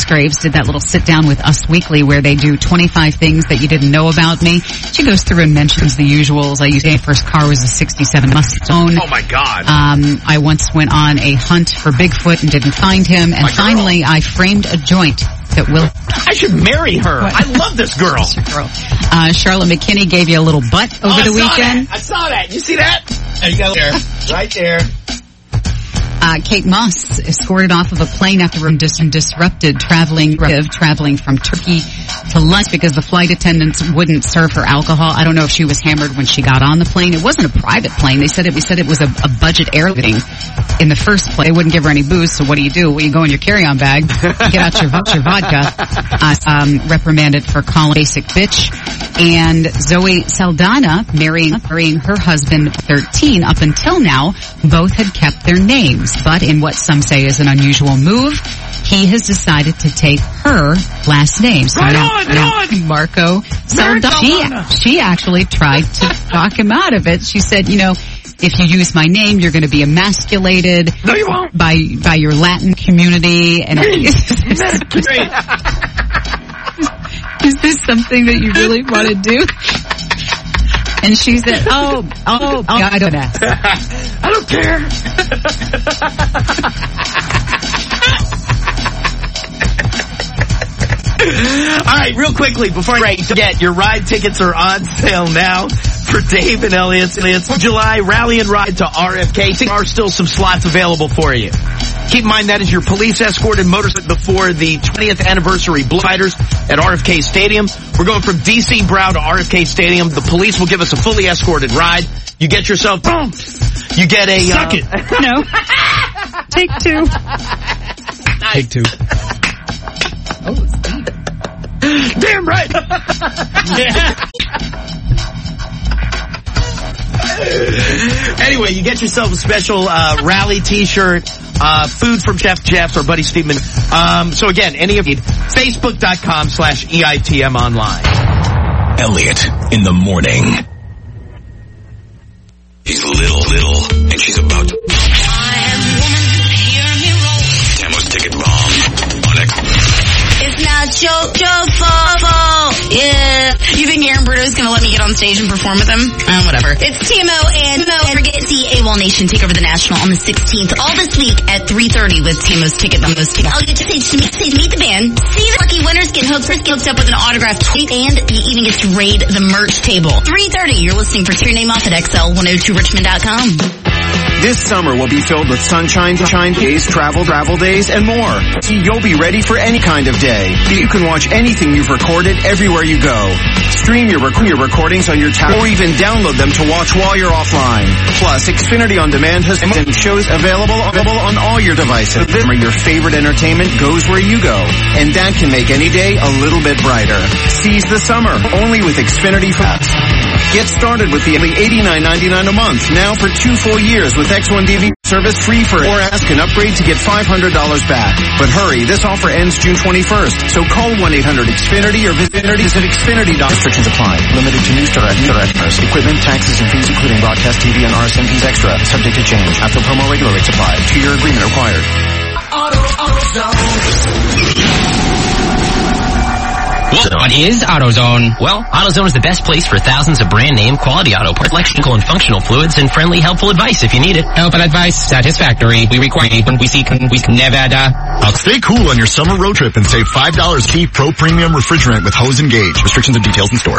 Musgraves did that little sit down with Us Weekly where they do twenty-five things that you didn't know about me. She goes through and mentions the usuals. I used my first car was a sixty-seven Mustang. Oh my God. Um, I once went on a hunt for Bigfoot and didn't find him. And finally, I framed a joint that will... I should marry her. What? I love this girl. girl. Uh, Charlotte McKinney gave you a little butt over oh, the I weekend. Saw I saw that. You see that? There you go. There. Right there. Uh, Kate Moss escorted off of a plane after a dis- disrupted traveling traveling from Turkey to London because the flight attendants wouldn't serve her alcohol. I don't know if she was hammered when she got on the plane. It wasn't a private plane. They said it. We said it was a, a budget airline in the first place. They wouldn't give her any booze. So what do you do? Well, you go in your carry-on bag, get out your, your vodka. Uh, um, reprimanded for calling basic bitch. And Zoe Saldana marrying marrying her husband thirteen. Up until now, both had kept their names. But in what some say is an unusual move, he has decided to take her last name. So right now, on, now on. Marco Saldana. She, she actually tried to talk him out of it. She said, you know, if you use my name, you're going to be emasculated no, you won't. by by your Latin community. And is, this, is this something that you really want to do? And she said, oh, oh, oh, I don't ask. I don't care. All right, real quickly, before I forget, your ride tickets are on sale now for Dave and Elliot's. It's July Rally and Ride to R F K. There are still some slots available for you. Keep in mind that is your police escorted motorcycle before the twentieth anniversary Blue Fighters at R F K Stadium. We're going from D C Brow to R F K Stadium. The police will give us a fully escorted ride. You get yourself bumped. You get a... Suck uh, it. No. Take two. Nice. Take two. Oh, Steve. Damn right. Anyway, you get yourself a special uh, rally T-shirt, uh, food from Chef Jeff's or Buddy Steedman. Um, so again, any of you, Facebook.com slash EITM online. Elliot in the morning. She's little, little, and she's about to... I am woman, hear me roll. Tamo's ticket bomb on X. It's not your, your fault. Yeah. You think Aaron Bruto's gonna let me get on stage and perform with him? Uh, whatever. It's T M O and T M O and forget to see AWOL Nation take over the National on the sixteenth. All this week at three thirty with T M O's Ticket on those tickets. I'll get to stage to meet, stage, meet the band. See the lucky winners get hooked, hooked up with an autographed tweet, and you even get to raid the merch table. three thirty, you're listening for Your Name Off at X L one oh two richmond dot com. This summer will be filled with sunshine, shine days, travel, travel days, and more. So you'll be ready for any kind of day. You can watch anything you've recorded everywhere you go. Stream your, rec- your recordings on your tablet or even download them to watch while you're offline. Plus, Xfinity On Demand has shows available, available on all your devices. This summer, your favorite entertainment goes where you go. And that can make any day a little bit brighter. Seize the summer, only with Xfinity Fast. Get started with the only eighty-nine ninety-nine a month, now for two full years with X one D V D service free for or ask an upgrade to get five hundred dollars back. But hurry, this offer ends June twenty-first, so call one eight hundred X Finity or visit Xfinity. Restrictions apply. Limited to new direct customers. Equipment, taxes, and fees including broadcast T V and R S N fees extra. Subject to change. After promo regular rates apply. Two-year agreement required. Auto, AutoZone. What is AutoZone? Well, AutoZone is the best place for thousands of brand name quality auto parts, electrical and functional fluids, and friendly, helpful advice if you need it. Helpful advice, satisfactory. We require when we seek, we Nevada. I'll stay cool on your summer road trip and save five dollars Key Pro Premium Refrigerant with hose and gauge. Restrictions and details in store.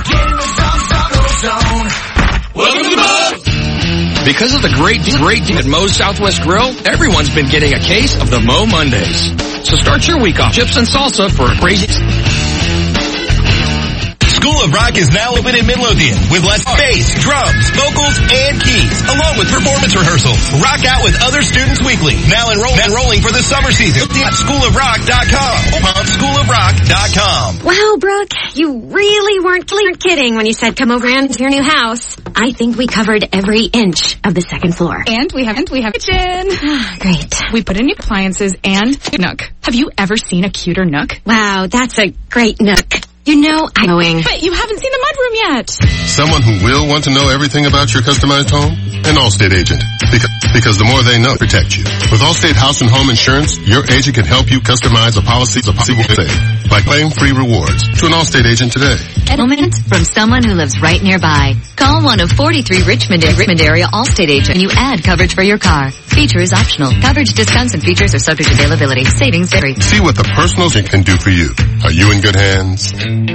Welcome to the Moe's! Because of the great, great deal at Moe's Southwest Grill, everyone's been getting a case of the Moe Mondays. So start your week off chips and salsa for a crazy... School of Rock is now open in Midlothian with less bass, drums, vocals, and keys, along with performance rehearsals. Rock out with other students weekly. Now enroll- enrolling for the summer season at school of rock dot com. On school of rock dot com. Wow, Brooke, you really weren't kidding when you said come over and to your new house. I think we covered every inch of the second floor. And we haven't, we have a kitchen. Great. We put in new appliances and a nook. Have you ever seen a cuter nook? Wow, that's a great nook. You know I'm going. But you haven't seen the mudroom yet. Someone who will want to know everything about your customized home? An Allstate agent. Because, because the more they know, protect you. With Allstate House and Home Insurance, your agent can help you customize a policy a policy will save by claim free rewards to an Allstate agent today. Settlement from someone who lives right nearby. Call one of forty-three Richmond, Richmond area Allstate agents and you add coverage for your car. Feature is optional. Coverage discounts and features are subject to availability. Savings vary. See what the personal agent can do for you. Are you in good hands?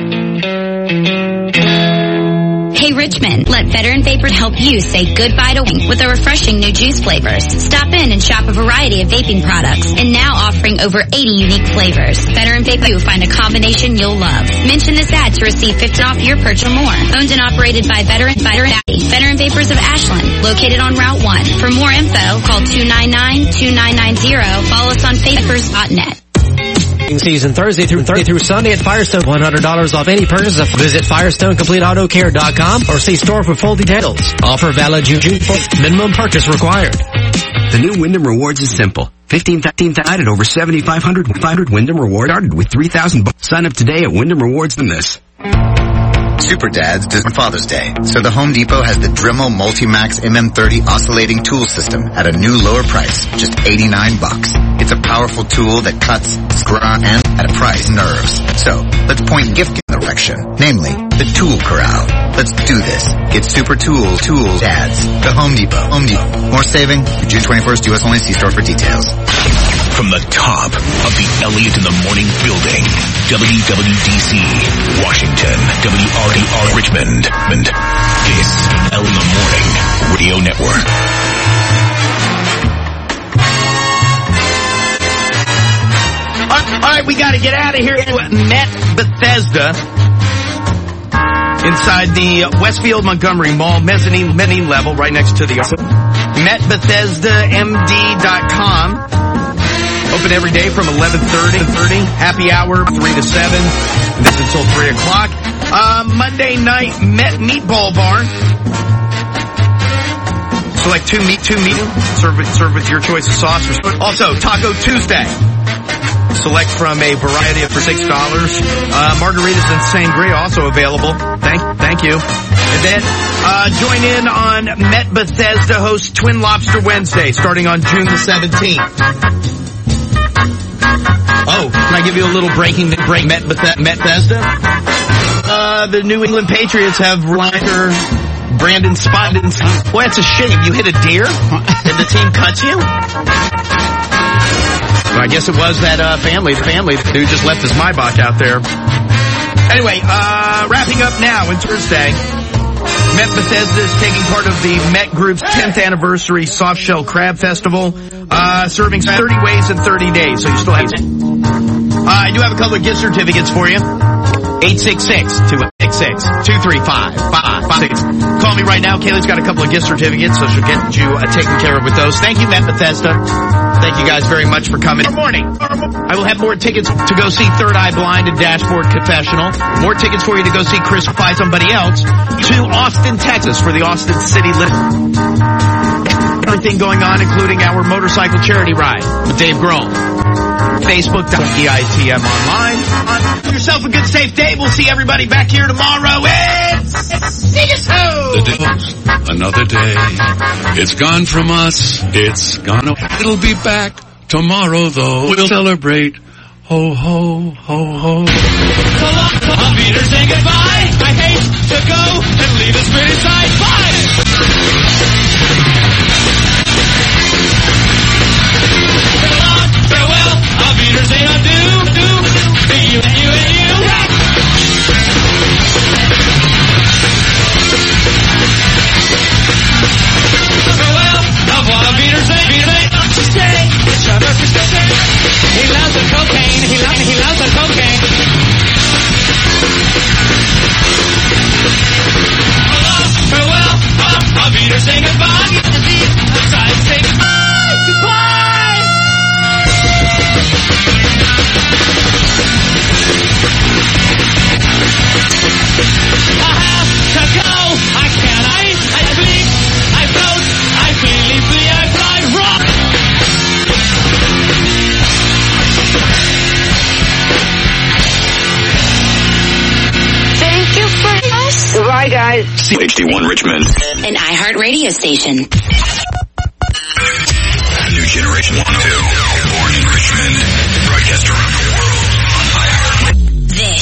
Hey Richmond, let Veteran Vapor help you say goodbye to weed with our refreshing new juice flavors. Stop in and shop a variety of vaping products and now offering over eighty unique flavors. Veteran Vapor, you find a combination you'll love. Mention this ad to receive fifty off your purchase or more. Owned and operated by Veteran Veteran Veteran Vapors of Ashland, located on Route one. For more info, call two nine nine, two nine nine zero. Follow us on vapors dot net. Season Thursday through Thursday through Sunday at Firestone. one hundred dollars off any purchase. Visit Firestone Complete Auto Care dot com or see store for full details. Offer valid June fourth. Minimum purchase required. The new Wyndham Rewards is simple. fifteen thousand added over seventy-five hundred Wyndham Rewards started with three thousand. Sign up today at Wyndham Rewards than this. Super Dads does on Father's Day, so the Home Depot has the Dremel Multimax M M thirty oscillating tool system at a new lower price, just eighty-nine bucks. It's a powerful tool that cuts, scratches, and at a price nerves. So, let's point gift in the direction, namely, the Tool Corral. Let's do this. Get Super Tool Tools Dads. The Home Depot. Home Depot. More saving? June twenty-first, U S only. See store for details. From the top of the Elliott in the Morning building, W W D C, Washington, W R A R Richmond, and this Elliott in the Morning Radio Network. All right, we got to get out of here. Met Bethesda inside the Westfield Montgomery Mall, mezzanine, mezzanine level, right next to the Met Bethesda M D dot com. Open every day from eleven thirty to thirty. Happy hour, three to seven. That's until three o'clock. Uh, Monday night, Met Meatball Bar. Select two meat, two meat. Serve, serve with your choice of sauce. Also, Taco Tuesday. Select from a variety of for six dollars. Uh, margaritas and sangria also available. Thank, thank you. And then, uh, join in on Met Bethesda hosts Twin Lobster Wednesday, starting on June the seventeenth. Oh, can I give you a little breaking break? Met, Beth- Met Bethesda? Uh, the New England Patriots have Ryder, Brandon Spotted. Boy, that's a shame. You hit a deer and the team cuts you? Well, I guess it was that uh, family, the family who just left his Maybach out there. Anyway, uh, wrapping up now, it's Thursday. Met Bethesda is taking part of the Met Group's tenth anniversary Soft Shell Crab Festival, uh, serving thirty ways in thirty days, so you still have it. Uh, I do have a couple of gift certificates for you. eight six six, two six six, two three five, five five six. Call me right now. Kaylee's got a couple of gift certificates, so she'll get you uh, taken care of with those. Thank you, Met Bethesda. Thank you guys very much for coming. Good morning. I will have more tickets to go see Third Eye Blind and Dashboard Confessional. More tickets for you to go see Chris Find Somebody Else. To Austin, Texas for the Austin City Lit. Everything going on, including our motorcycle charity ride with Dave Grohl. Facebook dot E I T M online. Have yourself a good, safe day. We'll see everybody back here tomorrow. It's see you soon. The day, another day. It's gone from us. It's gone. It'll be back tomorrow, though. We'll celebrate. Ho, ho, ho, ho. So long, I'll be there saying goodbye. I hate to go and leave the spirit inside. Bye. Farewell, I'll be there saying adieu, do, to you and you and you. Farewell, I'll be there saying, be there saying, stay, shut up, stay. He loves the cocaine, he loves, he loves the cocaine. Farewell, I'll be there saying goodbye. I'm trying to say goodbye, goodbye. I have to go, I can't, I, I bleed, I float, I feeling free, I fly rock. Thank you for us. Goodbye, guys. C H D one Richmond. An iHeart radio station. Inspiration one oh two. Born in Richmond. Broadcast around the world on iHeart. This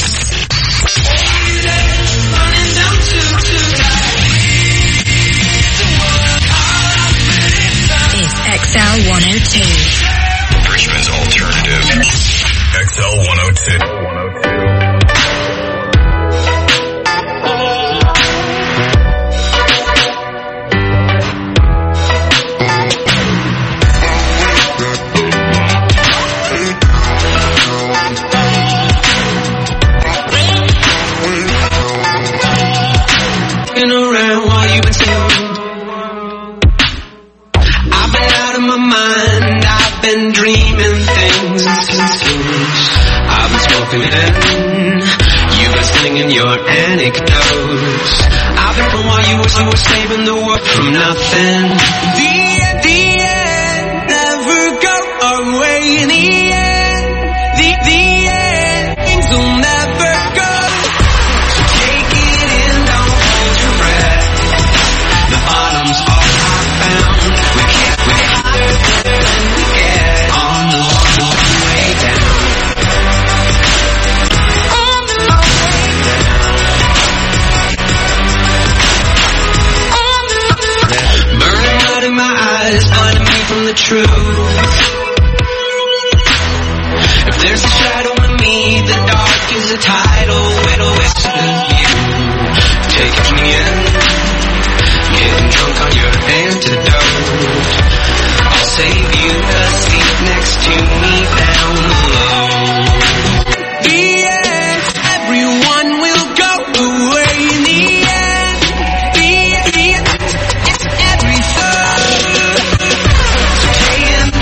is X L one oh two. Richmond's alternative. X L one oh two. Around while you've been sleeping, I've been out of my mind. I've been dreaming things. I've been smoking in. You've been singing your anecdotes. I've been from while you were, you were saving the world from nothing. The end, the end, never go away. In the end, the the end, things will never go. So take it in, don't hold your breath. The bottom's all I found. We can't we higher than we get on the long, long way down. On the long way down. On the long way down. Burning out in my eyes, blinding me from the truth. If there's a shadow in me, the dark is a tidal. It'll whisper you. Take it from the end. Getting drunk on your antidote. I'll save you a seat next to me down below. The end, everyone will go away in the end. The end, it's everything. So take it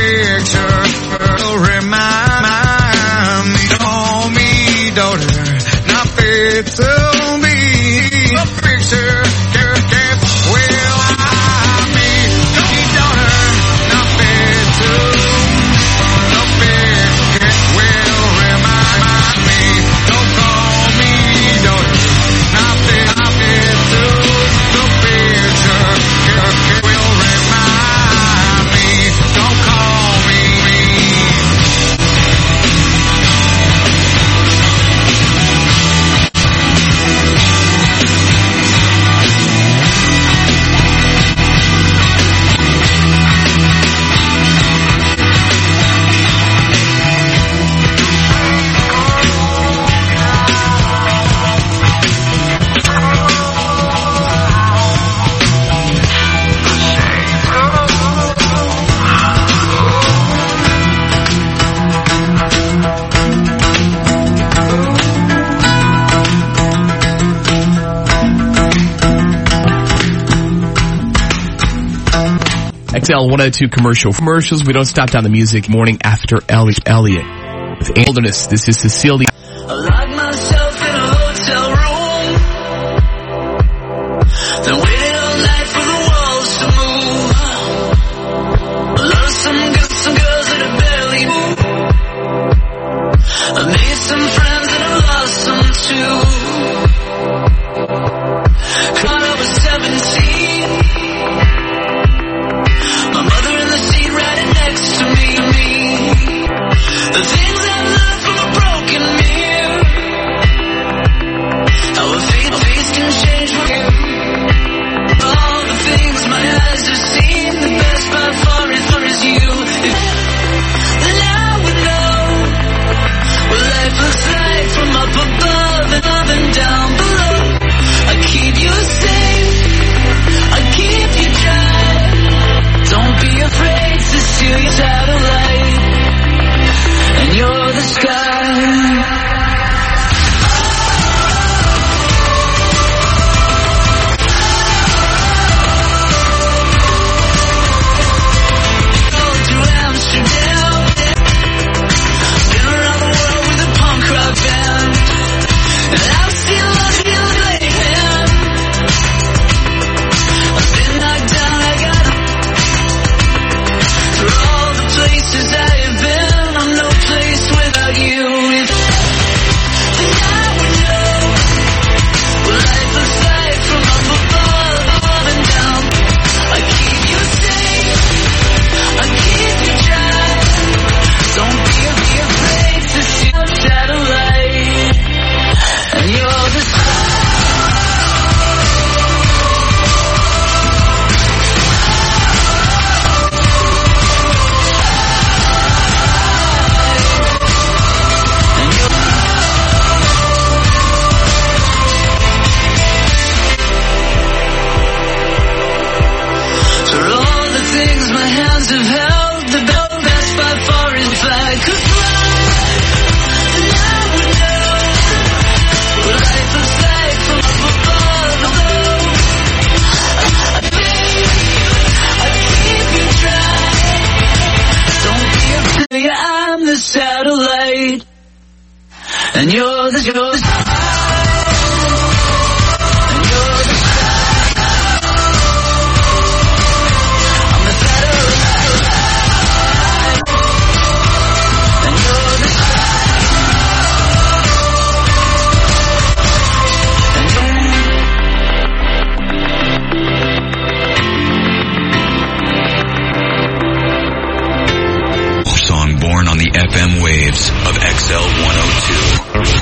picture will remind me of me, daughter. Not fit to me. A picture can't, can't, well, I mean, daughter. Not fit to the picture will remind me. Don't call me, daughter. Not fit, not fit to the picture will remind me. Don't call me. X L one oh two commercial. Commercials, we don't stop down the music. Morning after Elliot. Elliot. With Wilderness, this is Cecilia. I lock myself in a hotel room, then waited all night for the walls to move. I love some girls, some girls that are barely move. I made some friends and I lost some too. When I was seventeen, my mother in the seat right next to me. The things I've learned from a broken mirror, how a face, a face can change for you. All the things my eyes have seen, the best by far as far as you. Then I would know what life looks like from up above and up and down below. I keep you safe, I keep you dry. Don't be afraid to steal your satellite, and you're the sky. Satellite, and you're the you're the F M waves of X L one oh two.